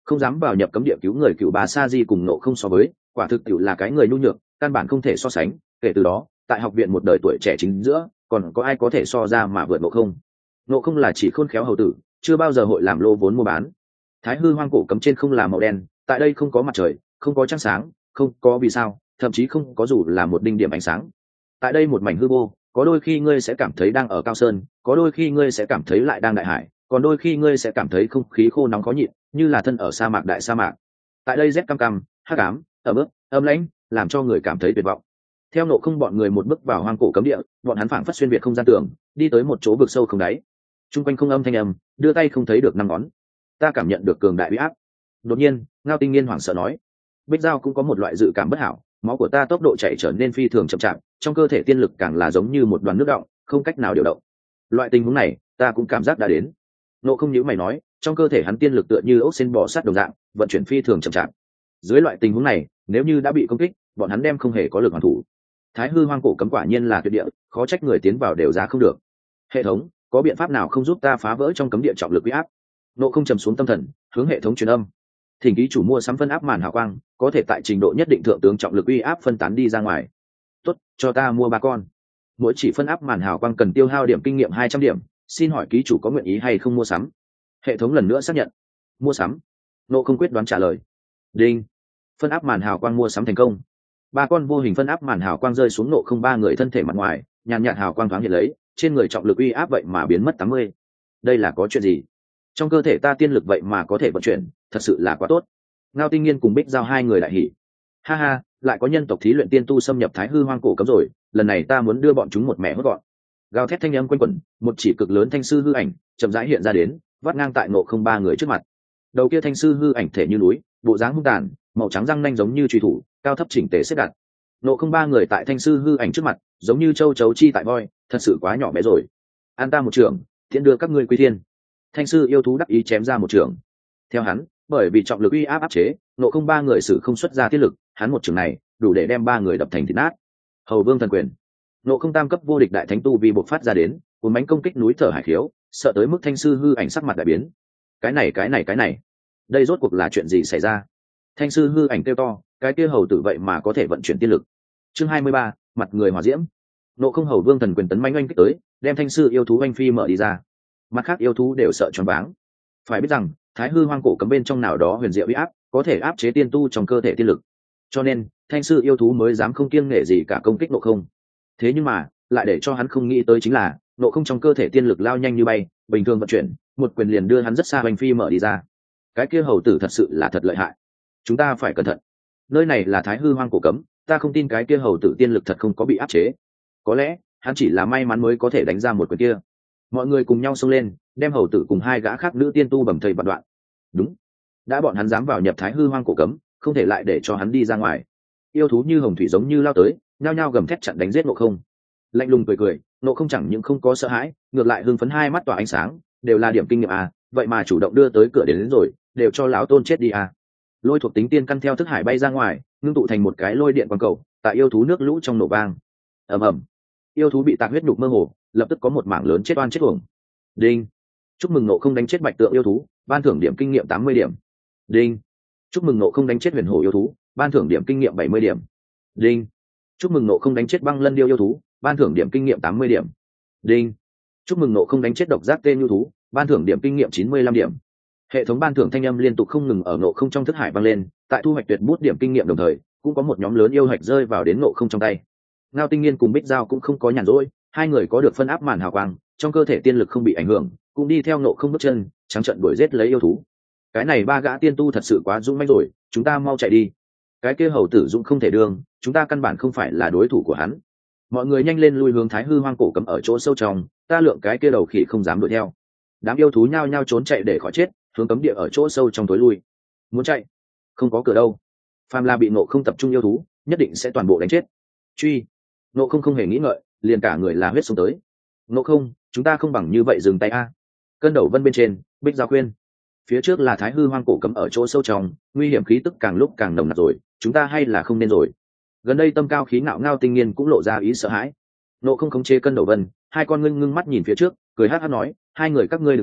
không dám vào nhập cấm địa cứu người cựu bà sa di cùng nộ không so với, quả thực tiểu là cái người nhu nhược, căn bản không thể so sánh. Kể từ đó tại học viện một đời tuổi trẻ chính giữa còn có ai có thể so ra mà vượt nộ không. Nộ không là chỉ khôn khéo hầu tử, chưa bao giờ hội làm lô vốn mua bán. Thái hư hoang cổ cấm trên không là màu đen, tại đây không có mặt trời, không có trăng sáng, không có vì sao, thậm chí không có dù là một đinh điểm ánh sáng. Tại đây một mảnh hư vô, có đôi khi ngươi sẽ cảm thấy đang ở cao sơn, có đôi khi ngươi sẽ cảm thấy lại đang đại hải, còn đôi khi ngươi sẽ cảm thấy không khí khô nóng khó nhịn, như là thân ở sa mạc đại sa mạc. Tại đây rét căm căm, hắc ám, ẩm ướt, âm lãnh, làm cho người cảm thấy tuyệt vọng. Theo nộ không bọn người một bước vào hoang cổ cấm địa, bọn hắn phảng phất xuyên việt không gian tường, đi tới một chỗ vực sâu không đáy. Trung quanh không âm thanh âm, đưa tay không thấy được năm ngón. Ta cảm nhận được cường đại uy áp. Đột nhiên, Ngao Tinh Nghiên hoảng sợ nói, Bích Giao cũng có một loại dự cảm bất hảo, máu của ta tốc độ chạy trở nên phi thường chậm chạp, trong cơ thể tiên lực càng là giống như một đoàn nước đọng, không cách nào điều động. Loại tình huống này, ta cũng cảm giác đã đến. Nộ không nhíu mày nói, trong cơ thể hắn tiên lực tựa như ốc sen bò sát đồng dạng, vận chuyển phi thường chậm chạp. Dưới loại tình huống này, nếu như đã bị công kích, bọn hắn đem không hề có lực hoàn thủ. Thái hư hoang cổ cấm quả nhiên là tuyệt địa, khó trách người tiến vào đều ra không được. Hệ thống, có biện pháp nào không giúp ta phá vỡ trong cấm địa trọng lực uy áp? Nộ không trầm xuống tâm thần, hướng hệ thống truyền âm. Thỉnh ký chủ mua sắm phân áp màn hào quang, có thể tại trình độ nhất định thượng tướng trọng lực uy áp phân tán đi ra ngoài. Tốt, cho ta mua ba con. Mỗi chỉ phân áp màn hào quang cần tiêu hao điểm kinh nghiệm hai trăm điểm, xin hỏi ký chủ có nguyện ý hay không mua sắm? Hệ thống lần nữa xác nhận. Mua sắm. Nộ không quyết đoán trả lời. Đinh. Phân áp màn hào quang mua sắm thành công. Ba con vô hình phân áp màn hào quang rơi xuống nộ không ba người thân thể mặt ngoài, nhàn nhạt hào quang thoáng hiện lấy, trên người trọng lực uy áp vậy mà biến mất tám mươi. Đây là có chuyện gì? Trong cơ thể ta tiên lực vậy mà có thể vận chuyển, thật sự là quá tốt. Ngao Tinh Nghiên cùng Bích Giao hai người đại hỉ. Ha ha, lại có nhân tộc thí luyện tiên tu xâm nhập Thái hư hoang cổ cấm rồi, lần này ta muốn đưa bọn chúng một mẹ hốt gọn. Gào thét thanh âm quanh quẩn, một chỉ cực lớn thanh sư hư ảnh chậm rãi hiện ra đến, vắt ngang tại nộ không ba người trước mặt. Đầu kia thanh sư hư ảnh thể như núi, bộ dáng hung tàn, màu trắng răng nanh giống như truy thủ, cao thấp chỉnh tề xếp đặt. Nộ không ba người tại thanh sư hư ảnh trước mặt, giống như châu chấu chi tại voi, thật sự quá nhỏ bé rồi. An ta một trường, tiễn đưa các ngươi quy thiên. Thanh sư yêu thú đắc ý chém ra một trường. Theo hắn, bởi vì trọng lực uy áp áp chế, nộ không ba người sử không xuất ra tiết lực, hắn một trường này đủ để đem ba người đập thành thịt nát. Hầu vương thần quyền. Nộ không tam cấp vô địch đại thánh tu vi bộc phát ra đến, cuốn bánh công kích núi thở hải khiếu, sợ tới mức thanh sư hư ảnh sắc mặt đại biến. Cái này cái này cái này, đây rốt cuộc là chuyện gì xảy ra? Thanh sư hư ảnh kêu to, cái kia hầu tử vậy mà có thể vận chuyển tiên lực. Chương hai mươi ba, mặt người hỏa diễm. Nộ không hầu vương thần quyền tấn mãnh oanh kích tới, đem thanh sư yêu thú oanh phi mở đi ra. Mặt khác yêu thú đều sợ choáng váng. Phải biết rằng, thái hư hoang cổ cấm bên trong nào đó huyền diệu uy áp, có thể áp chế tiên tu trong cơ thể tiên lực. Cho nên, thanh sư yêu thú mới dám không kiêng nể gì cả công kích nộ không. Thế nhưng mà, lại để cho hắn không nghĩ tới chính là, nộ không trong cơ thể tiên lực lao nhanh như bay, bình thường vận chuyển, một quyền liền đưa hắn rất xa oanh phi mở đi ra. Cái kia hầu tử thật sự là thật lợi hại. Chúng ta phải cẩn thận. Nơi này là thái hư hoang cổ cấm, ta không tin cái kia hầu tử tiên lực thật không có bị áp chế. Có lẽ hắn chỉ là may mắn mới có thể đánh ra một quyền kia. Mọi người cùng nhau xông lên, đem hầu tử cùng hai gã khác nữ tiên tu bầm thây vạn đoạn. Đúng, đã bọn hắn dám vào nhập thái hư hoang cổ cấm, không thể lại để cho hắn đi ra ngoài. Yêu thú như hồng thủy giống như lao tới, nhao nhao gầm thét chặn đánh giết nộ không. Lạnh lùng cười cười, nộ không chẳng những không có sợ hãi, ngược lại hưng phấn hai mắt tỏa ánh sáng, đều là điểm kinh nghiệm à, vậy mà chủ động đưa tới cửa đến, đến rồi, đều cho lão tôn chết đi à. Lôi thuộc tính tiên căn theo thức hải bay ra ngoài, ngưng tụ thành một cái lôi điện quang cầu, tại yêu thú nước lũ trong nổ vang. Ầm ầm, yêu thú bị tạc huyết nhục mơ hồ, lập tức có một mảng lớn chết oan chết uổng. Đinh, chúc mừng nộ không đánh chết bạch tượng yêu thú, ban thưởng điểm kinh nghiệm tám mươi điểm. Đinh, chúc mừng nộ không đánh chết huyền hổ yêu thú, ban thưởng điểm kinh nghiệm bảy mươi điểm. Đinh, chúc mừng nộ không đánh chết băng lân điêu yêu thú, ban thưởng điểm kinh nghiệm tám mươi điểm. Đinh, chúc mừng nộ không đánh chết độc giác tên yêu thú, ban thưởng điểm kinh nghiệm chín mươi lăm điểm. Hệ thống ban thưởng thanh âm liên tục không ngừng ở nộ không trong thức hải vang lên, tại thu hoạch tuyệt bút điểm kinh nghiệm đồng thời, cũng có một nhóm lớn yêu hạch rơi vào đến nộ không trong tay. Ngao Tinh Nghiên cùng Bích Giao cũng không có nhàn rỗi, hai người có được phân áp màn hào quang, trong cơ thể tiên lực không bị ảnh hưởng, cũng đi theo nộ không bước chân, trắng trận đuổi giết lấy yêu thú. Cái này ba gã tiên tu thật sự quá dũng mãnh rồi, chúng ta mau chạy đi. Cái kia hầu tử dũng không thể đương, chúng ta căn bản không phải là đối thủ của hắn. Mọi người nhanh lên lui hướng thái hư hoang cổ cấm ở chỗ sâu trong, ta lượng cái kia đầu khỉ không dám đuổi theo. Đám yêu thú nhao nhao trốn chạy để khỏi chết, hướng cấm địa ở chỗ sâu trong tối lui. Muốn chạy, không có cửa đâu. Phàm là bị nộ không tập trung yêu thú, nhất định sẽ toàn bộ đánh chết. Truy, nộ không không hề nghĩ ngợi, liền cả người là huyết xuống tới. Nộ không, chúng ta không bằng như vậy dừng tay a. Cơn đầu vân bên trên, Bích Giao khuyên. Phía trước là thái hư hoang cổ cấm ở chỗ sâu trong, nguy hiểm khí tức càng lúc càng nồng nặc rồi, chúng ta hay là không nên rồi. Gần đây tâm cao khí ngạo Ngao Tinh Nghiên cũng lộ ra ý sợ hãi. Nộ không khống chế cơn đầu vân, hai con ngưng ngưng mắt nhìn phía trước, cười hát hát nói, hai người các ngươi đừng quên,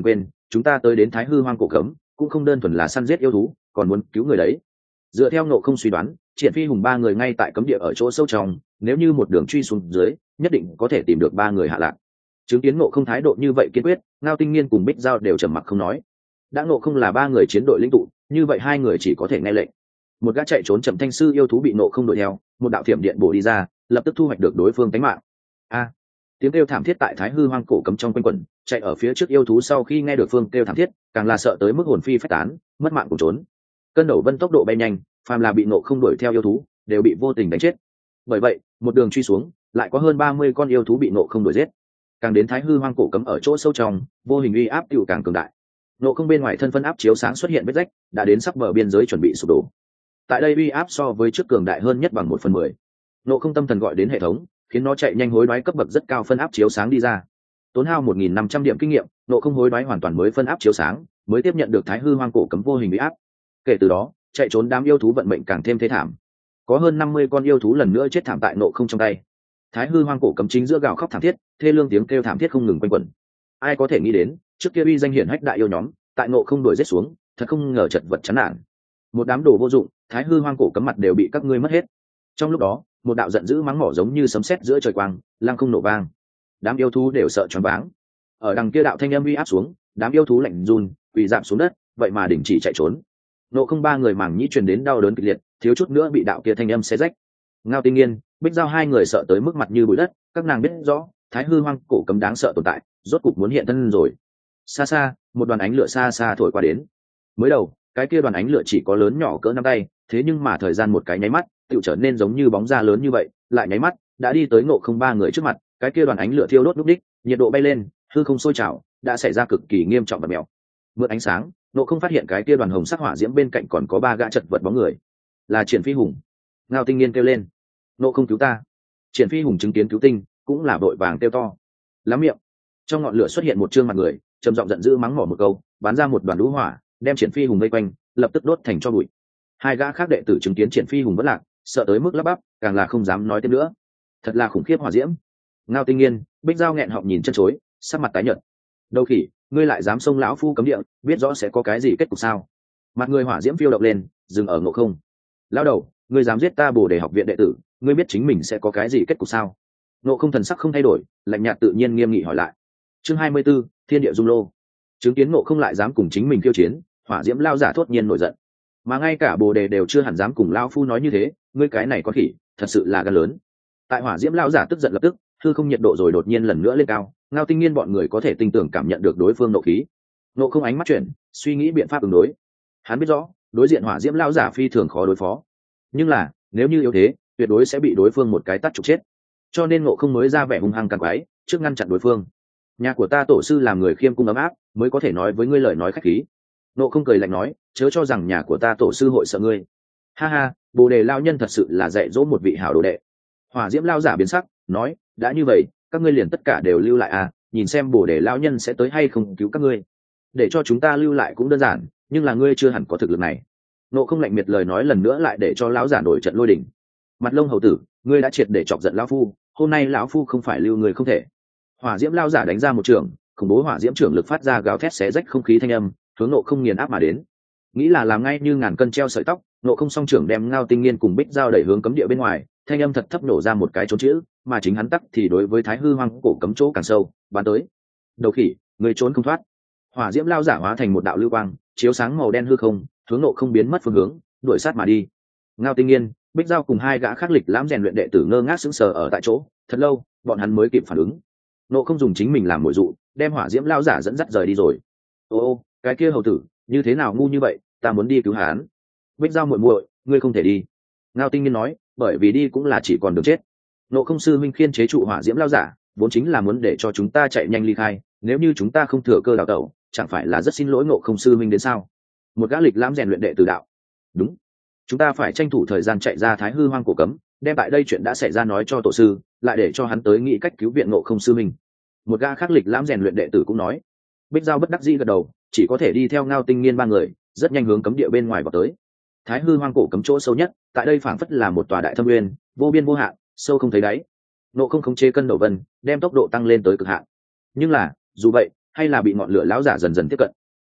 chúng ta tới đến thái hư hoang cổ cấm cũng không đơn thuần là săn giết yêu thú, còn muốn cứu người đấy. Dựa theo Ngộ Không suy đoán, Triển Phi Hùng ba người ngay tại cấm địa ở chỗ sâu trong, nếu như một đường truy xuống dưới, nhất định có thể tìm được ba người hạ lạc. Chứng kiến Ngộ Không thái độ như vậy kiên quyết, Ngao Tinh Nghiên cùng Bích Giao đều trầm mặc không nói. Đã Ngộ Không là ba người chiến đội lĩnh tụ, như vậy hai người chỉ có thể nghe lệnh. Một gã chạy trốn chậm thanh sư yêu thú bị Ngộ Không đuổi theo, một đạo thiểm điện bổ đi ra, lập tức thu hoạch được đối phương tính mạng. A! Tiếng kêu thảm thiết tại thái hư hoang cổ cấm trong quanh quẩn, chạy ở phía trước yêu thú sau khi nghe được phương kêu thảm thiết, càng là sợ tới mức hồn phi phách tán, mất mạng cùng trốn. Cân Đầu Vân tốc độ bay nhanh, phàm là bị Ngộ Không đuổi theo yêu thú, đều bị vô tình đánh chết. Bởi vậy, một đường truy xuống, lại có hơn ba mươi con yêu thú bị Ngộ Không đuổi giết. Càng đến thái hư hoang cổ cấm ở chỗ sâu trong, vô hình uy áp tiêu càng cường đại. Ngộ Không bên ngoài thân phân áp chiếu sáng xuất hiện vết rách, đã đến sắp bờ biên giới chuẩn bị sụp đổ. Tại đây uy áp so với trước cường đại hơn nhất bằng một phần mười. Ngộ Không tâm thần gọi đến hệ thống, khiến nó chạy nhanh hối đoái cấp bậc rất cao phân áp chiếu sáng đi ra. Tốn hao một nghìn năm trăm điểm kinh nghiệm, Ngộ Không hối đoái hoàn toàn mới phân áp chiếu sáng, mới tiếp nhận được thái hư hoang cổ cấm vô hình uy áp. Kể từ đó, chạy trốn đám yêu thú vận mệnh càng thêm thế thảm. Có hơn năm mươi con yêu thú lần nữa chết thảm tại Ngộ Không trong tay. Thái hư hoang cổ cấm chính giữa gào khóc thảm thiết, thê lương tiếng kêu thảm thiết không ngừng quanh quẩn. Ai có thể nghĩ đến, trước kia uy danh hiển hách đại yêu nhóm, tại Ngộ Không đuổi giết xuống, thật không ngờ chật vật chán nản. Một đám đồ vô dụng, thái hư hoang cổ cấm mặt đều bị các ngươi mất hết. Trong lúc đó, một đạo giận dữ mắng mỏ giống như sấm sét giữa trời quang, lăng không nổ vang. Đám yêu thú đều sợ choáng váng. Ở đằng kia đạo thanh âm uy áp xuống, đám yêu thú lạnh run, quỳ rạp xuống đất, vậy mà đình chỉ chạy trốn. Ngộ Không ba người màng nhĩ truyền đến đau đớn kịch liệt, thiếu chút nữa bị đạo kia thanh âm xé rách. Ngao Tinh Nghiên, Bích Giao hai người sợ tới mức mặt như bụi đất, các nàng biết rõ, thái hư hoang cổ cấm đáng sợ tồn tại, rốt cục muốn hiện thân rồi. Xa xa, một đoàn ánh lửa xa xa thổi qua đến. Mới đầu, cái kia đoàn ánh lửa chỉ có lớn nhỏ cỡ nắm tay, thế nhưng mà thời gian một cái nháy mắt, tựu trở nên giống như bóng da lớn như vậy, lại nháy mắt, đã đi tới Ngộ Không ba người trước mặt, cái kia đoàn ánh lửa thiêu đốt lúc đích, nhiệt độ bay lên, hư không sôi trào, đã xảy ra cực kỳ nghiêm trọng và mèo. Mượn ánh sáng, Ngộ Không phát hiện cái kia đoàn hồng sắc hỏa diễm bên cạnh còn có ba gã chật vật bóng người, là Triển Phi Hùng. Ngao Tinh Nghiên kêu lên, Ngộ Không cứu ta. Triển Phi Hùng chứng kiến cứu tinh, cũng là vội vàng kêu to. Lắm miệng. Trong ngọn lửa xuất hiện một trương mặt người, trầm giọng giận dữ mắng mỏ một câu, bắn ra một đoàn lũ hỏa, đem Triển Phi Hùng vây quanh, lập tức đốt thành tro bụi. Hai gã khác đệ tử chứng kiến Triển Phi Hùng vẫn lạc, sợ tới mức lắp bắp, càng là không dám nói tiếp nữa. Thật là khủng khiếp hỏa diễm. Ngao Tinh Nghiên, Bích Giao nghẹn họng nhìn chân chối, sắc mặt tái nhợt. Đâu khỉ, ngươi lại dám xông lão phu cấm địa, biết rõ sẽ có cái gì kết cục sao? Mặt người hỏa diễm phiêu động lên, dừng ở Ngộ Không. Lão đầu, ngươi dám giết ta Bồ Đề học viện đệ tử, ngươi biết chính mình sẽ có cái gì kết cục sao? Ngộ Không thần sắc không thay đổi, lạnh nhạt tự nhiên nghiêm nghị hỏi lại. Chương hai mươi 'bốn, Thiên địa dung lô. Chứng kiến Ngộ Không lại dám cùng chính mình khiêu chiến, hỏa diễm lao giả thốt nhiên nổi giận. Mà ngay cả Bồ Đề đều chưa hẳn dám cùng lão phu nói như thế, ngươi cái này có khỉ, thật sự là gan lớn. Tại hỏa diễm lao giả tức giận lập tức, hư không nhiệt độ rồi đột nhiên lần nữa lên cao, Ngao Tinh Nghiên bọn người có thể tinh tường cảm nhận được đối phương nộ khí. Ngộ Không ánh mắt chuyển, suy nghĩ biện pháp ứng đối. Hắn biết rõ, đối diện hỏa diễm lao giả phi thường khó đối phó, nhưng là nếu như yếu thế, tuyệt đối sẽ bị đối phương một cái tát trục chết. Cho nên Ngộ Không mới ra vẻ hung hăng càng quái, trước ngăn chặn đối phương. Nhà của ta tổ sư làm người khiêm cung ấm áp, mới có thể nói với ngươi lời nói khách khí. Ngộ Không cười lạnh nói, chớ cho rằng nhà của ta tổ sư hội sợ ngươi. Ha ha, Bồ Đề lao nhân thật sự là dạy dỗ một vị hảo đồ đệ. Hỏa diễm lao giả biến sắc, nói, đã như vậy, các ngươi liền tất cả đều lưu lại à, nhìn xem Bồ Đề lao nhân sẽ tới hay không cứu các ngươi. Để cho chúng ta lưu lại cũng đơn giản, nhưng là ngươi chưa hẳn có thực lực này. Ngộ Không lạnh miệt lời nói lần nữa lại để cho lão giả nổi trận lôi đình. Mặt Lông hầu tử, ngươi đã triệt để chọc giận lão phu, hôm nay lão phu không phải lưu người không thể. Hỏa diễm lao giả đánh ra một trường, khủng bố hỏa diễm trưởng lực phát ra gào thét xé rách không khí thanh âm, hướng Ngộ Không nghiền áp mà đến. Nghĩ là làm ngay như ngàn cân treo sợi tóc, Ngộ Không song trưởng đem Ngao Tinh Nghiên cùng Bích Giao đẩy hướng cấm địa bên ngoài, thanh âm thật thấp nổ ra một cái trốn chữ, mà chính hắn tắc thì đối với thái hư hoang cổ cấm chỗ càng sâu, bắn tới. Đầu khỉ, người trốn không thoát. Hỏa diễm lao giả hóa thành một đạo lưu quang, chiếu sáng màu đen hư không, hướng Ngộ Không biến mất phương hướng, đuổi sát mà đi. Ngao Tinh Nghiên, Bích Giao cùng hai gã khắc lịch lãm rèn luyện đệ tử ngơ ngác sững sờ ở tại chỗ, thật lâu, bọn hắn mới kịp phản ứng. Ngộ Không dùng chính mình làm mồi dụ, đem hỏa diễm lao giả dẫn dắt rời đi rồi. Ô ô, cái kia hầu tử, như thế nào ngu như vậy, ta muốn đi cứu hắn. Bích Giao muội muội, ngươi không thể đi. Ngao Tinh Nghiên nói, bởi vì đi cũng là chỉ còn đường chết. Ngộ Không sư minh khiên chế trụ hỏa diễm lao giả, vốn chính là muốn để cho chúng ta chạy nhanh ly khai, nếu như chúng ta không thừa cơ đào tẩu, chẳng phải là rất xin lỗi Ngộ Không sư minh đến sao? Một gã lịch lãm rèn luyện đệ tử đạo. Đúng, chúng ta phải tranh thủ thời gian chạy ra thái hư hoang cổ cấm, đem tại đây chuyện đã xảy ra nói cho tổ sư, lại để cho hắn tới nghĩ cách cứu viện Ngộ Không sư minh. Một gã khác lịch lãm rèn luyện đệ tử cũng nói. Bích Giao bất đắc dĩ gật đầu, chỉ có thể đi theo Ngao Tinh Nghiên ba người, rất nhanh hướng cấm địa bên ngoài vào tới. Thái hư hoang cổ cấm chỗ sâu nhất, tại đây phảng phất là một tòa đại thâm uyên, vô biên vô hạn, sâu không thấy đáy. Ngộ Không khống chế Cân Đầu Vân, đem tốc độ tăng lên tới cực hạn. Nhưng là, dù vậy, hay là bị ngọn lửa lão giả dần dần tiếp cận.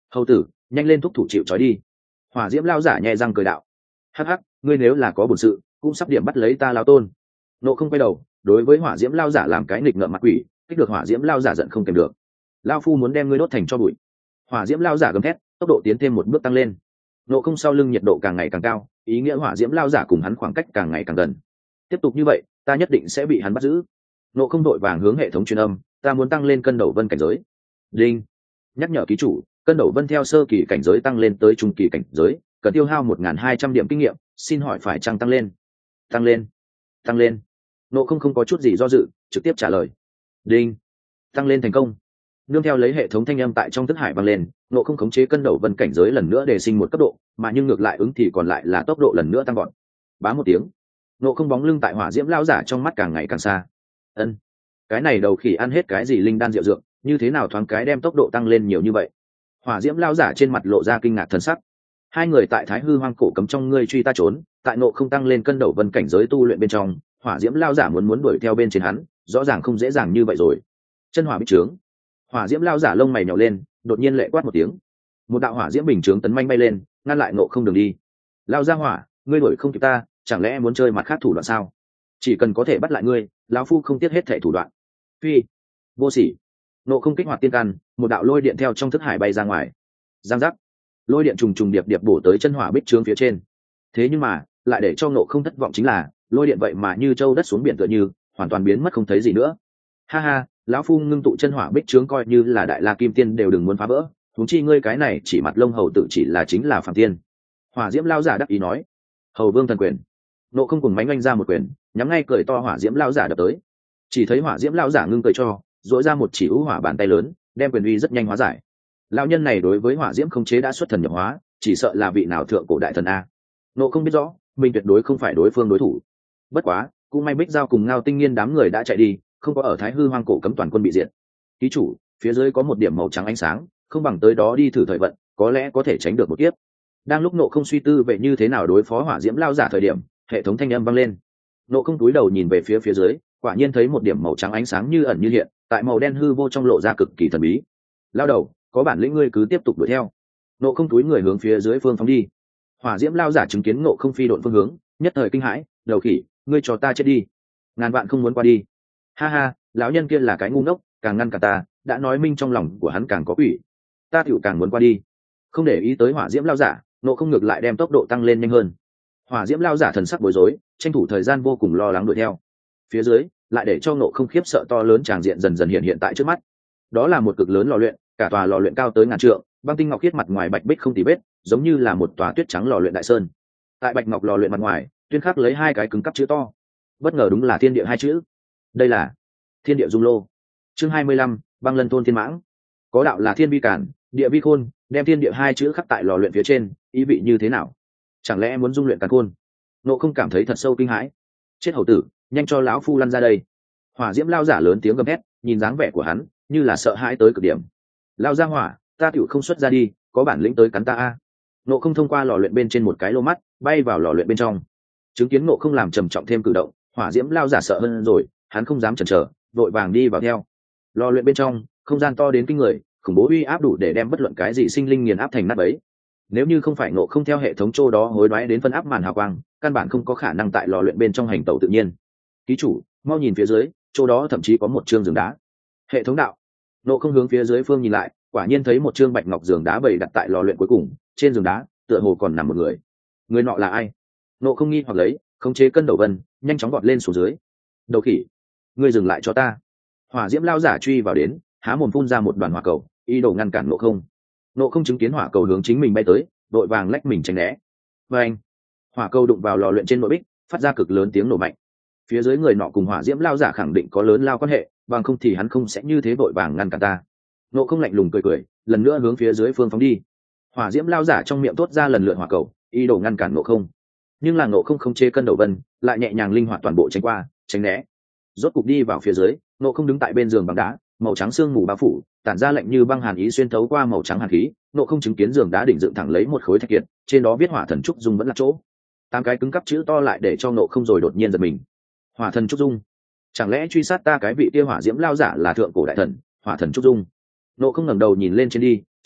hầu tử, nhanh lên thúc thủ chịu trói đi. Hỏa diễm lao giả nhẹ răng cười đạo. Hắc hắc, ngươi nếu là có bổn sự cũng sắp điểm bắt lấy ta lao tôn. Nộ không quay đầu đối với hỏa diễm lao giả làm cái nghịch ngợm mặt quỷ, kích được hỏa diễm lao giả giận không kèm được. Lao phu muốn đem ngươi đốt thành cho bụi. Hỏa diễm lao giả gầm thét, tốc độ tiến thêm một bước tăng lên. Nộ không sau lưng nhiệt độ càng ngày càng cao, ý nghĩa hỏa diễm lao giả cùng hắn khoảng cách càng ngày càng gần. Tiếp tục như vậy ta nhất định sẽ bị hắn bắt giữ. Nộ không đội vàng hướng hệ thống truyền âm, ta muốn tăng lên cân đầu vân cảnh giới. Đinh, nhắc nhở ký chủ, cân đầu vân theo sơ kỳ cảnh giới tăng lên tới trung kỳ cảnh giới cần tiêu hao một nghìn hai trăm điểm kinh nghiệm, xin hỏi phải chăng tăng lên? Tăng lên, tăng lên. Nộ không không có chút gì do dự, trực tiếp trả lời. Đinh, tăng lên thành công. Nương theo lấy hệ thống thanh âm tại trong thức hải vang lên, Nộ không khống chế cân đầu vân cảnh giới lần nữa đề sinh một cấp độ, mà nhưng ngược lại ứng thì còn lại là tốc độ lần nữa tăng gọn. Bá một tiếng, Nộ không bóng lưng tại hỏa diễm lao giả trong mắt càng ngày càng xa. Ân, cái này đầu khỉ ăn hết cái gì linh đan diệu dược, như thế nào thoáng cái đem tốc độ tăng lên nhiều như vậy? Hỏa diễm lao giả trên mặt lộ ra kinh ngạc thần sắc. Hai người tại Thái Hư Hoang cổ cấm trong ngươi truy ta trốn, tại Nộ không tăng lên cân đầu vân cảnh giới tu luyện bên trong, hỏa diễm lao giả muốn muốn đuổi theo bên trên hắn, rõ ràng không dễ dàng như vậy rồi. Chân hỏa bích trướng. Hỏa diễm lao giả lông mày nhào lên, đột nhiên lệ quát một tiếng. Một đạo hỏa diễm bình trướng tấn manh bay lên, ngăn lại Nộ không đường đi. Lao ra hỏa, ngươi đuổi không kịp ta, chẳng lẽ muốn chơi mặt khác thủ đoạn sao? Chỉ cần có thể bắt lại ngươi, lão phu không tiếc hết thảy thủ đoạn. Phi, vô sỉ. Nộ không kích hoạt tiên căn, một đạo lôi điện theo trong thức hải bay ra ngoài. Giang giác, lôi điện trùng trùng điệp điệp bổ tới chân hỏa bích trướng phía trên. Thế nhưng mà lại để cho Nộ không thất vọng chính là lôi điện vậy mà như châu đất xuống biển tựa như hoàn toàn biến mất không thấy gì nữa. Ha ha, lão phu ngưng tụ chân hỏa bích trướng coi như là đại la kim tiên đều đừng muốn phá vỡ, huống chi ngươi cái này chỉ mặt lông hầu tự chỉ là chính là phàm tiên. Hỏa diễm lao giả đắc ý nói. Hầu vương thần quyền. Nộ không cùng mánh oanh ra một quyền, nhắm ngay cười to hỏa diễm lao giả đập tới. Chỉ thấy hỏa diễm lao giả ngưng cười cho dỗi ra một chỉ ưu hỏa bàn tay lớn, đem quyền uy rất nhanh hóa giải. Lão nhân này đối với hỏa diễm không chế đã xuất thần nhập hóa, chỉ sợ là vị nào thượng cổ đại thần a. Nộ không biết rõ mình tuyệt đối không phải đối phương đối thủ. Bất quá cũng may Bích Giao cùng Ngao Tinh Nghiên đám người đã chạy đi, không có ở Thái Hư Hoang cổ cấm toàn quân bị diệt. Ký chủ, phía dưới có một điểm màu trắng ánh sáng, không bằng tới đó đi thử thời vận, có lẽ có thể tránh được một kiếp. Đang lúc Nộ không suy tư về như thế nào đối phó hỏa diễm lao giả thời điểm, hệ thống thanh âm vang lên. Nộ không túi đầu nhìn về phía phía dưới, quả nhiên thấy một điểm màu trắng ánh sáng như ẩn như hiện, tại màu đen hư vô trong lộ ra cực kỳ thần bí. Lao đầu, có bản lĩnh ngươi cứ tiếp tục đuổi theo. Nộ không túi người hướng phía dưới phương phóng đi. Hỏa diễm lao giả chứng kiến Nộ không phi độn phương hướng, nhất thời kinh hãi, đầu khỉ, ngươi cho ta chết đi, ngàn vạn không muốn qua đi. Ha ha, lão nhân kia là cái ngu ngốc, càng ngăn cả ta, đã nói minh trong lòng của hắn càng có quỷ, ta tựu càng muốn qua đi. Không để ý tới hỏa diễm lao giả, Nộ không ngược lại đem tốc độ tăng lên nhanh hơn. Hỏa diễm lao giả thần sắc bối rối, tranh thủ thời gian vô cùng lo lắng đuổi theo. Phía dưới lại để cho Nộ không khiếp sợ to lớn tràng diện dần dần hiện hiện tại trước mắt. Đó là một cực lớn lò luyện, cả tòa lò luyện cao tới ngàn trượng, băng tinh ngọc khiết mặt ngoài bạch bích không tì vết, giống như là một tòa tuyết trắng lò luyện đại sơn. Tại bạch ngọc lò luyện mặt ngoài tuyên khắc lấy hai cái cứng cắp chữ to, bất ngờ đúng là thiên địa hai chữ. Đây là thiên địa dung lô. Chương hai mươi lăm, băng lân thôn thiên mãng. Có đạo là thiên vi cản, địa vi khôn, đem thiên địa hai chữ khắc tại lò luyện phía trên, ý vị như thế nào? Chẳng lẽ muốn dung luyện càn khôn? Nộ không cảm thấy thật sâu kinh hãi. Chết hầu tử, nhanh cho lão phu lăn ra đây. Hỏa diễm lao giả lớn tiếng gầm hét, nhìn dáng vẻ của hắn như là sợ hãi tới cực điểm. Lao ra hỏa, ta tựu không xuất ra đi, có bản lĩnh tới cắn ta a. Nộ không thông qua lò luyện bên trên một cái lô mắt, bay vào lò luyện bên trong. Chứng kiến Nộ không làm trầm trọng thêm cử động, hỏa diễm lao giả sợ hơn rồi, hắn không dám chần chờ, vội vàng đi vào theo. Lò luyện bên trong không gian to đến kinh người, khủng bố uy áp đủ để đem bất luận cái gì sinh linh nghiền áp thành nát bấy. Nếu như không phải Nộ không theo hệ thống chỗ đó hối đoái đến phân áp màn hào quang, căn bản không có khả năng tại lò luyện bên trong hành tẩu tự nhiên. Ký chủ, mau nhìn phía dưới, chỗ đó thậm chí có một chương giường đá. Hệ thống đạo. Nộ không hướng phía dưới phương nhìn lại, quả nhiên thấy một chương bạch ngọc giường đá bày đặt tại lò luyện cuối cùng, trên giường đá tựa hồ còn nằm một người. Người nọ là ai? Nộ không nghi hoặc lấy, khống chế cân đầu vân, nhanh chóng gọt lên xuống dưới. Đầu khỉ, ngươi dừng lại cho ta. Hỏa diễm lao giả truy vào đến, há mồm phun ra một đoàn hỏa cầu, ý đồ ngăn cản Nộ không. Nộ không chứng kiến hỏa cầu hướng chính mình bay tới, đội vàng lách mình tránh né. Và anh, hỏa cầu đụng vào lò luyện trên nội bích, phát ra cực lớn tiếng nổ mạnh. Phía dưới người nọ cùng hỏa diễm lao giả khẳng định có lớn lao quan hệ, bằng không thì hắn không sẽ như thế vội vàng ngăn cản ta. Nộ không lạnh lùng cười cười, lần nữa hướng phía dưới phương phóng đi. Hỏa diễm lao giả trong miệng thốt ra lần lượt hỏa cầu, ý đồ ngăn cản Nộ không. Nhưng là Nộ không không chê cân đầu vân, lại nhẹ nhàng linh hoạt toàn bộ tránh qua, tránh né. Rốt cục đi vào phía dưới, Nộ không đứng tại bên giường bằng đá, màu trắng xương mù bao phủ, tản ra lạnh như băng hàn ý xuyên thấu qua màu trắng hàn khí. Nộ không chứng kiến giường đá đỉnh dựng thẳng lấy một khối thạch kiệt, trên đó viết hỏa thần trúc dung vẫn là chỗ. Tám cái cứng cắp chữ to lại để cho Nộ không rồi đột nhiên giật mình. Hỏa thần trúc dung, chẳng lẽ truy sát ta cái vị kia hỏa diễm lao giả là thượng cổ đại thần hỏa thần trúc dung? Nộ không ngẩng đầu nhìn lên trên đi,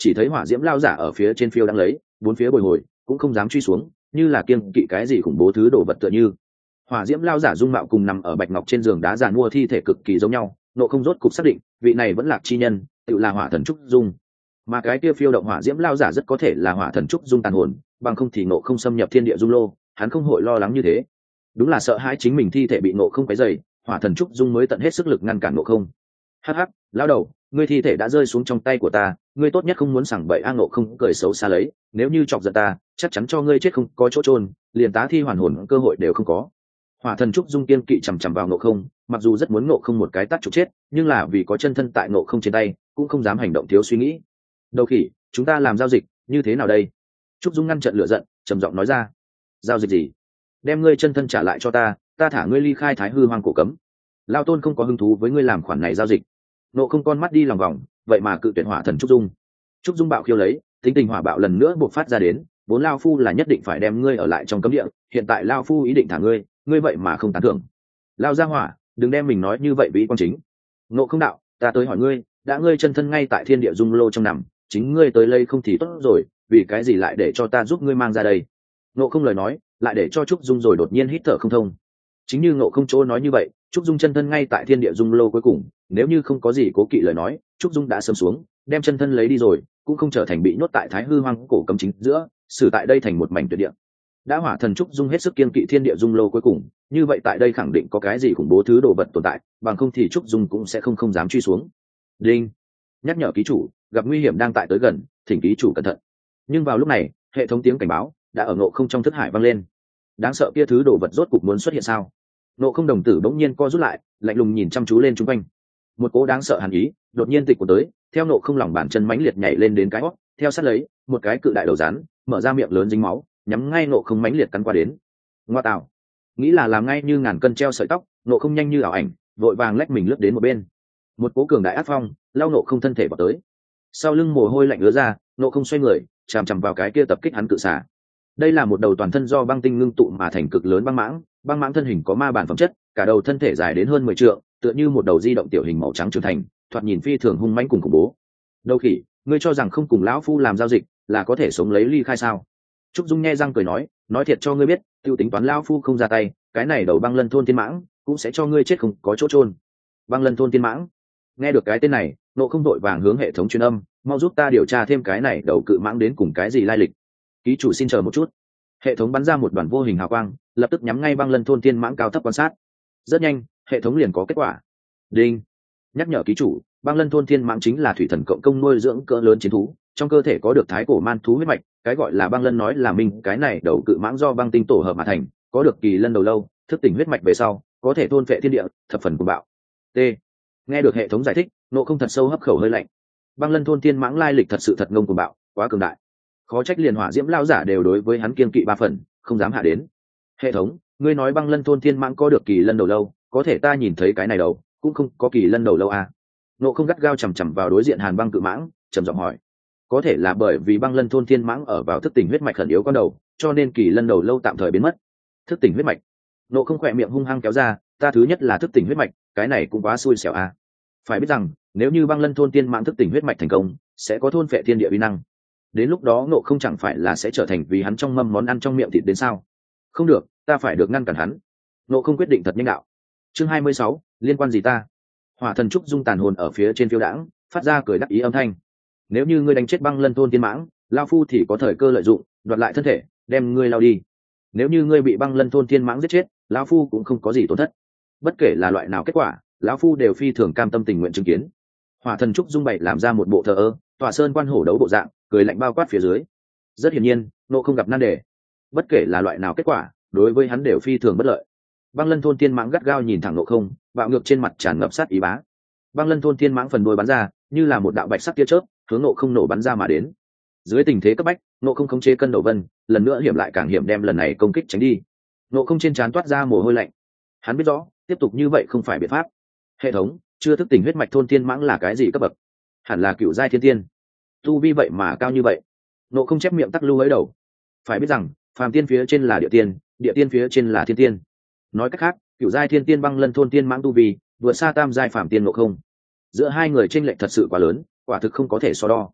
chỉ thấy hỏa diễm lao giả ở phía trên phiêu đang lấy, bốn phía bồi hồi cũng không dám truy xuống, như là kiêng kỵ cái gì khủng bố thứ đồ vật tựa như. Hỏa diễm lao giả dung mạo cùng nằm ở bạch ngọc trên giường đá giàn mua thi thể cực kỳ giống nhau, nộ không rốt cục xác định vị này vẫn lạc chi nhân tự là hỏa thần trúc dung, mà cái kia phiêu động hỏa diễm lao giả rất có thể là hỏa thần trúc dung tàn hồn, bằng không thì nộ không xâm nhập thiên địa dung lô, hắn không hội lo lắng như thế. Đúng là sợ hãi chính mình thi thể bị nộ không quấy dày, hỏa thần trúc dung mới tận hết sức lực ngăn cản nộ không. Hắc hắc, lao đầu, ngươi thi thể đã rơi xuống trong tay của ta, ngươi tốt nhất không muốn sảng bậy. A Nộ không cười xấu xa lấy, nếu như chọc giận ta, chắc chắn cho ngươi chết không có chỗ chôn, liền tá thi hoàn hồn cơ hội đều không có. Hỏa thần trúc dung kiên kỵ chằm chằm vào Nộ không, mặc dù rất muốn Nộ không một cái tát trục chết, nhưng là vì có chân thân tại Nộ không trên tay, cũng không dám hành động thiếu suy nghĩ. Đầu khỉ, chúng ta làm giao dịch như thế nào đây? Trúc dung ngăn trận lửa giận, trầm giọng nói ra. Giao dịch gì? Đem ngươi chân thân trả lại cho ta, ta thả ngươi ly khai Thái Hư Hoang cổ cấm. Lao tôn không có hứng thú với ngươi làm khoản này giao dịch. Nộ không con mắt đi lòng vòng, vậy mà cự tuyệt hỏa thần trúc dung. Trúc dung bạo khiêu lấy, tính tình hỏa bạo lần nữa buộc phát ra đến, vốn lao phu là nhất định phải đem ngươi ở lại trong cấm địa, hiện tại lao phu ý định thả ngươi, ngươi vậy mà không tán thưởng. Lao ra hỏa, đừng đem mình nói như vậy với quan chính. Nộ không đạo, ta tới hỏi ngươi, đã ngươi chân thân ngay tại thiên địa dung lô trong nằm, chính ngươi tới lây không thì tốt rồi, vì cái gì lại để cho ta giúp ngươi mang ra đây? Nộ không lời nói, lại để cho Trúc dung rồi đột nhiên hít thở không thông. Chính như Nộ không chỗ nói như vậy, Trúc dung chân thân ngay tại thiên địa dung lô cuối cùng, nếu như không có gì cố kỵ lời nói, Trúc dung đã sớm xuống, đem chân thân lấy đi rồi, cũng không trở thành bị nhốt tại Thái Hư Hoang cổ cấm chính giữa, xử tại đây thành một mảnh tuyệt địa. Đã hỏa thần Trúc dung hết sức kiên kỵ thiên địa dung lô cuối cùng, như vậy tại đây khẳng định có cái gì khủng bố thứ đồ vật tồn tại, bằng không thì Trúc dung cũng sẽ không không dám truy xuống. Đinh, nhắc nhở ký chủ, gặp nguy hiểm đang tại tới gần, thỉnh ký chủ cẩn thận. Nhưng vào lúc này, hệ thống tiếng cảnh báo đã ở Nộ không trong thức hải vang lên. Đáng sợ kia thứ đồ vật rốt cục muốn xuất hiện sao? Nộ không đồng tử bỗng nhiên co rút lại, lạnh lùng nhìn chăm chú lên chung quanh. Một cố đáng sợ hàn ý đột nhiên tịch của tới, theo Nộ không lòng bàn chân mãnh liệt nhảy lên đến cái hót, theo sát lấy một cái cự đại đầu rắn mở ra miệng lớn dính máu, nhắm ngay Nộ không mãnh liệt cắn qua đến. Ngoa tạo, nghĩ là làm ngay như ngàn cân treo sợi tóc, Nộ không nhanh như ảo ảnh, vội vàng lách mình lướt đến một bên. Một cố cường đại ác phong lao Nộ không thân thể vào tới, sau lưng mồ hôi lạnh ứa ra, Nộ không xoay người chằm chằm vào cái kia tập kích hắn cự xả. Đây là một đầu toàn thân do băng tinh ngưng tụ mà thành cực lớn băng mãng, băng mãng thân hình có ma bản phẩm chất, cả đầu thân thể dài đến hơn mười trượng, tựa như một đầu di động tiểu hình màu trắng trưởng thành, thoạt nhìn phi thường hung mãnh cùng khủng bố. Đầu khỉ, ngươi cho rằng không cùng lão phu làm giao dịch là có thể sống lấy ly khai sao? Trúc dung nghe răng cười nói, nói thiệt cho ngươi biết, tiêu tính toán lão phu không ra tay, cái này đầu băng lân thôn tiên mãng cũng sẽ cho ngươi chết không có chỗ chôn. Băng lân thôn tiên mãng, nghe được cái tên này, Nộ không đội vàng hướng hệ thống truyền âm, mau giúp ta điều tra thêm cái này đầu cự mãng đến cùng cái gì lai lịch. Ký chủ xin chờ một chút. Hệ thống bắn ra một đoàn vô hình hào quang, lập tức nhắm ngay băng lân thôn tiên mãng cao thấp quan sát. Rất nhanh, hệ thống liền có kết quả. Đinh, nhắc nhở ký chủ, băng lân thôn tiên mãng chính là thủy thần cộng công nuôi dưỡng cỡ lớn chiến thú, trong cơ thể có được thái cổ man thú huyết mạch, cái gọi là băng lân nói là mình cái này đầu cự mãng do băng tinh tổ hợp mà thành, có được kỳ lân đầu lâu, thức tỉnh huyết mạch về sau có thể thôn phệ thiên địa, thập phần cuồng bạo. T, nghe được hệ thống giải thích, Nộ không thật sâu hấp khẩu hơi lạnh. Băng lân thôn tiên mãng lai lịch thật sự thật ngông cuồng bạo, quá cường đại, khó trách liền hỏa diễm lao giả đều đối với hắn kiên kỵ ba phần, không dám hạ đến. Hệ thống, ngươi nói băng lân thôn thiên mãng có được kỳ lân đầu lâu, có thể ta nhìn thấy cái này đầu cũng không có kỳ lân đầu lâu à? Nộ không gắt gao chằm chằm vào đối diện hàn băng cự mãng, trầm giọng hỏi. Có thể là bởi vì băng lân thôn thiên mãng ở vào thức tỉnh huyết mạch khẩn yếu con đầu, cho nên kỳ lân đầu lâu tạm thời biến mất. Thức tỉnh huyết mạch? Nộ không khỏe miệng hung hăng kéo ra, ta thứ nhất là thức tỉnh huyết mạch, cái này cũng quá xui xẻo à. Phải biết rằng nếu như băng lân thôn tiên mãng thức tỉnh huyết mạch thành công, sẽ có thôn phệ thiên địa uy năng, đến lúc đó Nộ không chẳng phải là sẽ trở thành vì hắn trong mâm món ăn trong miệng thịt đến sao? Không được, ta phải được ngăn cản hắn. Nộ không quyết định thật nhanh đạo. Chương hai mươi sáu, liên quan gì ta? Hỏa thần trúc dung tàn hồn ở phía trên phiêu đãng, phát ra cười đắc ý âm thanh. Nếu như ngươi đánh chết băng lân thôn tiên mãng, lao phu thì có thời cơ lợi dụng đoạt lại thân thể, đem ngươi lao đi. Nếu như ngươi bị băng lân thôn tiên mãng giết chết, lão phu cũng không có gì tổn thất. Bất kể là loại nào kết quả, lão phu đều phi thường cam tâm tình nguyện chứng kiến. Hỏa thần trúc dung bày làm ra một bộ thờ ơ, tòa sơn quan hổ đấu bộ dạng, cười lạnh bao quát phía dưới. Rất hiển nhiên, Nộ không gặp nan đề. Bất kể là loại nào kết quả, đối với hắn đều phi thường bất lợi. Băng lân thôn tiên mãng gắt gao nhìn thẳng Nộ không, bạo ngược trên mặt tràn ngập sát ý bá. Băng lân thôn tiên mãng phần đuôi bắn ra, như là một đạo bạch sắc tia chớp, hướng Nộ không nổ bắn ra mà đến. Dưới tình thế cấp bách, Nộ không khống chế cân đầu vân, lần nữa hiểm lại càng hiểm đem lần này công kích tránh đi. Nộ không trên trán toát ra mồ hôi lạnh. Hắn biết rõ, tiếp tục như vậy không phải biện pháp. Hệ thống chưa thức tỉnh huyết mạch thôn tiên mãng là cái gì cấp bậc? Hẳn là cựu giai thiên tiên. Tu vi vậy mà cao như vậy. Nộ không chép miệng tắc lưu ấy đầu. Phải biết rằng phàm tiên phía trên là địa tiên, địa tiên phía trên là thiên tiên. Nói cách khác, cựu giai thiên tiên băng lân thôn tiên mãng tu vi vượt xa tam giai phàm tiên Nộ không. Giữa hai người chênh lệch thật sự quá lớn, quả thực không có thể so đo.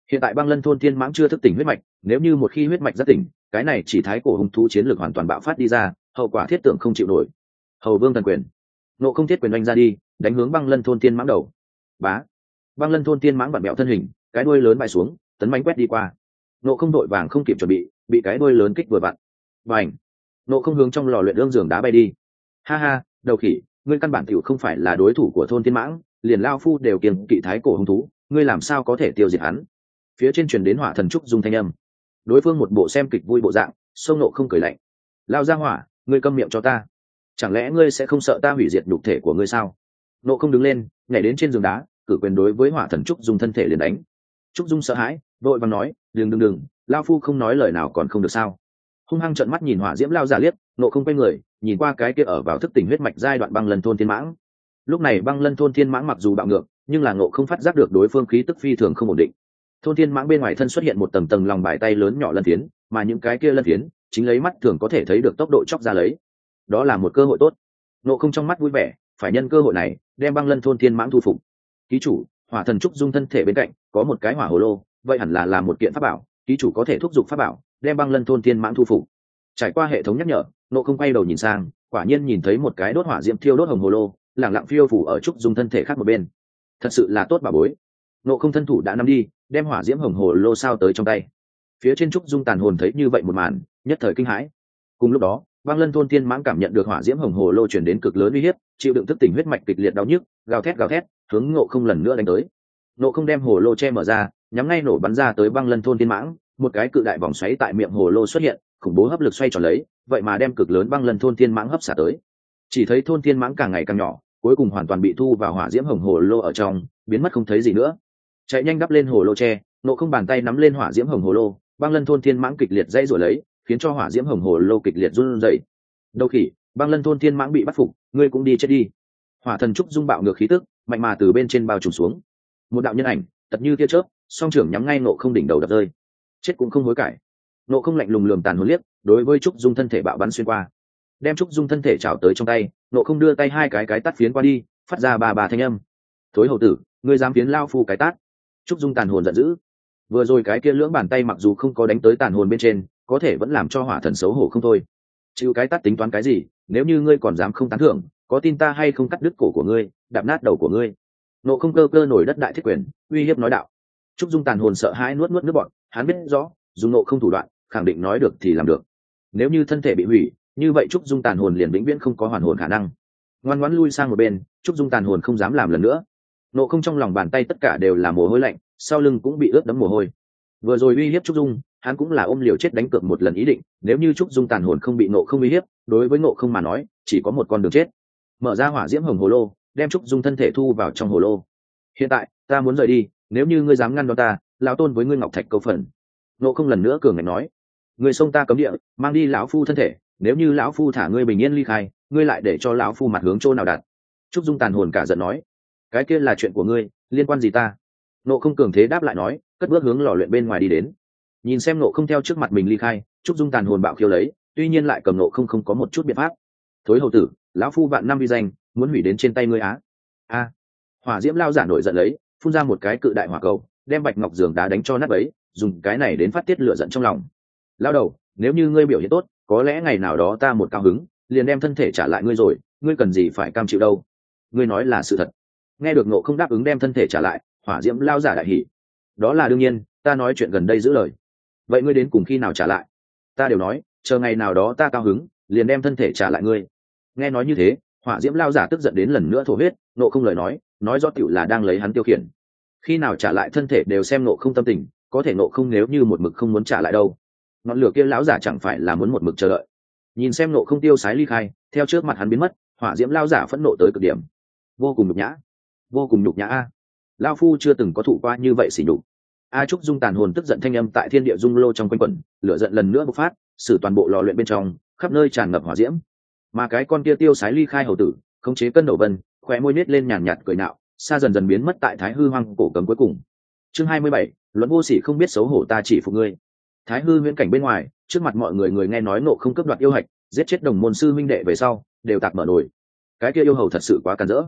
Hiện tại băng lân thôn thiên mãng chưa thức tỉnh huyết mạch, nếu như một khi huyết mạch giác tỉnh, cái này chỉ thái cổ hung thú chiến lược hoàn toàn bạo phát đi ra, hậu quả thiết tưởng không chịu nổi. Hầu vương thần quyền, nộ không thiết quyền đánh ra đi, đánh hướng băng lân thôn thiên mãng đầu. Bá, băng lân thôn thiên mãng vặn bẹo thân hình, cái đuôi lớn bay xuống, tấn mãnh quét đi qua. Nộ không đội vàng không kịp chuẩn bị, bị cái đuôi lớn kích vừa vặn. Bành, nộ không hướng trong lò luyện ương giường đá bay đi. Ha ha, đầu khỉ, ngươi căn bản tiểu không phải là đối thủ của thôn thiên mãng, liền lao phu đều kiêng kỵ thái cổ hung thú, ngươi làm sao có thể tiêu diệt hắn? Phía trên truyền đến hỏa thần trúc dung thanh âm. Đối phương một bộ xem kịch vui bộ dạng, sông nộ không cười lạnh. Lao ra hỏa, ngươi câm miệng cho ta. Chẳng lẽ ngươi sẽ không sợ ta hủy diệt nhục thể của ngươi sao? Nộ không đứng lên, nhảy đến trên giường đá, cử quyền đối với hỏa thần trúc dung thân thể liền đánh. Trúc dung sợ hãi, vội vàng nói, đừng đừng đừng, lao phu không nói lời nào còn không được sao? Hung hăng trợn mắt nhìn hỏa diễm lao giả liếc, nộ không quay người, nhìn qua cái kia ở vào thức tỉnh huyết mạch giai đoạn băng lân thôn thiên mãng. Lúc này băng lân thôn thiên mãng mặc dù bạo ngược, nhưng là nộ không phát giác được đối phương khí tức phi thường không ổn định. Thôn thiên mãng bên ngoài thân xuất hiện một tầng tầng lòng bài tay lớn nhỏ lân phiến, mà những cái kia lân phiến chính lấy mắt thường có thể thấy được tốc độ chóc ra lấy. Đó là một cơ hội tốt. Nộ không trong mắt vui vẻ, phải nhân cơ hội này đem băng lân thôn thiên mãng thu phục. Ký chủ, hỏa thần trúc dung thân thể bên cạnh có một cái hỏa hồ lô, vậy hẳn là làm một kiện pháp bảo, ký chủ có thể thúc giục pháp bảo đem băng lân thôn thiên mãng thu phục. Trải qua hệ thống nhắc nhở, nộ không quay đầu nhìn sang, quả nhiên nhìn thấy một cái đốt hỏa diễm thiêu đốt hồng hồ lô lẳng lặng phiêu phủ ở trúc dung thân thể khác một bên. Thật sự là tốt bà bối. Nộ không thân thủ đã nắm đi, đem hỏa diễm hồng hồ lô sao tới trong tay. Phía trên trúc dung tàn hồn thấy như vậy một màn, nhất thời kinh hãi. Cùng lúc đó, băng lân thôn thiên mãng cảm nhận được hỏa diễm hồng hồ lô truyền đến cực lớn uy hiếp, chịu đựng thức tỉnh huyết mạch kịch liệt đau nhức, gào thét gào thét, hướng Nộ không lần nữa đánh tới. Nộ không đem hồ lô che mở ra, nhắm ngay nổ bắn ra tới băng lân thôn thiên mãng, một cái cự đại vòng xoáy tại miệng hồ lô xuất hiện, khủng bố hấp lực xoay tròn lấy, vậy mà đem cực lớn băng lân thôn thiên mãng hấp xả tới. Chỉ thấy thôn thiên mãng càng ngày càng nhỏ, cuối cùng hoàn toàn bị thu vào hỏa diễm hồng hồ lô ở trong, biến mất không thấy gì nữa. Chạy nhanh đắp lên hồ lô tre, Nộ không bàn tay nắm lên hỏa diễm hồng hồ lô, băng lân thôn thiên mãng kịch liệt dãy rồi lấy, khiến cho hỏa diễm hồng hồ lô kịch liệt run rẩy. Đầu khỉ, băng lân thôn thiên mãng bị bắt phục, ngươi cũng đi chết đi. Hỏa thần trúc dung bạo ngược khí tức, mạnh mà từ bên trên bao trùm xuống. Một đạo nhân ảnh, tật như tia chớp, song trưởng nhắm ngay Nộ không đỉnh đầu đập rơi. Chết cũng không hối cải. Nộ không lạnh lùng lườm tàn hồn liếc, đối với trúc dung thân thể bạo bắn xuyên qua, đem trúc dung thân thể trào tới trong tay. Nộ không đưa tay hai cái cái tát phiến qua đi, phát ra bà bà thanh âm. Thối hầu tử, ngươi dám phiến lao phu cái tát? Trúc dung tàn hồn giận dữ. Vừa rồi cái kia lưỡng bàn tay mặc dù không có đánh tới tàn hồn bên trên, có thể vẫn làm cho hỏa thần xấu hổ không thôi. Chịu cái tát tính toán cái gì? Nếu như ngươi còn dám không tán thưởng, có tin ta hay không cắt đứt cổ của ngươi, đạp nát đầu của ngươi? Nộ không cơ cơ nổi đất đại thiết quyền, uy hiếp nói đạo. Trúc dung tàn hồn sợ hãi nuốt nuốt nước bọt, hắn biết rõ, dùng Nộ không thủ đoạn, khẳng định nói được thì làm được. Nếu như thân thể bị hủy, như vậy Trúc dung tàn hồn liền vĩnh viễn không có hoàn hồn khả năng. Ngoan ngoãn lui sang một bên, Trúc dung tàn hồn không dám làm lần nữa. Nộ không trong lòng bàn tay tất cả đều là mồ hôi lạnh, sau lưng cũng bị ướt đẫm mồ hôi. Vừa rồi uy hiếp Trúc dung, hắn cũng là ôm liều chết đánh cược một lần ý định, nếu như Trúc dung tàn hồn không bị Nộ không uy hiếp, đối với Nộ không mà nói, chỉ có một con đường chết. Mở ra hỏa diễm hồng hồ lô, đem Trúc dung thân thể thu vào trong hồ lô. Hiện tại, ta muốn rời đi, nếu như ngươi dám ngăn đón ta, lão tôn với ngươi ngọc thạch câu phần. Nộ không lần nữa cường ngạnh nói, ngươi xông ta cấm địa, mang đi lão phu thân thể, nếu như lão phu thả ngươi bình yên ly khai, ngươi lại để cho lão phu mặt hướng chỗ nào đặt? Trúc dung tàn hồn cả giận nói, cái kia là chuyện của ngươi, liên quan gì ta? Nộ không cường thế đáp lại nói, cất bước hướng lò luyện bên ngoài đi đến. Nhìn xem Nộ không theo trước mặt mình ly khai, Trúc dung tàn hồn bạo khiêu lấy, tuy nhiên lại cầm Nộ không không có một chút biện pháp. Thối hầu tử, lão phu vạn năm uy danh, muốn hủy đến trên tay ngươi á? A! Hỏa diễm lao giả nổi giận lấy, phun ra một cái cự đại hỏa cầu, đem bạch ngọc giường đá đánh cho nát bấy, dùng cái này đến phát tiết lửa giận trong lòng. Lao đầu, nếu như ngươi biểu hiện tốt, có lẽ ngày nào đó ta một cao hứng, liền đem thân thể trả lại ngươi rồi, ngươi cần gì phải cam chịu đâu? Ngươi nói là sự thật. Nghe được Nộ không đáp ứng đem thân thể trả lại, hỏa diễm lao giả đại hỉ. Đó là đương nhiên, ta nói chuyện gần đây giữ lời. Vậy ngươi đến cùng khi nào trả lại? Ta đều nói, chờ ngày nào đó ta cao hứng, liền đem thân thể trả lại ngươi. Nghe nói như thế, hỏa diễm lao giả tức giận đến lần nữa thổ huyết. Nộ không lời nói, nói rõ tiểu là đang lấy hắn tiêu khiển. Khi nào trả lại thân thể đều xem Nộ không tâm tình, có thể Nộ không nếu như một mực không muốn trả lại đâu. Ngọn lửa kia lão giả chẳng phải là muốn một mực chờ đợi. Nhìn xem Nộ không tiêu sái ly khai, theo trước mặt hắn biến mất, hỏa diễm lao giả phẫn nộ tới cực điểm. Vô cùng nhục nhã, vô cùng nhục nhã a! Lao phu chưa từng có thụ qua như vậy xỉ nhục. A Trúc dung tàn hồn tức giận thanh âm tại thiên địa dung lô trong quanh quẩn, lửa giận lần nữa bộc phát, sử toàn bộ lò luyện bên trong, khắp nơi tràn ngập hỏa diễm. Mà cái con kia tiêu sái ly khai hầu tử, khống chế cân đầu vân, khóe môi nết lên nhàn nhạt cười nạo, xa dần dần biến mất tại Thái Hư Hoang cổ cấm cuối cùng. Chương hai mươi bảy, luận vô sỉ không biết xấu hổ ta chỉ phục ngươi. Thái Hư huyễn cảnh bên ngoài, trước mặt mọi người người nghe nói Nộ không cướp đoạt yêu hạch, giết chết đồng môn sư minh đệ về sau, đều tạc mở nổi. Cái kia yêu hầu thật sự quá càn rỡ.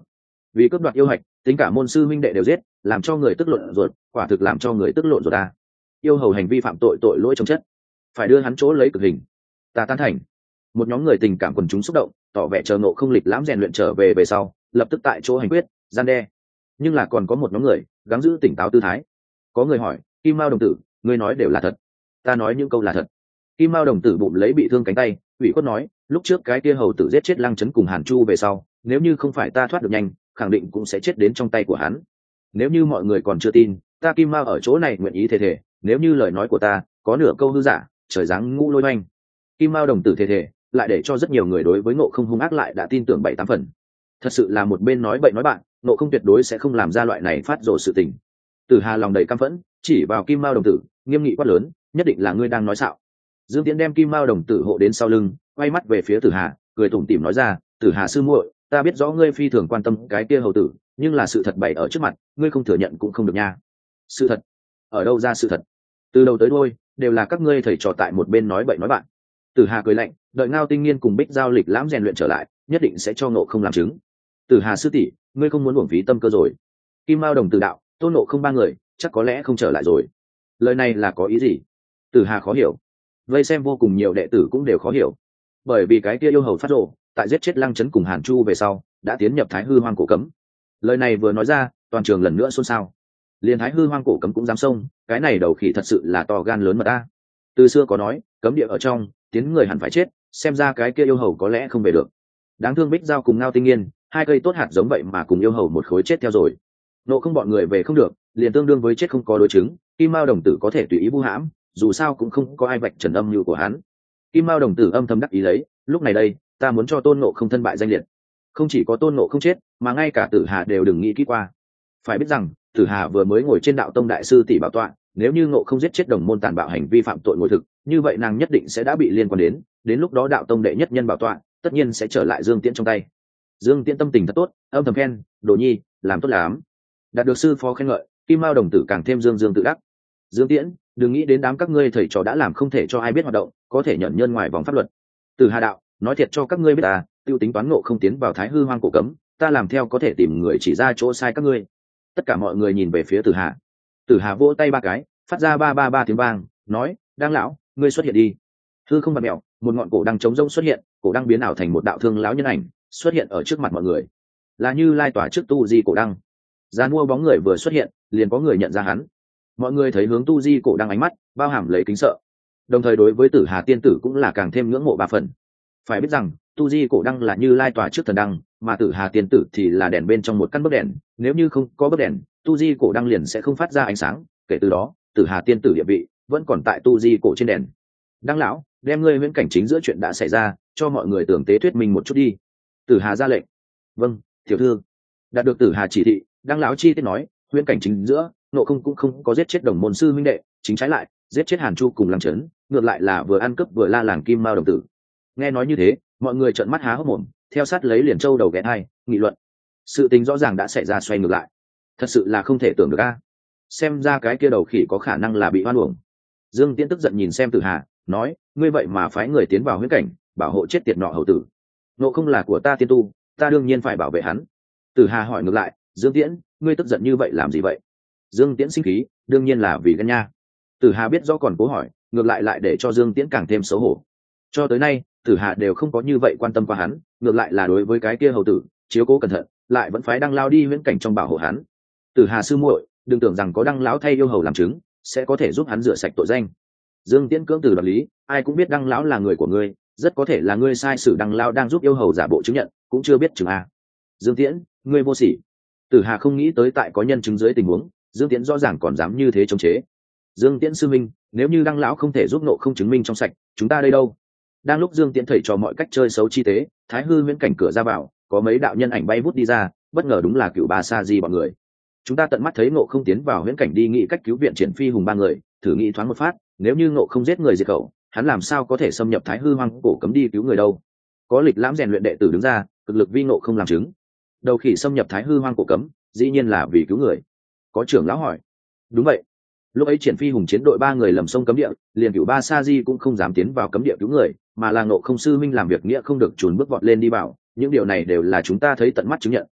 vì cướp đoạt yêu hạch tính cả môn sư huynh đệ đều giết, làm cho người tức lộn ruột, quả thực làm cho người tức lộn ruột ta. Yêu hầu hành vi phạm tội tội lỗi trong chất, phải đưa hắn chỗ lấy cực hình. Ta tán thành. Một nhóm người tình cảm quần chúng xúc động, tỏ vẻ chờ Ngộ Không lịch lãm rèn luyện trở về về sau, lập tức tại chỗ hành quyết, gian đe. Nhưng là còn có một nhóm người gắng giữ tỉnh táo tư thái. Có người hỏi, Kim Mao đồng tử, ngươi nói đều là thật? Ta nói những câu là thật. Kim Mao đồng tử bụng lấy bị thương cánh tay, ủy khuất nói, lúc trước cái kia hầu tử giết chết Lăng Chấn cùng Hàn Chu về sau, nếu như không phải ta thoát được nhanh, khẳng định cũng sẽ chết đến trong tay của hắn. Nếu như mọi người còn chưa tin, ta Kim Mao ở chỗ này nguyện ý thề thề, nếu như lời nói của ta có nửa câu hư giả, trời giáng ngũ lôi oanh. Kim Mao đồng tử thề thề, lại để cho rất nhiều người đối với Ngộ Không hung ác lại đã tin tưởng bảy tám phần. Thật sự là một bên nói bậy nói bạn, Ngộ Không tuyệt đối sẽ không làm ra loại này phát rồ sự tình. Tử Hà lòng đầy căm phẫn, chỉ vào Kim Mao đồng tử, nghiêm nghị quát lớn, nhất định là ngươi đang nói xạo. Dương Tiễn đem Kim Mao đồng tử hộ đến sau lưng, quay mắt về phía Tử Hà, cười tủm tỉm nói ra, Tử Hà sư muội, ta biết rõ ngươi phi thường quan tâm cái kia hầu tử, nhưng là sự thật bày ở trước mặt, ngươi không thừa nhận cũng không được nha. Sự thật? Ở đâu ra sự thật? Từ đầu tới đuôi đều là các ngươi thầy trò tại một bên nói bậy nói bạn. Tử Hà cười lạnh, đợi Ngao Tinh Nghiên cùng Bích Giao lịch lãm rèn luyện trở lại, nhất định sẽ cho Ngộ Không làm chứng. Tử Hà sư tỷ, ngươi không muốn uổng phí tâm cơ rồi. Kim Mao đồng tử đạo, Tôn Ngộ Không ba người chắc có lẽ không trở lại rồi. Lời này là có ý gì? Tử Hà khó hiểu. Vây xem vô cùng nhiều đệ tử cũng đều khó hiểu, bởi vì cái kia yêu hầu phát rồ tại giết chết Lăng Chấn cùng Hàn Chu về sau đã tiến nhập Thái Hư Hoang cổ cấm. Lời này vừa nói ra, toàn trường lần nữa xôn xao. Liên Thái Hư Hoang cổ cấm cũng dám xông, cái này đầu khỉ thật sự là to gan lớn mật ta. Từ xưa có nói, cấm địa ở trong, tiến người hẳn phải chết, xem ra cái kia yêu hầu có lẽ không về được. Đáng thương Bích Giao cùng Ngao Tinh Nghiên, hai cây tốt hạt giống vậy mà cùng yêu hầu một khối chết theo rồi. Nộ Không bọn người về không được, liền tương đương với chết không có đối chứng. Kim Mao đồng tử có thể tùy ý vu hãm, dù sao cũng không có ai vạch trần âm mưu của hắn. Kim Mao đồng tử âm thầm đắc ý lấy, lúc này đây, ta muốn cho Tôn Ngộ Không thân bại danh liệt. Không chỉ có Tôn Ngộ Không chết, mà ngay cả Tử Hà đều đừng nghĩ kỹ qua. Phải biết rằng, Tử Hà vừa mới ngồi trên đạo tông đại sư tỷ bảo tọa, nếu như Ngộ Không giết chết đồng môn tàn bạo hành vi phạm tội ngồi thực, như vậy nàng nhất định sẽ đã bị liên quan đến, đến lúc đó đạo tông đệ nhất nhân bảo tọa, tất nhiên sẽ trở lại Dương Tiễn trong tay. Dương Tiễn tâm tình thật tốt, âm thầm khen, Đồ Nhi, làm tốt lắm. Đạt được sư phó khen ngợi, Kim Mao đồng tử càng thêm dương dương tự đắc. Dương Tiễn, đừng nghĩ đến đám các ngươi thầy trò đã làm không thể cho ai biết hoạt động, có thể nhận nhân ngoài vòng pháp luật. Từ Hà đạo, nói thiệt cho các ngươi biết à, tiêu tính toán Ngộ Không tiến vào Thái Hư Hoang cổ cấm, ta làm theo có thể tìm người chỉ ra chỗ sai các ngươi. Tất cả mọi người nhìn về phía Từ Hà. Từ Hà vỗ tay ba cái, phát ra ba ba ba tiếng vang, nói, đang lão, ngươi xuất hiện đi. Hư không bật mèo, một ngọn cổ đăng trống rỗng xuất hiện, cổ đăng biến ảo thành một đạo thương lão nhân ảnh, xuất hiện ở trước mặt mọi người, là Như Lai tỏa trước tu di cổ đăng. Gian mua bóng người vừa xuất hiện, liền có người nhận ra hắn. Mọi người thấy hướng tu di cổ đăng ánh mắt bao hàm lấy kính sợ, đồng thời đối với Tử Hà tiên tử cũng là càng thêm ngưỡng mộ ba phần. Phải biết rằng tu di cổ đăng là Như Lai tỏa trước thần đăng, mà Tử Hà tiên tử thì là đèn bên trong một căn bấc đèn, nếu như không có bấc đèn, tu di cổ đăng liền sẽ không phát ra ánh sáng, kể từ đó Tử Hà tiên tử địa vị vẫn còn tại tu di cổ trên đèn. Đăng lão, đem ngươi viễn cảnh chính giữa chuyện đã xảy ra cho mọi người tưởng tế thuyết minh một chút đi. Tử Hà ra lệnh. Vâng, tiểu thư. Đạt được Tử Hà chỉ thị, Đăng lão chi tiết nói, viễn cảnh chính giữa Ngộ Không cũng không có giết chết đồng môn sư minh đệ, chính trái lại giết chết Hàn Chu cùng Lăng Chấn, ngược lại là vừa ăn cướp vừa la làng Kim Mao đồng tử. Nghe nói như thế, mọi người trợn mắt há hốc mồm, theo sát lấy liền châu đầu ghé hai, nghị luận. Sự tình rõ ràng đã xảy ra xoay ngược lại, thật sự là không thể tưởng được a. Xem ra cái kia đầu khỉ có khả năng là bị oan uổng. Dương Tiễn tức giận nhìn xem Tử Hà, nói, ngươi vậy mà phái người tiến vào huyễn cảnh, bảo hộ chết tiệt nọ hầu tử. Ngộ Không là của ta tiên tu, ta đương nhiên phải bảo vệ hắn. Tử Hà hỏi ngược lại, Dương Tiễn, ngươi tức giận như vậy làm gì vậy? Dương Tiễn sinh khí, đương nhiên là vì ghen nha. Tử Hà biết rõ còn cố hỏi, ngược lại lại để cho Dương Tiễn càng thêm xấu hổ. Cho tới nay, Tử Hà đều không có như vậy quan tâm qua hắn, ngược lại là đối với cái kia hầu tử chiếu cố cẩn thận, lại vẫn phái Đăng Lao đi viễn cảnh trong bảo hộ hắn. Tử Hà sư muội, đừng tưởng rằng có Đăng lão thay yêu hầu làm chứng, sẽ có thể giúp hắn rửa sạch tội danh. Dương Tiễn cưỡng từ đoạt lý, ai cũng biết Đăng lão là người của ngươi, rất có thể là ngươi sai sử Đăng Lao đang giúp yêu hầu giả bộ chứng nhận, cũng chưa biết chừng a. Dương Tiễn, ngươi vô sỉ. Tử Hà không nghĩ tới tại có nhân chứng dưới tình huống, Dương Tiễn rõ ràng còn dám như thế chống chế. Dương Tiễn sư minh, nếu như Đăng lão không thể giúp Ngộ Không chứng minh trong sạch, chúng ta đây đâu? Đang lúc Dương Tiễn thầy trò mọi cách chơi xấu chi tế, Thái Hư huyễn cảnh cửa ra vào, có mấy đạo nhân ảnh bay vút đi ra, bất ngờ đúng là Cửu Ba Sa Di bọn người. Chúng ta tận mắt thấy Ngộ Không tiến vào huyễn cảnh đi nghĩ cách cứu viện Triển Phi hùng ba người, thử nghĩ thoáng một phát, nếu như Ngộ Không giết người diệt khẩu, hắn làm sao có thể xâm nhập Thái Hư hoang cổ cấm đi cứu người đâu? Có lịch lãm rèn luyện đệ tử đứng ra, cực lực vi Ngộ Không làm chứng. Đầu khỉ xâm nhập Thái Hư hoang cổ cấm, dĩ nhiên là vì cứu người. Có trưởng lão hỏi. Đúng vậy. Lúc ấy Triển Phi hùng chiến đội ba người lầm sông cấm địa, liền Cửu Ba Sa Di cũng không dám tiến vào cấm địa cứu người, mà là Ngộ Không sư minh làm việc nghĩa không được chùn bước vọt lên đi bảo, những điều này đều là chúng ta thấy tận mắt chứng nhận.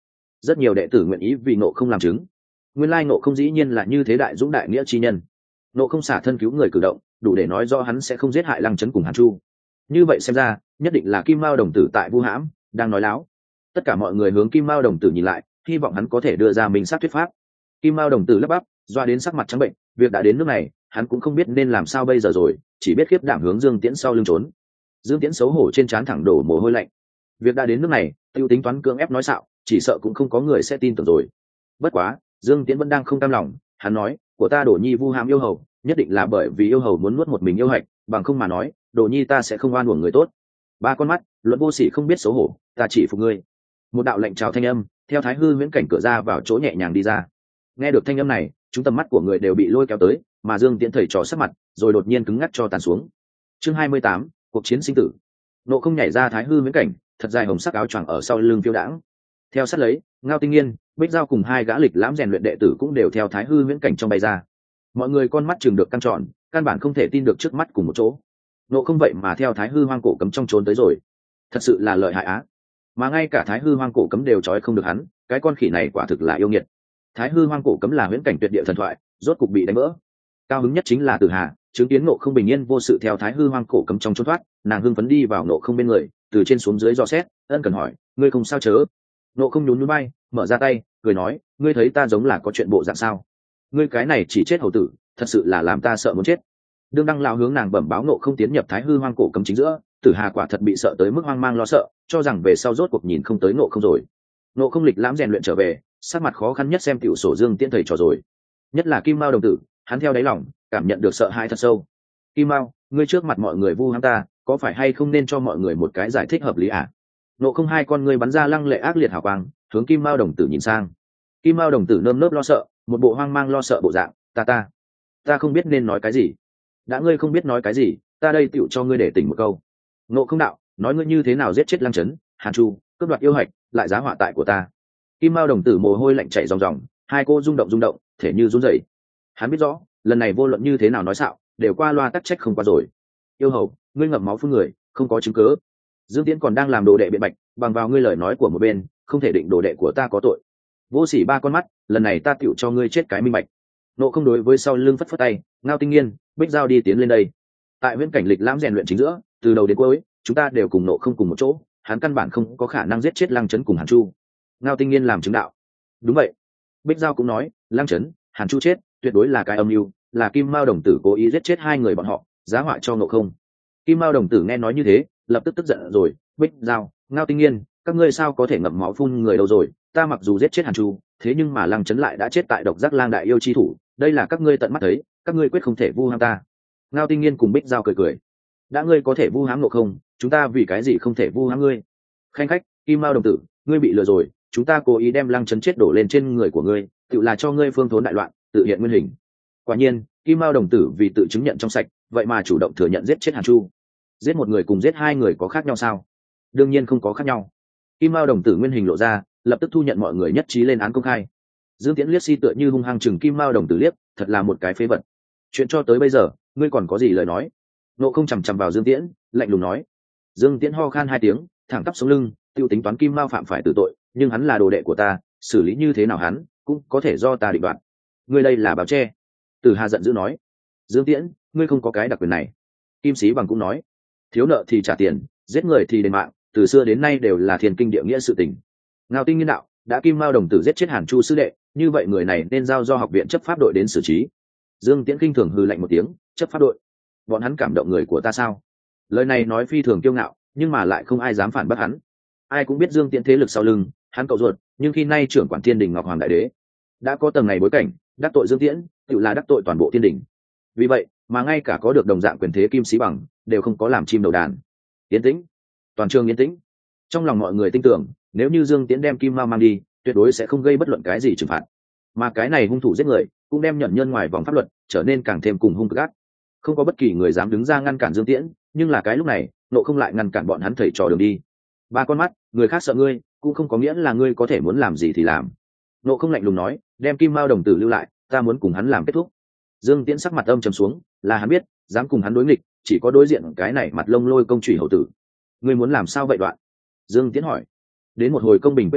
rất nhiều đệ tử nguyện ý vì nộ không làm chứng. Nguyên lai nộ không dĩ nhiên là như thế đại dũng đại nghĩa chi nhân. Nộ không xả thân cứu người cử động đủ để nói do hắn sẽ không giết hại Lăng Chấn cùng Hàn Chu. Như vậy xem ra nhất định là Kim Mao đồng tử tại vu hãm, đang nói láo. Tất cả mọi người hướng Kim Mao đồng tử nhìn lại, hy vọng hắn có thể đưa ra minh xác thuyết pháp. Kim Mao đồng tử lắp bắp, doa đến sắc mặt trắng bệnh, việc đã đến nước này hắn cũng không biết nên làm sao bây giờ rồi, chỉ biết khiếp đảm hướng Dương Tiễn sau lưng trốn. Dương Tiễn xấu hổ trên trán thẳng đổ mồ hôi lạnh. Việc đã đến nước này tiêu tính toán cưỡng ép nói xạo, chỉ sợ cũng không có người sẽ tin tưởng rồi. Bất quá Dương Tiễn vẫn đang không cam lòng, hắn nói của ta Đổ Nhi vu hãm yêu hầu nhất định là bởi vì yêu hầu muốn nuốt một mình yêu hạch, bằng không mà nói Đổ Nhi ta sẽ không oan uổng người tốt. Ba con mắt luận vô sỉ không biết xấu hổ, ta chỉ phục ngươi. Một đạo lệnh chào thanh âm theo Thái Hư Huyễn Cảnh cửa ra vào chỗ nhẹ nhàng đi ra. Nghe được thanh âm này, chúng tầm mắt của người đều bị lôi kéo tới, mà Dương Tiễn thầy trò sắc mặt rồi đột nhiên cứng ngắc cho tàn xuống. Chương hai mươi tám, cuộc chiến sinh tử. Nộ không nhảy ra Thái Hư Huyễn Cảnh, thật dài hồng sắc áo choàng ở sau lưng phiêu đãng. Theo sát lấy, Ngao Tinh Nghiên, Bích Giao cùng hai gã lịch lãm rèn luyện đệ tử cũng đều theo Thái Hư Huyễn Cảnh trong bay ra. Mọi người con mắt chừng được căng tròn, căn bản không thể tin được trước mắt cùng một chỗ. Nộ không vậy mà theo Thái Hư Hoang Cổ Cấm trong trốn tới rồi, thật sự là lợi hại á. Mà ngay cả Thái Hư Hoang Cổ Cấm đều trói không được hắn, cái con khỉ này quả thực là yêu nghiệt. Thái Hư Hoang Cổ Cấm là huyễn cảnh tuyệt địa thần thoại, rốt cục bị đánh vỡ. Cao hứng nhất chính là Tử Hà, chứng kiến Nộ không bình yên vô sự theo Thái Hư Hoang Cổ Cấm trong trốn thoát, nàng hưng phấn đi vào Nộ không bên người, từ trên xuống dưới dò xét, ân cần hỏi, ngươi không sao chớ? Nộ không nhún nhún bay, mở ra tay, cười nói, ngươi thấy ta giống là có chuyện bộ dạng sao? Ngươi cái này chỉ chết hầu tử, thật sự là làm ta sợ muốn chết. Đương Đăng lão hướng nàng bẩm báo Nộ không tiến nhập Thái Hư Hoang Cổ Cấm chính giữa, Tử Hà quả thật bị sợ tới mức hoang mang lo sợ, cho rằng về sau rốt cuộc nhìn không tới Nộ không rồi. Nộ không lịch lãm rèn luyện trở về, sắc mặt khó khăn nhất xem tiểu sổ Dương Tiễn thầy trò rồi. Nhất là Kim Mao đồng tử, hắn theo đáy lòng cảm nhận được sợ hãi thật sâu. Kim Mao, ngươi trước mặt mọi người vu hãm ta, có phải hay không nên cho mọi người một cái giải thích hợp lý à? Nộ không hai con ngươi bắn ra lăng lệ ác liệt hào quang, hướng Kim Mao đồng tử nhìn sang. Kim Mao đồng tử nơm nớp lo sợ, một bộ hoang mang lo sợ bộ dạng, ta ta, ta không biết nên nói cái gì. Đã ngươi không biết nói cái gì, ta đây tựu cho ngươi để tỉnh một câu. Nộ không đạo, nói ngươi như thế nào giết chết Lăng Chấn, Hàn Chu, cướp đoạt yêu hạch, lại giá họa tại của ta. Kim Mao đồng tử mồ hôi lạnh chảy ròng ròng, hai cô rung động rung động, thể như run rẩy. Hắn biết rõ, lần này vô luận như thế nào nói xạo, đều qua loa tắc trách không qua rồi. Yêu hầu, ngươi ngậm máu phun người, không có chứng cứ. Dương Tiễn còn đang làm đồ đệ biện bạch, bằng vào ngươi lời nói của một bên, không thể định đồ đệ của ta có tội. Vô sỉ ba con mắt, lần này ta tựu cho ngươi chết cái minh bạch. Nộ không đối với sau lưng phất phất tay, Ngao Tinh Nghiên, Bích Giao đi tiến lên đây. Tại huyễn cảnh lịch lãm rèn luyện chính giữa, từ đầu đến cuối, chúng ta đều cùng Nộ không cùng một chỗ, hắn căn bản không có khả năng giết chết Lăng Chấn cùng Hàn Chu. Ngao Tinh Nghiên làm chứng đạo. Đúng vậy. Bích Giao cũng nói, Lăng Chấn, Hàn Chu chết, tuyệt đối là cái âm mưu, là Kim Mao đồng tử cố ý giết chết hai người bọn họ, giá họa cho Nộ không. Kim Mao đồng tử nghe nói như thế, lập tức tức giận rồi, Bích Giao, Ngao Tinh Nghiên, các ngươi sao có thể ngậm máu phun người đâu rồi? Ta mặc dù giết chết Hàn Chu, thế nhưng mà Lăng Chấn lại đã chết tại độc giác lang đại yêu chi thủ, đây là các ngươi tận mắt thấy, các ngươi quyết không thể vu hãm ta. Ngao Tinh Nghiên cùng Bích Giao cười cười, đã ngươi có thể vu hãm Nộ không, chúng ta vì cái gì không thể vu hãm ngươi? Khanh khách, Kim Mao đồng tử, ngươi bị lừa rồi, chúng ta cố ý đem Lăng Chấn chết đổ lên trên người của ngươi, tự là cho ngươi phương thốn đại loạn, tự hiện nguyên hình. Quả nhiên, Kim Mao đồng tử vì tự chứng nhận trong sạch, vậy mà chủ động thừa nhận giết chết Hàn Chu. Giết một người cùng giết hai người có khác nhau sao? Đương nhiên không có khác nhau. Kim Mao đồng tử nguyên hình lộ ra, lập tức thu nhận mọi người nhất trí lên án công khai. Dương Tiễn liếc si tựa như hung hăng chừng Kim Mao đồng tử liếc, thật là một cái phế vật. Chuyện cho tới bây giờ, ngươi còn có gì lời nói? Nộ không chằm chằm vào Dương Tiễn, lạnh lùng nói. Dương Tiễn ho khan hai tiếng, thẳng tắp sống lưng, tiêu tính toán Kim Mao phạm phải tử tội, nhưng hắn là đồ đệ của ta, xử lý như thế nào hắn cũng có thể do ta định đoạt. Ngươi đây là báo che. Tử Hà giận dữ nói. Dương Tiễn, ngươi không có cái đặc quyền này. Kim Sĩ Bằng cũng nói. Thiếu nợ thì trả tiền, giết người thì đền mạng, từ xưa đến nay đều là thiên kinh địa nghĩa sự tình. Ngao Tinh Nghiên đạo, đã Kim Mao đồng tử giết chết Hàn Chu sư đệ, như vậy người này nên giao do học viện chấp pháp đội đến xử trí. Dương Tiễn kinh thường hừ lạnh một tiếng, chấp pháp đội? Bọn hắn cảm động người của ta sao? Lời này nói phi thường kiêu ngạo, nhưng mà lại không ai dám phản bác hắn. Ai cũng biết Dương Tiễn thế lực sau lưng, hắn cậu ruột, nhưng khi nay trưởng quản Thiên Đình Ngọc Hoàng Đại Đế, đã có tầng này bối cảnh, đắc tội Dương Tiễn, tự là đắc tội toàn bộ Thiên Đình. Vì vậy, mà ngay cả có được đồng dạng quyền thế Kim Sĩ Bằng, đều không có làm chim đầu đàn. Yên tĩnh, toàn trường yên tĩnh. Trong lòng mọi người tin tưởng, nếu như Dương Tiễn đem Kim Mao mang đi, tuyệt đối sẽ không gây bất luận cái gì trừng phạt. Mà cái này hung thủ giết người, cũng đem nhận nhân ngoài vòng pháp luật, trở nên càng thêm cùng hung cực ác. Không có bất kỳ người dám đứng ra ngăn cản Dương Tiễn, nhưng là cái lúc này, Nộ không lại ngăn cản bọn hắn thầy trò đường đi. Ba con mắt, người khác sợ ngươi, cũng không có nghĩa là ngươi có thể muốn làm gì thì làm. Nộ không lạnh lùng nói, đem Kim Mao đồng tử lưu lại, ta muốn cùng hắn làm kết thúc. Dương Tiễn sắc mặt âm trầm xuống, là hắn biết, dám cùng hắn đối nghịch, chỉ có đối diện cái này mặt lông lôi công chủy hậu tử. Ngươi muốn làm sao vậy đoạn? Dương Tiễn hỏi. Đến một hồi công bình quyết đấu,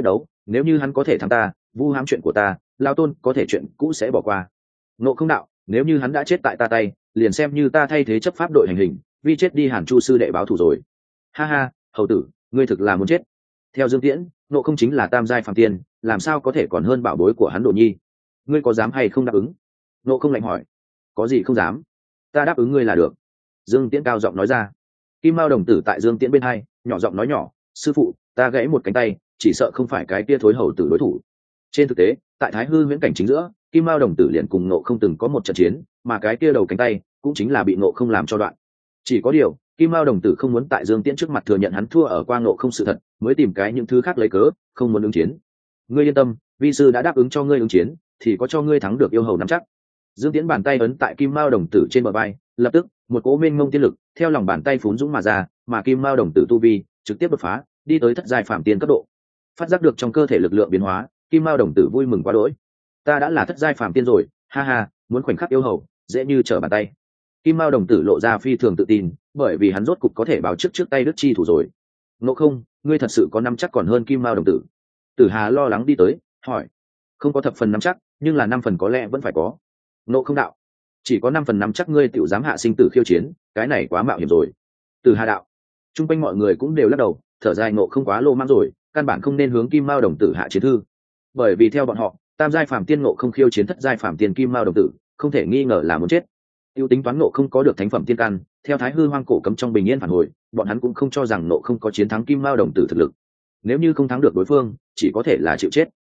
nếu như hắn có thể thắng ta, vu hãm chuyện của ta, lao tôn có thể chuyện cũ sẽ bỏ qua. Ngộ Không đạo, nếu như hắn đã chết tại ta tay, liền xem như ta thay thế chấp pháp đội hành hình, vì chết đi Hàn Chu sư đệ báo thù rồi. Ha ha, hầu tử, ngươi thực là muốn chết. Theo Dương Tiễn, Ngộ Không chính là tam giai phàm tiên, làm sao có thể còn hơn bảo bối của hắn Đồ Nhi. Ngươi có dám hay không đáp ứng? Ngộ Không lạnh hỏi. Có gì không dám, ta đáp ứng ngươi là được. Dương Tiễn cao giọng nói ra. Kim Mao đồng tử tại Dương Tiễn bên hai nhỏ giọng nói nhỏ, sư phụ, ta gãy một cánh tay, chỉ sợ không phải cái kia thối hầu tử đối thủ. Trên thực tế, tại Thái Hư Huyễn cảnh chính giữa, Kim Mao đồng tử liền cùng Ngộ Không từng có một trận chiến, mà cái kia đầu cánh tay cũng chính là bị Ngộ Không làm cho đoạn. Chỉ có điều, Kim Mao đồng tử không muốn tại Dương Tiễn trước mặt thừa nhận hắn thua ở qua Ngộ Không sự thật, mới tìm cái những thứ khác lấy cớ, không muốn ứng chiến. Ngươi yên tâm, vi sư đã đáp ứng cho ngươi ứng chiến, thì có cho ngươi thắng được yêu hầu nắm chắc. Dương Tiễn bàn tay ấn tại Kim Mao đồng tử trên bờ vai, lập tức một cỗ mênh mông tiên lực theo lòng bàn tay phún dũng mà ra, mà Kim Mao đồng tử tu vi trực tiếp đột phá, đi tới thất giai phạm tiên cấp độ. Phát giác được trong cơ thể lực lượng biến hóa, Kim Mao đồng tử vui mừng quá đỗi. Ta đã là thất giai phạm tiên rồi, ha ha, muốn khoảnh khắc yêu hầu, dễ như trở bàn tay. Kim Mao đồng tử lộ ra phi thường tự tin, bởi vì hắn rốt cục có thể báo trước trước tay Đức Chi thủ rồi. Ngộ Không, ngươi thật sự có nắm chắc còn hơn Kim Mao đồng tử? Tử Hà lo lắng đi tới, hỏi. Không có thập phần nắm chắc, nhưng là năm phần có lẽ vẫn phải có. Ngộ Không đạo, chỉ có năm phần nắm chắc ngươi tiểu dám hạ sinh tử khiêu chiến, cái này quá mạo hiểm rồi. Tử Hà đạo, chung quanh mọi người cũng đều lắc đầu, thở dài. Ngộ Không quá lô mang rồi, căn bản không nên hướng Kim Mao đồng tử hạ chiến thư, bởi vì theo bọn họ, tam giai phàm tiên Ngộ Không khiêu chiến thất giai phàm tiên Kim Mao đồng tử, không thể nghi ngờ là muốn chết. Tiêu tính toán Ngộ Không có được thánh phẩm tiên căn, theo Thái Hư Hoang cổ cấm trong bình yên phản hồi, bọn hắn cũng không cho rằng Ngộ Không có chiến thắng Kim Mao đồng tử thực lực. Nếu như không thắng được đối phương, chỉ có thể là chịu chết.